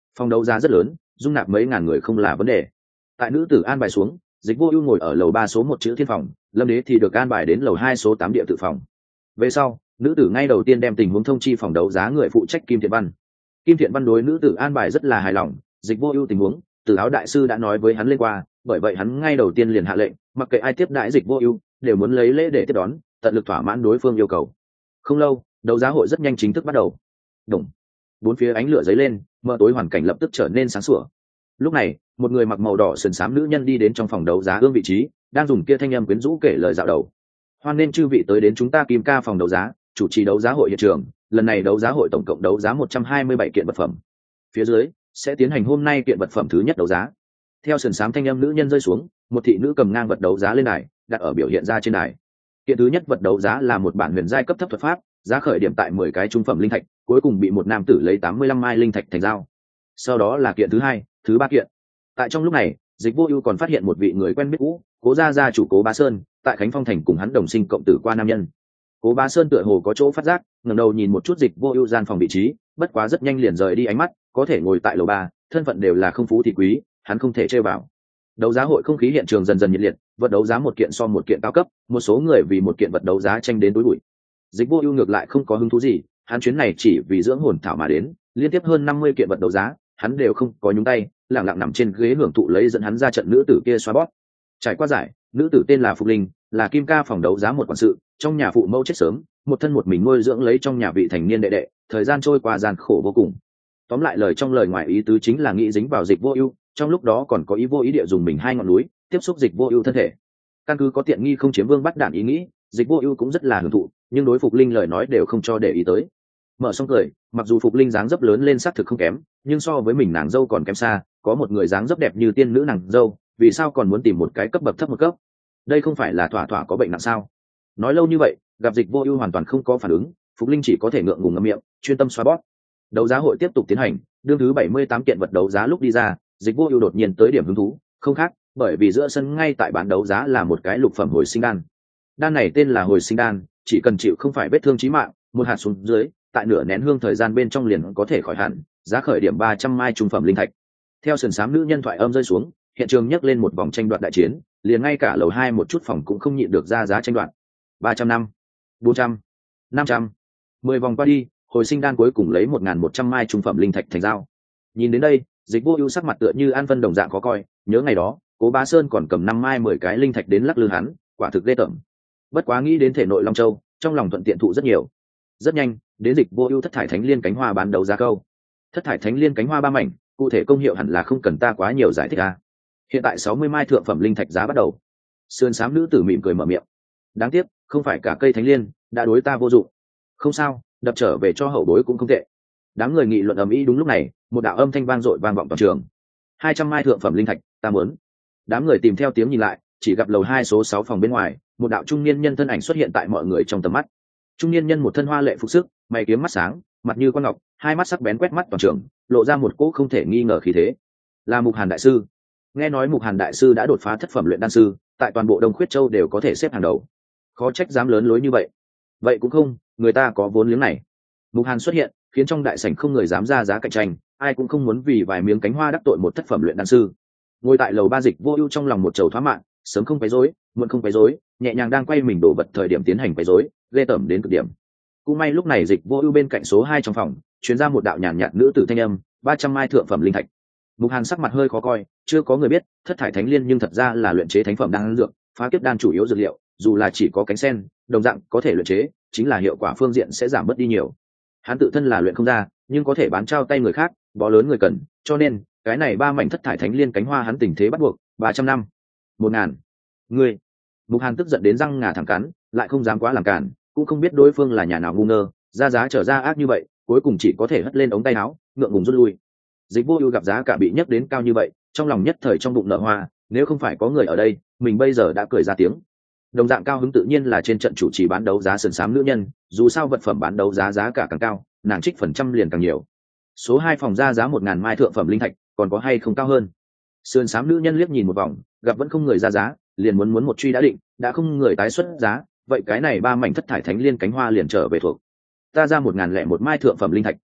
S1: Phòng đấu giá rất lớn, dung nạp mấy ngàn người không là vấn đề. Tại nữ tử an bài xuống, Dịch Vô Ưu ngồi ở lầu ba số một chữ thiên phòng, Lâm Đế thì được an bài đến lầu hai số tám địa tự phòng. Về sau, nữ tử ngay đầu tiên đem tình huống thông chi phòng đấu giá người phụ trách Kim Thiện Văn. Kim Thiện Văn đối nữ tử an bài rất là hài lòng, Dịch Vô Ưu tình huống, Từ Áo đại sư đã nói với hắn lên qua, bởi vậy hắn ngay đầu tiên liền hạ lệnh, mặc kệ ai tiếp đãi Dịch Vô Ưu, đều muốn lấy lễ để tiếp đón, tận lực thỏa mãn đối phương yêu cầu. Không lâu, đấu giá hội rất nhanh chính thức bắt đầu. Đùng. Bốn phía ánh lửa giấy lên, mờ tối hoàn cảnh lập tức trở nên sáng sủa. Lúc này, một người mặc màu đỏ sườn xám nữ nhân đi đến trong phòng đấu giá ương vị trí, đang dùng kia thanh âm quyến rũ kể lời dạo đầu. Hoan nên chư vị tới đến chúng ta Kim Ca phòng đấu giá, chủ trì đấu giá hội hiện trường, lần này đấu giá hội tổng cộng đấu giá một trăm hai mươi bảy kiện vật phẩm. Phía dưới sẽ tiến hành hôm nay kiện vật phẩm thứ nhất đấu giá. Theo sườn xám thanh âm nữ nhân rơi xuống, một thị nữ cầm ngang vật đấu giá lên đài, đặt ở biểu hiện ra trên đài. Kiện thứ nhất vật đấu giá là một bản huyền giai cấp thấp thuật pháp, giá khởi điểm tại mười cái trung phẩm linh thạch, cuối cùng bị một nam tử lấy tám mươi lăm mai linh thạch thành giao. Sau đó là kiện thứ hai, thứ ba kiện. Tại trong lúc này, Dịch Vô Ưu còn phát hiện một vị người quen biết cũ, Cố gia gia chủ Cố Bá Sơn, tại Khánh Phong thành cùng hắn đồng sinh cộng tử qua nam nhân. Cố Bá Sơn tựa hồ có chỗ phát giác, ngẩng đầu nhìn một chút Dịch Vô Ưu gian phòng vị trí, bất quá rất nhanh liền rời đi ánh mắt, có thể ngồi tại lầu ba, thân phận đều là không phú thì quý, hắn không thể chơi vào. Đấu giá hội không khí hiện trường dần dần nhiệt liệt, vật đấu giá một kiện so một kiện cao cấp, một số người vì một kiện vật đấu giá tranh đến túi bụi. Dịch Vô Ưu ngược lại không có hứng thú gì, hắn chuyến này chỉ vì dưỡng hồn thảo mà đến, liên tiếp hơn năm mươi kiện vật đấu giá, hắn đều không có nhúng tay, lặng lặng nằm trên ghế hưởng thụ lấy dẫn hắn ra trận nữ tử kia xoa bóp. Trải qua giải, nữ tử tên là Phục Linh, là Kim Ca phòng đấu giá một quản sự, trong nhà phụ mẫu chết sớm, một thân một mình nuôi dưỡng lấy trong nhà vị thành niên đệ đệ, thời gian trôi qua gian khổ vô cùng. Tóm lại lời trong lời ngoài ý tứ chính là nghĩ dính vào Dịch Vô Ưu, trong lúc đó còn có ý vô ý địa dùng mình hai ngọn núi, tiếp xúc Dịch Vô Ưu thân thể. Căn cứ có tiện nghi không chiếm vương bắt đạn ý nghĩ, Dịch Vô Ưu cũng rất là hưởng thụ, nhưng đối Phục Linh lời nói đều không cho để ý tới. Mở xong cười, mặc dù Phục Linh dáng dấp lớn lên xác thực không kém, nhưng so với mình nàng dâu còn kém xa, có một người dáng dấp đẹp như tiên nữ nàng dâu, vì sao còn muốn tìm một cái cấp bậc thấp một cấp? Đây không phải là thỏa thỏa có bệnh nặng sao? Nói lâu như vậy, gặp Dịch Vô Ưu hoàn toàn không có phản ứng, Phục Linh chỉ có thể ngượng ngùng ngậm miệng, chuyên tâm xoa bóp. Đấu giá hội tiếp tục tiến hành, đương thứ bảy mươi tám kiện vật đấu giá lúc đi ra, Dịch Vô Ưu đột nhiên tới điểm hứng thú, không khác, bởi vì giữa sân ngay tại bán đấu giá là một cái lục phẩm hồi sinh đan. Đan này tên là hồi sinh đan, chỉ cần chịu không phải vết thương chí mạng, một hạt xuống dưới, tại nửa nén hương thời gian bên trong liền có thể khỏi hẳn, giá khởi điểm ba trăm mai trung phẩm linh thạch. Theo sườn xám nữ nhân thoại âm rơi xuống, hiện trường nhấc lên một vòng tranh đoạt đại chiến, liền ngay cả lầu hai một chút phòng cũng không nhịn được ra giá tranh đoạt. ba trăm năm, bốn trăm, năm trăm. mười vòng qua đi, hồi sinh đan cuối cùng lấy một nghìn một trăm mai trung phẩm linh thạch thành giao. Nhìn đến đây, Dịch Vô Ưu sắc mặt tựa như an phân đồng dạng khó coi, nhớ ngày đó, Cố Bá Sơn còn cầm năm mai mười cái linh thạch đến lắc lư hắn, quả thực ghê tởm. Bất quá nghĩ đến thể nội Long Châu, trong lòng thuận tiện thụ rất nhiều. Rất nhanh, đến Dịch Vô Ưu thất thải thánh liên cánh hoa bán đấu giá câu. Thất thải thánh liên cánh hoa ba mảnh, cụ thể công hiệu hẳn là không cần ta quá nhiều giải thích a. Hiện tại sáu mươi mai thượng phẩm linh thạch giá bắt đầu. Sườn xám nữ tử mỉm cười mở miệng. Đáng tiếc, không phải cả cây thánh liên đã đối ta vô dụng. Không sao, đập trở về cho hậu bối cũng không tệ. Đám người nghị luận ầm ĩ đúng lúc này, một đạo âm thanh vang dội vang vọng toàn trường. hai trăm mai thượng phẩm linh thạch, ta muốn. Đám người tìm theo tiếng nhìn lại, chỉ gặp lầu hai số sáu phòng bên ngoài, một đạo trung niên nhân thân ảnh xuất hiện tại mọi người trong tầm mắt. Trung niên nhân một thân hoa lệ phục sức, mày kiếm mắt sáng, mặt như con ngọc, hai mắt sắc bén quét mắt toàn trường, lộ ra một cỗ không thể nghi ngờ khí thế. Là Mục Hàn đại sư. Nghe nói Mục Hàn đại sư đã đột phá thất phẩm luyện đan sư, tại toàn bộ Đông Khuyết Châu đều có thể xếp hàng đầu. Khó trách dám lớn lối như vậy. Vậy cũng không, người ta có vốn liếng này. Mục Hàn xuất hiện, khiến trong đại sảnh không người dám ra giá cạnh tranh, ai cũng không muốn vì vài miếng cánh hoa đắc tội một thất phẩm luyện đan sư. Ngồi tại lầu ba Dịch Vô Ưu trong lòng một trầu thoá mạn, sớm không quấy rối, muộn không quấy rối, nhẹ nhàng đang quay mình đổ vật thời điểm tiến hành quấy rối, ghê tởm đến cực điểm. Cũng may lúc này Dịch Vô Ưu bên cạnh số hai trong phòng, truyền ra một đạo nhàn nhạt nữ tử thanh âm, ba trăm mai thượng phẩm linh thạch. Mục Hàn sắc mặt hơi khó coi, chưa có người biết, thất thải thánh liên nhưng thật ra là luyện chế thánh phẩm đan dược, phá kiếp đan chủ yếu dược liệu, dù là chỉ có cánh sen, đồng dạng có thể luyện chế, chính là hiệu quả phương diện sẽ giảm bớt đi nhiều. Hắn tự thân là luyện không ra, nhưng có thể bán trao tay người khác, bó lớn người cần, cho nên, cái này ba mảnh thất thải thánh liên cánh hoa hắn tình thế bắt buộc, ba trăm năm, một ngàn. Ngươi. Mục Hàn tức giận đến răng ngà thẳng cắn, lại không dám quá làm cản, cũng không biết đối phương là nhà nào ngu ngơ, ra giá trở ra ác như vậy, cuối cùng chỉ có thể hất lên ống tay áo, ngượng ngùng rút lui. Dịch Vô Ưu gặp giá cả bị nhấc đến cao như vậy, trong lòng nhất thời trong bụng nở hoa, nếu không phải có người ở đây, mình bây giờ đã cười ra tiếng. Đồng dạng cao hứng tự nhiên là trên trận chủ trì bán đấu giá sườn xám nữ nhân, dù sao vật phẩm bán đấu giá giá cả càng cao, nàng trích phần trăm liền càng nhiều. Số hai phòng ra giá một ngàn mai thượng phẩm linh thạch, còn có hay không cao hơn? Sườn xám nữ nhân liếc nhìn một vòng, gặp vẫn không người ra giá, liền muốn muốn một truy đã định, đã không người tái xuất giá, vậy cái này ba mảnh thất thải thánh liên cánh hoa liền trở về thuộc. Ta ra một ngàn lẻ một mai thượng phẩm linh thạch.